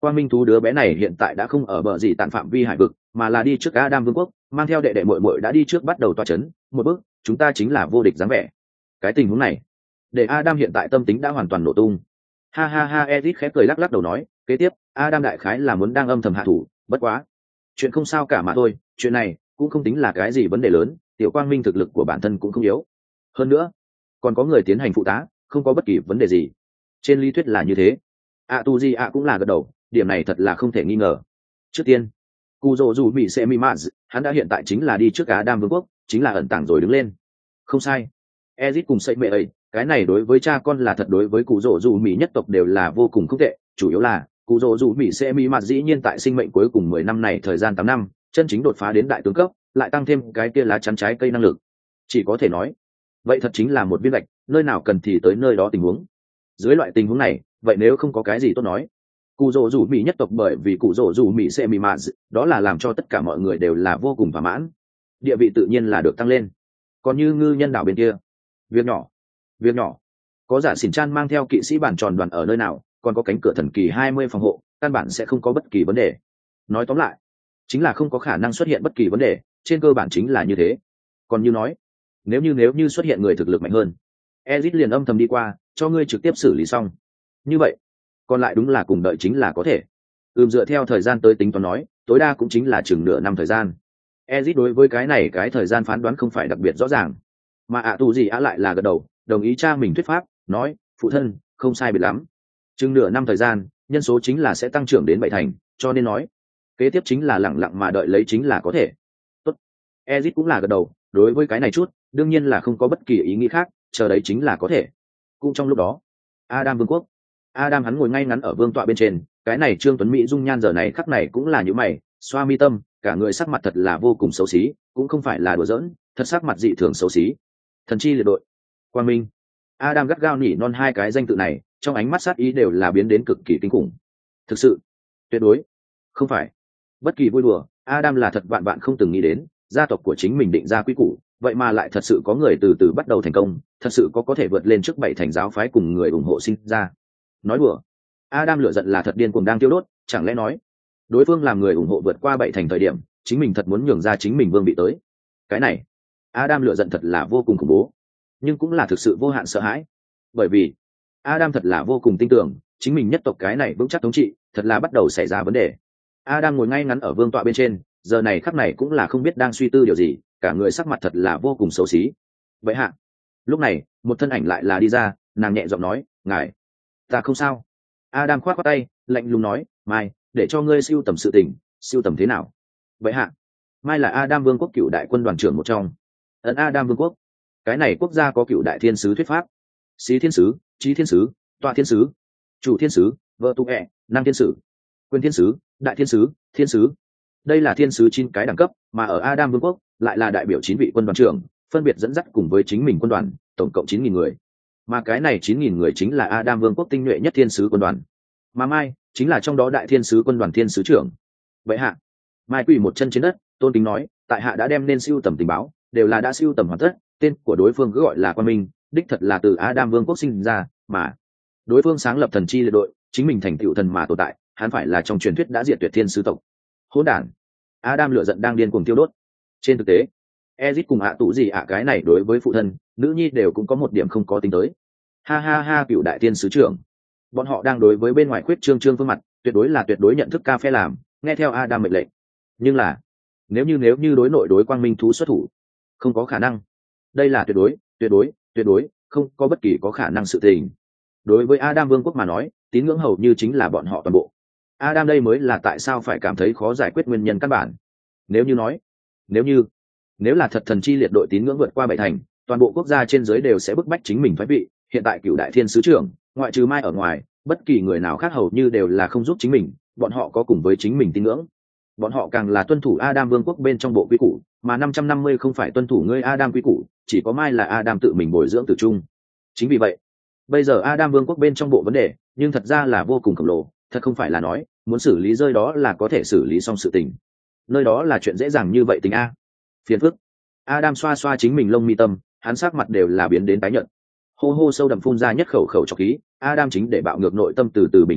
Quang Minh thú đứa bé này hiện tại đã không ở bờ gì tàn phạm vi hải vực, mà là đi trước Adam vương quốc, mang theo đệ đệ muội muội đã đi trước bắt đầu toa chấn, một bước, chúng ta chính là vô địch dáng vẻ. Cái tình huống này, để Adam hiện tại tâm tính đã hoàn toàn nổ tung. Ha ha ha, Ezic khẽ cười lắc lắc đầu nói, kế tiếp, Adam đại khái là muốn đang âm thầm hạ thủ, bất quá, chuyện không sao cả mà thôi, chuyện này cũng không tính là cái gì vấn đề lớn, tiểu Quang Minh thực lực của bản thân cũng không yếu. Hơn nữa, còn có người tiến hành phụ tá, không có bất kỳ vấn đề gì. Trên lý thuyết là như thế. A tu di a cũng là gật đầu, điểm này thật là không thể nghi ngờ. Trước tiên, Cù Dỗ dù bị sẽ Mimaz, hắn đã hiện tại chính là đi trước Á Đam Vương quốc, chính là ẩn tàng rồi đứng lên. Không sai. Ezic cùng Sậy Mẹ ấy, cái này đối với cha con là thật, đối với Cù Dỗ dù Mỹ nhất tộc đều là vô cùng không tệ, chủ yếu là Cù Dỗ dù Mỹ sẽ Mimaz dĩ nhiên tại sinh mệnh cuối cùng mười năm này thời gian tám năm, chân chính đột phá đến đại tướng cấp, lại tăng thêm cái kia lá chắn trái cây năng lực. Chỉ có thể nói, vậy thật chính là một viên gạch, nơi nào cần thì tới nơi đó tình huống. Dưới loại tình huống này, vậy nếu không có cái gì tốt nói, cụ rỗ rủ mỹ nhất tộc bởi vì cụ rỗ rủ mỹ sẽ mỹ mạt, đó là làm cho tất cả mọi người đều là vô cùng thỏa mãn, địa vị tự nhiên là được tăng lên. Còn như ngư nhân đảo bên kia, việc nhỏ việc nhỏ có giả xỉn chan mang theo kỵ sĩ bản tròn đoàn ở nơi nào, còn có cánh cửa thần kỳ hai mươi phòng hộ, căn bản sẽ không có bất kỳ vấn đề. Nói tóm lại, chính là không có khả năng xuất hiện bất kỳ vấn đề, trên cơ bản chính là như thế. Còn như nói, nếu như nếu như xuất hiện người thực lực mạnh hơn, Ezic liền âm thầm đi qua, cho ngươi trực tiếp xử lý xong. Như vậy, còn lại đúng là cùng đợi chính là có thể. Ừm, dựa theo thời gian tới tính toán nói, tối đa cũng chính là chừng nửa năm thời gian. Ezic đối với cái này cái thời gian phán đoán không phải đặc biệt rõ ràng, mà ạ tù gì á lại là gật đầu, đồng ý cha mình thuyết pháp, nói, phụ thân, không sai biệt lắm. Chừng nửa năm thời gian, nhân số chính là sẽ tăng trưởng đến bảy thành, cho nên nói, kế tiếp chính là lẳng lặng mà đợi lấy chính là có thể. Tốt. Ezic cũng là gật đầu, đối với cái này chút, đương nhiên là không có bất kỳ ý nghĩ khác, chờ đấy chính là có thể. Cũng trong lúc đó, Adam vương quốc, Adam hắn ngồi ngay ngắn ở vương tọa bên trên, cái này Trương Tuấn Mỹ dung nhan giờ này khắc này cũng là như mày, xoa mi tâm, cả người sắc mặt thật là vô cùng xấu xí, cũng không phải là đùa giỡn, thật sắc mặt dị thường xấu xí. Thần chi liệt đội, Quang Minh. Adam gắt gao nỉ non hai cái danh tự này, trong ánh mắt sát ý đều là biến đến cực kỳ kinh khủng. Thực sự, tuyệt đối, không phải bất kỳ vui đùa, Adam là thật vạn vạn không từng nghĩ đến, gia tộc của chính mình định ra quy củ, vậy mà lại thật sự có người từ từ bắt đầu thành công, thật sự có có thể vượt lên trước bảy thành giáo phái cùng người ủng hộ sinh ra. Nói đùa, Adam lửa giận là thật điên cuồng đang tiêu đốt, chẳng lẽ nói đối phương làm người ủng hộ vượt qua bảy thành thời điểm, chính mình thật muốn nhường ra chính mình vương bị tới. Cái này, Adam lửa giận thật là vô cùng khủng bố, nhưng cũng là thực sự vô hạn sợ hãi, bởi vì Adam thật là vô cùng tin tưởng chính mình nhất tộc cái này vững chắc thống trị, thật là bắt đầu xảy ra vấn đề. Adam ngồi ngay ngắn ở vương tọa bên trên, giờ này khắc này cũng là không biết đang suy tư điều gì, cả người sắc mặt thật là vô cùng xấu xí. Vậy hạ, lúc này một thân ảnh lại là đi ra, nàng nhẹ giọng nói, ngài, ta không sao. Adam khoát khoát tay, lạnh lùng nói, mai, để cho ngươi siêu tầm sự tình, siêu tầm thế nào? Vậy hạ, mai là Adam vương quốc cựu đại quân đoàn trưởng một trong. Ấn Adam vương quốc, cái này quốc gia có cựu đại thiên sứ thuyết pháp, xí thiên sứ, trí thiên sứ, tọa thiên sứ, chủ thiên sứ, vợ tu ẹ, năng thiên sứ, quyền thiên sứ, đại thiên sứ, thiên sứ. Đây là thiên sứ chín cái đẳng cấp, mà ở Adam vương quốc lại là đại biểu chín vị quân đoàn trưởng, phân biệt dẫn dắt cùng với chính mình quân đoàn, tổng cộng chín nghìn người. Mà cái này chín nghìn người chính là Adam vương quốc tinh nhuệ nhất thiên sứ quân đoàn. Mà Mai chính là trong đó đại thiên sứ quân đoàn thiên sứ trưởng. Vậy hạ, Mai quỳ một chân trên đất, tôn kính nói, tại hạ đã đem nên siêu tầm tình báo, đều là đã siêu tầm hoàn tất, tên của đối phương cứ gọi là Quang Minh, đích thật là từ Adam vương quốc sinh ra, mà đối phương sáng lập thần chi liệt đội, chính mình thành tựu thần mà tồn tại, hắn phải là trong truyền thuyết đã diệt tuyệt thiên sứ tộc. Hỗn đản. Adam lửa giận đang điên cuồng tiêu đốt. Trên thực tế, Ezic cùng ạ tụ gì ạ cái này đối với phụ thân, nữ nhi đều cũng có một điểm không có tính tới. Ha ha ha, cựu đại tiên sứ trưởng. Bọn họ đang đối với bên ngoài khuyết trương trương phương mặt, tuyệt đối là tuyệt đối nhận thức ca phê làm, nghe theo Adam mệnh lệnh. Nhưng là, nếu như nếu như đối nội đối Quang Minh thú xuất thủ, không có khả năng. Đây là tuyệt đối, tuyệt đối, tuyệt đối, không có bất kỳ có khả năng sự tình. Đối với Adam vương quốc mà nói, tín ngưỡng hầu như chính là bọn họ toàn bộ. Adam đây mới là tại sao phải cảm thấy khó giải quyết nguyên nhân căn bản. Nếu như nói, nếu như, nếu là thật thần chi liệt đội tín ngưỡng vượt qua bảy thành, toàn bộ quốc gia trên dưới đều sẽ bức bách chính mình thoái vị. Hiện tại cựu đại thiên sứ trưởng, ngoại trừ Mai ở ngoài, bất kỳ người nào khác hầu như đều là không giúp chính mình, bọn họ có cùng với chính mình tín ngưỡng. Bọn họ càng là tuân thủ Adam vương quốc bên trong bộ quy củ, mà năm trăm năm mươi không phải tuân thủ ngươi Adam quy củ, chỉ có Mai là Adam tự mình bồi dưỡng tử trung. Chính vì vậy, bây giờ Adam vương quốc bên trong bộ vấn đề, nhưng thật ra là vô cùng khổng lồ, thật không phải là nói muốn xử lý rơi đó là có thể xử lý xong sự tình. Nơi đó là chuyện dễ dàng như vậy tình a. Phiền phức. Adam xoa xoa chính mình lông mi tâm, hắn sắc mặt đều là biến đến tái nhợt. Hô hô sâu đậm phun ra nhất khẩu khẩu trọc khí, Adam chính để bạo ngược nội tâm từ từ bình phục lại,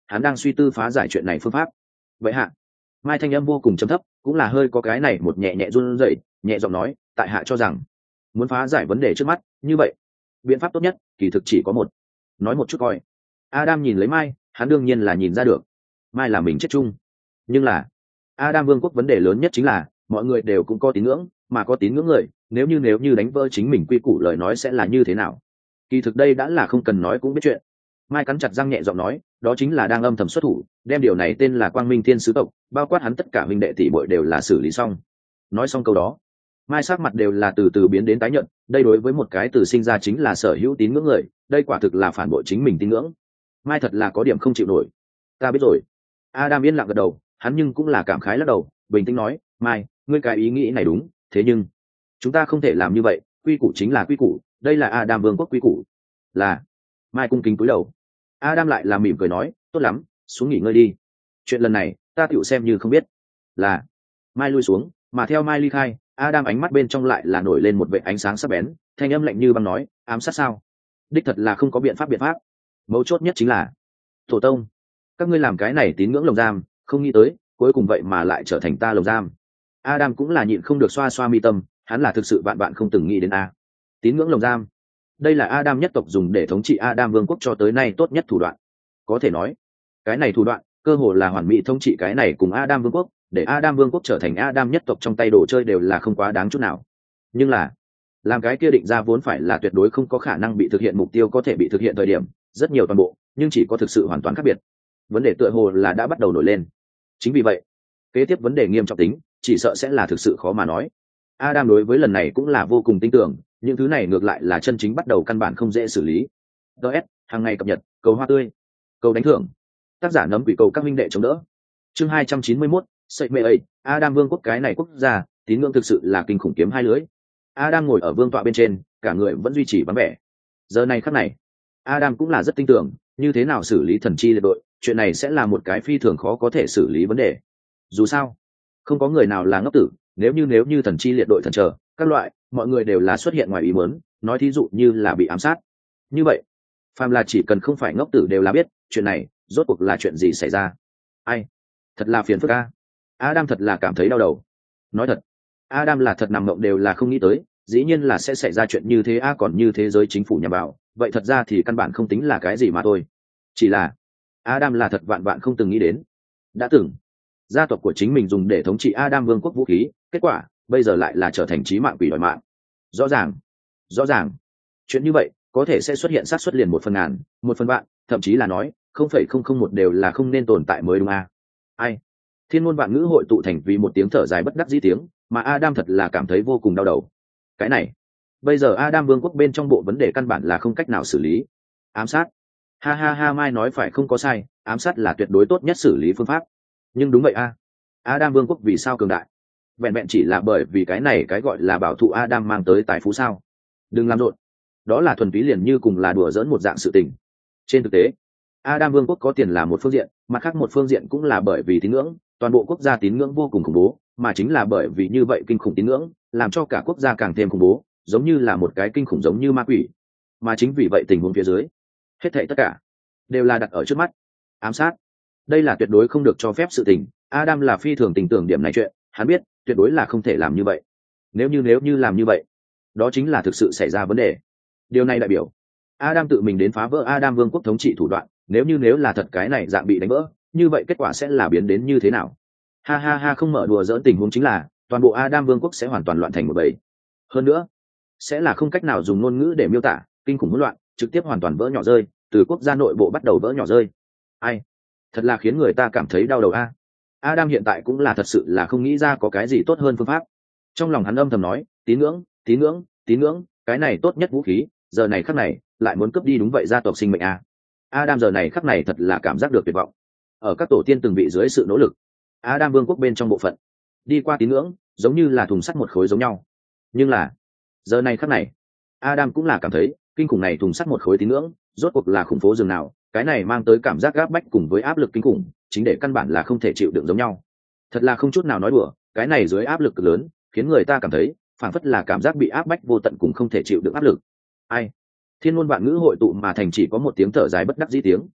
hắn đang suy tư phá giải chuyện này phương pháp. Vậy hạ, mai thanh âm vô cùng trầm thấp, cũng là hơi có cái này một nhẹ nhẹ run rẩy, nhẹ giọng nói, tại hạ cho rằng muốn phá giải vấn đề trước mắt như vậy, biện pháp tốt nhất kỳ thực chỉ có một. Nói một chút coi. Adam nhìn lấy mai, hắn đương nhiên là nhìn ra được mai là mình chết chung, nhưng là Adam vương quốc vấn đề lớn nhất chính là mọi người đều cũng có tín ngưỡng, mà có tín ngưỡng người nếu như nếu như đánh vỡ chính mình quy củ lời nói sẽ là như thế nào. Kỳ thực đây đã là không cần nói cũng biết chuyện. Mai cắn chặt răng nhẹ giọng nói, đó chính là đang âm thầm xuất thủ, đem điều này tên là Quang Minh Thiên Sứ tộc, bao quát hắn tất cả huynh đệ tỷ muội đều là xử lý xong. Nói xong câu đó, Mai sắc mặt đều là từ từ biến đến tái nhợt, đây đối với một cái từ sinh ra chính là sở hữu tín ngưỡng người, đây quả thực là phản bội chính mình tín ngưỡng. Mai thật là có điểm không chịu nổi. Ta biết rồi. Adam yên lặng gật đầu, hắn nhưng cũng là cảm khái lắc đầu, bình tĩnh nói, Mai, ngươi cái ý nghĩ này đúng, thế nhưng chúng ta không thể làm như vậy, quy củ chính là quy củ, đây là Adam vương quốc quy củ. Là. Mai cung kính cúi đầu. Adam lại là mỉm cười nói, tốt lắm, xuống nghỉ ngơi đi. Chuyện lần này, ta tựu xem như không biết. Là. Mai lui xuống, mà theo Mai ly khai, Adam ánh mắt bên trong lại là nổi lên một vệt ánh sáng sắc bén, thanh âm lạnh như băng nói, ám sát sao? Đích thật là không có biện pháp biện pháp. Mấu chốt nhất chính là, tổ tông, các ngươi làm cái này tín ngưỡng lồng giam, không nghĩ tới, cuối cùng vậy mà lại trở thành ta lồng giam. Adam cũng là nhịn không được xoa xoa mi tâm, hắn là thực sự vạn vạn không từng nghĩ đến a. Tín ngưỡng lồng giam. Đây là Adam nhất tộc dùng để thống trị Adam vương quốc cho tới nay tốt nhất thủ đoạn. Có thể nói, cái này thủ đoạn, cơ hồ là hoàn mỹ thống trị cái này cùng Adam vương quốc, để Adam vương quốc trở thành Adam nhất tộc trong tay đồ chơi đều là không quá đáng chút nào. Nhưng là, làm cái kia định ra vốn phải là tuyệt đối không có khả năng bị thực hiện mục tiêu có thể bị thực hiện thời điểm, rất nhiều toàn bộ, nhưng chỉ có thực sự hoàn toàn khác biệt. Vấn đề tựa hồ là đã bắt đầu nổi lên. Chính vì vậy, kế tiếp vấn đề nghiêm trọng tính, chỉ sợ sẽ là thực sự khó mà nói. Adam đối với lần này cũng là vô cùng tin tưởng, những thứ này ngược lại là chân chính bắt đầu căn bản không dễ xử lý. đê ét, hàng ngày cập nhật, cầu hoa tươi, cầu đánh thưởng. Tác giả nấm quỷ cầu các minh đệ chống đỡ. Chương hai trăm chín mươi mốt, sậy mê ấy, Adam vương quốc cái này quốc gia, tín ngưỡng thực sự là kinh khủng kiếm hai lưỡi. Adam ngồi ở vương tọa bên trên, cả người vẫn duy trì vắng vẻ. Giờ này khắc này, Adam cũng là rất tin tưởng, như thế nào xử lý thần chi liệt đội, chuyện này sẽ là một cái phi thường khó có thể xử lý vấn đề. Dù sao, không có người nào là ngốc tử, nếu như nếu như thần chi liệt đội thần chờ, các loại, mọi người đều là xuất hiện ngoài ý muốn, nói thí dụ như là bị ám sát. Như vậy, phàm là chỉ cần không phải ngốc tử đều là biết, chuyện này rốt cuộc là chuyện gì xảy ra. Ai? Thật là phiền phức a. Adam thật là cảm thấy đau đầu. Nói thật, Adam là thật nằm mộng đều là không nghĩ tới, dĩ nhiên là sẽ xảy ra chuyện như thế a, còn như thế giới chính phủ nhà bảo, vậy thật ra thì căn bản không tính là cái gì mà thôi. Chỉ là Adam là thật vạn vạn không từng nghĩ đến. Đã từng, gia tộc của chính mình dùng để thống trị Adam vương quốc vũ khí, kết quả bây giờ lại là trở thành chí mạng quỷ đòi mạng. Rõ ràng, rõ ràng, chuyện như vậy có thể sẽ xuất hiện xác suất liền một phần ngàn, một phần vạn, thậm chí là nói không phẩy không không một đều là không nên tồn tại mới đúng a. Ai? Thiên ngôn vạn ngữ hội tụ thành vì một tiếng thở dài bất đắc dĩ tiếng, mà Adam thật là cảm thấy vô cùng đau đầu. Cái này, bây giờ Adam vương quốc bên trong bộ vấn đề căn bản là không cách nào xử lý. Ám sát. Ha ha ha, Mai nói phải không có sai, ám sát là tuyệt đối tốt nhất xử lý phương pháp. Nhưng đúng vậy a. Adam vương quốc vì sao cường đại? Vẹn vẹn chỉ là bởi vì cái này cái gọi là bảo thụ Adam mang tới tài phú sao? Đừng làm rộn. Đó là thuần túy liền như cùng là đùa giỡn một dạng sự tình. Trên thực tế, Adam vương quốc có tiền là một phương diện, mặt khác một phương diện cũng là bởi vì tín ngưỡng, toàn bộ quốc gia tín ngưỡng vô cùng khủng bố, mà chính là bởi vì như vậy kinh khủng tín ngưỡng, làm cho cả quốc gia càng thêm khủng bố, giống như là một cái kinh khủng giống như ma quỷ. Mà chính vì vậy tình huống phía dưới, hết thảy tất cả đều là đặt ở trước mắt. Ám sát, đây là tuyệt đối không được cho phép sự tình. Adam là phi thường tình tưởng điểm này chuyện, hắn biết, tuyệt đối là không thể làm như vậy. Nếu như nếu như làm như vậy, đó chính là thực sự xảy ra vấn đề. Điều này đại biểu Adam tự mình đến phá vỡ Adam vương quốc thống trị thủ đoạn, nếu như nếu là thật cái này dạng bị đánh vỡ, như vậy kết quả sẽ là biến đến như thế nào? Ha ha ha, không mở đùa giỡn, tình huống chính là toàn bộ Adam vương quốc sẽ hoàn toàn loạn thành một bầy. Hơn nữa, sẽ là không cách nào dùng ngôn ngữ để miêu tả, kinh khủng hỗn loạn, trực tiếp hoàn toàn vỡ nhỏ rơi, từ quốc gia nội bộ bắt đầu vỡ nhỏ rơi. Ai? Thật là khiến người ta cảm thấy đau đầu a. Adam hiện tại cũng là thật sự là không nghĩ ra có cái gì tốt hơn phương pháp. Trong lòng hắn âm thầm nói, tín ngưỡng, tín ngưỡng, tín ngưỡng, cái này tốt nhất vũ khí, giờ này khắc này lại muốn cướp đi đúng vậy gia tộc sinh mệnh a. Adam giờ này khắc này thật là cảm giác được tuyệt vọng. Ở các tổ tiên từng vị dưới sự nỗ lực, Adam vương quốc bên trong bộ phận đi qua tín ngưỡng, giống như là thùng sắt một khối giống nhau. Nhưng là giờ này khắc này, Adam cũng là cảm thấy kinh khủng này thùng sắt một khối tín ngưỡng, rốt cuộc là khủng phố dường nào, cái này mang tới cảm giác gáp bách cùng với áp lực kinh khủng, chính để căn bản là không thể chịu đựng giống nhau. Thật là không chút nào nói đùa, cái này dưới áp lực cực lớn, khiến người ta cảm thấy phảng phất là cảm giác bị áp bách vô tận cùng không thể chịu đựng áp lực. Ai? Thiên ngôn vạn ngữ hội tụ mà thành chỉ có một tiếng thở dài bất đắc dĩ tiếng.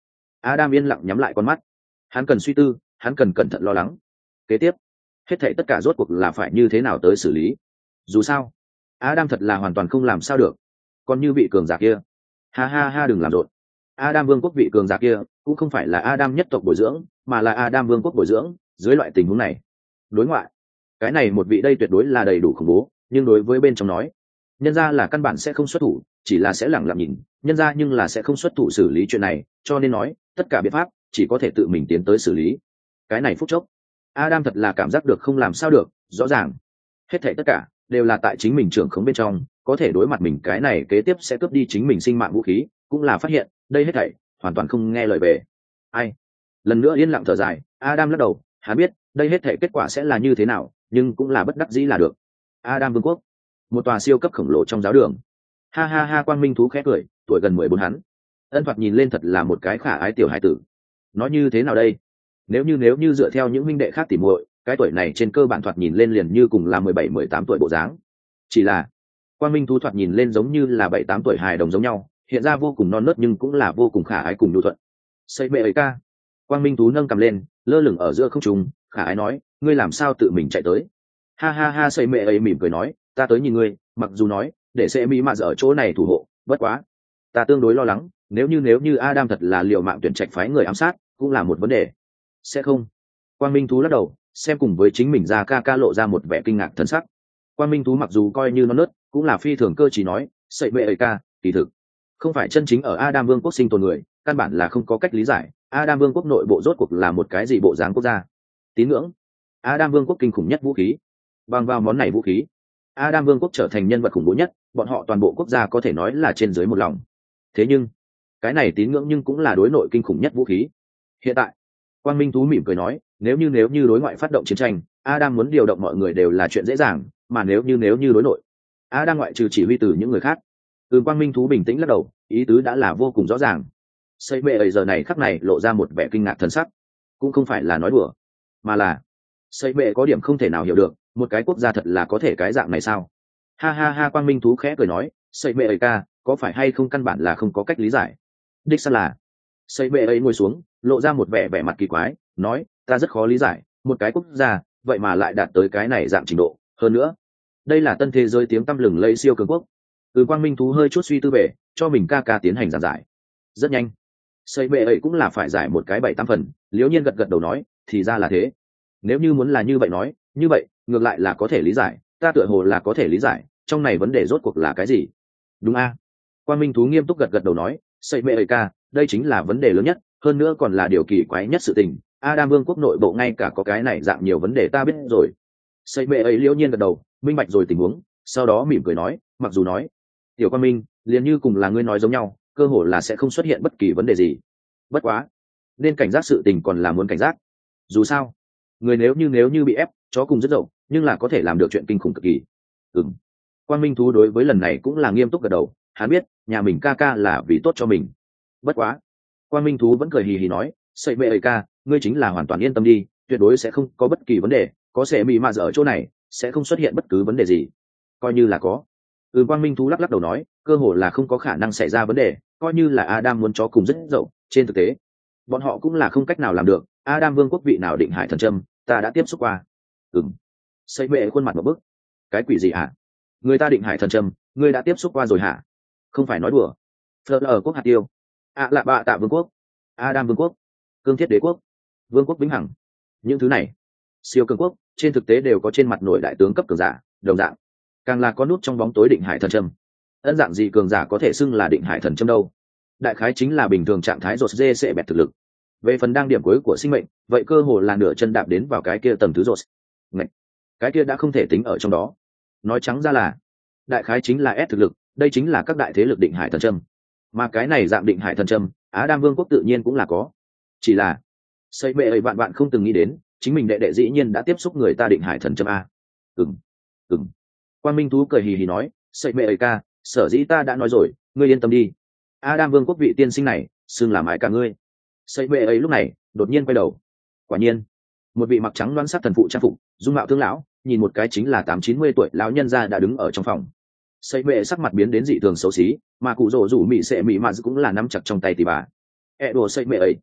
Adam yên lặng nhắm lại con mắt. Hắn cần suy tư, hắn cần cẩn thận lo lắng. Kế tiếp, hết thảy tất cả rốt cuộc là phải như thế nào tới xử lý. Dù sao, Adam thật là hoàn toàn không làm sao được. Còn như vị cường giả kia, ha ha ha đừng làm rộn. Adam vương quốc vị cường giả kia cũng không phải là Adam nhất tộc bồi dưỡng, mà là Adam vương quốc bồi dưỡng. Dưới loại tình huống này, đối ngoại, cái này một vị đây tuyệt đối là đầy đủ khủng bố, nhưng đối với bên trong nói, nhân ra là căn bản sẽ không xuất thủ, chỉ là sẽ lẳng lặng nhìn, nhân ra nhưng là sẽ không xuất thủ xử lý chuyện này, cho nên nói tất cả biện pháp chỉ có thể tự mình tiến tới xử lý. Cái này phút chốc, Adam thật là cảm giác được không làm sao được, rõ ràng hết thảy tất cả đều là tại chính mình trưởng khống bên trong, có thể đối mặt mình cái này kế tiếp sẽ cướp đi chính mình sinh mạng vũ khí, cũng là phát hiện đây hết thảy hoàn toàn không nghe lời về. Ai? Lần nữa yên lặng thở dài, Adam lắc đầu, hắn biết đây hết thảy kết quả sẽ là như thế nào, nhưng cũng là bất đắc dĩ là được. Adam vương quốc, một tòa siêu cấp khổng lồ trong giáo đường. Ha ha ha, quang minh thú khẽ cười, tuổi gần mười bốn hắn, ân thoạt nhìn lên thật là một cái khả ái tiểu hải tử. Nói như thế nào đây? Nếu như nếu như dựa theo những huynh đệ khác tỉ muội, cái tuổi này trên cơ bản thoạt nhìn lên liền như cùng là mười bảy mười tám tuổi bộ dáng. Chỉ là quang minh thú thoạt nhìn lên giống như là bảy tám tuổi hài đồng giống nhau, hiện ra vô cùng non nớt nhưng cũng là vô cùng khả ái cùng nhu thuận. Xây mẹ ấy ca. Quang minh thú nâng cầm lên, lơ lửng ở giữa không trung, khả ái nói, ngươi làm sao tự mình chạy tới? Ha ha ha, xây mẹ ấy mỉm cười nói, ta tới nhìn ngươi, mặc dù nói để sẽ mỹ mà ở chỗ này thủ hộ, bất quá ta tương đối lo lắng, nếu như nếu như Adam thật là liều mạng tuyển trạch phái người ám sát, cũng là một vấn đề. Sẽ không? Quang minh thú lắc đầu, xem cùng với chính mình ra ca ca lộ ra một vẻ kinh ngạc thân sắc. Quang minh thú mặc dù coi như non nớt, cũng là phi thường cơ trí nói, sậy bệ ấy ca, kỳ thực không phải chân chính ở Adam vương quốc sinh tồn người, căn bản là không có cách lý giải Adam vương quốc nội bộ rốt cuộc là một cái gì bộ dáng quốc gia. Tín ngưỡng, Adam vương quốc kinh khủng nhất vũ khí. Bằng vào món này vũ khí, Adam vương quốc trở thành nhân vật khủng bố nhất, bọn họ toàn bộ quốc gia có thể nói là trên dưới một lòng. Thế nhưng cái này tín ngưỡng nhưng cũng là đối nội kinh khủng nhất vũ khí. Hiện tại quang minh thú mỉm cười nói, nếu như nếu như đối ngoại phát động chiến tranh, Adam muốn điều động mọi người đều là chuyện dễ dàng, mà nếu như nếu như đối nội, Adam ngoại trừ chỉ huy từ những người khác. Ừ, quang minh thú bình tĩnh lắc đầu, ý tứ đã là vô cùng rõ ràng. Xây mẹ ấy giờ này khắc này lộ ra một vẻ kinh ngạc thần sắc, cũng không phải là nói đùa, mà là xây mẹ có điểm không thể nào hiểu được, một cái quốc gia thật là có thể cái dạng này sao? Ha ha ha, quang minh thú khẽ cười nói, xây mẹ ấy ca, có phải hay không căn bản là không có cách lý giải. Đích xác là. Xây mẹ ấy ngồi xuống, lộ ra một vẻ vẻ mặt kỳ quái, nói, ta rất khó lý giải, một cái quốc gia vậy mà lại đạt tới cái này dạng trình độ, hơn nữa đây là tân thế giới tiếng tăm lừng lẫy siêu cường quốc. Ừ, quang minh thú hơi chút suy tư về, cho mình ca ca tiến hành giảng giải. Rất nhanh, xây bệ ấy cũng là phải giải một cái bảy tám phần, liễu nhiên gật gật đầu nói, thì ra là thế. Nếu như muốn là như vậy nói, như vậy ngược lại là có thể lý giải, ta tựa hồ là có thể lý giải trong này vấn đề rốt cuộc là cái gì. Đúng a? Quang minh thú nghiêm túc gật gật đầu nói, xây bệ ấy ca, đây chính là vấn đề lớn nhất, hơn nữa còn là điều kỳ quái nhất sự tình. Adam vương quốc nội bộ ngay cả có cái này dạng nhiều vấn đề ta biết rồi. Xây bệ ấy liễu nhiên gật đầu, minh bạch rồi tình huống, sau đó mỉm cười nói, mặc dù nói tiểu quan minh liền như cùng là ngươi nói giống nhau, cơ hội là sẽ không xuất hiện bất kỳ vấn đề gì, bất quá nên cảnh giác sự tình còn là muốn cảnh giác. Dù sao người nếu như nếu như bị ép, chó cùng rất dậu, nhưng là có thể làm được chuyện kinh khủng cực kỳ. Ừm, quang minh thú đối với lần này cũng là nghiêm túc gật đầu, hắn biết nhà mình ca ca là vì tốt cho mình. Bất quá quang minh thú vẫn cười hì hì nói, sậy mẹ ơi ca, ngươi chính là hoàn toàn yên tâm đi, tuyệt đối sẽ không có bất kỳ vấn đề, có sẽ bị mà ở chỗ này sẽ không xuất hiện bất cứ vấn đề gì. Coi như là có. Ừ, quang minh thú lắc lắc đầu nói, cơ hội là không có khả năng xảy ra vấn đề, coi như là Adam muốn chó cùng rất dậu, trên thực tế bọn họ cũng là không cách nào làm được. Adam vương quốc vị nào định hải thần châm ta đã tiếp xúc qua. Ừm, xây mẹ khuôn mặt một bức, cái quỷ gì hả? Người ta định hải thần châm ngươi đã tiếp xúc qua rồi hả? Không phải nói đùa. Phật ở quốc hạt tiêu, ạ lạ bạ tạ vương quốc, Adam vương quốc, cương thiết đế quốc, vương quốc vĩnh hằng, những thứ này siêu cường quốc trên thực tế đều có trên mặt nổi đại tướng cấp cường giả đồng dạng, càng là có nút trong bóng tối định hải thần châm. Ân dạng gì cường giả có thể xưng là định hải thần châm đâu? Đại khái chính là bình thường trạng thái rột dê sẽ bẹt thực lực. Về phần đang điểm cuối của sinh mệnh, vậy cơ hồ là nửa chân đạp đến vào cái kia tầng thứ rột. Ngạch, cái kia đã không thể tính ở trong đó. Nói trắng ra là đại khái chính là ép thực lực, đây chính là các đại thế lực định hải thần châm. Mà cái này dạng định hải thần châm, Á Đam vương quốc tự nhiên cũng là có. Chỉ là xây mẹ ấy bạn bạn không từng nghĩ đến, chính mình đệ đệ dĩ nhiên đã tiếp xúc người ta định hải thần châm a. Ừm, ừm. Quan minh thú cười hì hì nói, xây mẹ ấy ca, sở dĩ ta đã nói rồi, ngươi yên tâm đi. Adam vương quốc vị tiên sinh này xưng làm ai cả ngươi. Xây mẹ ấy lúc này đột nhiên quay đầu, quả nhiên một vị mặc trắng đoán sắc thần phụ trang phục, dung mạo thương lão, nhìn một cái chính là tám chín mươi tuổi lão nhân gia đã đứng ở trong phòng. Xây mẹ sắc mặt biến đến dị thường xấu xí, mà cụ rồ rủ mị sệ mị mà cũng là nắm chặt trong tay tỷ bà. E đồ xây mẹ ấy,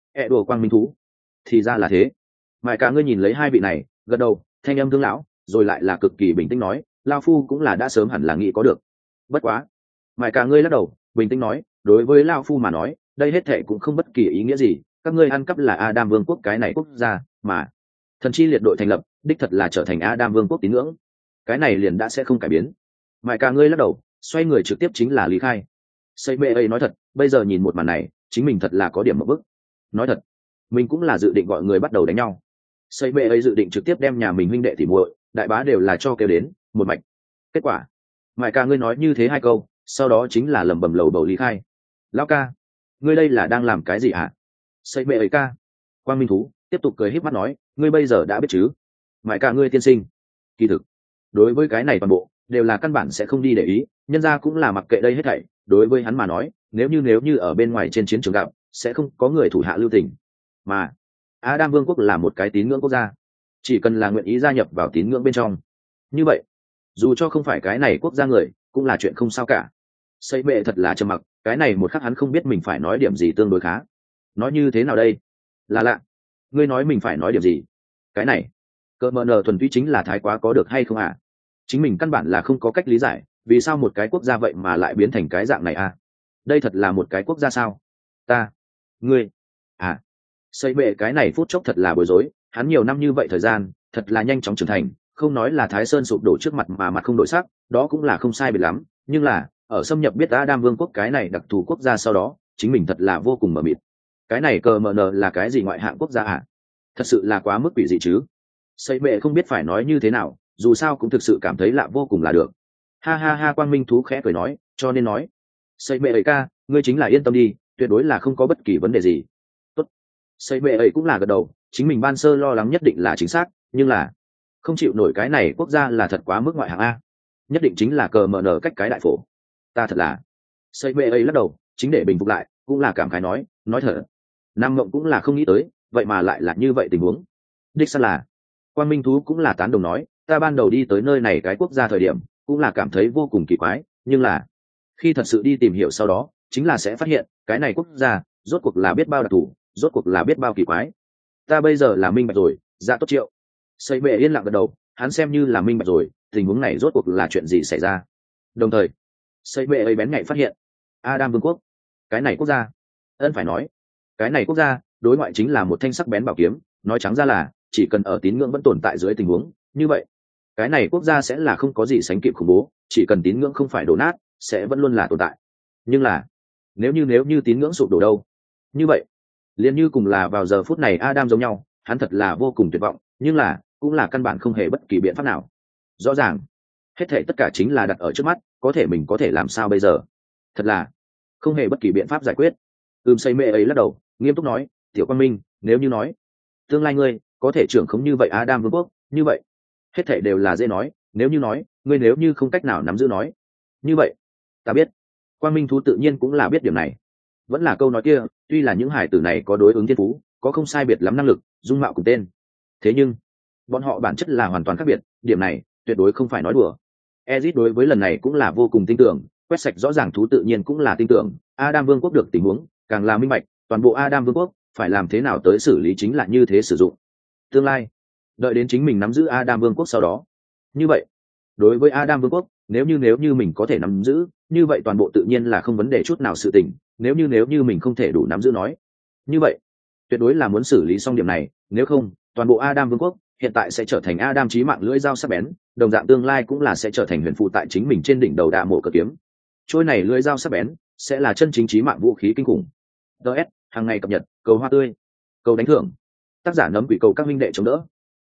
ẹ đùa quang minh thú. Thì ra là thế. Mại cả ngươi nhìn lấy hai vị này, gật đầu, thanh âm thương lão, rồi lại là cực kỳ bình tĩnh nói, lao phu cũng là đã sớm hẳn là nghĩ có được. Bất quá. Mại cả ngươi lắc đầu, bình tĩnh nói, đối với lao phu mà nói, đây hết thệ cũng không bất kỳ ý nghĩa gì, các ngươi ăn cắp là Adam vương quốc cái này quốc gia, mà thần chi liệt đội thành lập, đích thật là trở thành Adam vương quốc tín ngưỡng. Cái này liền đã sẽ không cải biến. Mại cả ngươi lắc đầu, xoay người trực tiếp chính là lý khai. Xây mê ấy nói thật, bây giờ nhìn một màn này, chính mình thật là có điểm một bức. Nói thật, mình cũng là dự định gọi người bắt đầu đánh nhau. Xây mê ấy dự định trực tiếp đem nhà mình huynh đệ tỉ muội, đại bá đều là cho kêu đến, một mạch. Kết quả, mại cả ngươi nói như thế hai câu, sau đó chính là lẩm bẩm lầu bầu lý khai. Lão ca, ngươi đây là đang làm cái gì hả? Xây mê ấy ca. Quang minh thú tiếp tục cười híp mắt nói, ngươi bây giờ đã biết chứ? Mại cả ngươi tiên sinh. Kỳ thực, đối với cái này toàn bộ đều là căn bản sẽ không đi để ý, nhân ra cũng là mặc kệ đây hết thảy. Đối với hắn mà nói, nếu như nếu như ở bên ngoài trên chiến trường gặp, sẽ không có người thủ hạ lưu tình. Mà Adam vương quốc là một cái tín ngưỡng quốc gia, chỉ cần là nguyện ý gia nhập vào tín ngưỡng bên trong, như vậy dù cho không phải cái này quốc gia người, cũng là chuyện không sao cả. Xây bệ thật là trầm mặc, cái này một khắc hắn không biết mình phải nói điểm gì tương đối khá. Nói như thế nào đây? Là lạ. Ngươi nói mình phải nói điểm gì? Cái này cỡ mờ nờ thuần túy chính là thái quá có được hay không à? Chính mình căn bản là không có cách lý giải, vì sao một cái quốc gia vậy mà lại biến thành cái dạng này à? Đây thật là một cái quốc gia sao? Ta, ngươi, à? Xây bệ cái này phút chốc thật là bối rối, hắn nhiều năm như vậy thời gian, thật là nhanh chóng trưởng thành, không nói là Thái Sơn sụp đổ trước mặt mà mặt không đổi sắc, đó cũng là không sai biệt lắm, nhưng là, ở xâm nhập biết Adam vương quốc cái này đặc thù quốc gia sau đó, chính mình thật là vô cùng mờ mịt. Cái này cờ mờ nờ là cái gì ngoại hạng quốc gia à? Thật sự là quá mức quỷ dị chứ. Xây bệ không biết phải nói như thế nào, dù sao cũng thực sự cảm thấy lạ vô cùng là được. Ha ha ha, quang minh thú khẽ cười nói, cho nên nói, xây bệ ấy ca, ngươi chính là yên tâm đi, tuyệt đối là không có bất kỳ vấn đề gì. Tốt. Xây bệ ấy cũng là gật đầu, chính mình ban sơ lo lắng nhất định là chính xác, nhưng là không chịu nổi cái này quốc gia là thật quá mức ngoại hạng a, nhất định chính là cờ mờ nở cách cái đại phổ. Ta thật là. Xây bệ ấy lắc đầu, chính để bình phục lại, cũng là cảm khái nói, nói thật, Nam Mộng cũng là không nghĩ tới, vậy mà lại là như vậy tình huống. Đích xác là. Quang minh thú cũng là tán đồng nói, ta ban đầu đi tới nơi này cái quốc gia thời điểm, cũng là cảm thấy vô cùng kỳ quái, nhưng là khi thật sự đi tìm hiểu sau đó, chính là sẽ phát hiện cái này quốc gia rốt cuộc là biết bao đặc thù, rốt cuộc là biết bao kỳ quái. Ta bây giờ là minh bạch rồi. Dạ tốt Triệu. Xây bệ yên lặng gật đầu, hắn xem như là minh bạch rồi, tình huống này rốt cuộc là chuyện gì xảy ra. Đồng thời, xây bệ ấy bén nhạy phát hiện, Adam vương quốc, cái này quốc gia, ân phải nói, cái này quốc gia đối ngoại chính là một thanh sắc bén bảo kiếm, nói trắng ra là chỉ cần ở tín ngưỡng vẫn tồn tại dưới tình huống như vậy, cái này quốc gia sẽ là không có gì sánh kịp khủng bố, chỉ cần tín ngưỡng không phải đổ nát, sẽ vẫn luôn là tồn tại. Nhưng là nếu như nếu như tín ngưỡng sụp đổ đâu, như vậy liền như cùng là vào giờ phút này Adam giống nhau, hắn thật là vô cùng tuyệt vọng, nhưng là cũng là căn bản không hề bất kỳ biện pháp nào. Rõ ràng hết thảy tất cả chính là đặt ở trước mắt, có thể mình có thể làm sao bây giờ? Thật là không hề bất kỳ biện pháp giải quyết. Ừm Xây mê ấy lắc đầu, nghiêm túc nói, tiểu Quang Minh, nếu như nói tương lai ngươi có thể trưởng khống như vậy Adam vương quốc, như vậy hết thảy đều là dễ nói, nếu như nói ngươi nếu như không cách nào nắm giữ nói, như vậy ta biết. Quang minh thú tự nhiên cũng là biết điểm này. Vẫn là câu nói kia, tuy là những hải tử này có đối ứng thiên phú, có không sai biệt lắm năng lực, dung mạo cùng tên, thế nhưng bọn họ bản chất là hoàn toàn khác biệt, điểm này tuyệt đối không phải nói đùa. Ezit đối với lần này cũng là vô cùng tin tưởng, quét sạch rõ ràng thú tự nhiên cũng là tin tưởng, Adam vương quốc được tình huống càng là minh bạch, toàn bộ Adam vương quốc phải làm thế nào tới xử lý chính là như thế sử dụng. Tương lai đợi đến chính mình nắm giữ Adam vương quốc sau đó, như vậy đối với Adam vương quốc, nếu như nếu như mình có thể nắm giữ, như vậy toàn bộ tự nhiên là không vấn đề chút nào sự tình, nếu như nếu như mình không thể đủ nắm giữ nói, như vậy tuyệt đối là muốn xử lý xong điểm này, nếu không toàn bộ Adam vương quốc hiện tại sẽ trở thành Adam chí mạng lưỡi dao sắc bén, đồng dạng tương lai cũng là sẽ trở thành huyền phụ tại chính mình trên đỉnh đầu đạ mộ cờ kiếm. Trôi này lưỡi dao sắc bén sẽ là chân chính chí mạng vũ khí kinh khủng. ds hàng ngày cập nhật, cầu hoa tươi, cầu đánh thưởng, tác giả nấm quỷ cầu các minh đệ chống đỡ.